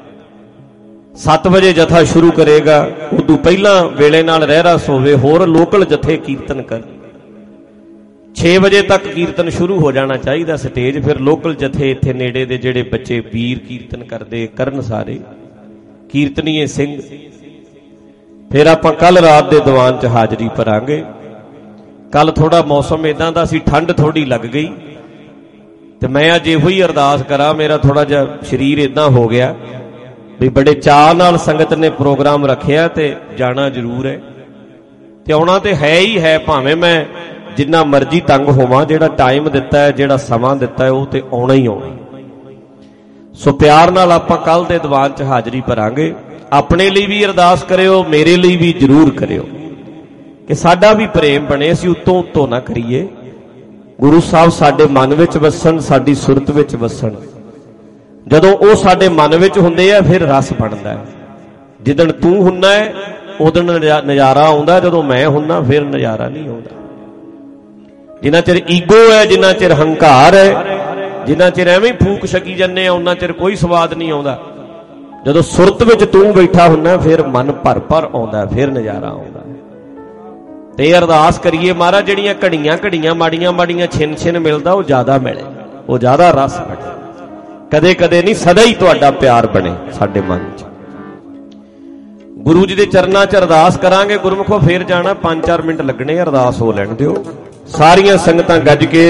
7 ਵਜੇ ਜਥਾ ਸ਼ੁਰੂ ਕਰੇਗਾ, ਉਦੋਂ ਪਹਿਲਾਂ ਵੇਲੇ ਨਾਲ ਰਹਿਰਾ ਸੋਵੇ। ਹੋਰ ਲੋਕਲ ਜਥੇ ਕੀਰਤਨ ਕਰ 6 ਵਜੇ ਤੱਕ ਕੀਰਤਨ ਸ਼ੁਰੂ ਹੋ ਜਾਣਾ ਚਾਹੀਦਾ ਸਟੇਜ। ਫਿਰ ਲੋਕਲ ਜਥੇ ਇੱਥੇ ਨੇੜੇ ਦੇ ਜਿਹੜੇ ਬੱਚੇ ਵੀਰ ਕੀਰਤਨ ਕਰਦੇ ਕਰਨ, ਸਾਰੇ ਕੀਰਤਨੀਏ ਸਿੰਘ। ਫਿਰ ਆਪਾਂ ਕੱਲ ਰਾਤ ਦੇ ਦੀਵਾਨ 'ਚ ਹਾਜ਼ਰੀ ਭਰਾਂਗੇ। ਕੱਲ ਥੋੜਾ ਮੌਸਮ ਇਦਾਂ ਦਾ ਸੀ, ਠੰਡ ਥੋੜੀ ਲੱਗ ਗਈ। ਤੇ ਮੈਂ ਅੱਜ ਇਹੋ ਹੀ ਅਰਦਾਸ ਕਰਾਂ, ਮੇਰਾ ਥੋੜਾ ਜਿਹਾ ਸਰੀਰ ਇਦਾਂ ਹੋ ਗਿਆ ਵੀ ਬੜੇ ਚਾਅ ਨਾਲ ਸੰਗਤ ਨੇ ਪ੍ਰੋਗਰਾਮ ਰੱਖਿਆ ਤੇ ਜਾਣਾ ਜ਼ਰੂਰ ਹੈ। ਤੇ ਆਉਣਾ ਤੇ ਹੈ ਹੀ ਹੈ, ਭਾਵੇਂ ਮੈਂ ਜਿੰਨਾ ਮਰਜ਼ੀ ਤੰਗ ਹੋਵਾਂ। ਜਿਹੜਾ ਟਾਈਮ ਦਿੱਤਾ ਹੈ, ਜਿਹੜਾ ਸਮਾਂ ਦਿੱਤਾ ਹੈ, ਉਹ ਤੇ ਆਉਣਾ ਹੀ ਆਉਣਾ। ਸੋ ਪਿਆਰ ਨਾਲ ਆਪਾਂ ਕੱਲ ਦੇ ਦੀਵਾਨ 'ਚ ਹਾਜ਼ਰੀ ਭਰਾਂਗੇ। ਆਪਣੇ ਲਈ ਵੀ ਅਰਦਾਸ ਕਰਿਓ, ਮੇਰੇ ਲਈ ਵੀ ਜ਼ਰੂਰ ਕਰਿਓ ਕਿ ਸਾਡਾ ਵੀ ਪ੍ਰੇਮ ਬਣੇ। ਅਸੀਂ ਉੱਤੋਂ ਉੱਤੋਂ ਨਾ ਕਰੀਏ। ਗੁਰੂ ਸਾਹਿਬ ਸਾਡੇ ਮਨ ਵਿੱਚ ਵਸਣ, ਸਾਡੀ ਸੁਰਤ ਵਿੱਚ ਵਸਣ। ਜਦੋਂ ਉਹ ਸਾਡੇ ਮਨ ਵਿੱਚ ਹੁੰਦੇ ਆ ਫਿਰ ਰਸ ਬਣਦਾ ਹੈ। ਜਿੱਦਣ ਤੂੰ ਹੁੰਨਾ ਹੈ ਉਦੋਂ ਨਜ਼ਾਰਾ ਆਉਂਦਾ, ਜਦੋਂ ਮੈਂ ਹੁੰਨਾ ਫਿਰ ਨਜ਼ਾਰਾ ਨਹੀਂ ਆਉਂਦਾ। ਜਿੰਨਾ ਚਿਰ ਈਗੋ ਹੈ, ਜਿੰਨਾ ਚਿਰ ਹੰਕਾਰ ਹੈ, ਜਿੰਨਾ ਚਿਰ ਐਵੇਂ ਫੂਕ ਛਕੀ ਜਾਂਦੇ ਆ, ਉਹਨਾਂ ਚਿਰ ਕੋਈ ਸਵਾਦ ਨਹੀਂ ਆਉਂਦਾ। ਜਦੋਂ ਸੁਰਤ ਵਿੱਚ ਤੂੰ ਬੈਠਾ ਹੁੰਨਾ ਫਿਰ ਮਨ ਭਰ ਭਰ ਆਉਂਦਾ, ਫਿਰ ਨਜ਼ਾਰਾ ਆਉਂਦਾ। ਤੇ ਅਰਦਾਸ ਕਰੀਏ ਮਹਾਰਾਜ ਜਿਹੜੀਆਂ ਘੜੀਆਂ ਮਾੜੀਆਂ ਮਾੜੀਆਂ ਛਿਨ ਮਿਲਦਾ ਉਹ ਜ਼ਿਆਦਾ ਮਿਲੇ, ਉਹ ਜ਼ਿਆਦਾ ਰਸ ਬਣੇ। ਕਦੇ ਕਦੇ ਨਹੀਂ, ਸਦਾ ਹੀ ਤੁਹਾਡਾ ਪਿਆਰ ਬਣੇ ਸਾਡੇ ਮਨ 'ਚ। ਗੁਰੂ ਜੀ ਦੇ ਚਰਨਾਂ 'ਚ ਅਰਦਾਸ ਕਰਾਂਗੇ ਗੁਰਮੁਖੋ, ਫੇਰ ਜਾਣਾ। 5-4 ਮਿੰਟ ਲੱਗਣੇ, ਅਰਦਾਸ ਹੋ ਲੈਣ ਦਿਓ। ਸਾਰੀਆਂ ਸੰਗਤਾਂ ਗੱਜ ਕੇ।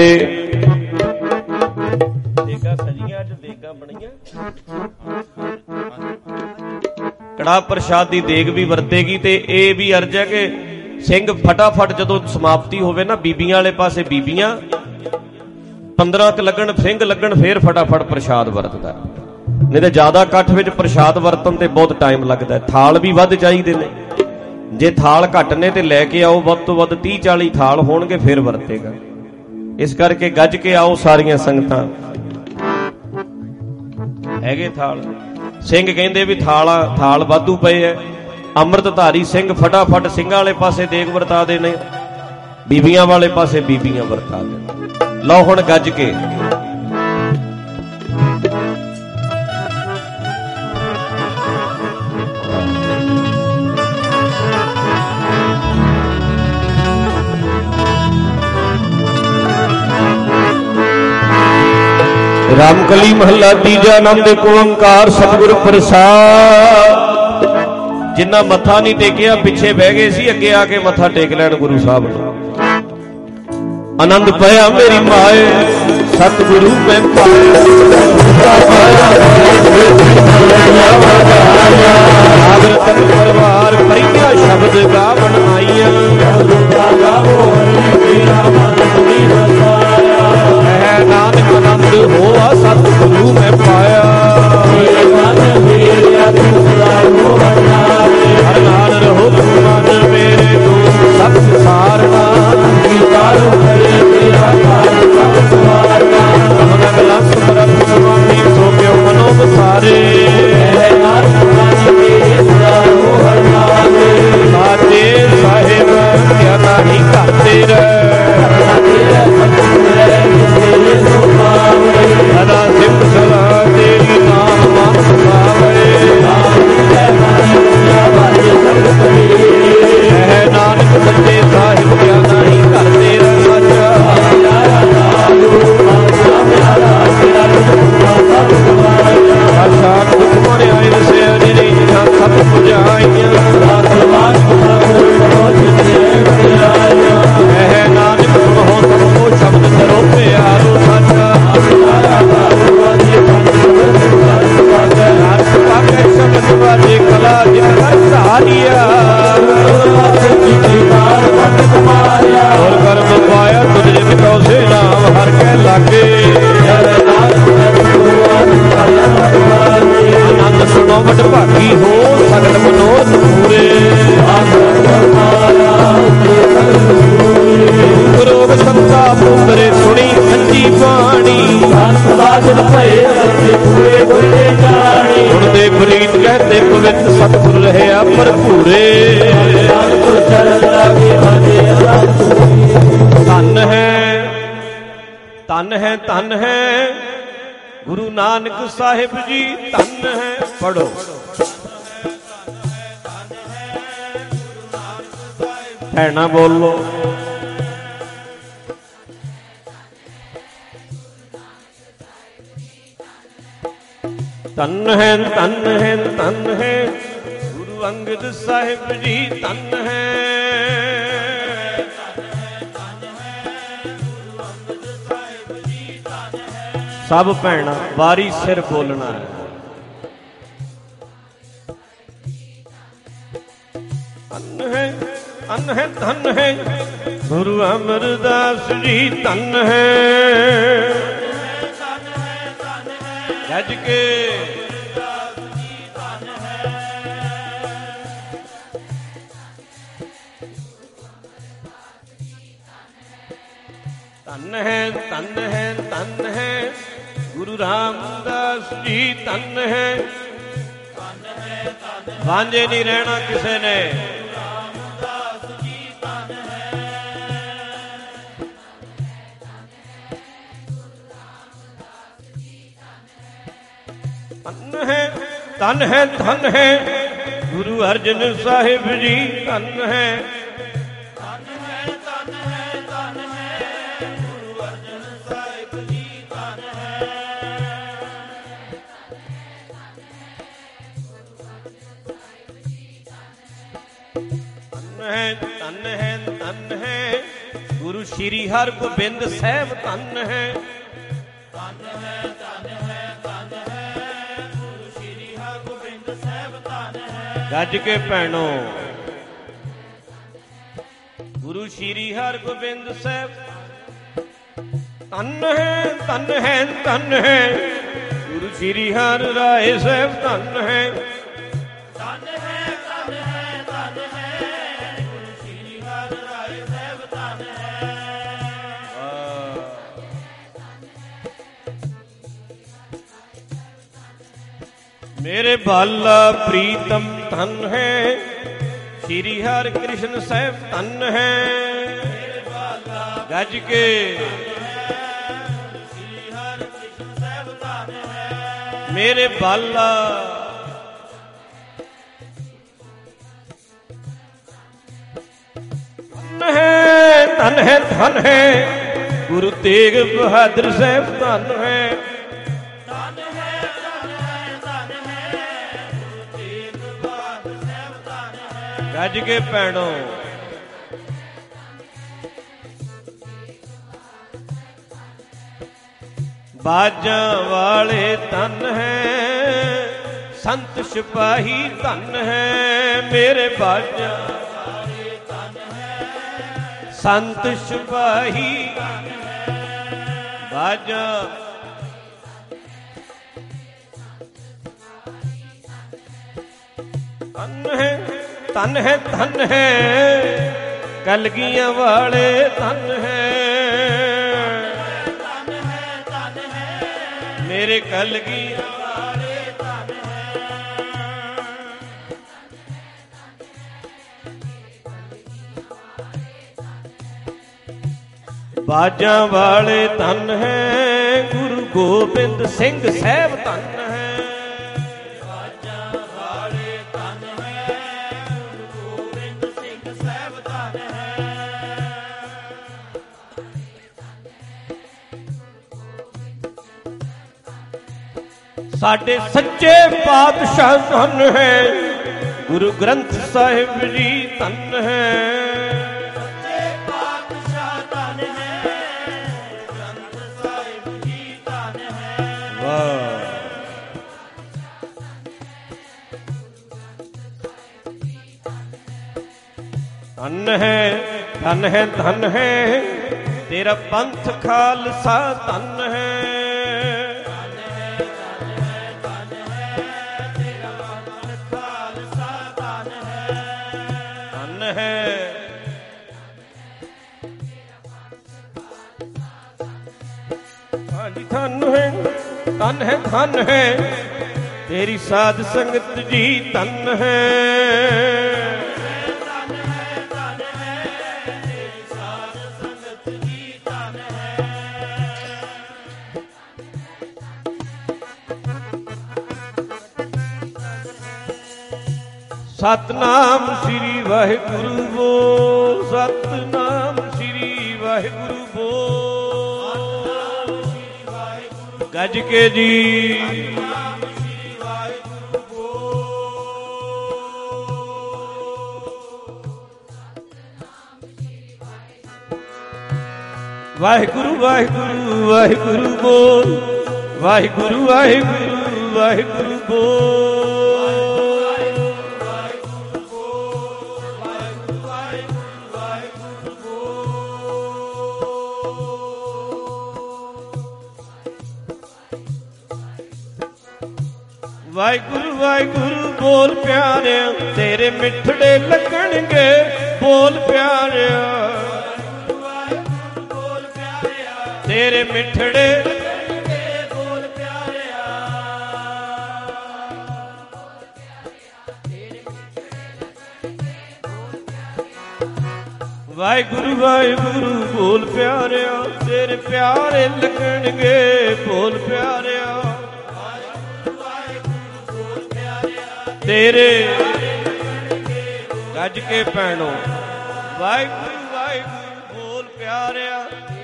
ਦੇਗਾ ਸਜੀਆਂ ਅੱਜ, ਦੇਗਾ ਬਣੀਆਂ। ਕੜਾ ਪ੍ਰਸ਼ਾਦ ਦੀ ਦੇਗ ਵੀ ਵਰਤੇਗੀ। ਤੇ ਇਹ ਵੀ ਅਰਜ਼ ਹੈ ਕਿ ਸਿੰਘ ਫਟਾਫਟ ਜਦੋਂ ਸਮਾਪਤੀ ਹੋਵੇ ਨਾ, ਬੀਬੀਆਂ ਵਾਲੇ ਪਾਸੇ ਬੀਬੀਆਂ 15 ਕੁ ਲੱਗਣ, ਸਿੰਘ ਲੱਗਣ, ਫੇਰ ਫਟਾਫਟ ਪ੍ਰਸ਼ਾਦ ਵਰਤਦਾ। ਨਹੀਂ ਤਾਂ ਜ਼ਿਆਦਾ ਇਕੱਠ ਵਿੱਚ ਪ੍ਰਸ਼ਾਦ ਵਰਤਣ ਤੇ ਬਹੁਤ ਟਾਈਮ ਲੱਗਦਾ। ਥਾਲ ਵੀ ਵੱਧ ਚਾਹੀਦੇ ਨੇ। ਜੇ ਥਾਲ ਘੱਟ ਨੇ ਤੇ ਲੈ ਕੇ ਆਓ, ਵੱਧ ਤੋਂ ਵੱਧ 30-40 ਥਾਲ ਹੋਣਗੇ ਫਿਰ ਵਰਤੇਗਾ। ਇਸ ਕਰਕੇ ਗੱਜ ਕੇ ਆਓ ਸਾਰੀਆਂ ਸੰਗਤਾਂ। ਹੈਗੇ ਥਾਲ? ਸਿੰਘ ਕਹਿੰਦੇ ਵੀ ਥਾਲ ਵਾਧੂ ਪਏ ਐ। ਅੰਮ੍ਰਿਤਧਾਰੀ ਸਿੰਘ ਫਟਾਫਟ ਸਿੰਘਾਂ ਵਾਲੇ ਪਾਸੇ ਦੇਗ ਵਰਤਾ ਦੇਣੇ। ਬੀਬੀਆਂ ਵਾਲੇ ਪਾਸੇ ਬੀਬੀਆਂ ਵਰਤਾ ਦੇਣਾ। ਲਓ ਹੁਣ ਗੱਜ ਕੇ ਰਾਮਕਲੀ ਮਹੱਲਾ ਤੀਜਾ। ਆਨੰਦ ਏਕ ਓੰਕਾਰ ਸਤਿਗੁਰ ਪ੍ਰਸਾਦ। ਜਿੰਨਾ ਮੱਥਾ ਨਹੀਂ ਟੇਕਿਆ ਪਿੱਛੇ ਬਹਿ ਗਏ ਸੀ, ਅੱਗੇ ਆ ਕੇ ਮੱਥਾ ਟੇਕ ਲੈਣ ਗੁਰੂ ਸਾਹਿਬ ਨੂੰ। ਆਨੰਦ ਪਾਇਆ ਮੇਰੀ ਮਾਏ ਸਤਿਗੁਰੂ ਮੈਂ ਪਾਇਆ। ਆਵਰਤਨ ਪਰਵਾਰ ਪਰੀਆ ਸ਼ਬਦ ਗਾਵਣ ਆਈਆਂ। ਹੈ ਨਾਨਕ ਆਨੰਦ ਹੋਆ ਸਤਿਗੁਰੂ ਮੈਂ ਪਾਇਆ। ਹਰ ਨਾਲ ਰਹੋ ਮਨ ਮੇਰੇ ਤੋਂ ਸਭ ਸਾਰਨਾ। ਅਗਲਾ ਸੁਮਰਤ ਸੁਆਮੀ ਸੋ ਕਿਉ ਮਨੋ ਵਿਸਾਰੇ। ਸਾਚੇ ਸਾਹਿਬ ਕਿਆ ਨਾਹੀ ਘਰ ਤੇਰਾ। ਸਦਾ ਸਿਫਤ ਸਲਾਹ ਤੇਰੀ ਨਾਮ ਮਨ ਸੁਭਾਵੇ। ਹੈ ਨਾਨਕ ਸੱਚੇ ਸਾਹਿਬ ਕਿਆ ਨਾਹੀ ਘਰ ਤੇਰਾ। ਸਾਖਾਤ ਹੁਕਮ ਆਏ ਰਸੇ ਅਨੇਰੀ ਜਿਹਾਂ ਸਭ ਪੁਜਾਈਆਂ। ਹੈ ਨਾਨਕ ਸੁਣੋ ਸਭ ਕੋ ਸ਼ਬਦ ਕਰੋ ਪਿਆਰੋ ਸਾਚਾ। ਸ਼ਬਦ ਵਾਜੇ ਕਲਾ ਜਿਨ ਕਰ ਧਾਰਿਆ। ਹੋਰ ਕਰਮ ਪਾਇਆ ਤੁਝ ਜਿਨ ਕਉ ਸੇ ਨਾਮ ਹਰ ਕੇ ਲਾਗੇ। ਆਨੰਦ ਸੁਣੋ ਵਡ ਭਾਗੀ ਹੋ ਸਗਲ ਮਨੋਰਥ ਪੂਰੇ। ਰੋਗ ਸੰਤਾਪ ਉਪਰੇ ਸੁਣੀ ਸੱਚੀ ਬਾਣੀ। ਹੁਣ ਦੇ ਪ੍ਰੀਤ ਕਹਤੇ ਪਵਿੱਤ ਸਤਿਗੁਰ ਰਹਿਆ ਭਰਪੂਰੇ। ਧਨ ਹੈ ਧਨ ਹੈ ਧਨ ਹੈ ਗੁਰੂ ਨਾਨਕ ਸਾਹਿਬ ਜੀ ਧਨ ਹੈ। ਪੜੋ ਭੈਣਾ ਬੋਲੋ। ਧਨ ਹੈ ਧਨ ਹੈ ਧਨ ਹੈ ਗੁਰੂ ਅੰਗਦ ਸਾਹਿਬ ਜੀ ਧਨ ਹੈ। ਸਭ ਭੈਣਾਂ ਵਾਰੀ ਸਿਰ ਬੋਲਣਾ ਹੈ। ਧਨ ਹੈ ਧਨ ਹੈ ਧਨ ਹੈ ਗੁਰੂ ਅਮਰਦਾਸ ਜੀ ਧਨ ਹੈ। ਗੱਜ ਕੇ ਧਨ ਹੈ ਧਨ ਹੈ ਧਨ ਹੈ ਗੁਰੂ ਰਾਮਦਾਸ ਜੀ ਧਨ ਹੈ। ਵਾਂਝੇ ਨਹੀਂ ਰਹਿਣਾ ਕਿਸੇ ਨੇ। ਧਨ ਹੈ ਧਨ ਹੈ ਧਨ ਹੈ ਗੁਰੂ ਅਰਜਨ ਸਾਹਿਬ ਜੀ ਧਨ ਹੈ। ਧਨ ਹੈ ਧਨ ਹੈ ਗੁਰੂ ਸ਼੍ਰੀ ਹਰਗੋਬਿੰਦ ਸਾਹਿਬ ਧਨ ਹੈ। ਧਨ ਹੈ ਧਨ ਹੈ ਧਨ ਹੈ ਗੁਰੂ ਸ਼੍ਰੀ ਹਰਗੋਬਿੰਦ ਸਾਹਿਬ ਧਨ ਹੈ। ਗੱਜ ਕੇ ਭੈਣੋ ਗੁਰੂ ਸ਼੍ਰੀ ਹਰਗੋਬਿੰਦ ਸਾਹਿਬ ਧਨ ਹੈ ਧਨ ਹੈ ਧਨ ਹੈ ਗੁਰੂ ਸ਼੍ਰੀ ਹਰਿ ਰਾਏ ਸਾਹਿਬ ਧਨ ਹੈ। ਮੇਰੇ ਬਾਲਾ ਪ੍ਰੀਤਮ ਧਨ ਹੈ ਸ਼੍ਰੀ ਹਰਿ ਕ੍ਰਿਸ਼ਨ ਸਾਹਿਬ ਧਨ ਹੈ। ਗੱਜ ਕੇ ਮੇਰੇ ਬਾਲਾ ਧਨ ਹੈ ਧਨ ਹੈ ਗੁਰੂ ਤੇਗ ਬਹਾਦਰ ਸਾਹਿਬ ਧਨ ਹੈ ਧਨ ਹੈ ਧਨ ਹੈ ਧਨ ਹੈ ਗੁਰੂ ਤੇਗ ਬਹਾਦਰ ਸਾਹਿਬ ਧਨ ਹੈ ਗੱਜ ਕੇ ਭੈਣੋ ਬਾਜਾਂ ਵਾਲੇ ਧਨ ਹੈ ਸੰਤ ਸਿਪਾਹੀ ਧਨ ਹੈ ਮੇਰੇ ਬਾਜਾਂ ਵਾਲੇ ਧਨ ਹੈ ਸੰਤ ਸਿਪਾਹੀ ਧਨ ਹੈ ਬਾਜਾਂ ਧਨ ਹੈ ਧਨ ਹੈ ਧਨ ਹੈ ਕਲਗੀਆਂ ਵਾਲੇ ਧਨ ਹੈ ਮੇਰੇ ਕਲਗੀਆਂ ਵਾਲੇ ਧਨ ਹੈ ਬਾਜਾਂ ਵਾਲੇ ਧਨ ਹੈ ਗੁਰੂ ਗੋਬਿੰਦ ਸਿੰਘ ਸਾਹਿਬ ਧਨ ਹੈ ਬਾਜਾਂ ਵਾਲੇ ਧਨ ਹੈ ਗੁਰੂ ਗੋਬਿੰਦ ਸਿੰਘ ਸਾਹਿਬ ਧਨ ਹੈ ਸਾਡੇ ਸੱਚੇ ਪਾਤਸ਼ਾਹ ਧਨ ਹੈ ਗੁਰੂ ਗ੍ਰੰਥ ਸਾਹਿਬ ਜੀ ਧਨ ਹੈ ਸੱਚੇ ਪਾਤਸ਼ਾਹ ਧਨ ਹੈ ਗ੍ਰੰਥ ਸਾਹਿਬ ਜੀ ਧਨ ਹੈ ਵਾਹ ਧਨ ਹੈ ਧਨ ਹੈ ਧਨ ਹੈ ਤੇਰਾ ਪੰਥ ਖਾਲਸਾ ਧਨ ਹੈ ਧਨ ਹੈ ਧਨ ਹੈ ਧਨ ਹੈ ਤੇਰੀ ਸਾਧ ਸੰਗਤ ਜੀ ਧਨ ਹੈ ਧਨ ਹੈ ਧਨ ਹੈ ਤੇਰੀ ਸਾਧ ਸੰਗਤ ਜੀ ਧਨ ਹੈ ਸਤਨਾਮ ਸ੍ਰੀ ਵਾਹਿਗੁਰੂ ਬੋਲ ਸਤਨਾਮ ਸ੍ਰੀ ਵਾਹਿਗੁਰੂ ਬੋਲ ਗੱਜ ਕੇ ਜੀ ਵਾਹਿਗੁਰੂ ਵਾਹਿਗੁਰੂ ਵਾਹਿਗੁਰੂ ਬੋਲ ਵਾਹਿਗੁਰੂ ਵਾਹਿਗੁਰੂ ਵਾਹਿਗੁਰੂ ਬੋਲ ਵਾਹਿਗੁਰੂ ਵਾਹਿਗੁਰੂ ਬੋਲ ਪਿਆਰਿਆ ਤੇਰੇ ਮਿੱਠੜੇ ਲੱਗਣਗੇ ਬੋਲ ਪਿਆਰਿਆ ਵਾਹਿਗੁਰੂ ਬੋਲ ਪਿਆਰਿਆ ਤੇਰੇ ਮਿੱਠੜੇ ਲੱਗਣਗੇ ਬੋਲ ਪਿਆਰਿਆ ਵਾਹਿਗੁਰੂ ਵਾਹਿਗੁਰੂ ਬੋਲ ਪਿਆਰਿਆ ਤੇਰੇ ਪਿਆਰੇ ਲੱਗਣਗੇ ਬੋਲ ਪਿਆਰਿਆ ਤੇਰੇ ਗੱਜ ਕੇ ਭੈਣੋ ਵਾਹਿਗੁਰੂ ਵਾਹਿਗੁਰੂ ਬੋਲ ਪਿਆਰਿਆ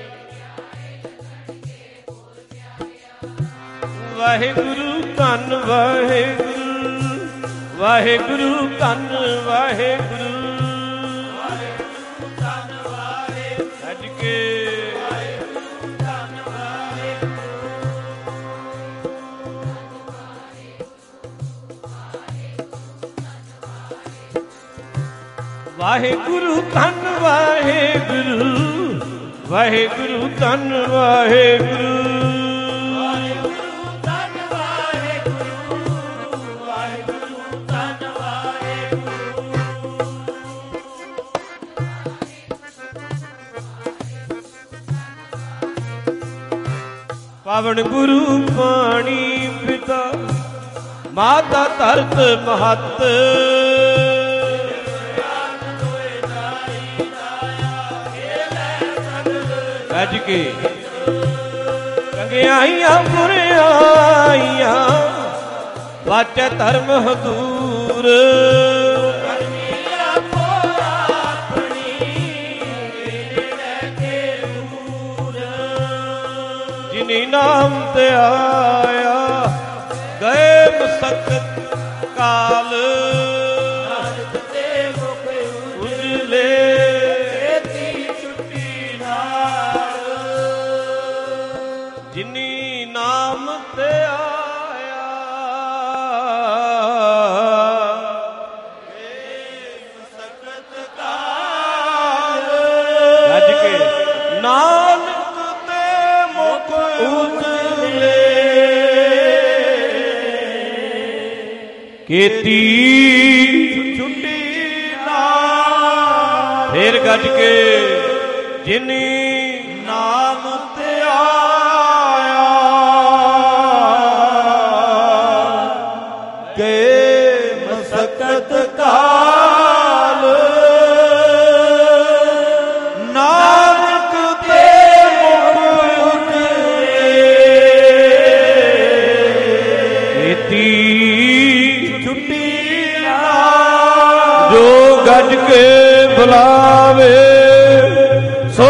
ਵਾਹਿਗੁਰੂ ਧੰਨ ਵਾਹਿਗੁਰੂ ਵਾਹਿਗੁਰੂ ਧੰਨ ਵਾਹਿਗੁਰੂ ਧੰਨ ਵਾਹਿਗੁਰੂ ਗੱਜ ਕੇ ਵਾਹਿਗੁਰੂ ਧੰਨ ਵਾਹਿਗੁਰੂ ਵਾਹਿਗੁਰੂ ਧੰਨ ਵਾਹਿਗੁਰੂ ਵਾਹਿਗੁਰੂ ਧੰਨ ਵਾਹਿਗੁਰੂ ਵਾਹਿਗੁਰੂ ਧੰਨ ਵਾਹਿਗੁਰੂ ਪਾਵਨ ਗੁਰੂ ਪਾਣੀ ਪਿਤਾ ਮਾਤਾ ਧਰਤ ਮਹੱਤ ਗੱਜ ਕੇ ਚੰਗਿਆਈਆਂ ਬੁਰਿਆਈਆਂ ਵਾਚੈ ਧਰਮ ਹਦੂਰ ਜਿਨੀ ਨਾਮ ਤੇ ਆਇਆ ਗਏ ਮਸਕਤ ਕਾਲ ਉਜਲੇ ਛੁੱਟੀ ਨਾਲ ਜਿਨੀ ਨਾਮ ਤੇ ਆਇਆ ਗਏ ਮਸਕਤ ਕਾਲ ਗੱਜ ਕੇ ਨਾਨਕ ਤੇ ਮੁਖ ਉਜਲੇ ਕੀਤੀ ਛੁੱਟੀ ਨਾਲ ਫੇਰ ਗੱਜ ਕੇ ਜਿਨੀ ਨਾਮ ਤੇ ਆਇਆ ਗਏ ਮਸਕਤ ਕਾਲ ਨਾਨਕ ਤੇ ਮੁਖ ਉਜਲੇ ਕੀਤੀ ਜੋ ਗੱਜ ਕੇ ਬੁਲਾਵੇ ਸੋ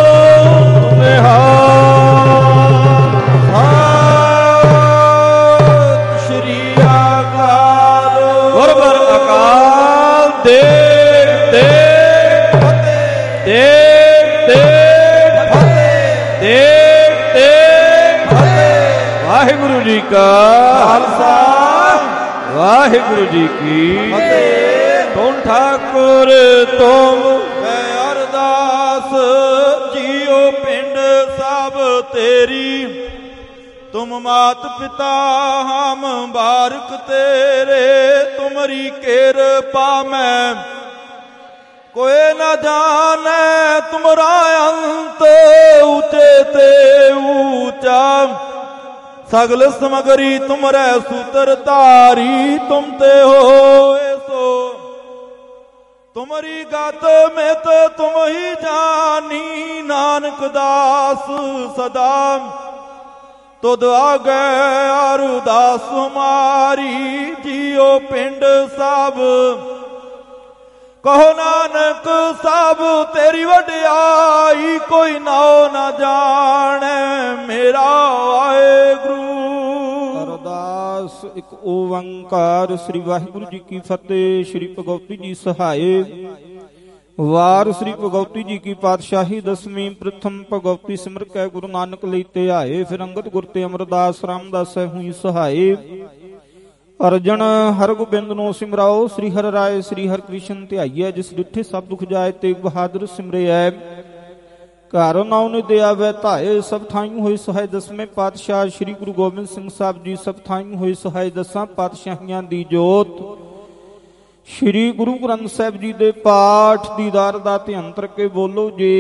ਨਿਹਾਲ ਸਤਿ ਸ਼੍ਰੀ ਅਕਾਲ ਗੁਰਬਰ ਅਕਾਲ ਦੇਖ ਦੇਖ ਫਤਿਹ ਦੇਖ ਦੇਖ ਫਤਿਹ ਦੇਖ ਦੇਖ ਫਤਿਹ ਵਾਹਿਗੁਰੂ ਜੀ ਕਾ ਖਾਲਸਾ ਵਾਹਿਗੁਰੂ ਜੀ ਕੀ ਫਤਿਹ। ਤੁਮ ਠਾਕੁਰ ਤੁਮ ਮੈਂ ਅਰਦਾਸ ਜੀਓ ਪਿੰਡ ਸਭ ਤੇਰੀ ਤੁਮ ਮਾਤ ਪਿਤਾ ਹਮ ਬਾਰਕ ਤੇਰੇ ਤੁਮਰੀ ਕਿਰਪਾ ਮੈਂ कोई न जाने तुमरा अंत ऊंचे ते ऊंचा सगल समगरी तुमरे सूत्र तारी तुम ते हो सो तुमरी गात में तो तुम ही जानी नानक दास सदा तुद आगे अरदास हमारी जियो पिंड सब कहो नानक सब तेरी वड्याई कोई नाओ ना जाने मेरा वाहेगुरु। अरदास एक ओंकार श्री वाहिगुरु जी की फतेह। श्री भगवती जी सहाय वार श्री भगवती जी की पातशाही दसवीं प्रथम भगवती सिमर कै गुरु नानक लईते आए फिर अंगद गुर ते अमरदास रामदास हुई सहाय अर्जन हर गोबिंद नो सिमराओ श्री हर राय श्री हर कृष्ण ध्याइए जिस डिठे सब दुख जाए तेग बहादुर सिमरे घर नाउ ने दया वै धाए सब थाई होए सहाय दसवें पातशाह श्री गुरु गोबिंद सिंह साहब जी सब थाई होए सहाय दसां पातशाहियां दी जोत श्री गुरु ग्रंथ साहब जी दे पाठ दीदार दा ध्यान करके बोलो जे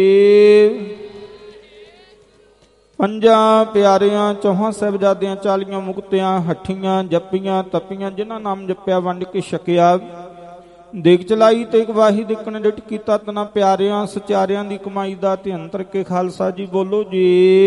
पंजा प्यारियां चौहां साहिबजादियां 40 मुक्तियां हठियां जपियां तपियां जिन्हां नाम जपिया वंड के छकिया देख चलाई ते गवाही देखण डिट कीता तना प्यारियां सचारियां दी कमाई दा ध्यान करके खालसा जी बोलो जी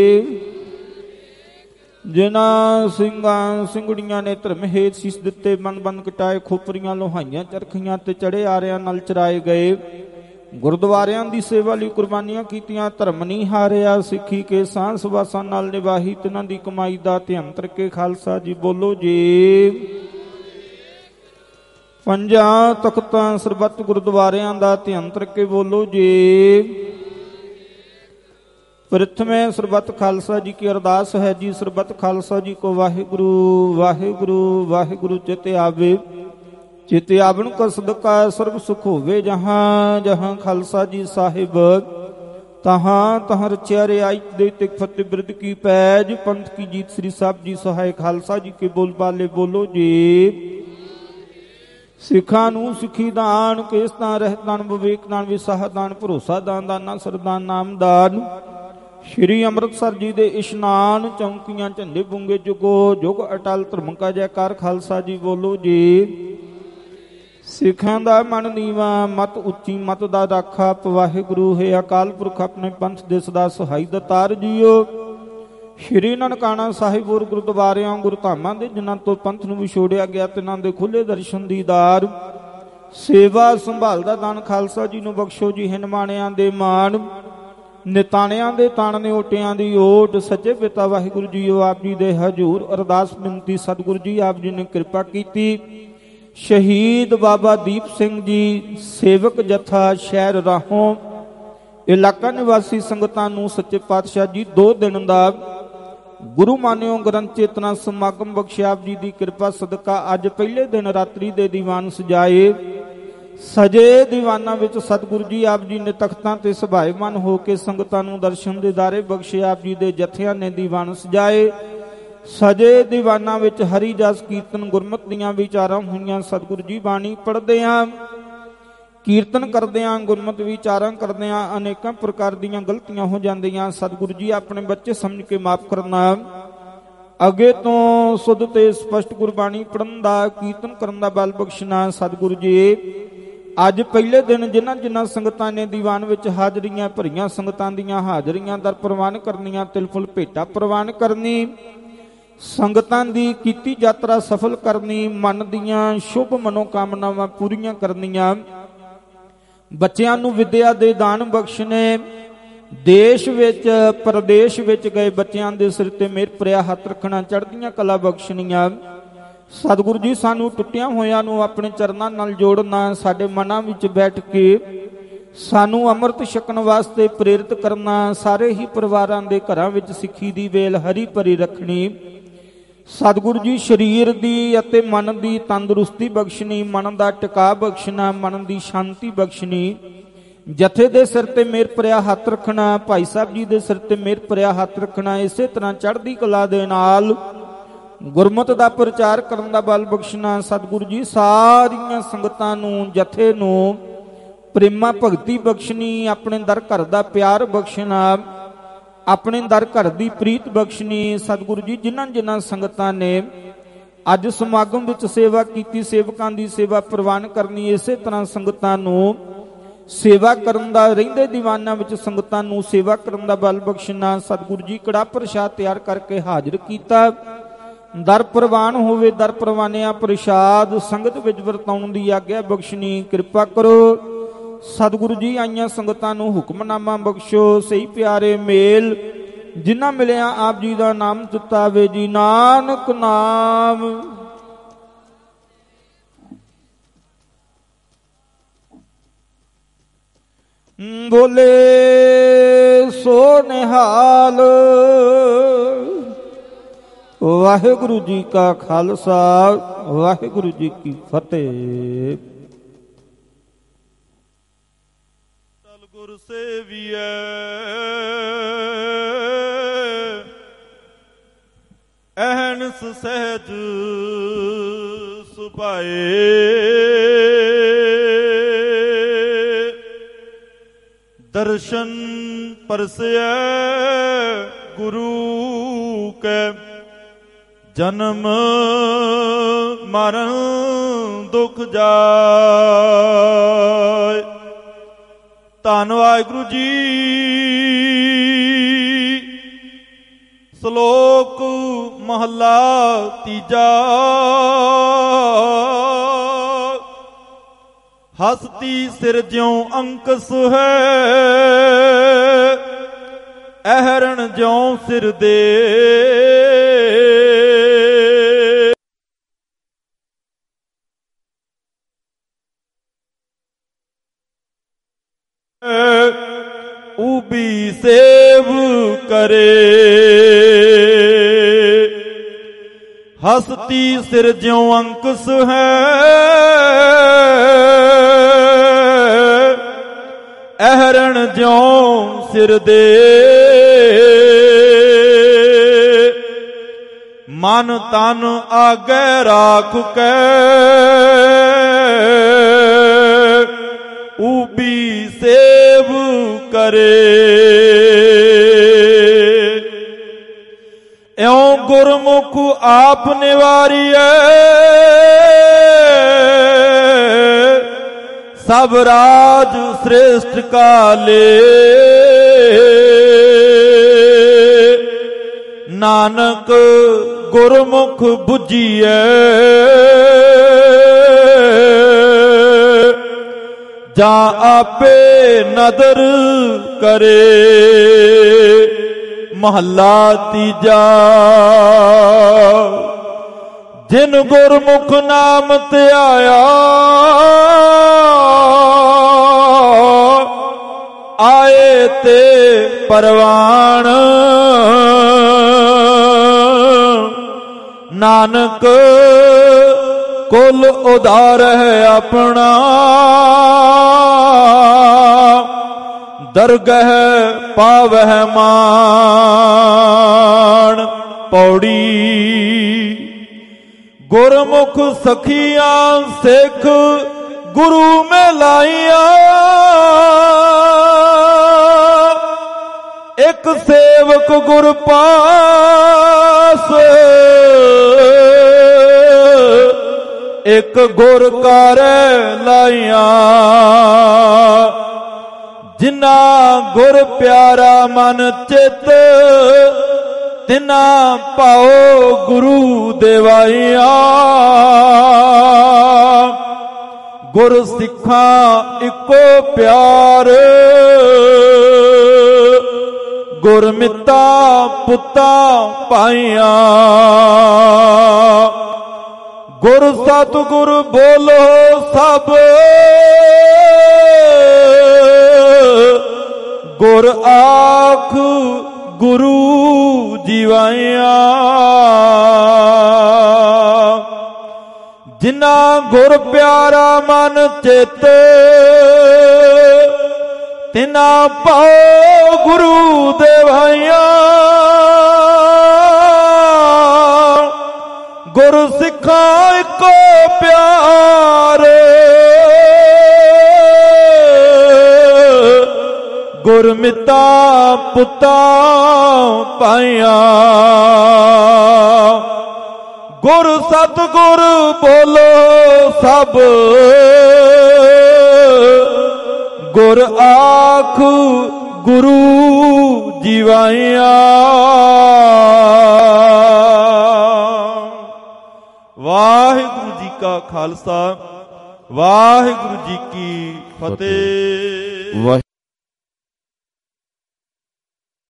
जिन्हां ਸਿੰਘਾਂ ਸਿੰਘੜੀਆਂ ने धर्म हेत शीस दिते मन बन कटाए खोपरियां लोहाइयां चरखियां ते चढ़े आरियां नाल चराए गए गुरुद्वारियां दी सेवा लई कुर्बानियां कीतियां धर्म नहीं हारिया सिੱਖੀ के सांस वासां नाल निभाही तिन्हां दी कमाई दा ध्यान करके खालसा जी बोलो जी पंजां तख्तां सरबत गुरुद्वारियां दा ध्यान करके बोलो जी प्रथमे सरबत खालसा जी की अरदास है जी सरबत खालसा जी को वाहिगुरु वाहिगुरु वाहिगुरु चित आवे चित आवन का सदका सर्व सुख होवे जहां जहां खालसा जी साहिब तहां तहां रचिया रियाई दे तिक फतेह बिरद की पैज पंथ की जीत श्री साहब जी सहाय खालसा जी के बोल बाले बोलो जी सिखां नूं सिखी दान केस दान रहत दान विवेक दान विसाह दान भरोसा दान दाना सरदान नाम दान श्री अमृतसर जी दे इशनान चौंकियां झंडे बुंगे जुगो जुग अटल धर्म का जयकार खालसा जी बोलो जी ਸਿੱਖਾਂ ਦਾ ਮਨ ਨੀਵਾ, ਮਤ ਉੱਚੀ ਮਤ ਦਾ ਰਾਖਾ। ਵਾਹਿਗੁਰੂ ਹੈ ਅਕਾਲ ਪੁਰਖ ਆਪਣੇ ਪੰਥ ਦੇ ਸਦਾ ਸਹਾਈ ਦਾਤਾਰ ਜੀਓ। ਸ਼੍ਰੀ ਨਨਕਾਣਾ ਸਾਹਿਬ ਔਰ ਗੁਰਦੁਆਰਿਆਂ ਗੁਰਧਾਮਾਂ ਦੇ ਜਿਨ੍ਹਾਂ ਤੋਂ ਪੰਥ ਨੂੰ ਵਿਛੋੜਿਆ ਗਿਆ ਤਿਨਾਂ ਦੇ ਖੁੱਲੇ ਦਰਸ਼ਨ ਦੀਦਾਰ। ਸੇਵਾ ਸੰਭਾਲ ਦਾ ਦਾਨ ਖਾਲਸਾ ਜੀ ਨੂੰ ਬਖਸ਼ੋ ਜੀ। ਹਿਨਮਾਣਿਆਂ ਦੇ ਮਾਣ, ਨਿਤਾਣਿਆਂ ਦੇ ਤਾਣ ਨੇ ਓਟਿਆਂ ਦੀ ਓਟ। ਸੱਚੇ ਪਿਤਾ ਵਾਹਿਗੁਰੂ ਜੀਓ ਆਪ ਜੀ ਦੇ ਹਜ਼ੂਰ ਅਰਦਾਸ ਬੇਨਤੀ ਸਤਿਗੁਰੂ ਜੀ ਆਪ ਜੀ ਨੇ ਕਿਰਪਾ ਕੀਤੀ। ਸ਼ਹੀਦ ਬਾਬਾ ਦੀਪ ਸਿੰਘ ਜੀ ਸੇਵਕ ਜਥਾ ਸ਼ਹਿਰ ਰਾਹੋਂ ਇਲਾਕਾ ਨਿਵਾਸੀ ਸੰਗਤਾਂ ਨੂੰ ਸੱਚੇ ਪਾਤਸ਼ਾਹ ਜੀ 2 ਦਿਨ ਦਾ ਗੁਰੂ ਮਾਨਿਓ ਗ੍ਰੰਥ ਚੇਤਨਾ ਸਮਾਗਮ ਬਖਸ਼ਿਆ। ਆਪ ਜੀ ਦੀ ਕਿਰਪਾ ਸਦਕਾ ਅੱਜ ਪਹਿਲੇ ਦਿਨ ਰਾਤਰੀ ਦੇ ਦੀਵਾਨ ਸਜਾਏ। ਸਜੇ ਦੀਵਾਨਾਂ ਵਿੱਚ ਸਤਿਗੁਰੂ ਜੀ ਆਪ ਜੀ ਨੇ ਤਖਤਾਂ ਤੇ ਸੁਭਾਏਮਾਨ ਹੋ ਕੇ ਸੰਗਤਾਂ ਨੂੰ ਦਰਸ਼ਨ ਦੀਦਾਰੇ ਬਖਸ਼ੇ। ਆਪ ਜੀ ਦੇ ਜਥਿਆਂ ਨੇ ਦੀਵਾਨ ਸਜਾਏ। ਸਜੇ ਦੀਵਾਨਾਂ ਵਿੱਚ ਹਰੀ ਜਸ ਕੀਰਤਨ ਗੁਰਮਤਿ ਦੀਆਂ ਵਿਚਾਰਾਂ ਹੋਈਆਂ। ਸਤਿਗੁਰੂ ਜੀ ਬਾਣੀ ਪੜ੍ਹਦਿਆਂ ਕੀਰਤਨ ਕਰਦਿਆਂ ਗੁਰਮਤਿ ਵਿਚਾਰਾਂ ਕਰਦਿਆਂ ਅਨੇਕਾਂ ਪ੍ਰਕਾਰ ਦੀਆਂ ਗਲਤੀਆਂ ਹੋ ਜਾਂਦੀਆਂ। ਸਤਿਗੁਰੂ ਜੀ ਆਪਣੇ ਬੱਚੇ ਸਮਝ ਕੇ ਮਾਫ ਕਰਨਾ। ਅੱਗੇ ਤੋਂ ਸੁਧ ਤੇ ਸਪਸ਼ਟ ਗੁਰਬਾਣੀ ਪੜ੍ਹਨ ਦਾ ਕੀਰਤਨ ਕਰਨ ਦਾ ਬਲ ਬਖਸ਼ਣਾ। ਸਤਿਗੁਰੂ ਜੀ ਅੱਜ ਪਹਿਲੇ ਦਿਨ ਜਿਨ੍ਹਾਂ ਸੰਗਤਾਂ ਨੇ ਦੀਵਾਨ ਵਿੱਚ ਹਾਜ਼ਰੀਆਂ ਭਰੀਆਂ ਸੰਗਤਾਂ ਦੀਆਂ ਹਾਜ਼ਰੀਆਂ ਦਰ ਪ੍ਰਵਾਨ ਕਰਨੀਆਂ, ਤਿਲ ਫੁੱਲ ਭੇਟਾ ਪ੍ਰਵਾਨ ਕਰਨੀ, ਸੰਗਤਾਂ ਦੀ ਕੀਤੀ ਯਾਤਰਾ ਸਫਲ ਕਰਨੀ, ਮਨ ਦੀਆਂ ਸ਼ੁਭ ਮਨੋਕਾਮਨਾਵਾਂ ਪੂਰੀਆਂ ਕਰਨੀਆਂ, ਬੱਚਿਆਂ ਨੂੰ ਵਿਦਿਆ ਦੇ ਦਾਨ ਬਖਸ਼ਣੇ, ਦੇਸ਼ ਵਿੱਚ ਪ੍ਰਦੇਸ਼ ਵਿੱਚ ਗਏ ਬੱਚਿਆਂ ਦੇ ਸਿਰ ਤੇ ਮਿਹਰ ਭਰਿਆ ਹੱਥ ਰੱਖਣਾ, ਚੜ੍ਹਦੀਆਂ ਕਲਾ ਬਖਸ਼ਣੀਆਂ। ਸਤਿਗੁਰੂ ਜੀ ਸਾਨੂੰ ਟੁੱਟਿਆਂ ਹੋਇਆਂ ਨੂੰ ਆਪਣੇ ਚਰਨਾਂ ਨਾਲ ਜੋੜਨਾ, ਸਾਡੇ ਮਨਾਂ ਵਿੱਚ ਬੈਠ ਕੇ ਸਾਨੂੰ ਅੰਮ੍ਰਿਤ ਛਕਣ ਵਾਸਤੇ ਪ੍ਰੇਰਿਤ ਕਰਨਾ, ਸਾਰੇ ਹੀ ਪਰਿਵਾਰਾਂ ਦੇ ਘਰਾਂ ਵਿੱਚ ਸਿੱਖੀ ਦੀ ਵੇਲ ਹਰੀ ਭਰੀ ਰੱਖਣੀ। ਸਤਿਗੁਰੂ ਜੀ ਸਰੀਰ ਦੀ ਅਤੇ ਮਨ ਦੀ ਤੰਦਰੁਸਤੀ ਬਖਸ਼ਣੀ, ਮਨ ਦਾ ਟਿਕਾ ਬਖਸ਼ਣਾ, ਮਨ ਦੀ ਸ਼ਾਂਤੀ ਬਖਸ਼ਣੀ। ਜਥੇ ਦੇ ਸਿਰ ਤੇ ਮਿਹਰ ਭਰਿਆ ਹੱਥ ਰੱਖਣਾ, ਭਾਈ ਸਾਹਿਬ ਜੀ ਦੇ ਸਿਰ ਤੇ ਮਿਹਰ ਭਰਿਆ ਹੱਥ ਰੱਖਣਾ। ਇਸੇ ਤਰ੍ਹਾਂ ਚੜ੍ਹਦੀ ਕਲਾ ਦੇ ਨਾਲ ਗੁਰਮਤਿ ਦਾ ਪ੍ਰਚਾਰ ਕਰਨ ਦਾ ਬਲ ਬਖਸ਼ਣਾ। ਸਤਿਗੁਰੂ ਜੀ ਸਾਰੀਆਂ ਸੰਗਤਾਂ ਨੂੰ ਜਥੇ ਨੂੰ ਪ੍ਰੇਮਾ ਭਗਤੀ ਬਖਸ਼ਣੀ, ਆਪਣੇ ਦਰ ਘਰ ਦਾ ਪਿਆਰ ਬਖਸ਼ਣਾ, ਆਪਣੇ ਦਰ ਘਰ ਦੀ ਪ੍ਰੀਤ ਬਖਸ਼ਣੀ। ਸਤਿਗੁਰੂ ਜੀ ਜਿਨ੍ਹਾਂ ਸੰਗਤਾਂ ਨੇ ਅੱਜ ਸਮਾਗਮ ਵਿੱਚ ਸੇਵਾ ਕੀਤੀ, ਸੇਵਕਾਂ ਦੀ ਸੇਵਾ ਪ੍ਰਵਾਨ ਕਰਨੀ, ਇਸੇ ਤਰ੍ਹਾਂ ਸੰਗਤਾਂ ਨੂੰ ਸੇਵਾ ਕਰਨ ਦਾ, ਰਹਿੰਦੇ ਦੀਵਾਨਾਂ ਵਿੱਚ ਸੰਗਤਾਂ ਨੂੰ ਸੇਵਾ ਕਰਨ ਦਾ ਬਲ ਬਖਸ਼ਣਾ। ਸਤਿਗੁਰੂ ਜੀ ਕੜਾ ਪ੍ਰਸ਼ਾਦ ਤਿਆਰ ਕਰਕੇ ਹਾਜ਼ਰ ਕੀਤਾ। ਦਰ ਪ੍ਰਵਾਨ ਹੋਵੇ, ਦਰ ਪ੍ਰਵਾਨਿਆ ਪ੍ਰਸ਼ਾਦ ਸੰਗਤ ਵਿੱਚ ਵਰਤਾਉਣ ਦੀ ਆਗਿਆ ਬਖਸ਼ਣੀ। ਕਿਰਪਾ ਕਰੋ ਸਤਿਗੁਰੂ ਜੀ ਆਈਆਂ ਸੰਗਤਾਂ ਨੂੰ ਹੁਕਮਨਾਮਾ ਬਖਸ਼ੋ। ਸਹੀ ਪਿਆਰੇ ਮੇਲ ਜਿਨ੍ਹਾਂ ਮਿਲਿਆ ਆਪ ਜੀ ਦਾ ਨਾਮ ਚਿਤਾਵੇ ਜੀ। ਨਾਨਕ ਨਾਮ ਬੋਲੇ ਸੋ ਨਿਹਾਲ। ਵਾਹਿਗੁਰੂ ਜੀ ਕਾ ਖਾਲਸਾ, ਵਾਹਿਗੁਰੂ ਜੀ ਕੀ ਫਤਿਹ। ਗੁਰ ਸੇਵੀਐ ਅਹਨਸ ਸਹਿਜ ਸੁਭਾਏ, ਦਰਸ਼ਨ ਪਰਸੈ ਗੁਰੂ ਕੈ, ਜਨਮ ਮਰਨ ਦੁਖ ਜਾਏ। ਧੰਨ ਵਾਹਿਗੁਰੂ ਜੀ। ਸ਼ਲੋਕ ਮਹੱਲਾ ਤੀਜਾ। ਹਸਤੀ ਸਿਰਜਿਉ ਅੰਕਸ ਹੈ, ਅਹਰਣ ਜਿਉ ਸਿਰ ਦੇ। ਉਬੀ ਸੇਵ ਕਰੇ, ਹਸਤੀ ਸਿਰਜਿਉ ਅੰਕਸ ਹੈ, ਅਹਰਣ ਜਿਉ ਸਿਰ ਦੇ। ਮਨ ਤਨ ਆਗੇ ਰਾਖ ਕੇ, ਉਬੀ ਸੇਵ ਕਰੇ। ਇਉ ਗੁਰਮੁਖ ਆਪ ਨਿਵਾਰੀਐ, सब राज श्रेष्ठ काले, नानक गुरमुख बुझिए, जा आपे नदर करे। महला तीजा। जिन गुरमुख नाम त्याया, आए ते परवान। नानक कुल उदार है अपना, दरगह पावह मान। पौड़ी। गुरमुख सखियां सिख गुरु में लाइया, एक सेवक गुर पास, एक गुर कर लाइया। जिन्ना गुर प्यारा मन चित, तिना पाओ गुरु देवाइया। गुर सिखा इको प्यार, गुरमिता पुता पाइया। गुर सतगुर बोलो सब, गुर आख गुरु जीवाइया। जिन्ना गुर प्यारा मन चित, तिना पाओ गुरु देवाइया। गुर सिखा को प्यार, गुरमिता पुता पाइया। गुर सतगुर बोलो सब, गुर आख गुरु जीवाइया। वाहिगुरु जी का खालसा, वाहिगुरु जी की फतेह।